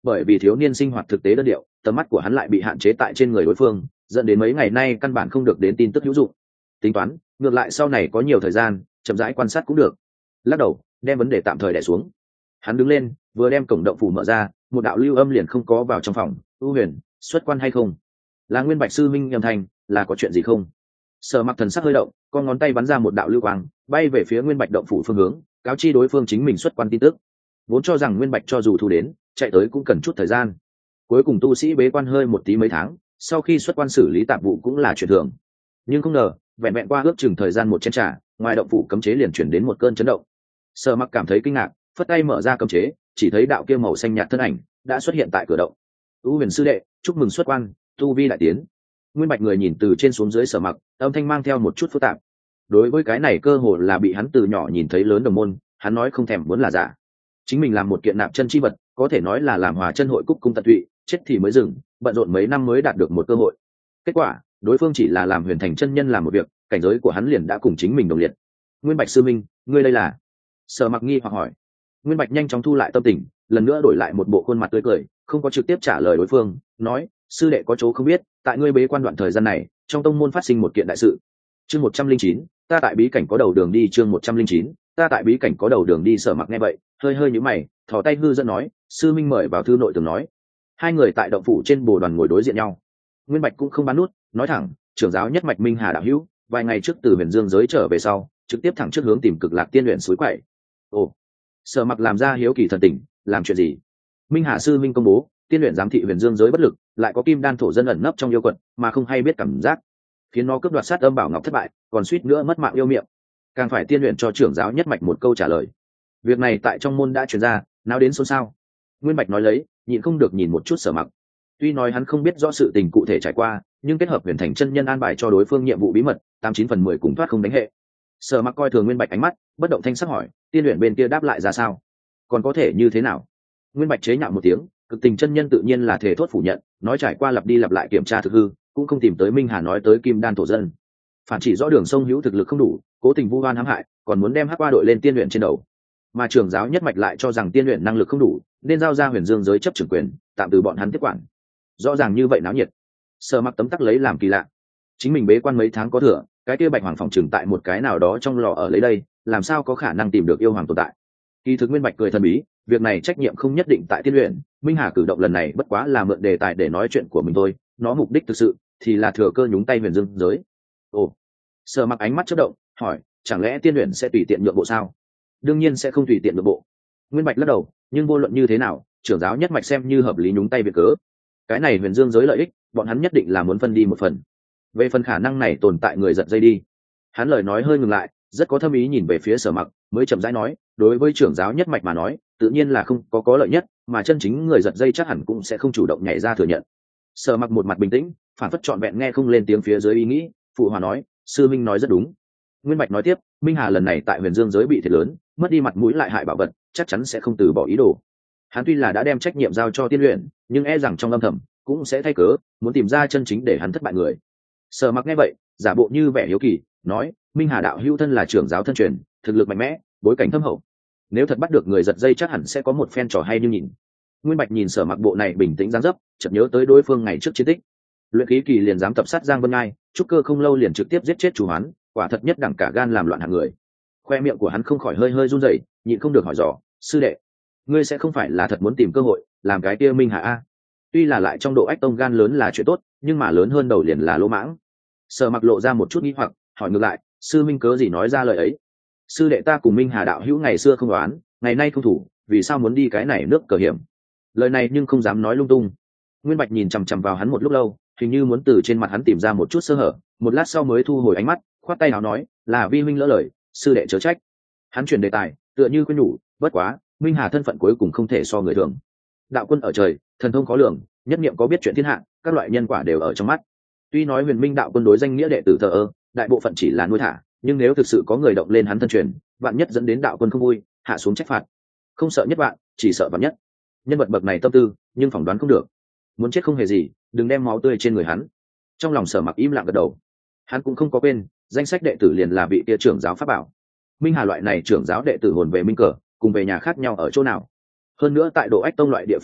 bởi vì thiếu niên sinh hoạt thực tế đơn điệu, tầm mắt của hắn lại bị hạn chế tại trên người đối phương, dẫn đến mấy ngày nay căn bản không được đến tin tức hữu dụng. Tính toán ngược lại sau này có nhiều thời gian chậm rãi quan sát cũng được. Lắc đầu đem vấn đề tạm thời đè xuống, hắn đứng lên vừa đem cổng động phủ mở ra, một đạo lưu âm liền không có vào trong phòng. U Huyền, xuất quan hay không? Là Nguyên Bạch sư minh nhầm thành, là có chuyện gì không? Sở Mặc thần sắc hơi động, con ngón tay bắn ra một đạo lưu quang bay về phía Nguyên Bạch động phủ phương hướng, cáo chi đối phương chính mình xuất quan tin tức. Vốn cho rằng Nguyên Bạch cho dù thu đến chạy tới cũng cần chút thời gian, cuối cùng tu sĩ bế quan hơi một tí mấy tháng, sau khi xuất quan xử lý tạp vụ cũng là chuyện thường. Nhưng không ngờ vẹn vẹn qua ước chừng thời gian một chén trà, ngoài động phủ cấm chế liền chuyển đến một cơn chấn động. Sở Mặc cảm thấy kinh ngạc, phất tay mở ra cấm chế, chỉ thấy đạo kia màu xanh nhạt thân ảnh đã xuất hiện tại cửa động. U Huyền sư đệ, chúc mừng xuất quan, tu vi đại tiến. Nguyên Bạch người nhìn từ trên xuống dưới Sở Mặc, âm thanh mang theo một chút phức tạp. Đối với cái này cơ hồ là bị hắn từ nhỏ nhìn thấy lớn đồng môn, hắn nói không thèm muốn là giả. Chính mình làm một kiện nạp chân chi vật, có thể nói là làm hòa chân hội cúc cung tận tụy, chết thì mới dừng, bận rộn mấy năm mới đạt được một cơ hội. Kết quả, đối phương chỉ là làm huyền thành chân nhân làm một việc, cảnh giới của hắn liền đã cùng chính mình đồng liệt. Nguyên Bạch sư minh, ngươi đây là? Sở Mặc nghi hoặc hỏi. Nguyên Bạch nhanh chóng thu lại tâm tình, lần nữa đổi lại một bộ khuôn mặt tươi cười, không có trực tiếp trả lời đối phương, nói: sư đệ có chỗ không biết, tại ngươi bế quan đoạn thời gian này, trong tông môn phát sinh một kiện đại sự. Chương một trăm linh chín, ta tại bí cảnh có đầu đường đi. Chương một trăm linh chín, ta tại bí cảnh có đầu đường đi. Sở Mặc nghe vậy, hơi hơi nhíu mày, thò tay hư dẫn nói: sư minh mời vào thư nội từng nói. Hai người tại động phủ trên bồ đoàn ngồi đối diện nhau. Nguyên Bạch cũng không bán nút, nói thẳng: trưởng giáo nhất mạch Minh Hà đạo hữu, vài ngày trước từ Huyền Dương giới trở về sau, trực tiếp thẳng trước hướng tìm Cực Lạc Tiên luyện suối quậy. Ồ. Sở Mặc làm ra hiếu kỳ thần tình, làm chuyện gì? Minh Hà sư minh công bố, tiên luyện giám thị Huyền Dương giới bất lực, lại có kim đan thổ dân ẩn nấp trong yêu quật, mà không hay biết cảm giác, khiến nó cướp đoạt sát âm bảo ngọc thất bại, còn suýt nữa mất mạng yêu miệng. Càng phải tiên luyện cho trưởng giáo nhất mạch một câu trả lời. Việc này tại trong môn đã truyền ra, nào đến xôn xao. Nguyên Bạch nói lấy, nhịn không được nhìn một chút Sở Mặc. Tuy nói hắn không biết rõ sự tình cụ thể trải qua, nhưng kết hợp huyền thành chân nhân an bài cho đối phương nhiệm vụ bí mật, tám chín phần mười cùng thoát không đánh hệ. Sở Mặc coi thường Nguyên Bạch ánh mắt, bất động thanh sắc hỏi: tiên luyện bên kia đáp lại ra sao? Còn có thể như thế nào? Nguyên Bạch chế nhạo một tiếng, cực tình chân nhân tự nhiên là thể thốt phủ nhận, nói trải qua lặp đi lặp lại kiểm tra thực hư, cũng không tìm tới Minh Hà nói tới kim đan thổ dân, phản chỉ rõ đường sông hữu thực lực không đủ, cố tình vu oan hãm hại, còn muốn đem hắc qua đội lên tiên luyện trên đầu. Mà trưởng giáo nhất mạch lại cho rằng tiên luyện năng lực không đủ, nên giao ra Huyền Dương giới chấp trưởng quyền, tạm từ bọn hắn tiếp quản. Rõ ràng như vậy náo nhiệt. Sở Mặc tấm tắc lấy làm kỳ lạ. Chính mình bế quan mấy tháng có thừa, cái kia Bạch Hoàng phòng trừng tại một cái nào đó trong lò ở lấy đây, làm sao có khả năng tìm được yêu hoàng tồn tại? Kỳ thực Nguyên Bạch cười thần bí, việc này trách nhiệm không nhất định tại tiên luyện, Minh Hà cử động lần này bất quá là mượn đề tài để nói chuyện của mình thôi, nó mục đích thực sự thì là thừa cơ nhúng tay Huyền Dương giới. Ồ. Sở Mặc ánh mắt chớp động, hỏi: chẳng lẽ tiên luyện sẽ tùy tiện nhượng bộ sao? Đương nhiên sẽ không tùy tiện nhượng bộ. Nguyên Bạch lắc đầu, nhưng vô luận như thế nào, trưởng giáo nhất mạch xem như hợp lý nhúng tay việc cớ. Cái này Huyền Dương giới lợi ích, bọn hắn nhất định là muốn phân đi một phần. Về phần khả năng này tồn tại người giật dây đi. Hắn lời nói hơi ngừng lại, rất có thâm ý nhìn về phía Sở Mặc, mới chậm rãi nói: đối với trưởng giáo nhất mạch mà nói, tự nhiên là không có có lợi nhất, mà chân chính người giật dây chắc hẳn cũng sẽ không chủ động nhảy ra thừa nhận. Sở Mặc một mặt bình tĩnh, phản phất trọn vẹn nghe không lên tiếng phía dưới ý nghĩ, phụ hòa nói: sư minh nói rất đúng. Nguyên Bạch nói tiếp: Minh Hà lần này tại Huyền Dương giới bị thiệt lớn, mất đi mặt mũi lại hại bảo vật, chắc chắn sẽ không từ bỏ ý đồ. Hắn tuy là đã đem trách nhiệm giao cho tiên luyện, nhưng e rằng trong âm thầm cũng sẽ thay cớ, muốn tìm ra chân chính để hắn thất bại người. Sở Mặc nghe vậy, giả bộ như vẻ hiếu kỳ, nói: Minh Hà đạo hữu thân là trưởng giáo thân truyền, thực lực mạnh mẽ, bối cảnh thâm hậu, nếu thật bắt được người giật dây chắc hẳn sẽ có một phen trò hay như nhìn. Nguyên Bạch nhìn Sở Mặc bộ này bình tĩnh dáng dấp, chợt nhớ tới đối phương ngày trước chiến tích. Luyện khí kỳ liền dám tập sát Giang Vân Ngai, trúc cơ không lâu liền trực tiếp giết chết chủ hắn, quả thật nhất đẳng cả gan làm loạn hạng người. Khoe miệng của hắn không khỏi hơi hơi run rẩy, nhịn không được hỏi dò: sư đệ, ngươi sẽ không phải là thật muốn tìm cơ hội làm cái kia Minh Hà a? Tuy là lại trong độ ách tông gan lớn là chuyện tốt, nhưng mà lớn hơn đầu liền là lỗ mãng. Sở Mặc lộ ra một chút nghi hoặc, hỏi ngược lại: sư minh cớ gì nói ra lời ấy? Sư đệ ta cùng Minh Hà đạo hữu ngày xưa không đoán, ngày nay không thủ, vì sao muốn đi cái này nước cờ hiểm? Lời này nhưng không dám nói lung tung. Nguyên Bạch nhìn chằm chằm vào hắn một lúc lâu, hình như muốn từ trên mặt hắn tìm ra một chút sơ hở, một lát sau mới thu hồi ánh mắt, khoát tay áo nói: là vi huynh lỡ lời, sư đệ chớ trách. Hắn chuyển đề tài, tựa như khuyên nhủ: bất quá Minh Hà thân phận cuối cùng không thể so người thường. Đạo quân ở trời, thần thông khó lường, nhất niệm có biết chuyện thiên hạ, các loại nhân quả đều ở trong mắt. Tuy nói Huyền Minh đạo quân đối danh nghĩa đệ tử thờ ơ, đại bộ phận chỉ là nuôi thả, nhưng nếu thực sự có người động lên hắn thân truyền, vạn nhất dẫn đến đạo quân không vui, hạ xuống trách phạt, không sợ nhất vạn, chỉ sợ vạn nhất. Nhân vật bậc này tâm tư, nhưng phỏng đoán không được. Muốn chết không hề gì, đừng đem máu tươi trên người hắn. Trong lòng Sở Mặc im lặng gật đầu. Hắn cũng không có quên, danh sách đệ tử liền là vị kia trưởng giáo pháp bảo. Minh Hà loại này trưởng giáo đệ tử hồn về minh cờ, cùng về nhà khác nhau ở chỗ nào? Hơn nữa tại độ ách tông loại địa phương này,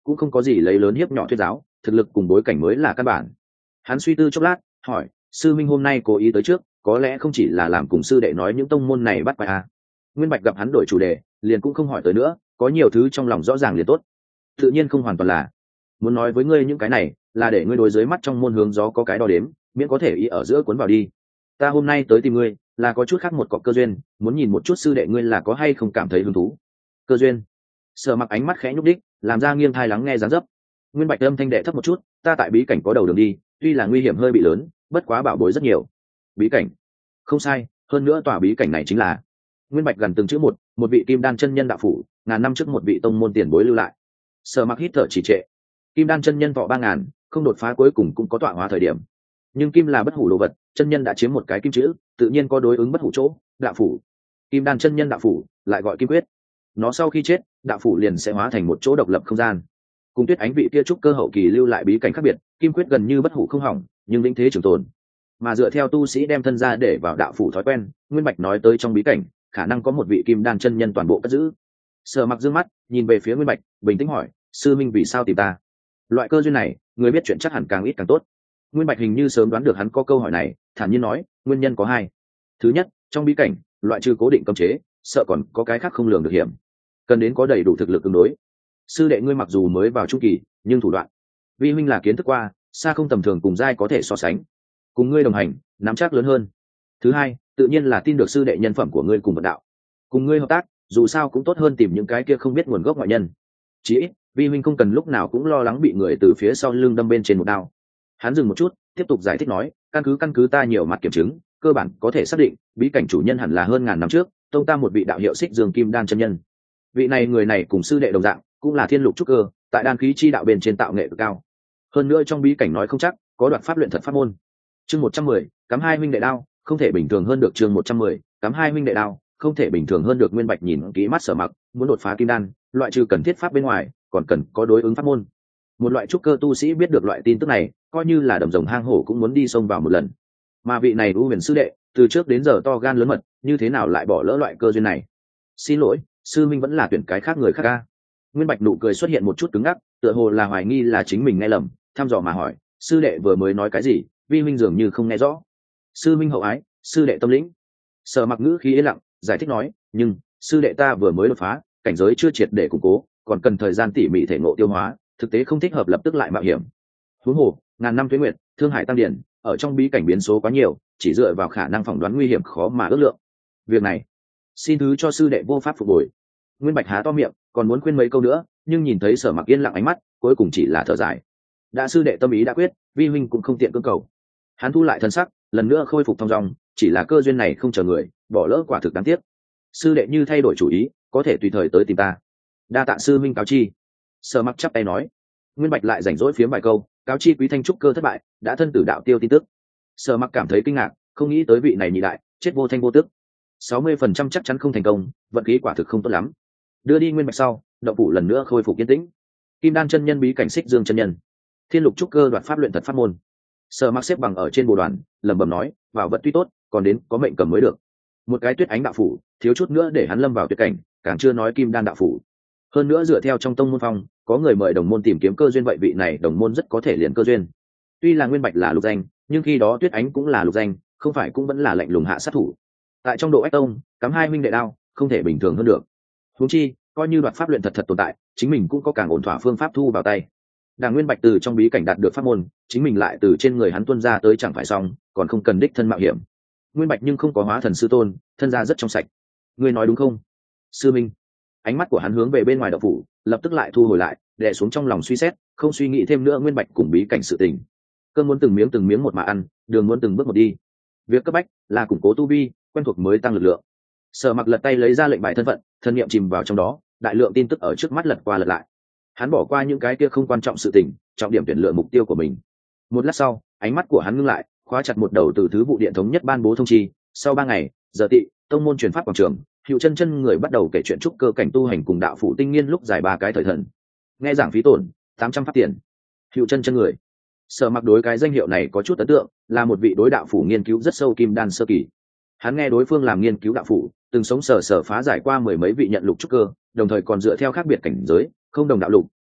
cũng không có gì lấy lớn hiếp nhỏ thuyết giáo, thực lực cùng bối cảnh mới là căn bản. Hắn suy tư chốc lát hỏi, sư minh hôm nay cố ý tới trước có lẽ không chỉ là làm cùng sư đệ nói những tông môn này bắt bài à. Nguyên Bạch gặp hắn đổi chủ đề liền cũng không hỏi tới nữa, có nhiều thứ trong lòng rõ ràng liền tốt. Tự nhiên không hoàn toàn là muốn nói với ngươi những cái này là để ngươi đối dưới mắt trong môn hướng gió có cái đo đếm, miễn có thể ý ở giữa cuốn vào đi. Ta hôm nay tới tìm ngươi là có chút khác một cọc cơ duyên, muốn nhìn một chút sư đệ ngươi là có hay không cảm thấy hứng thú. Cơ duyên? Sở Mặc ánh mắt khẽ nhúc đích, làm ra nghiêng thai lắng nghe dáng dấp. Nguyên Bạch âm thanh đệ thấp một chút, ta tại bí cảnh có đầu đường đi, tuy là nguy hiểm hơi bị lớn, bất quá bảo bối rất nhiều. Bí cảnh? Không sai, hơn nữa tòa bí cảnh này chính là. Nguyên Bạch gần từng chữ một, một vị kim đan chân nhân đạo phủ, ngàn năm trước một vị tông môn tiền bối lưu lại. Sở Mặc hít thở trì trệ. Kim đan chân nhân thọ ba ngàn, không đột phá cuối cùng cũng có tọa hóa thời điểm. Nhưng kim là bất hủ đồ vật, chân nhân đã chiếm một cái kim chữ, tự nhiên có đối ứng bất hủ chỗ, đạo phủ. Kim đan chân nhân đạo phủ, lại gọi kim quyết. Nó sau khi chết, đạo phủ liền sẽ hóa thành một chỗ độc lập không gian. Cùng Tuyết Ánh vị kia trúc cơ hậu kỳ lưu lại bí cảnh khác biệt, kim quyết gần như bất hủ không hỏng, nhưng vĩnh thế trường tồn. Mà dựa theo tu sĩ đem thân ra để vào đạo phủ thói quen, Nguyên Bạch nói tới trong bí cảnh, khả năng có một vị kim đan chân nhân toàn bộ cất giữ. Sở Mặc dương mắt nhìn về phía Nguyên Bạch, bình tĩnh hỏi, sư minh vì sao tìm ta? Loại cơ duyên này, người biết chuyện chắc hẳn càng ít càng tốt. Nguyên Bạch hình như sớm đoán được hắn có câu hỏi này, thản nhiên nói, nguyên nhân có hai. Thứ nhất, trong bí cảnh, loại trừ cố định cấm chế, sợ còn có cái khác không lường được hiểm, cần đến có đầy đủ thực lực ứng đối. Sư đệ ngươi mặc dù mới vào trung kỳ, nhưng thủ đoạn, vi huynh là kiến thức qua, xa không tầm thường cùng giai có thể so sánh. Cùng ngươi đồng hành, nắm chắc lớn hơn. Thứ hai, tự nhiên là tin được sư đệ nhân phẩm của ngươi cùng vận đạo. Cùng ngươi hợp tác, dù sao cũng tốt hơn tìm những cái kia không biết nguồn gốc ngoại nhân. Chỉ ít, vi huynh không cần lúc nào cũng lo lắng bị người từ phía sau lưng đâm bên trên một đao. Hắn dừng một chút, tiếp tục giải thích nói, căn cứ căn cứ ta nhiều mặt kiểm chứng, cơ bản có thể xác định bí cảnh chủ nhân hẳn là hơn ngàn năm trước tông ta một vị đạo hiệu Xích Dương Kim Đan chân nhân. Vị này người này cùng sư đệ đồng dạng, cũng là thiên lục trúc cơ, tại đan khí chi đạo bên trên tạo nghệ cực cao. Hơn nữa trong bí cảnh nói không chắc có đoạn pháp luyện thật pháp môn. Chương một trăm mười, cắm hai huynh đệ đao, không thể bình thường hơn được. Chương một trăm mười, cắm hai huynh đệ đao, không thể bình thường hơn được. Nguyên Bạch nhìn kỹ mắt Sở Mặc, muốn đột phá kim đan, loại trừ cần thiết pháp bên ngoài, còn cần có đối ứng pháp môn. Một loại trúc cơ tu sĩ biết được loại tin tức này, coi như là đầm rồng hang hổ cũng muốn đi xông vào một lần. Mà vị này U Huyền sư đệ, từ trước đến giờ to gan lớn mật, như thế nào lại bỏ lỡ loại cơ duyên này? Xin lỗi, sư minh vẫn là tuyển cái khác người khác ca. Nguyên Bạch nụ cười xuất hiện một chút cứng ngắc, tựa hồ là hoài nghi là chính mình nghe lầm, thăm dò mà hỏi, sư đệ vừa mới nói cái gì? Vi huynh dường như không nghe rõ. Sư minh hậu ái, sư đệ tâm lĩnh. Sở Mặc ngữ khí yên lặng, giải thích nói, nhưng sư đệ ta vừa mới đột phá, cảnh giới chưa triệt để củng cố, còn cần thời gian tỉ mỉ thể ngộ tiêu hóa, thực tế không thích hợp lập tức lại mạo hiểm. Huống hồ, ngàn năm tuế nguyệt, thương hải tăng điển, ở trong bí cảnh biến số quá nhiều, chỉ dựa vào khả năng phỏng đoán nguy hiểm khó mà ước lượng. Việc này, xin thứ cho sư đệ vô pháp phục hồi. Nguyên Bạch há to miệng, còn muốn khuyên mấy câu nữa, nhưng nhìn thấy Sở Mặc yên lặng ánh mắt, cuối cùng chỉ là thở dài. Đã sư đệ tâm ý đã quyết, vi huynh cũng không tiện cưỡng cầu. Hắn thu lại thân sắc, lần nữa khôi phục thong dong, chỉ là cơ duyên này không chờ người, bỏ lỡ quả thực đáng tiếc. Sư đệ như thay đổi chủ ý, có thể tùy thời tới tìm ta. Đa tạ sư huynh cáo chi. Sở Mặc chắp tay nói. Nguyên Bạch lại rảnh rỗi phiếm vài câu, cáo chi quý thanh trúc cơ thất bại, đã thân tử đạo tiêu tin tức. Sở Mặc cảm thấy kinh ngạc, không nghĩ tới vị này nhị đại chết vô thanh vô tức. sáu mươi phần trăm chắc chắn không thành công, vận khí quả thực không tốt lắm. Đưa đi Nguyên Bạch sau, động phủ lần nữa khôi phục yên tĩnh. Kim Đan chân nhân bí cảnh Xích Dương chân nhân, thiên lục trúc cơ đoạt pháp luyện thật pháp môn. Sở Mặc xếp bằng ở trên bồ đoàn, lẩm bẩm nói, vào vật tuy tốt, còn đến có mệnh cầm mới được. Một cái Tuyết Ánh đạo phủ, thiếu chút nữa để hắn lâm vào tuyệt cảnh, càng chưa nói Kim Đan đạo phủ. Hơn nữa dựa theo trong tông môn phong, có người mời đồng môn tìm kiếm cơ duyên, vậy vị này đồng môn rất có thể liền cơ duyên. Tuy là Nguyên Bạch là lục danh, nhưng khi đó Tuyết Ánh cũng là lục danh, không phải cũng vẫn là lạnh lùng hạ sát thủ. Tại trong độ ách tông, cắm hai huynh đệ đao, không thể bình thường hơn được. Huống chi, coi như đoạt pháp luyện thật thật tồn tại, chính mình cũng có càng ổn thỏa phương pháp thu vào tay. Đàng Nguyên Bạch từ trong bí cảnh đạt được pháp môn, chính mình lại từ trên người hắn tuôn ra tới chẳng phải xong, còn không cần đích thân mạo hiểm. Nguyên Bạch nhưng không có hóa thần sư tôn, thân gia rất trong sạch. Ngươi nói đúng không, sư minh? Ánh mắt của hắn hướng về bên ngoài đạo phủ, lập tức lại thu hồi lại, đè xuống trong lòng suy xét, không suy nghĩ thêm nữa Nguyên Bạch cùng bí cảnh sự tình. Cơm muốn từng miếng từng miếng một mà ăn, đường muốn từng bước một đi. Việc cấp bách là củng cố tu vi, quen thuộc mới tăng lực lượng. Sở Mặc lật tay lấy ra lệnh bài thân phận, thân niệm chìm vào trong đó, đại lượng tin tức ở trước mắt lật qua lật lại. Hắn bỏ qua những cái kia không quan trọng sự tình, trọng điểm tuyển lựa mục tiêu của mình. Một lát sau, ánh mắt của hắn ngưng lại, khóa chặt một đầu từ thứ vụ điện thống nhất ban bố thông chi, sau ba ngày, giờ tị, tông môn truyền pháp quảng trường, Hựu Chân Chân người bắt đầu kể chuyện trúc cơ cảnh tu hành cùng đạo phụ tinh nghiên lúc dài ba cái thời thần. Nghe giảng phí tổn tám trăm pháp tiền. Hựu Chân Chân người. Sở Mặc đối cái danh hiệu này có chút ấn tượng, là một vị đối đạo phủ nghiên cứu rất sâu kim đan sơ kỳ. Hắn nghe đối phương làm nghiên cứu đạo phủ, từng sống sờ sờ phá giải qua mười mấy vị nhận lục trúc cơ, đồng thời còn dựa theo khác biệt cảnh giới, không đồng đạo lục,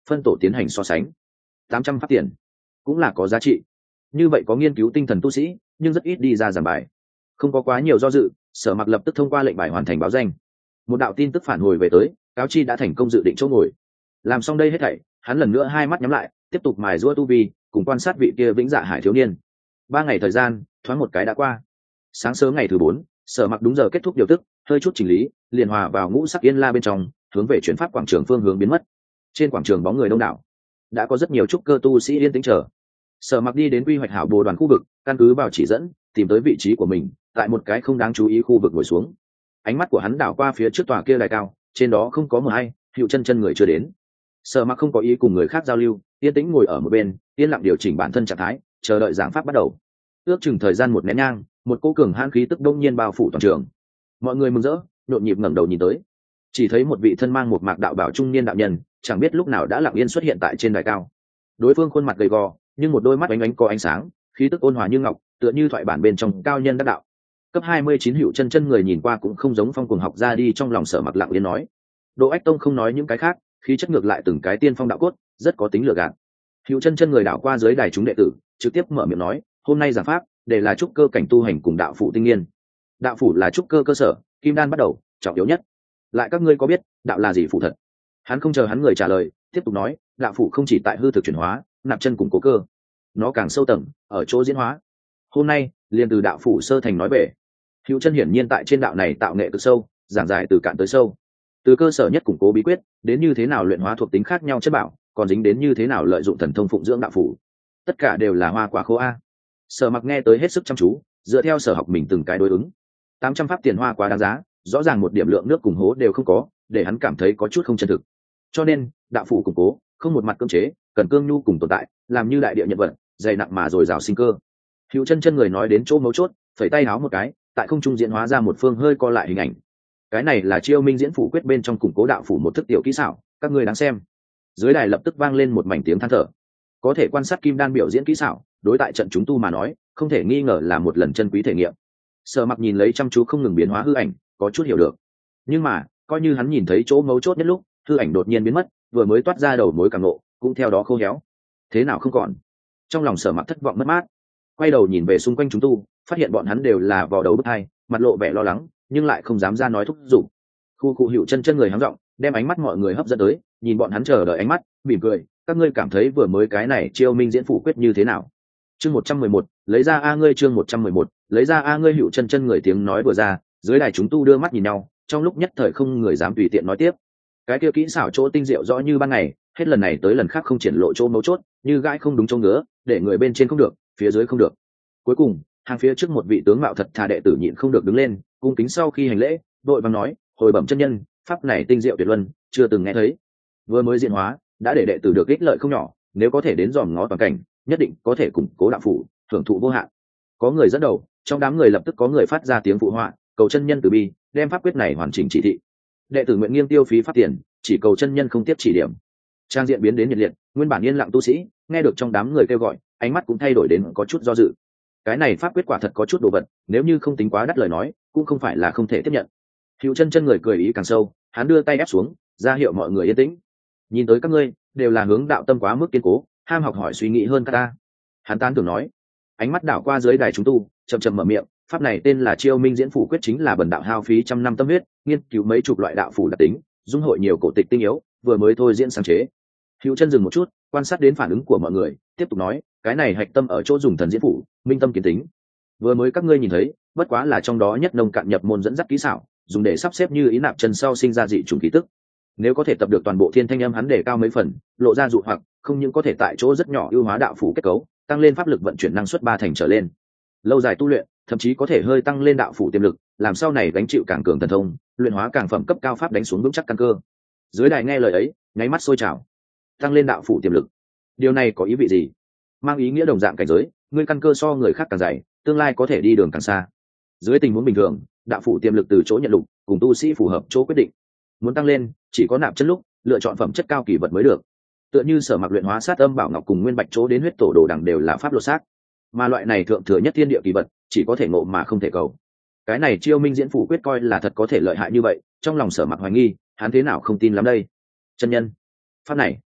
phân tổ tiến hành so sánh. Tám trăm pháp tiền cũng là có giá trị. Như vậy có nghiên cứu tinh thần tu sĩ, nhưng rất ít đi ra giảng bài. Không có quá nhiều do dự, Sở Mặc lập tức thông qua lệnh bài hoàn thành báo danh. Một đạo tin tức phản hồi về tới, cáo chi đã thành công dự định chỗ ngồi. Làm xong đây hết thảy, hắn lần nữa hai mắt nhắm lại, tiếp tục mài giũa tu vi, cùng quan sát vị kia Vĩnh Dạ Hải thiếu niên. Ba ngày thời gian, thoáng một cái đã qua. Sáng sớm ngày thứ bốn, Sở Mặc đúng giờ kết thúc điều tức, hơi chút chỉnh lý, liền hòa vào ngũ sắc yên la bên trong, hướng về chuyển pháp quảng trường phương hướng biến mất. Trên quảng trường bóng người đông đảo, đã có rất nhiều trúc cơ tu sĩ yên tĩnh chờ. Sở Mặc đi đến quy hoạch hảo bồ đoàn khu vực, căn cứ vào chỉ dẫn, tìm tới vị trí của mình, tại một cái không đáng chú ý khu vực ngồi xuống. Ánh mắt của hắn đảo qua phía trước tòa kia đài cao, trên đó không có mờ hay, Hựu Chân Chân người chưa đến. Sở Mặc không có ý cùng người khác giao lưu, yên tĩnh ngồi ở một bên, yên lặng điều chỉnh bản thân trạng thái, chờ đợi giảng pháp bắt đầu. Ước chừng thời gian một nén nhang, một cỗ cường hãn khí tức đông nhiên bao phủ toàn trường. Mọi người mừng rỡ, nhộn nhịp ngẩng đầu nhìn tới, chỉ thấy một vị thân mang một mạc đạo bảo trung niên đạo nhân, chẳng biết lúc nào đã lặng yên xuất hiện tại trên đài cao. Đối phương khuôn mặt gầy gò, nhưng một đôi mắt ánh ánh có ánh sáng, khí tức ôn hòa như ngọc, tựa như thoại bản bên trong cao nhân đắc đạo. Cấp hai mươi chín Hựu Chân Chân người nhìn qua cũng không giống phong cuồng học ra đi, trong lòng Sở Mặc lặng yên nói. Đỗ Ách Tông không nói những cái khác, khí chất ngược lại từng cái tiên phong đạo cốt, rất có tính lừa gạt. Hựu Chân Chân người đảo qua dưới đài chúng đệ tử, trực tiếp mở miệng nói, hôm nay giảng pháp, để là trúc cơ cảnh tu hành cùng đạo phủ tinh nghiên. Đạo phủ là trúc cơ cơ sở, kim đan bắt đầu, trọng yếu nhất. Lại các ngươi có biết, đạo là gì phủ thật? Hắn không chờ hắn người trả lời, tiếp tục nói, đạo phủ không chỉ tại hư thực chuyển hóa, nạp chân củng cố cơ, nó càng sâu tầng, ở chỗ diễn hóa. Hôm nay, liền từ đạo phủ sơ thành nói về. Hữu Chân hiển nhiên tại trên đạo này tạo nghệ cực sâu, giảng giải từ cạn tới sâu. Từ cơ sở nhất củng cố bí quyết, đến như thế nào luyện hóa thuộc tính khác nhau chất bảo, còn dính đến như thế nào lợi dụng thần thông phụng dưỡng đạo phủ. Tất cả đều là hoa quả khô a. Sở Mặc nghe tới hết sức chăm chú, dựa theo sở học mình từng cái đối ứng. Tám trăm pháp tiền hoa quá đáng giá, rõ ràng một điểm lượng nước cùng hố đều không có, để hắn cảm thấy có chút không chân thực. Cho nên, đạo phủ củng cố, không một mặt cưỡng chế, cần cương nhu cùng tồn tại, làm như đại địa nhận vận, dày nặng mà dồi dào sinh cơ. Hữu Chân Chân người nói đến chỗ mấu chốt, phẩy tay háo một cái, tại không trung diễn hóa ra một phương hơi co lại hình ảnh. Cái này là Chiêu Minh diễn phủ quyết bên trong củng cố đạo phủ một thức tiểu kỹ xảo, các ngươi đáng xem. Dưới đài lập tức vang lên một mảnh tiếng than thở. Có thể quan sát kim đan biểu diễn kỹ xảo, đối tại trận chúng tu mà nói, không thể nghi ngờ là một lần chân quý thể nghiệm. Sở Mặc nhìn lấy chăm chú không ngừng biến hóa hư ảnh, có chút hiểu được. Nhưng mà, coi như hắn nhìn thấy chỗ mấu chốt nhất lúc, hư ảnh đột nhiên biến mất, vừa mới toát ra đầu mối cảm ngộ, cũng theo đó khô héo. Thế nào không còn? Trong lòng Sở Mặc thất vọng mất mát. Quay đầu nhìn về xung quanh chúng tu, phát hiện bọn hắn đều là vò đầu bứt tai, mặt lộ vẻ lo lắng, nhưng lại không dám ra nói thúc giục. Khu cụ Hữu Chân Chân người hắng giọng, đem ánh mắt mọi người hấp dẫn tới, nhìn bọn hắn chờ đợi ánh mắt, mỉm cười, các ngươi cảm thấy vừa mới cái này Chiêu Minh diễn phủ quyết như thế nào? Chương một trăm mười một, lấy ra a ngươi chương một trăm mười một, lấy ra a ngươi Hữu Chân Chân người tiếng nói vừa ra, dưới đài chúng tu đưa mắt nhìn nhau, trong lúc nhất thời không người dám tùy tiện nói tiếp. Cái kia kỹ xảo chỗ tinh diệu rõ như ban ngày, hết lần này tới lần khác không triển lộ chỗ mấu chốt, như gãi không đúng chỗ ngứa, để người bên trên không được, phía dưới không được. Cuối cùng, hàng phía trước một vị tướng mạo thật thà đệ tử nhịn không được đứng lên, cung kính sau khi hành lễ, đội vàng nói, hồi bẩm chân nhân, pháp này tinh diệu tuyệt luân, chưa từng nghe thấy. Vừa mới diễn hóa, đã để đệ tử được ích lợi không nhỏ, nếu có thể đến dòm ngó toàn cảnh, nhất định có thể củng cố đạo phủ, hưởng thụ vô hạn. Có người dẫn đầu, trong đám người lập tức có người phát ra tiếng phụ họa, cầu chân nhân từ bi, đem pháp quyết này hoàn chỉnh chỉ thị. Đệ tử nguyện nghiêng tiêu phí pháp tiền, chỉ cầu chân nhân không tiếp chỉ điểm. Trang diện biến đến nhiệt liệt, nguyên bản yên lặng tu sĩ, nghe được trong đám người kêu gọi, ánh mắt cũng thay đổi đến có chút do dự. Cái này pháp quyết quả thật có chút đồ vật, nếu như không tính quá đắt lời nói, cũng không phải là không thể tiếp nhận. Hữu Chân Chân người cười ý càng sâu, hắn đưa tay ép xuống, ra hiệu mọi người yên tĩnh. Nhìn tới các ngươi đều là hướng đạo tâm quá mức kiên cố, ham học hỏi suy nghĩ hơn các ta. Hắn tán tưởng nói, ánh mắt đảo qua dưới đài chúng tu, chậm chậm mở miệng, pháp này tên là Chiêu Minh diễn phủ quyết, chính là bần đạo hao phí trăm năm tâm huyết, nghiên cứu mấy chục loại đạo phủ đặc tính, dung hội nhiều cổ tịch tinh yếu, vừa mới thôi diễn sáng chế. Hữu Chân dừng một chút, quan sát đến phản ứng của mọi người, tiếp tục nói, cái này hạch tâm ở chỗ dùng thần diễn phủ, minh tâm kiến tính. Vừa mới các ngươi nhìn thấy, bất quá là trong đó nhất nông cạn nhập môn dẫn dắt kỹ xảo, dùng để sắp xếp như ý nạp chân sau sinh ra dị trùng khí tức. Nếu có thể tập được toàn bộ thiên thanh âm hắn để cao mấy phần, lộ ra dụ hoặc, không những có thể tại chỗ rất nhỏ ưu hóa đạo phủ kết cấu, tăng lên pháp lực vận chuyển năng suất ba thành trở lên. Lâu dài tu luyện, thậm chí có thể hơi tăng lên đạo phủ tiềm lực, làm sau này gánh chịu càng cường thần thông, luyện hóa càng phẩm cấp cao pháp đánh xuống vững chắc căn cơ. Dưới đài nghe lời ấy, nháy mắt sôi trào. Tăng lên đạo phủ tiềm lực, điều này có ý vị gì? Mang ý nghĩa đồng dạng cảnh giới, ngươi căn cơ so người khác càng dày, tương lai có thể đi đường càng xa. Dưới tình huống bình thường, đạo phủ tiềm lực từ chỗ nhận lục, cùng tu sĩ phù hợp chỗ quyết định. Muốn tăng lên, chỉ có nạp chất lúc, lựa chọn phẩm chất cao kỳ vật mới được. Tựa như Sở Mặc luyện hóa sát âm bảo ngọc cùng nguyên bạch chỗ đến huyết tổ đồ đằng đều là pháp lột xác, mà loại này thượng thừa nhất thiên địa kỳ vật, chỉ có thể ngộ mà không thể cầu. Cái này Chiêu Minh diễn phủ quyết coi là thật có thể lợi hại như vậy, trong lòng Sở Mặc hoài nghi, hắn thế nào không tin lắm đây. Chân nhân, pháp này,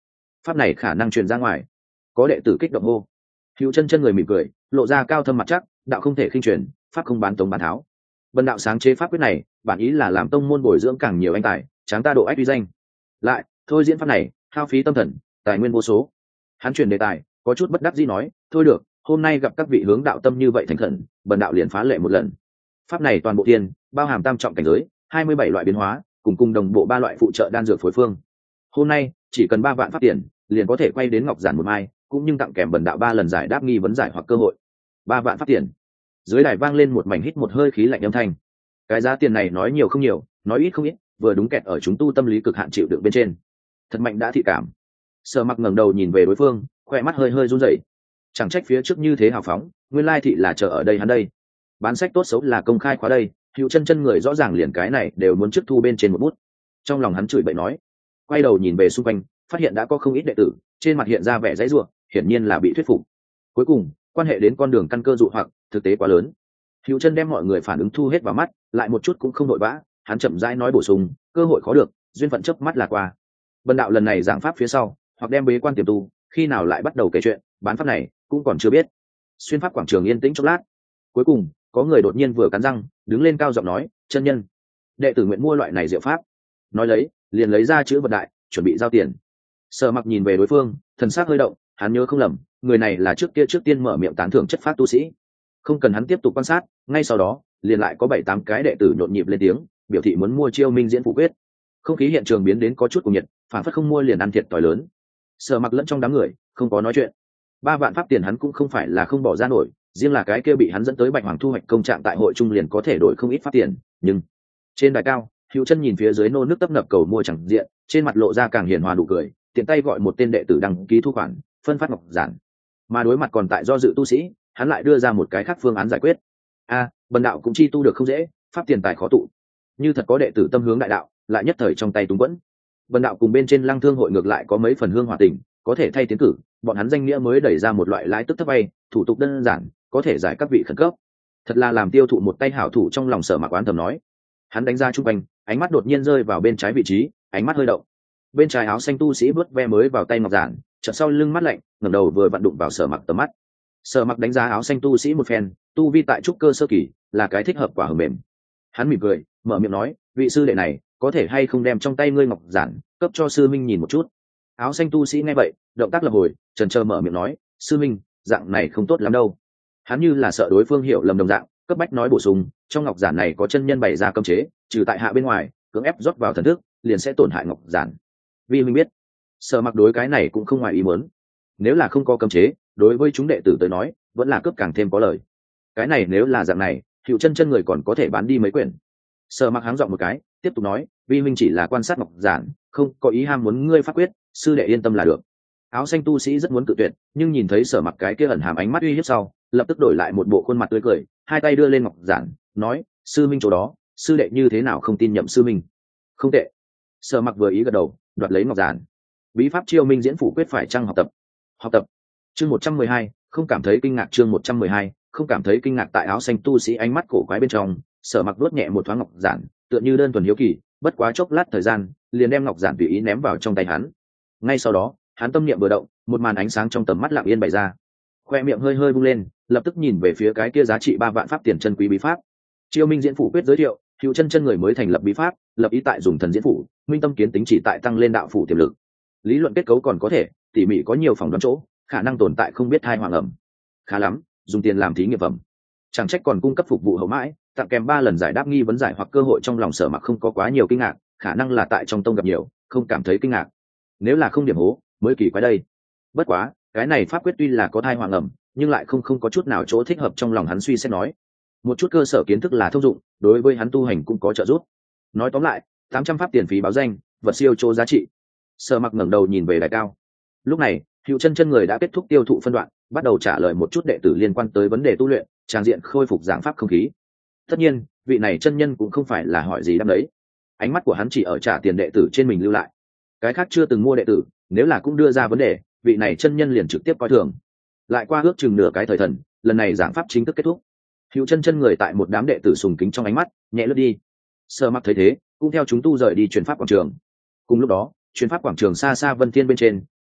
pháp này khả năng truyền ra ngoài. Có đệ tử kích động hô. Hữu Chân Chân người mỉm cười, lộ ra cao thâm mặt chắc, đạo không thể khinh truyền, pháp không bán tống bán tháo. Bần đạo sáng chế pháp quyết này, bản ý là làm tông môn bồi dưỡng càng nhiều anh tài, tráng ta độ ách uy danh. Lại, thôi diễn pháp này, hao phí tâm thần, tài nguyên vô số. Hắn chuyển đề tài, có chút bất đắc dĩ nói, thôi được, hôm nay gặp các vị hướng đạo tâm như vậy thành khẩn, bần đạo liền phá lệ một lần. Pháp này toàn bộ tiên, bao hàm tam trọng cảnh giới, hai mươi bảy loại biến hóa, cùng cùng đồng bộ ba loại phụ trợ đan dược phối phương. Hôm nay, chỉ cần ba vạn pháp tiền, liền có thể quay đến ngọc giản một mai, cũng nhưng tặng kèm bần đạo ba lần giải đáp nghi vấn giải hoặc cơ hội. Ba vạn pháp tiền. Dưới đài vang lên một mảnh hít một hơi khí lạnh âm thanh. Cái giá tiền này nói nhiều không nhiều, nói ít không ít, vừa đúng kẹt ở chúng tu tâm lý cực hạn chịu đựng bên trên. Thật mạnh đã thị cảm. Sở Mặc ngẩng đầu nhìn về đối phương, khoe mắt hơi hơi run rẩy. Chẳng trách phía trước như thế hào phóng, nguyên lai thị là chờ ở đây hắn đây. Bán sách tốt xấu là công khai khóa đây, Hữu Chân Chân người rõ ràng liền cái này đều muốn trước thu bên trên một bút. Trong lòng hắn chửi bậy nói, quay đầu nhìn về xung quanh, phát hiện đã có không ít đệ tử, trên mặt hiện ra vẻ giãy giụa, hiển nhiên là bị thuyết phục. Cuối cùng, quan hệ đến con đường căn cơ dụ hoặc, thực tế quá lớn. Hữu Chân đem mọi người phản ứng thu hết vào mắt, lại một chút cũng không vội vã, hắn chậm rãi nói bổ sung, cơ hội khó được, duyên phận chớp mắt là qua. Bần đạo lần này giảng pháp phía sau, hoặc đem bế quan tiềm tu, khi nào lại bắt đầu kể chuyện, bán pháp này cũng còn chưa biết. Xuyên pháp quảng trường yên tĩnh chốc lát, cuối cùng có người đột nhiên vừa cắn răng, đứng lên cao giọng nói, chân nhân, đệ tử nguyện mua loại này diệu pháp. Nói lấy, liền lấy ra chữ vật đại, chuẩn bị giao tiền. Sở Mặc nhìn về đối phương, thần sắc hơi động, hắn nhớ không lầm, người này là trước kia trước tiên mở miệng tán thưởng chất pháp tu sĩ. Không cần hắn tiếp tục quan sát, ngay sau đó, liền lại có bảy tám cái đệ tử nhộn nhịp lên tiếng, biểu thị muốn mua Chiêu Minh diễn phủ quyết. Không khí hiện trường biến đến có chút cuồng nhiệt, phản phất không mua liền ăn thiệt tỏi lớn. Sở Mặc lẫn trong đám người, không có nói chuyện. Ba vạn pháp tiền hắn cũng không phải là không bỏ ra nổi, riêng là cái kia bị hắn dẫn tới Bạch Hoàng thu hoạch công trạng tại hội trung liền có thể đổi không ít pháp tiền, nhưng trên đài cao, Hữu Chân nhìn phía dưới nô nước tấp nập cầu mua chẳng diện, trên mặt lộ ra càng hiền hòa nụ cười, tiện tay gọi một tên đệ tử đăng ký thu khoản, phân phát ngọc giản. Mà đối mặt còn tại do dự tu sĩ, hắn lại đưa ra một cái khác phương án giải quyết. A, bần đạo cũng chi tu được không dễ, pháp tiền tài khó tụ. Như thật có đệ tử tâm hướng đại đạo, lại nhất thời trong tay túng quẫn. Bần đạo cùng bên trên Lăng Thương hội ngược lại có mấy phần hương hòa tình, có thể thay tiến cử, bọn hắn danh nghĩa mới đẩy ra một loại lãi tức thấp vay, thủ tục đơn giản, có thể giải các vị khẩn cấp. Thật là làm tiêu thụ một tay hảo thủ trong lòng Sở Mặc oán thầm nói. Hắn đánh ra trung quanh, ánh mắt đột nhiên rơi vào bên trái vị trí, ánh mắt hơi động. Bên trái áo xanh tu sĩ vớt ve mới vào tay ngọc giản, chợt sau lưng mắt lạnh, ngẩng đầu vừa vặn đụng vào Sở Mặc tầm mắt. Sở Mặc đánh giá áo xanh tu sĩ một phen, tu vi tại trúc cơ sơ kỳ, là cái thích hợp quả hờ mềm. Hắn mỉm cười, mở miệng nói, vị sư đệ này, có thể hay không đem trong tay ngươi ngọc giản cấp cho sư minh nhìn một chút. Áo xanh tu sĩ nghe vậy, động tác lập hồi, chần chờ mở miệng nói, sư minh, dạng này không tốt lắm đâu. Hắn như là sợ đối phương hiểu lầm đồng dạng, cấp bách nói bổ sung, trong ngọc giản này có chân nhân bày ra cấm chế, trừ tại hạ bên ngoài, cưỡng ép rót vào thần thức, liền sẽ tổn hại ngọc giản. Vì mình biết, Sở Mặc đối cái này cũng không ngoài ý muốn. Nếu là không có cấm chế, đối với chúng đệ tử tới nói, vẫn là cướp càng thêm có lời. Cái này nếu là dạng này, Hữu Chân Chân người còn có thể bán đi mấy quyển. Sở Mặc háng giọng một cái, tiếp tục nói, vi minh chỉ là quan sát ngọc giản, không có ý ham muốn ngươi pháp quyết, sư đệ yên tâm là được. Áo xanh tu sĩ rất muốn cự tuyệt, nhưng nhìn thấy Sở Mặc cái kia ẩn hàm ánh mắt uy hiếp sau, lập tức đổi lại một bộ khuôn mặt tươi cười, hai tay đưa lên ngọc giản, nói, sư minh chỗ đó, sư đệ như thế nào không tin nhậm sư minh. Không tệ. Sở Mặc vừa ý gật đầu, đoạt lấy ngọc giản. Bí pháp Chiêu Minh diễn phủ quyết phải chăng học tập? Học tập. Chương một trăm mười hai, không cảm thấy kinh ngạc. Chương một trăm mười hai, không cảm thấy kinh ngạc. Tại áo xanh tu sĩ ánh mắt cổ quái bên trong, Sở Mặc đốt nhẹ một thoáng ngọc giản, tựa như đơn thuần hiếu kỳ, bất quá chốc lát thời gian, liền đem ngọc giản tùy ý ném vào trong tay hắn. Ngay sau đó, hắn tâm niệm vừa động, một màn ánh sáng trong tầm mắt lặng yên bày ra. Khoe miệng hơi hơi vung lên, lập tức nhìn về phía cái kia giá trị ba vạn pháp tiền chân quý bí pháp. Chiêu Minh diễn phủ quyết giới thiệu, Hữu Chân Chân người mới thành lập bí pháp, lập ý tại dùng thần diễn phủ, minh tâm kiến tính chỉ tại tăng lên đạo phủ tiềm lực. Lý luận kết cấu còn có thể, tỉ mỉ có nhiều phỏng đoán chỗ, khả năng tồn tại không biết thai hoàng ẩm. Khá lắm, dùng tiền làm thí nghiệm phẩm. Chẳng trách còn cung cấp phục vụ hậu mãi, tặng kèm ba lần giải đáp nghi vấn giải hoặc cơ hội. Trong lòng Sở Mặc không có quá nhiều kinh ngạc, khả năng là tại trong tông gặp nhiều, không cảm thấy kinh ngạc. Nếu là không điểm hố, mới kỳ quái đây. Bất quá, cái này pháp quyết tuy là có thai hoàng ẩm, nhưng lại không không có chút nào chỗ thích hợp. Trong lòng hắn suy xét nói, một chút cơ sở kiến thức là thông dụng, đối với hắn tu hành cũng có trợ giúp. Nói tóm lại, tám trăm pháp tiền phí báo danh, vật siêu chỗ giá trị. Sở Mặc ngẩng đầu nhìn về đài cao. Lúc này, Hữu Chân Chân người đã kết thúc tiêu thụ phân đoạn, bắt đầu trả lời một chút đệ tử liên quan tới vấn đề tu luyện, trang diện khôi phục giảng pháp không khí. Tất nhiên, vị này chân nhân cũng không phải là hỏi gì đáp đấy. Ánh mắt của hắn chỉ ở trả tiền đệ tử trên mình lưu lại. Cái khác chưa từng mua đệ tử, nếu là cũng đưa ra vấn đề, vị này chân nhân liền trực tiếp coi thường. Lại qua ước chừng nửa cái thời thần, lần này giảng pháp chính thức kết thúc. Hữu Chân Chân người tại một đám đệ tử sùng kính trong ánh mắt, nhẹ lướt đi. Sở Mặc thấy thế, cũng theo chúng tu rời đi truyền pháp quảng trường. Cùng lúc đó, truyền pháp quảng trường xa xa Vân Thiên bên trên,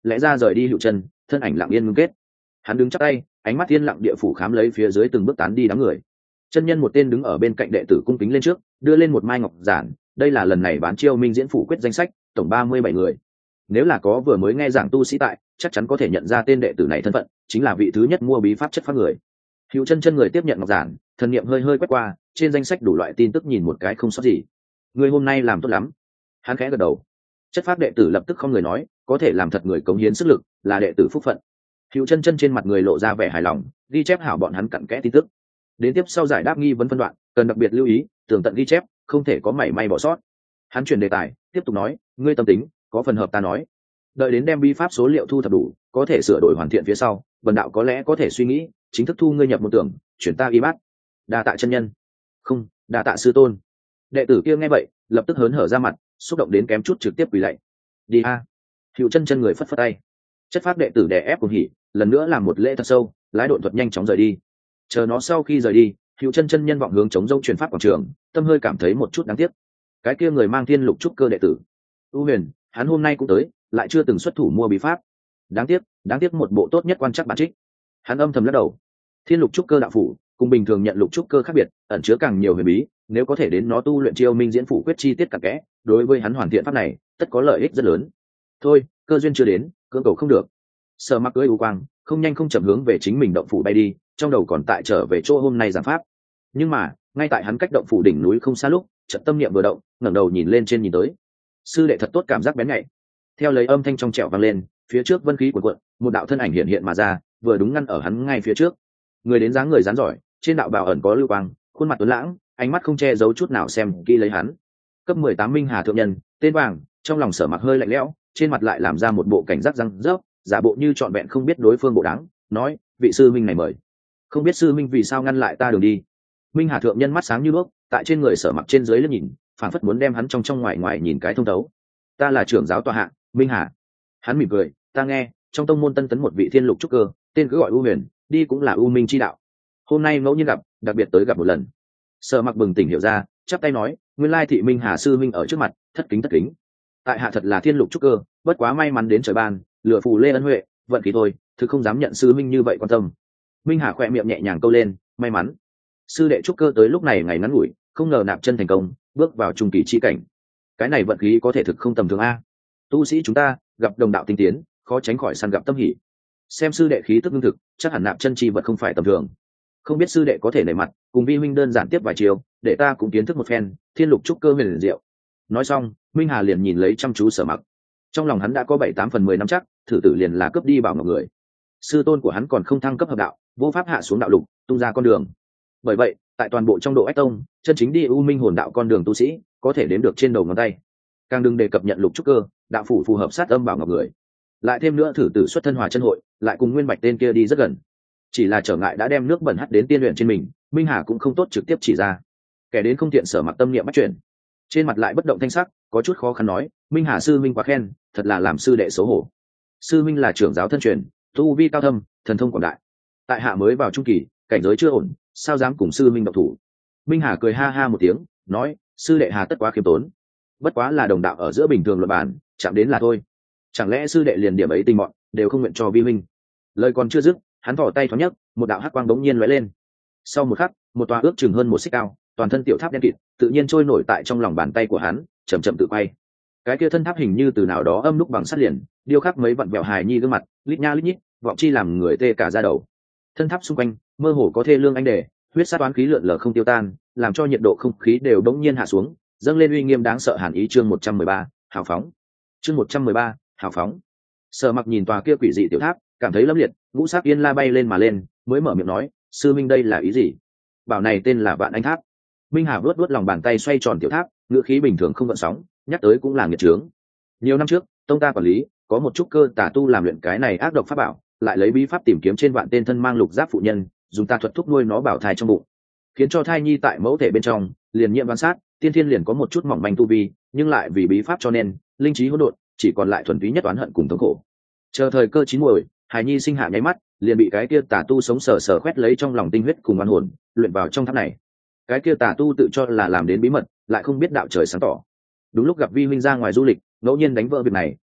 lẽ ra rời đi Hựu Chân, thân ảnh lặng yên ngưng kết. Hắn đứng chắp tay, ánh mắt yên lặng địa phủ khám lấy phía dưới từng bước tán đi đám người. Chân nhân một tên đứng ở bên cạnh đệ tử cung kính lên trước, đưa lên một mai ngọc giản, đây là lần này bán chiêu minh diễn phủ quyết danh sách, tổng ba mươi bảy người. Nếu là có vừa mới nghe giảng tu sĩ tại, chắc chắn có thể nhận ra tên đệ tử này thân phận, chính là vị thứ nhất mua bí pháp chất phát người. Hựu Chân chân người tiếp nhận ngọc giản, thần niệm hơi hơi quét qua, trên danh sách đủ loại tin tức nhìn một cái không sót gì. Người hôm nay làm tốt lắm. Hắn khẽ gật đầu. Chất pháp đệ tử lập tức không người nói, có thể làm thật người cống hiến sức lực, là đệ tử phúc phận. Hựu Chân chân trên mặt người lộ ra vẻ hài lòng, ghi chép hảo bọn hắn cặn kẽ tin tức. Đến tiếp sau giải đáp nghi vấn phân đoạn, cần đặc biệt lưu ý, tường tận ghi chép, không thể có mảy may bỏ sót. Hắn chuyển đề tài, tiếp tục nói, ngươi tâm tính, có phần hợp ta nói. Đợi đến đem bí pháp số liệu thu thập đủ, có thể sửa đổi hoàn thiện phía sau, bần đạo có lẽ có thể suy nghĩ, chính thức thu ngươi nhập một tưởng, chuyển ta y bát. Đa tạ chân nhân. Không, đa tạ sư tôn. Đệ tử kia nghe vậy, lập tức hớn hở ra mặt, xúc động đến kém chút trực tiếp quỳ lạy. Đi a. Hựu Chân chân người phất phất tay. Chất pháp đệ tử đè ép cùng hỉ, lần nữa làm một lễ thật sâu, lái độn thuật nhanh chóng rời đi. Chờ nó sau khi rời đi, Hựu Chân chân nhân vọng hướng chống rông truyền pháp quảng trường, tâm hơi cảm thấy một chút đáng tiếc. Cái kia người mang thiên lục trúc cơ đệ tử, U Huyền, hắn hôm nay cũng tới, lại chưa từng xuất thủ mua bí pháp. Đáng tiếc, đáng tiếc một bộ tốt nhất quan chắc bản trích. Hắn âm thầm lắc đầu. Thiên lục trúc cơ đạo phủ, cùng bình thường nhận lục trúc cơ khác biệt, ẩn chứa càng nhiều huyền bí, nếu có thể đến nó tu luyện chiêu minh diễn phủ quyết chi tiết cặn kẽ, đối với hắn hoàn thiện pháp này, tất có lợi ích rất lớn. Thôi, cơ duyên chưa đến, cưỡng cầu không được. Sở Mặc cưỡi u quang, không nhanh không chậm hướng về chính mình động phủ bay đi, trong đầu còn tại trở về chỗ hôm nay giảng pháp. Nhưng mà, ngay tại hắn cách động phủ đỉnh núi không xa lúc, trận tâm niệm vừa động, ngẩng đầu nhìn lên trên nhìn tới. Sư đệ thật tốt cảm giác bén nhạy. Theo lấy âm thanh trong trẻo vang lên, phía trước vân khí cuộn cuộn, một đạo thân ảnh hiện hiện mà ra, vừa đúng ngăn ở hắn ngay phía trước. Người đến dáng người rắn giỏi, trên đạo bào ẩn có lưu quang, khuôn mặt tuấn lãng, ánh mắt không che giấu chút nào xem kỹ lấy hắn. Cấp mười tám Minh Hà thượng nhân, tên vàng, trong lòng Sở Mặc hơi lạnh lẽo, trên mặt lại làm ra một bộ cảnh giác răng rớp, giả bộ như trọn vẹn không biết đối phương bộ đáng, nói, vị sư minh này mời. Không biết sư minh vì sao ngăn lại ta đường đi. Minh Hà thượng nhân mắt sáng như đuốc, tại trên người Sở Mặc trên dưới liếc nhìn, phảng phất muốn đem hắn trong trong ngoài ngoài nhìn cái thông thấu. Ta là trưởng giáo tọa hạ, Minh Hà. Hắn mỉm cười, ta nghe, trong tông môn tân tấn một vị thiên lục trúc cơ, tên cứ gọi U Huyền, đi cũng là U Minh chi đạo. Hôm nay ngẫu nhiên gặp, đặc biệt tới gặp một lần. Sở Mặc bừng tỉnh hiểu ra, chắp tay nói, nguyên lai thị Minh Hà sư minh ở trước mặt, thất kính thất kính. Tại hạ thật là thiên lục trúc cơ, bất quá may mắn đến trời ban, lựa phù lê ân huệ, vận khí thôi, thực không dám nhận sư minh như vậy quan tâm. Minh Hà khỏe miệng nhẹ nhàng câu lên, may mắn. Sư đệ trúc cơ tới lúc này ngày ngắn ngủi, không ngờ nạp chân thành công, bước vào trung kỳ chi cảnh. Cái này vận khí có thể thực không tầm thường a. Tu sĩ chúng ta gặp đồng đạo tinh tiến, khó tránh khỏi săn gặp tâm hỉ. Xem sư đệ khí tức ngưng thực, chắc hẳn nạp chân chi vật không phải tầm thường. Không biết sư đệ có thể nảy mặt, cùng vi huynh đơn giản tiếp vài chiều, để ta cũng kiến thức một phen thiên lục trúc cơ huyền diệu. Nói xong, Minh Hà liền nhìn lấy chăm chú Sở Mặc. Trong lòng hắn đã có bảy tám phần mười năm chắc, thử tử liền là cướp đi bảo ngọc người. Sư tôn của hắn còn không thăng cấp hợp đạo, vô pháp hạ xuống đạo lục, tung ra con đường. Bởi vậy, tại toàn bộ trong độ ách tông, chân chính đi u minh hồn đạo con đường tu sĩ, có thể đếm được trên đầu ngón tay. Càng đừng đề cập nhận lục trúc cơ, đạo phủ phù hợp sát âm bảo ngọc người. Lại thêm nữa thử tử xuất thân hòa chân hội, lại cùng Nguyên Bạch tên kia đi rất gần. Chỉ là trở ngại đã đem nước bẩn hắt đến tiên luyện trên mình, Minh Hà cũng không tốt trực tiếp chỉ ra. Kẻ đến không tiện Sở Mặc tâm niệm bắt chuyển, trên mặt lại bất động thanh sắc, có chút khó khăn nói, Minh Hà sư minh quá khen, thật là làm sư đệ xấu hổ. Sư minh là trưởng giáo thân truyền, tu vi cao thâm, thần thông quảng đại. Tại hạ mới vào trung kỳ, cảnh giới chưa ổn, sao dám cùng sư minh độc thủ. Minh Hà cười ha ha một tiếng, nói, sư đệ hà tất quá khiêm tốn, bất quá là đồng đạo ở giữa bình thường luận bàn, chạm đến là thôi. Chẳng lẽ sư đệ liền điểm ấy tình mọn đều không nguyện cho vi minh. Lời còn chưa dứt, hắn thò tay thoáng nhấc, một đạo hắc quang bỗng nhiên lóe lên. Sau một khắc, một tòa ước chừng hơn một xích cao, toàn thân tiểu tháp đen kịt, tự nhiên trôi nổi tại trong lòng bàn tay của hắn, chậm chậm tự quay. Cái kia thân tháp hình như từ nào đó âm lúc bằng sắt liền, điêu khắc mấy vặn vẹo hài nhi gương mặt, lít nha lít nhít, vọng chi làm người tê cả da đầu. Thân tháp xung quanh, mơ hồ có thê lương anh đề, huyết sát toán khí lượn lờ không tiêu tan, làm cho nhiệt độ không khí đều đống nhiên hạ xuống, dâng lên uy nghiêm đáng sợ hàn ý. Chương một trăm mười ba, hào phóng. Chương một trăm mười ba, hào phóng. Sở Mặc nhìn tòa kia quỷ dị tiểu tháp, cảm thấy lâm liệt, ngũ sắc yên la bay lên mà lên, mới mở miệng nói, sư minh đây là ý gì? Bảo này tên là Vạn Anh Tháp. Minh Hà vuốt vuốt lòng bàn tay xoay tròn tiểu tháp, ngựa khí bình thường không gợn sóng, nhắc tới cũng là nghiệt trướng. Nhiều năm trước, tông ta quản lý có một trúc cơ tà tu làm luyện cái này ác độc pháp bảo, lại lấy bí pháp tìm kiếm trên vạn tên thân mang lục giáp phụ nhân, dùng tà thuật thúc nuôi nó bảo thai trong bụng, khiến cho thai nhi tại mẫu thể bên trong liền nhiễm văn sát, tiên thiên liền có một chút mỏng manh tu vi, nhưng lại vì bí pháp cho nên linh trí hỗn độn, chỉ còn lại thuần túy nhất oán hận cùng thống khổ. Chờ thời cơ chín muồi, hài nhi sinh hạ nháy mắt, liền bị cái kia tà tu sống sờ sờ khoét lấy trong lòng tinh huyết cùng oan hồn, luyện vào trong tháp này. Cái kia tà tu tự cho là làm đến bí mật, lại không biết đạo trời sáng tỏ. Đúng lúc gặp vi huynh ra ngoài du lịch, ngẫu nhiên đánh vỡ việc này,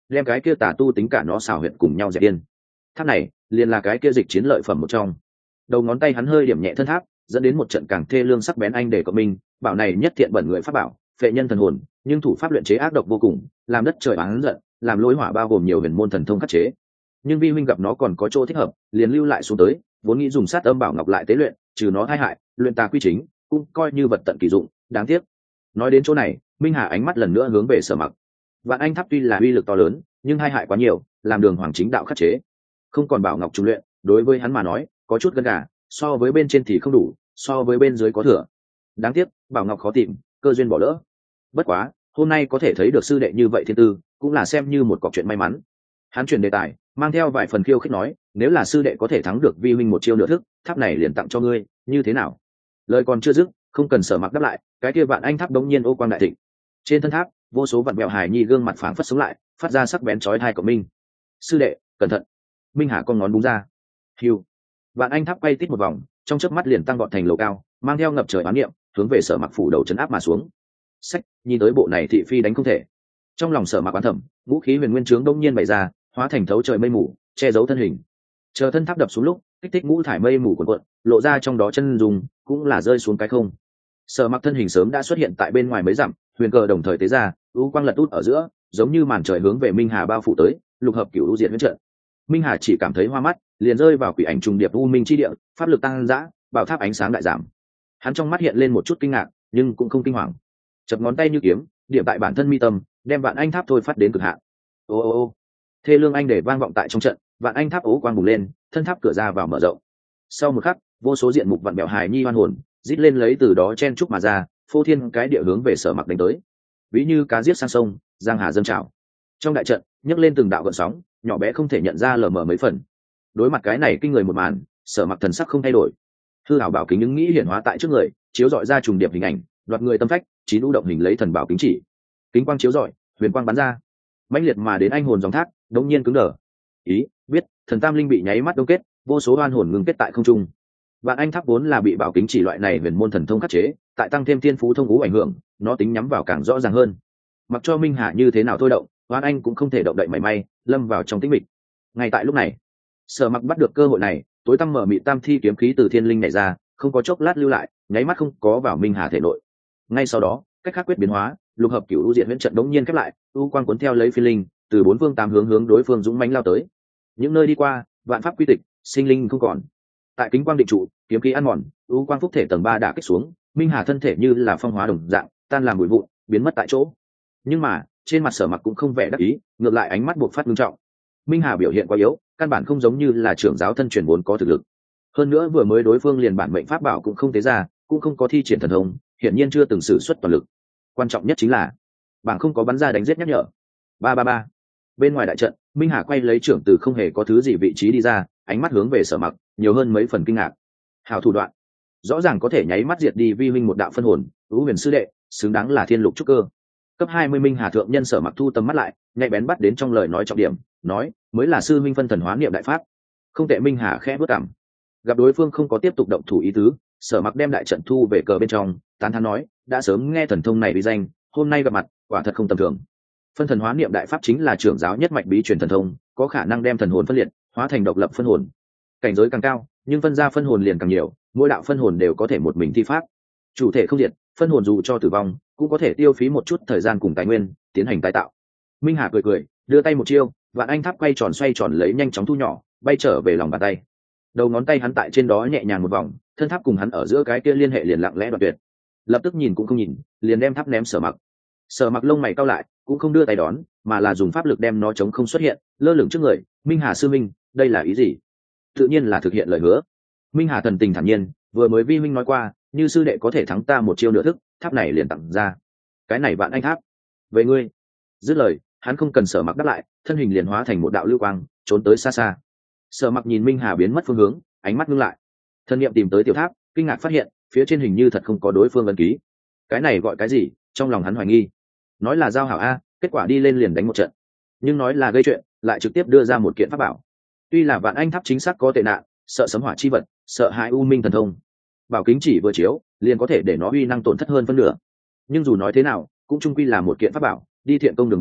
đem cái kia tà tu tính cả nó xào huyệt cùng nhau dẹp yên. Tháp này liền là cái kia dịch chiến lợi phẩm một trong. Đầu ngón tay hắn hơi điểm nhẹ thân tháp, dẫn đến một trận càng thê lương sắc bén anh để cộng minh. Bảo này nhất thiện bẩn người pháp bảo, phệ nhân thần hồn, nhưng thủ pháp luyện chế ác độc vô cùng, làm đất trời oán giận, làm lối hỏa bao gồm nhiều huyền môn thần thông khắc chế. Nhưng vi huynh gặp nó còn có chỗ thích hợp, liền lưu lại xuống tới, vốn nghĩ dùng sát âm bảo ngọc lại tế luyện, trừ nó tai hại, luyện tà quy chính, cũng coi như vật tận kỳ dụng. Đáng tiếc. Nói đến chỗ này, Minh Hà ánh mắt lần nữa hướng về Sở Mặc. Vạn Anh Tháp tuy là uy lực to lớn, nhưng hai hại quá nhiều, làm Đường Hoàng chính đạo khắc chế. Không còn bảo ngọc trung luyện, đối với hắn mà nói, có chút gân gà, so với bên trên thì không đủ, so với bên dưới có thừa. Đáng tiếc, bảo ngọc khó tìm, cơ duyên bỏ lỡ. Bất quá, hôm nay có thể thấy được sư đệ như vậy thiên tư, cũng là xem như một cọc chuyện may mắn. Hắn chuyển đề tài, mang theo vài phần khiêu khích nói, nếu là sư đệ có thể thắng được vi huynh một chiêu nửa thức, tháp này liền tặng cho ngươi, như thế nào? Lời còn chưa dứt, không cần Sở Mặc đáp lại, cái kia Vạn Anh Tháp đống nhiên ô quang đại thịnh. Trên thân tháp, vô số vạn mèo hài nhi gương mặt phảng phất sống lại, phát ra sắc bén chói tai của minh. Sư đệ, cẩn thận! Minh Hà con ngón búng ra. Hiu! Vạn Anh Tháp quay tít một vòng, trong chớp mắt liền tăng vọt thành lầu cao, mang theo ngập trời oán niệm, hướng về Sở Mặc phủ đầu chấn áp mà xuống. Sách, nhìn tới bộ này thị phi đánh không thể. Trong lòng Sở Mặc oán thầm, vũ khí huyền nguyên trướng đông nhiên bày ra, hóa thành thấu trời mây mù, che giấu thân hình. Chờ thân tháp đập xuống lúc, kích thích ngũ thải mây mù cuộn cuộn, lộ ra trong đó chân dùng, cũng là rơi xuống cái không. Sở Mặc thân hình sớm đã xuất hiện tại bên ngoài mấy dặm, huyền cờ đồng thời tế ra, u quang lật út ở giữa, giống như màn trời hướng về Minh Hà bao phủ tới, lục hợp cửu u diệt huyễn trận. Minh Hà chỉ cảm thấy hoa mắt, liền rơi vào quỷ ảnh trùng điệp u minh chi địa, pháp lực tăng dã, bảo tháp ánh sáng đại giảm. Hắn trong mắt hiện lên một chút kinh ngạc, nhưng cũng không kinh hoàng. Chập ngón tay như kiếm, điểm tại bản thân mi tâm, đem Vạn Anh Tháp thôi phát đến cực hạn. Ô ô ô. Thê lương anh để vang vọng tại trong trận, Vạn Anh Tháp ố quang bùng lên, thân tháp cửa ra vào mở rộng. Sau một khắc, vô số diện mục vạn bèo hài nhi hoan hồn, rít lên lấy từ đó chen trúc mà ra, phô thiên cái địa hướng về Sở Mặc đánh tới. Ví như cá giết sang sông, giang hà dâng trào. Trong đại trận, nhấc lên từng đạo gợn sóng, nhỏ bé không thể nhận ra lờ mờ mấy phần. Đối mặt cái này kinh người một màn, Sở Mặc thần sắc không thay đổi. Hư ảo bảo kính những nghĩ hiển hóa tại trước người, chiếu rọi ra trùng điệp hình ảnh, đoạt người tâm phách, chín u động hình lấy thần bảo kính chỉ. Kính quang chiếu rọi, huyền quang bắn ra. Mãnh liệt mà đến anh hồn dòng thác, đống nhiên cứng đờ. Ý, biết, thần tam linh bị nháy mắt đông kết, vô số oan hồn ngừng kết tại không trung. Vạn Anh Tháp vốn là bị bảo kính chỉ loại này huyền môn thần thông khắc chế, tại tăng thêm thiên phú thông ngũ ảnh hưởng, nó tính nhắm vào càng rõ ràng hơn. Mặc cho Minh Hà như thế nào thôi động, Vạn Anh cũng không thể động đậy mảy may, lâm vào trong tĩnh mịch. Ngay tại lúc này, Sở Mặc bắt được cơ hội này, tối tăm mở mị tam thi kiếm khí từ thiên linh này ra, không có chốc lát lưu lại, nháy mắt không có vào Minh Hà thể nội. Ngay sau đó, cách khắc quyết biến hóa, lục hợp cửu u diện huyễn trận đống nhiên khép lại, u quang cuốn theo lấy phi linh, từ bốn phương tám hướng hướng đối phương dũng mãnh lao tới. Những nơi đi qua, vạn pháp quy tịch, sinh linh không còn. Tại kính quang định trụ, kiếm khí ăn mòn, u quang phúc thể tầng ba đả kích xuống, Minh Hà thân thể như là phong hóa đồng dạng, tan làm bụi vụn, biến mất tại chỗ. Nhưng mà, trên mặt Sở Mặc cũng không vẻ đắc ý, ngược lại ánh mắt buộc phát nghiêm trọng. Minh Hà biểu hiện quá yếu, căn bản không giống như là trưởng giáo thân truyền vốn có thực lực. Hơn nữa vừa mới đối phương liền bản mệnh pháp bảo cũng không tế ra, cũng không có thi triển thần thông, hiển nhiên chưa từng sử xuất toàn lực. Quan trọng nhất chính là, bảng không có bắn ra đánh giết nhắc nhở. Ba ba ba. Bên ngoài đại trận, Minh Hà quay lấy trưởng từ không hề có thứ gì vị trí đi ra, ánh mắt hướng về Sở Mặc, nhiều hơn mấy phần kinh ngạc. Hào thủ đoạn, rõ ràng có thể nháy mắt diệt đi vi huynh một đạo phân hồn, ưu huyền sư đệ, xứng đáng là thiên lục trúc cơ. Cấp hai mươi Minh Hà thượng nhân Sở Mặc thu tầm mắt lại, nhạy bén bắt đến trong lời nói trọng điểm, nói, mới là sư minh phân thần hóa niệm đại pháp. Không tệ. Minh Hà khẽ bước cằm. Gặp đối phương không có tiếp tục động thủ ý tứ, Sở Mặc đem đại trận thu về cờ bên trong, tán thán nói, đã sớm nghe thần thông này uy danh, hôm nay gặp mặt, quả thật không tầm thường. Phân thần hóa niệm đại pháp chính là trưởng giáo nhất mạch bí truyền thần thông, có khả năng đem thần hồn phân liệt, hóa thành độc lập phân hồn. Cảnh giới càng cao, nhưng phân ra phân hồn liền càng nhiều, mỗi đạo phân hồn đều có thể một mình thi pháp. Chủ thể không diệt, phân hồn dù cho tử vong, cũng có thể tiêu phí một chút thời gian cùng tài nguyên, tiến hành tái tạo. Minh Hà cười cười, đưa tay một chiêu, Vạn Anh Tháp quay tròn xoay tròn lấy nhanh chóng thu nhỏ, bay trở về lòng bàn tay. Đầu ngón tay hắn tại trên đó nhẹ nhàng một vòng, thân tháp cùng hắn ở giữa cái kia liên hệ liền lặng lẽ đoạt tuyệt. Lập tức nhìn cũng không nhìn, liền đem tháp ném Sở Mặc. Sở Mặc lông mày cau lại, cũng không đưa tay đón, mà là dùng pháp lực đem nó chống không xuất hiện, lơ lửng trước người. Minh Hà sư minh, đây là ý gì? Tự nhiên là thực hiện lời hứa. Minh Hà thần tình thản nhiên, vừa mới vi huynh nói qua, như sư đệ có thể thắng ta một chiêu nửa thức, tháp này liền tặng ra. Cái này Vạn Anh Tháp, về ngươi. Dứt lời, hắn không cần Sở Mặc đáp lại, thân hình liền hóa thành một đạo lưu quang, trốn tới xa xa. Sở Mặc nhìn Minh Hà biến mất phương hướng, ánh mắt ngưng lại. Thân niệm tìm tới tiểu tháp, kinh ngạc phát hiện, phía trên hình như thật không có đối phương ấn ký. Cái này gọi cái gì? Trong lòng hắn hoài nghi. Nói là giao hảo a, kết quả đi lên liền đánh một trận. Nhưng nói là gây chuyện, lại trực tiếp đưa ra một kiện pháp bảo. Tuy là Vạn Anh Tháp chính xác có tệ nạn, sợ sấm hỏa chi vật, sợ hãi u minh thần thông. Bảo kính chỉ vừa chiếu, liền có thể để nó uy năng tổn thất hơn phân nửa. Nhưng dù nói thế nào, cũng chung quy là một kiện pháp bảo, đi thiện công đường bán,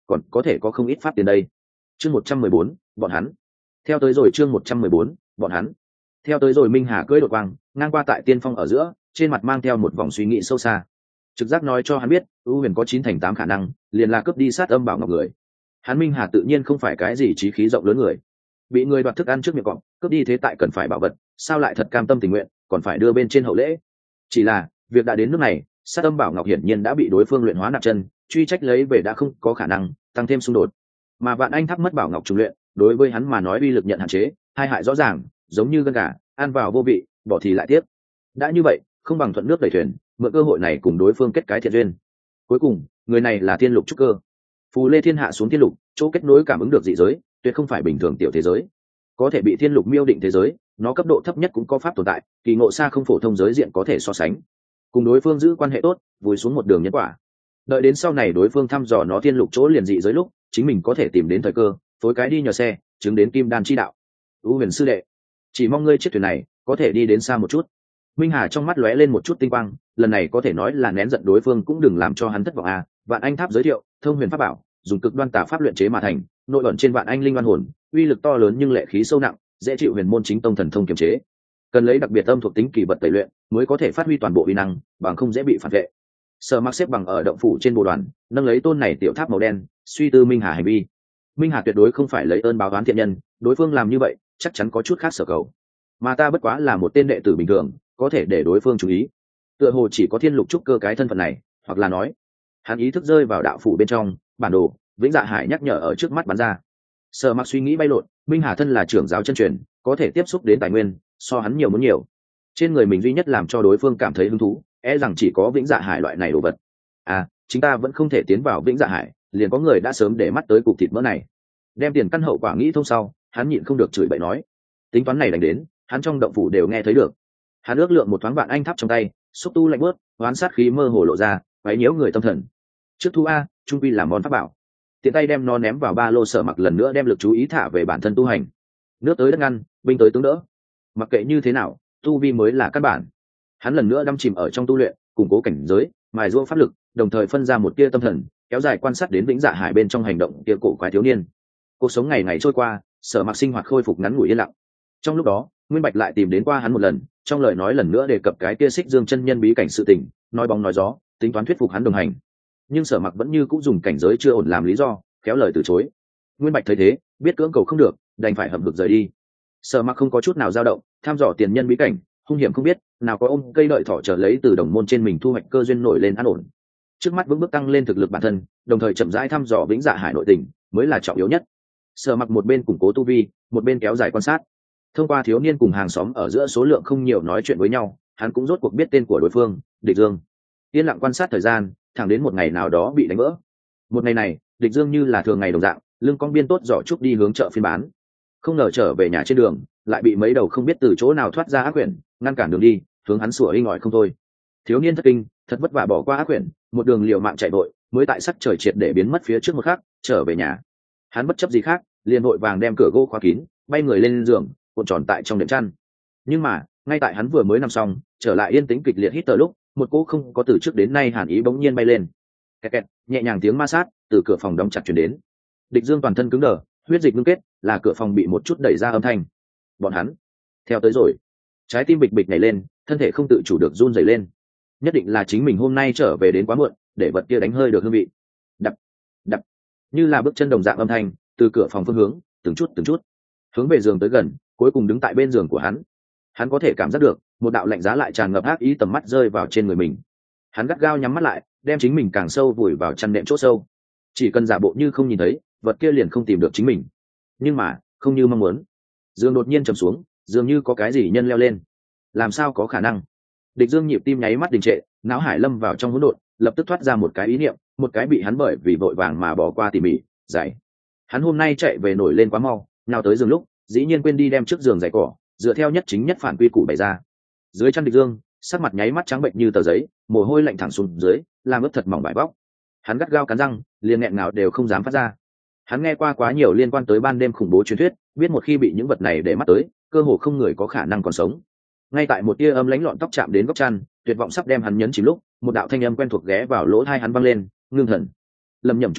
còn có thể có không ít pháp tiền đây. Chương một trăm mười bốn, bọn hắn theo tới rồi. Chương một trăm mười bốn, bọn hắn theo tới rồi. Minh Hà cưỡi đột quang ngang qua tại tiên phong ở giữa, trên mặt mang theo một vòng suy nghĩ sâu xa. Trực giác nói cho hắn biết ưu huyền có chín thành tám khả năng liền là cướp đi sát âm bảo ngọc người. Hắn Minh Hà tự nhiên không phải cái gì trí khí rộng lớn người, bị người đoạt thức ăn trước miệng cọp, cướp đi thế tại cần phải bảo vật, sao lại thật cam tâm tình nguyện còn phải đưa bên trên hậu lễ. Chỉ là việc đã đến nước này, sát âm bảo ngọc hiển nhiên đã bị đối phương luyện hóa nạp chân, truy trách lấy về đã không có khả năng, tăng thêm xung đột. Mà Vạn Anh Tháp mất bảo ngọc trùng luyện, đối với hắn mà nói uy lực nhận hạn chế, hai hại rõ ràng, giống như gân gà ăn vào vô vị, bỏ thì lại tiếc. Đã như vậy, không bằng thuận nước đẩy thuyền, mượn cơ hội này cùng đối phương kết cái thiện duyên. Cuối cùng, người này là Thiên Lục trúc cơ. Phù Lê Thiên hạ xuống Thiên Lục, chỗ kết nối cảm ứng được dị giới, tuyệt không phải bình thường tiểu thế giới. Có thể bị Thiên Lục miêu định thế giới, nó cấp độ thấp nhất cũng có pháp tồn tại, kỳ ngộ xa không phổ thông giới diện có thể so sánh. Cùng đối phương giữ quan hệ tốt, vùi xuống một đường nhân quả. Đợi đến sau này đối phương thăm dò nó Thiên Lục chỗ liền dị giới lúc, chính mình có thể tìm đến thời cơ, phối cái đi nhờ xe, chứng đến kim đan chi đạo. U Huyền sư đệ, chỉ mong ngươi chiếc thuyền này có thể đi đến xa một chút. Minh Hà trong mắt lóe lên một chút tinh quang, lần này có thể nói là nén giận đối phương cũng đừng làm cho hắn thất vọng à. Vạn Anh Tháp giới thiệu, thông huyền pháp bảo, dùng cực đoan tà pháp luyện chế mà thành, nội ẩn trên Vạn Anh linh oan hồn, uy lực to lớn nhưng lệ khí sâu nặng, dễ chịu huyền môn chính tông thần thông kiềm chế. Cần lấy đặc biệt âm thuộc tính kỳ vật tẩy luyện, mới có thể phát huy toàn bộ uy năng, bằng không dễ bị phản vệ. Sở Mặc xếp bằng ở động phủ trên bồ đoàn, nâng lấy tôn này tiểu tháp màu đen, suy tư Minh Hà hành vi. Minh Hà tuyệt đối không phải lấy ơn báo oán thiện nhân, đối phương làm như vậy, chắc chắn có chút khác sở cầu. Mà ta bất quá là một tên đệ tử bình thường, có thể để đối phương chú ý. Tựa hồ chỉ có Thiên Lục trúc cơ cái thân phận này, hoặc là nói, hắn ý thức rơi vào đạo phủ bên trong, bản đồ, Vĩnh Dạ Hải nhắc nhở ở trước mắt bắn ra. Sở Mặc suy nghĩ bay lộn, Minh Hà thân là trưởng giáo chân truyền, có thể tiếp xúc đến tài nguyên, so hắn nhiều muốn nhiều. Trên người mình duy nhất làm cho đối phương cảm thấy hứng thú, e rằng chỉ có Vĩnh Dạ Hải loại này đồ vật. À, chúng ta vẫn không thể tiến vào Vĩnh Dạ Hải, liền có người đã sớm để mắt tới cục thịt mỡ này. Đem tiền căn hậu quả nghĩ thông sau, hắn nhịn không được chửi bậy nói, tính toán này đánh đến, hắn trong động phủ đều nghe thấy được. Hắn ước lượng một thoáng Vạn Anh Tháp trong tay, xúc tu lạnh bớt, oán sát khí mơ hồ lộ ra, quấy nhiễu người tâm thần. Trước thu a, trung quy làm món pháp bảo. Tiện tay đem nó ném vào ba lô. Sở Mặc lần nữa đem lực chú ý thả về bản thân tu hành. Nước tới đất ngăn, binh tới tướng đỡ. Mặc kệ như thế nào, tu vi mới là căn bản. Hắn lần nữa đắm chìm ở trong tu luyện, củng cố cảnh giới, mài giũa pháp lực, đồng thời phân ra một tia tâm thần, kéo dài quan sát đến Vĩnh Dạ Hải bên trong hành động kia cổ quái thiếu niên. Cuộc sống ngày ngày trôi qua, Sở Mặc sinh hoạt khôi phục ngắn ngủi yên lặng. Trong lúc đó, Nguyên Bạch lại tìm đến qua hắn một lần, trong lời nói lần nữa đề cập cái kia Xích Dương chân nhân bí cảnh sự tình, nói bóng nói gió, tính toán thuyết phục hắn đồng hành. Nhưng Sở Mặc vẫn như cũng dùng cảnh giới chưa ổn làm lý do, khéo lời từ chối. Nguyên Bạch thấy thế, biết cưỡng cầu không được, đành phải hậm hực rời đi. Sở Mặc không có chút nào dao động, tham dò tiền nhân bí cảnh, hung hiểm không biết, nào có ôm cây đợi thỏ trở lấy từ đồng môn trên mình thu hoạch cơ duyên nổi lên an ổn. Trước mắt vững bước tăng lên thực lực bản thân, đồng thời chậm rãi thăm dò Vĩnh Dạ Hải nội tình, mới là trọng yếu nhất. Sở Mặc một bên củng cố tu vi, một bên kéo dài quan sát. Thông qua thiếu niên cùng hàng xóm ở giữa số lượng không nhiều nói chuyện với nhau, hắn cũng rốt cuộc biết tên của đối phương, Địch Dương. Yên lặng quan sát thời gian, thẳng đến một ngày nào đó bị đánh vỡ. Một ngày này, Địch Dương như là thường ngày đồng dạng, lưng cong biên tốt giỏ trúc đi hướng chợ phiên bán. Không ngờ trở về nhà trên đường, lại bị mấy đầu không biết từ chỗ nào thoát ra ác quyển, ngăn cản đường đi, hướng hắn sủa inh ỏi không thôi. Thiếu niên thất kinh, thật vất vả bỏ qua ác quyển, một đường liều mạng chạy vội, mới tại sắc trời triệt để biến mất phía trước một khắc, trở về nhà. Hắn bất chấp gì khác, liền vội vàng đem cửa gỗ khóa kín, bay người lên giường, cuộn tròn tại trong đệm chăn. Nhưng mà, ngay tại hắn vừa mới nằm xong, trở lại yên tĩnh kịch liệt hít thở lúc, một cỗ không có từ trước đến nay hàn ý bỗng nhiên bay lên. Kẹt kẹt, nhẹ nhàng tiếng ma sát từ cửa phòng đóng chặt truyền đến. Địch Dương toàn thân cứng đờ, huyết dịch ngưng kết, là cửa phòng bị một chút đẩy ra âm thanh. Bọn hắn theo tới rồi. Trái tim bịch bịch nhảy lên, thân thể không tự chủ được run rẩy lên. Nhất định là chính mình hôm nay trở về đến quá muộn, để vật kia đánh hơi được hương vị. Đập, đập, như là bước chân đồng dạng âm thanh, từ cửa phòng phương hướng, từng chút từng chút, hướng về giường tới gần, cuối cùng đứng tại bên giường của hắn. Hắn có thể cảm giác được một đạo lạnh giá lại tràn ngập ác ý tầm mắt rơi vào trên người mình. Hắn gắt gao nhắm mắt lại, đem chính mình càng sâu vùi vào chăn nệm chỗ sâu. Chỉ cần giả bộ như không nhìn thấy, vật kia liền không tìm được chính mình. Nhưng mà không như mong muốn, giường đột nhiên trầm xuống, dường như có cái gì nhân leo lên. Làm sao có khả năng? Địch Dương nhịp tim nháy mắt đình trệ, não hải lâm vào trong hỗn độn, lập tức thoát ra một cái ý niệm, một cái bị hắn bởi vì vội vàng mà bỏ qua tỉ mỉ giải. Hắn hôm nay chạy về nổi lên quá mau, nào tới giường lúc dĩ nhiên quên đi đem trước giường giày cỏ, dựa theo nhất chính nhất phản quy củ bày ra. Dưới chân Địch Dương, sắc mặt nháy mắt trắng bệnh như tờ giấy, mồ hôi lạnh thẳng xuống dưới, làm ướt thật mỏng vải bóc. Hắn gắt gao cắn răng, liền nghẹn ngào đều không dám phát ra. Hắn nghe qua quá nhiều liên quan tới ban đêm khủng bố truyền thuyết, biết một khi bị những vật này để mắt tới, cơ hồ không người có khả năng còn sống. Ngay tại một tia âm lãnh lọn tóc chạm đến góc chăn, tuyệt vọng sắp đem hắn nhấn chìm lúc, một đạo thanh âm quen thuộc ghé vào lỗ tai hắn vang lên, "Ngưng thần." Lầm nhầm chú này,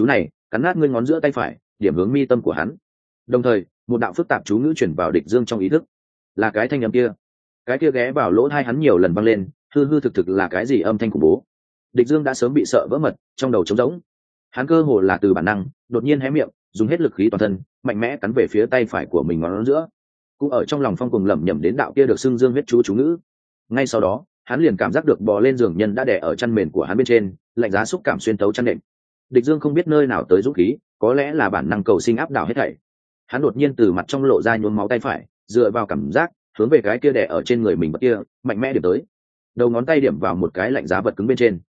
cắn nát ngươi ngón giữa tay phải, điểm hướng mi tâm của hắn. Đồng thời một đạo phức tạp chú ngữ chuyển vào Địch Dương trong ý thức. Là cái thanh âm kia, cái kia ghé vào lỗ tai hắn nhiều lần vang lên, hư hư thực thực là cái gì âm thanh khủng bố. Địch Dương đã sớm bị sợ vỡ mật, trong đầu trống rỗng. Hắn cơ hồ là từ bản năng đột nhiên hé miệng, dùng hết lực khí toàn thân mạnh mẽ cắn về phía tay phải của mình ngón giữa, cũng ở trong lòng phong cùng lẩm nhẩm đến đạo kia được xưng dương huyết chú chú ngữ. Ngay sau đó hắn liền cảm giác được bò lên giường nhân đã đè ở chăn mền của hắn bên trên, lạnh giá xúc cảm xuyên tấu chăn đệm. Địch Dương không biết nơi nào tới dũng khí, có lẽ là bản năng cầu sinh áp đảo hết thảy. Hắn đột nhiên từ mặt trong lộ ra nhuốm máu tay phải, dựa vào cảm giác hướng về cái kia đè ở trên người mình vật kia mạnh mẽ điểm tới, đầu ngón tay điểm vào một cái lạnh giá vật cứng bên trên.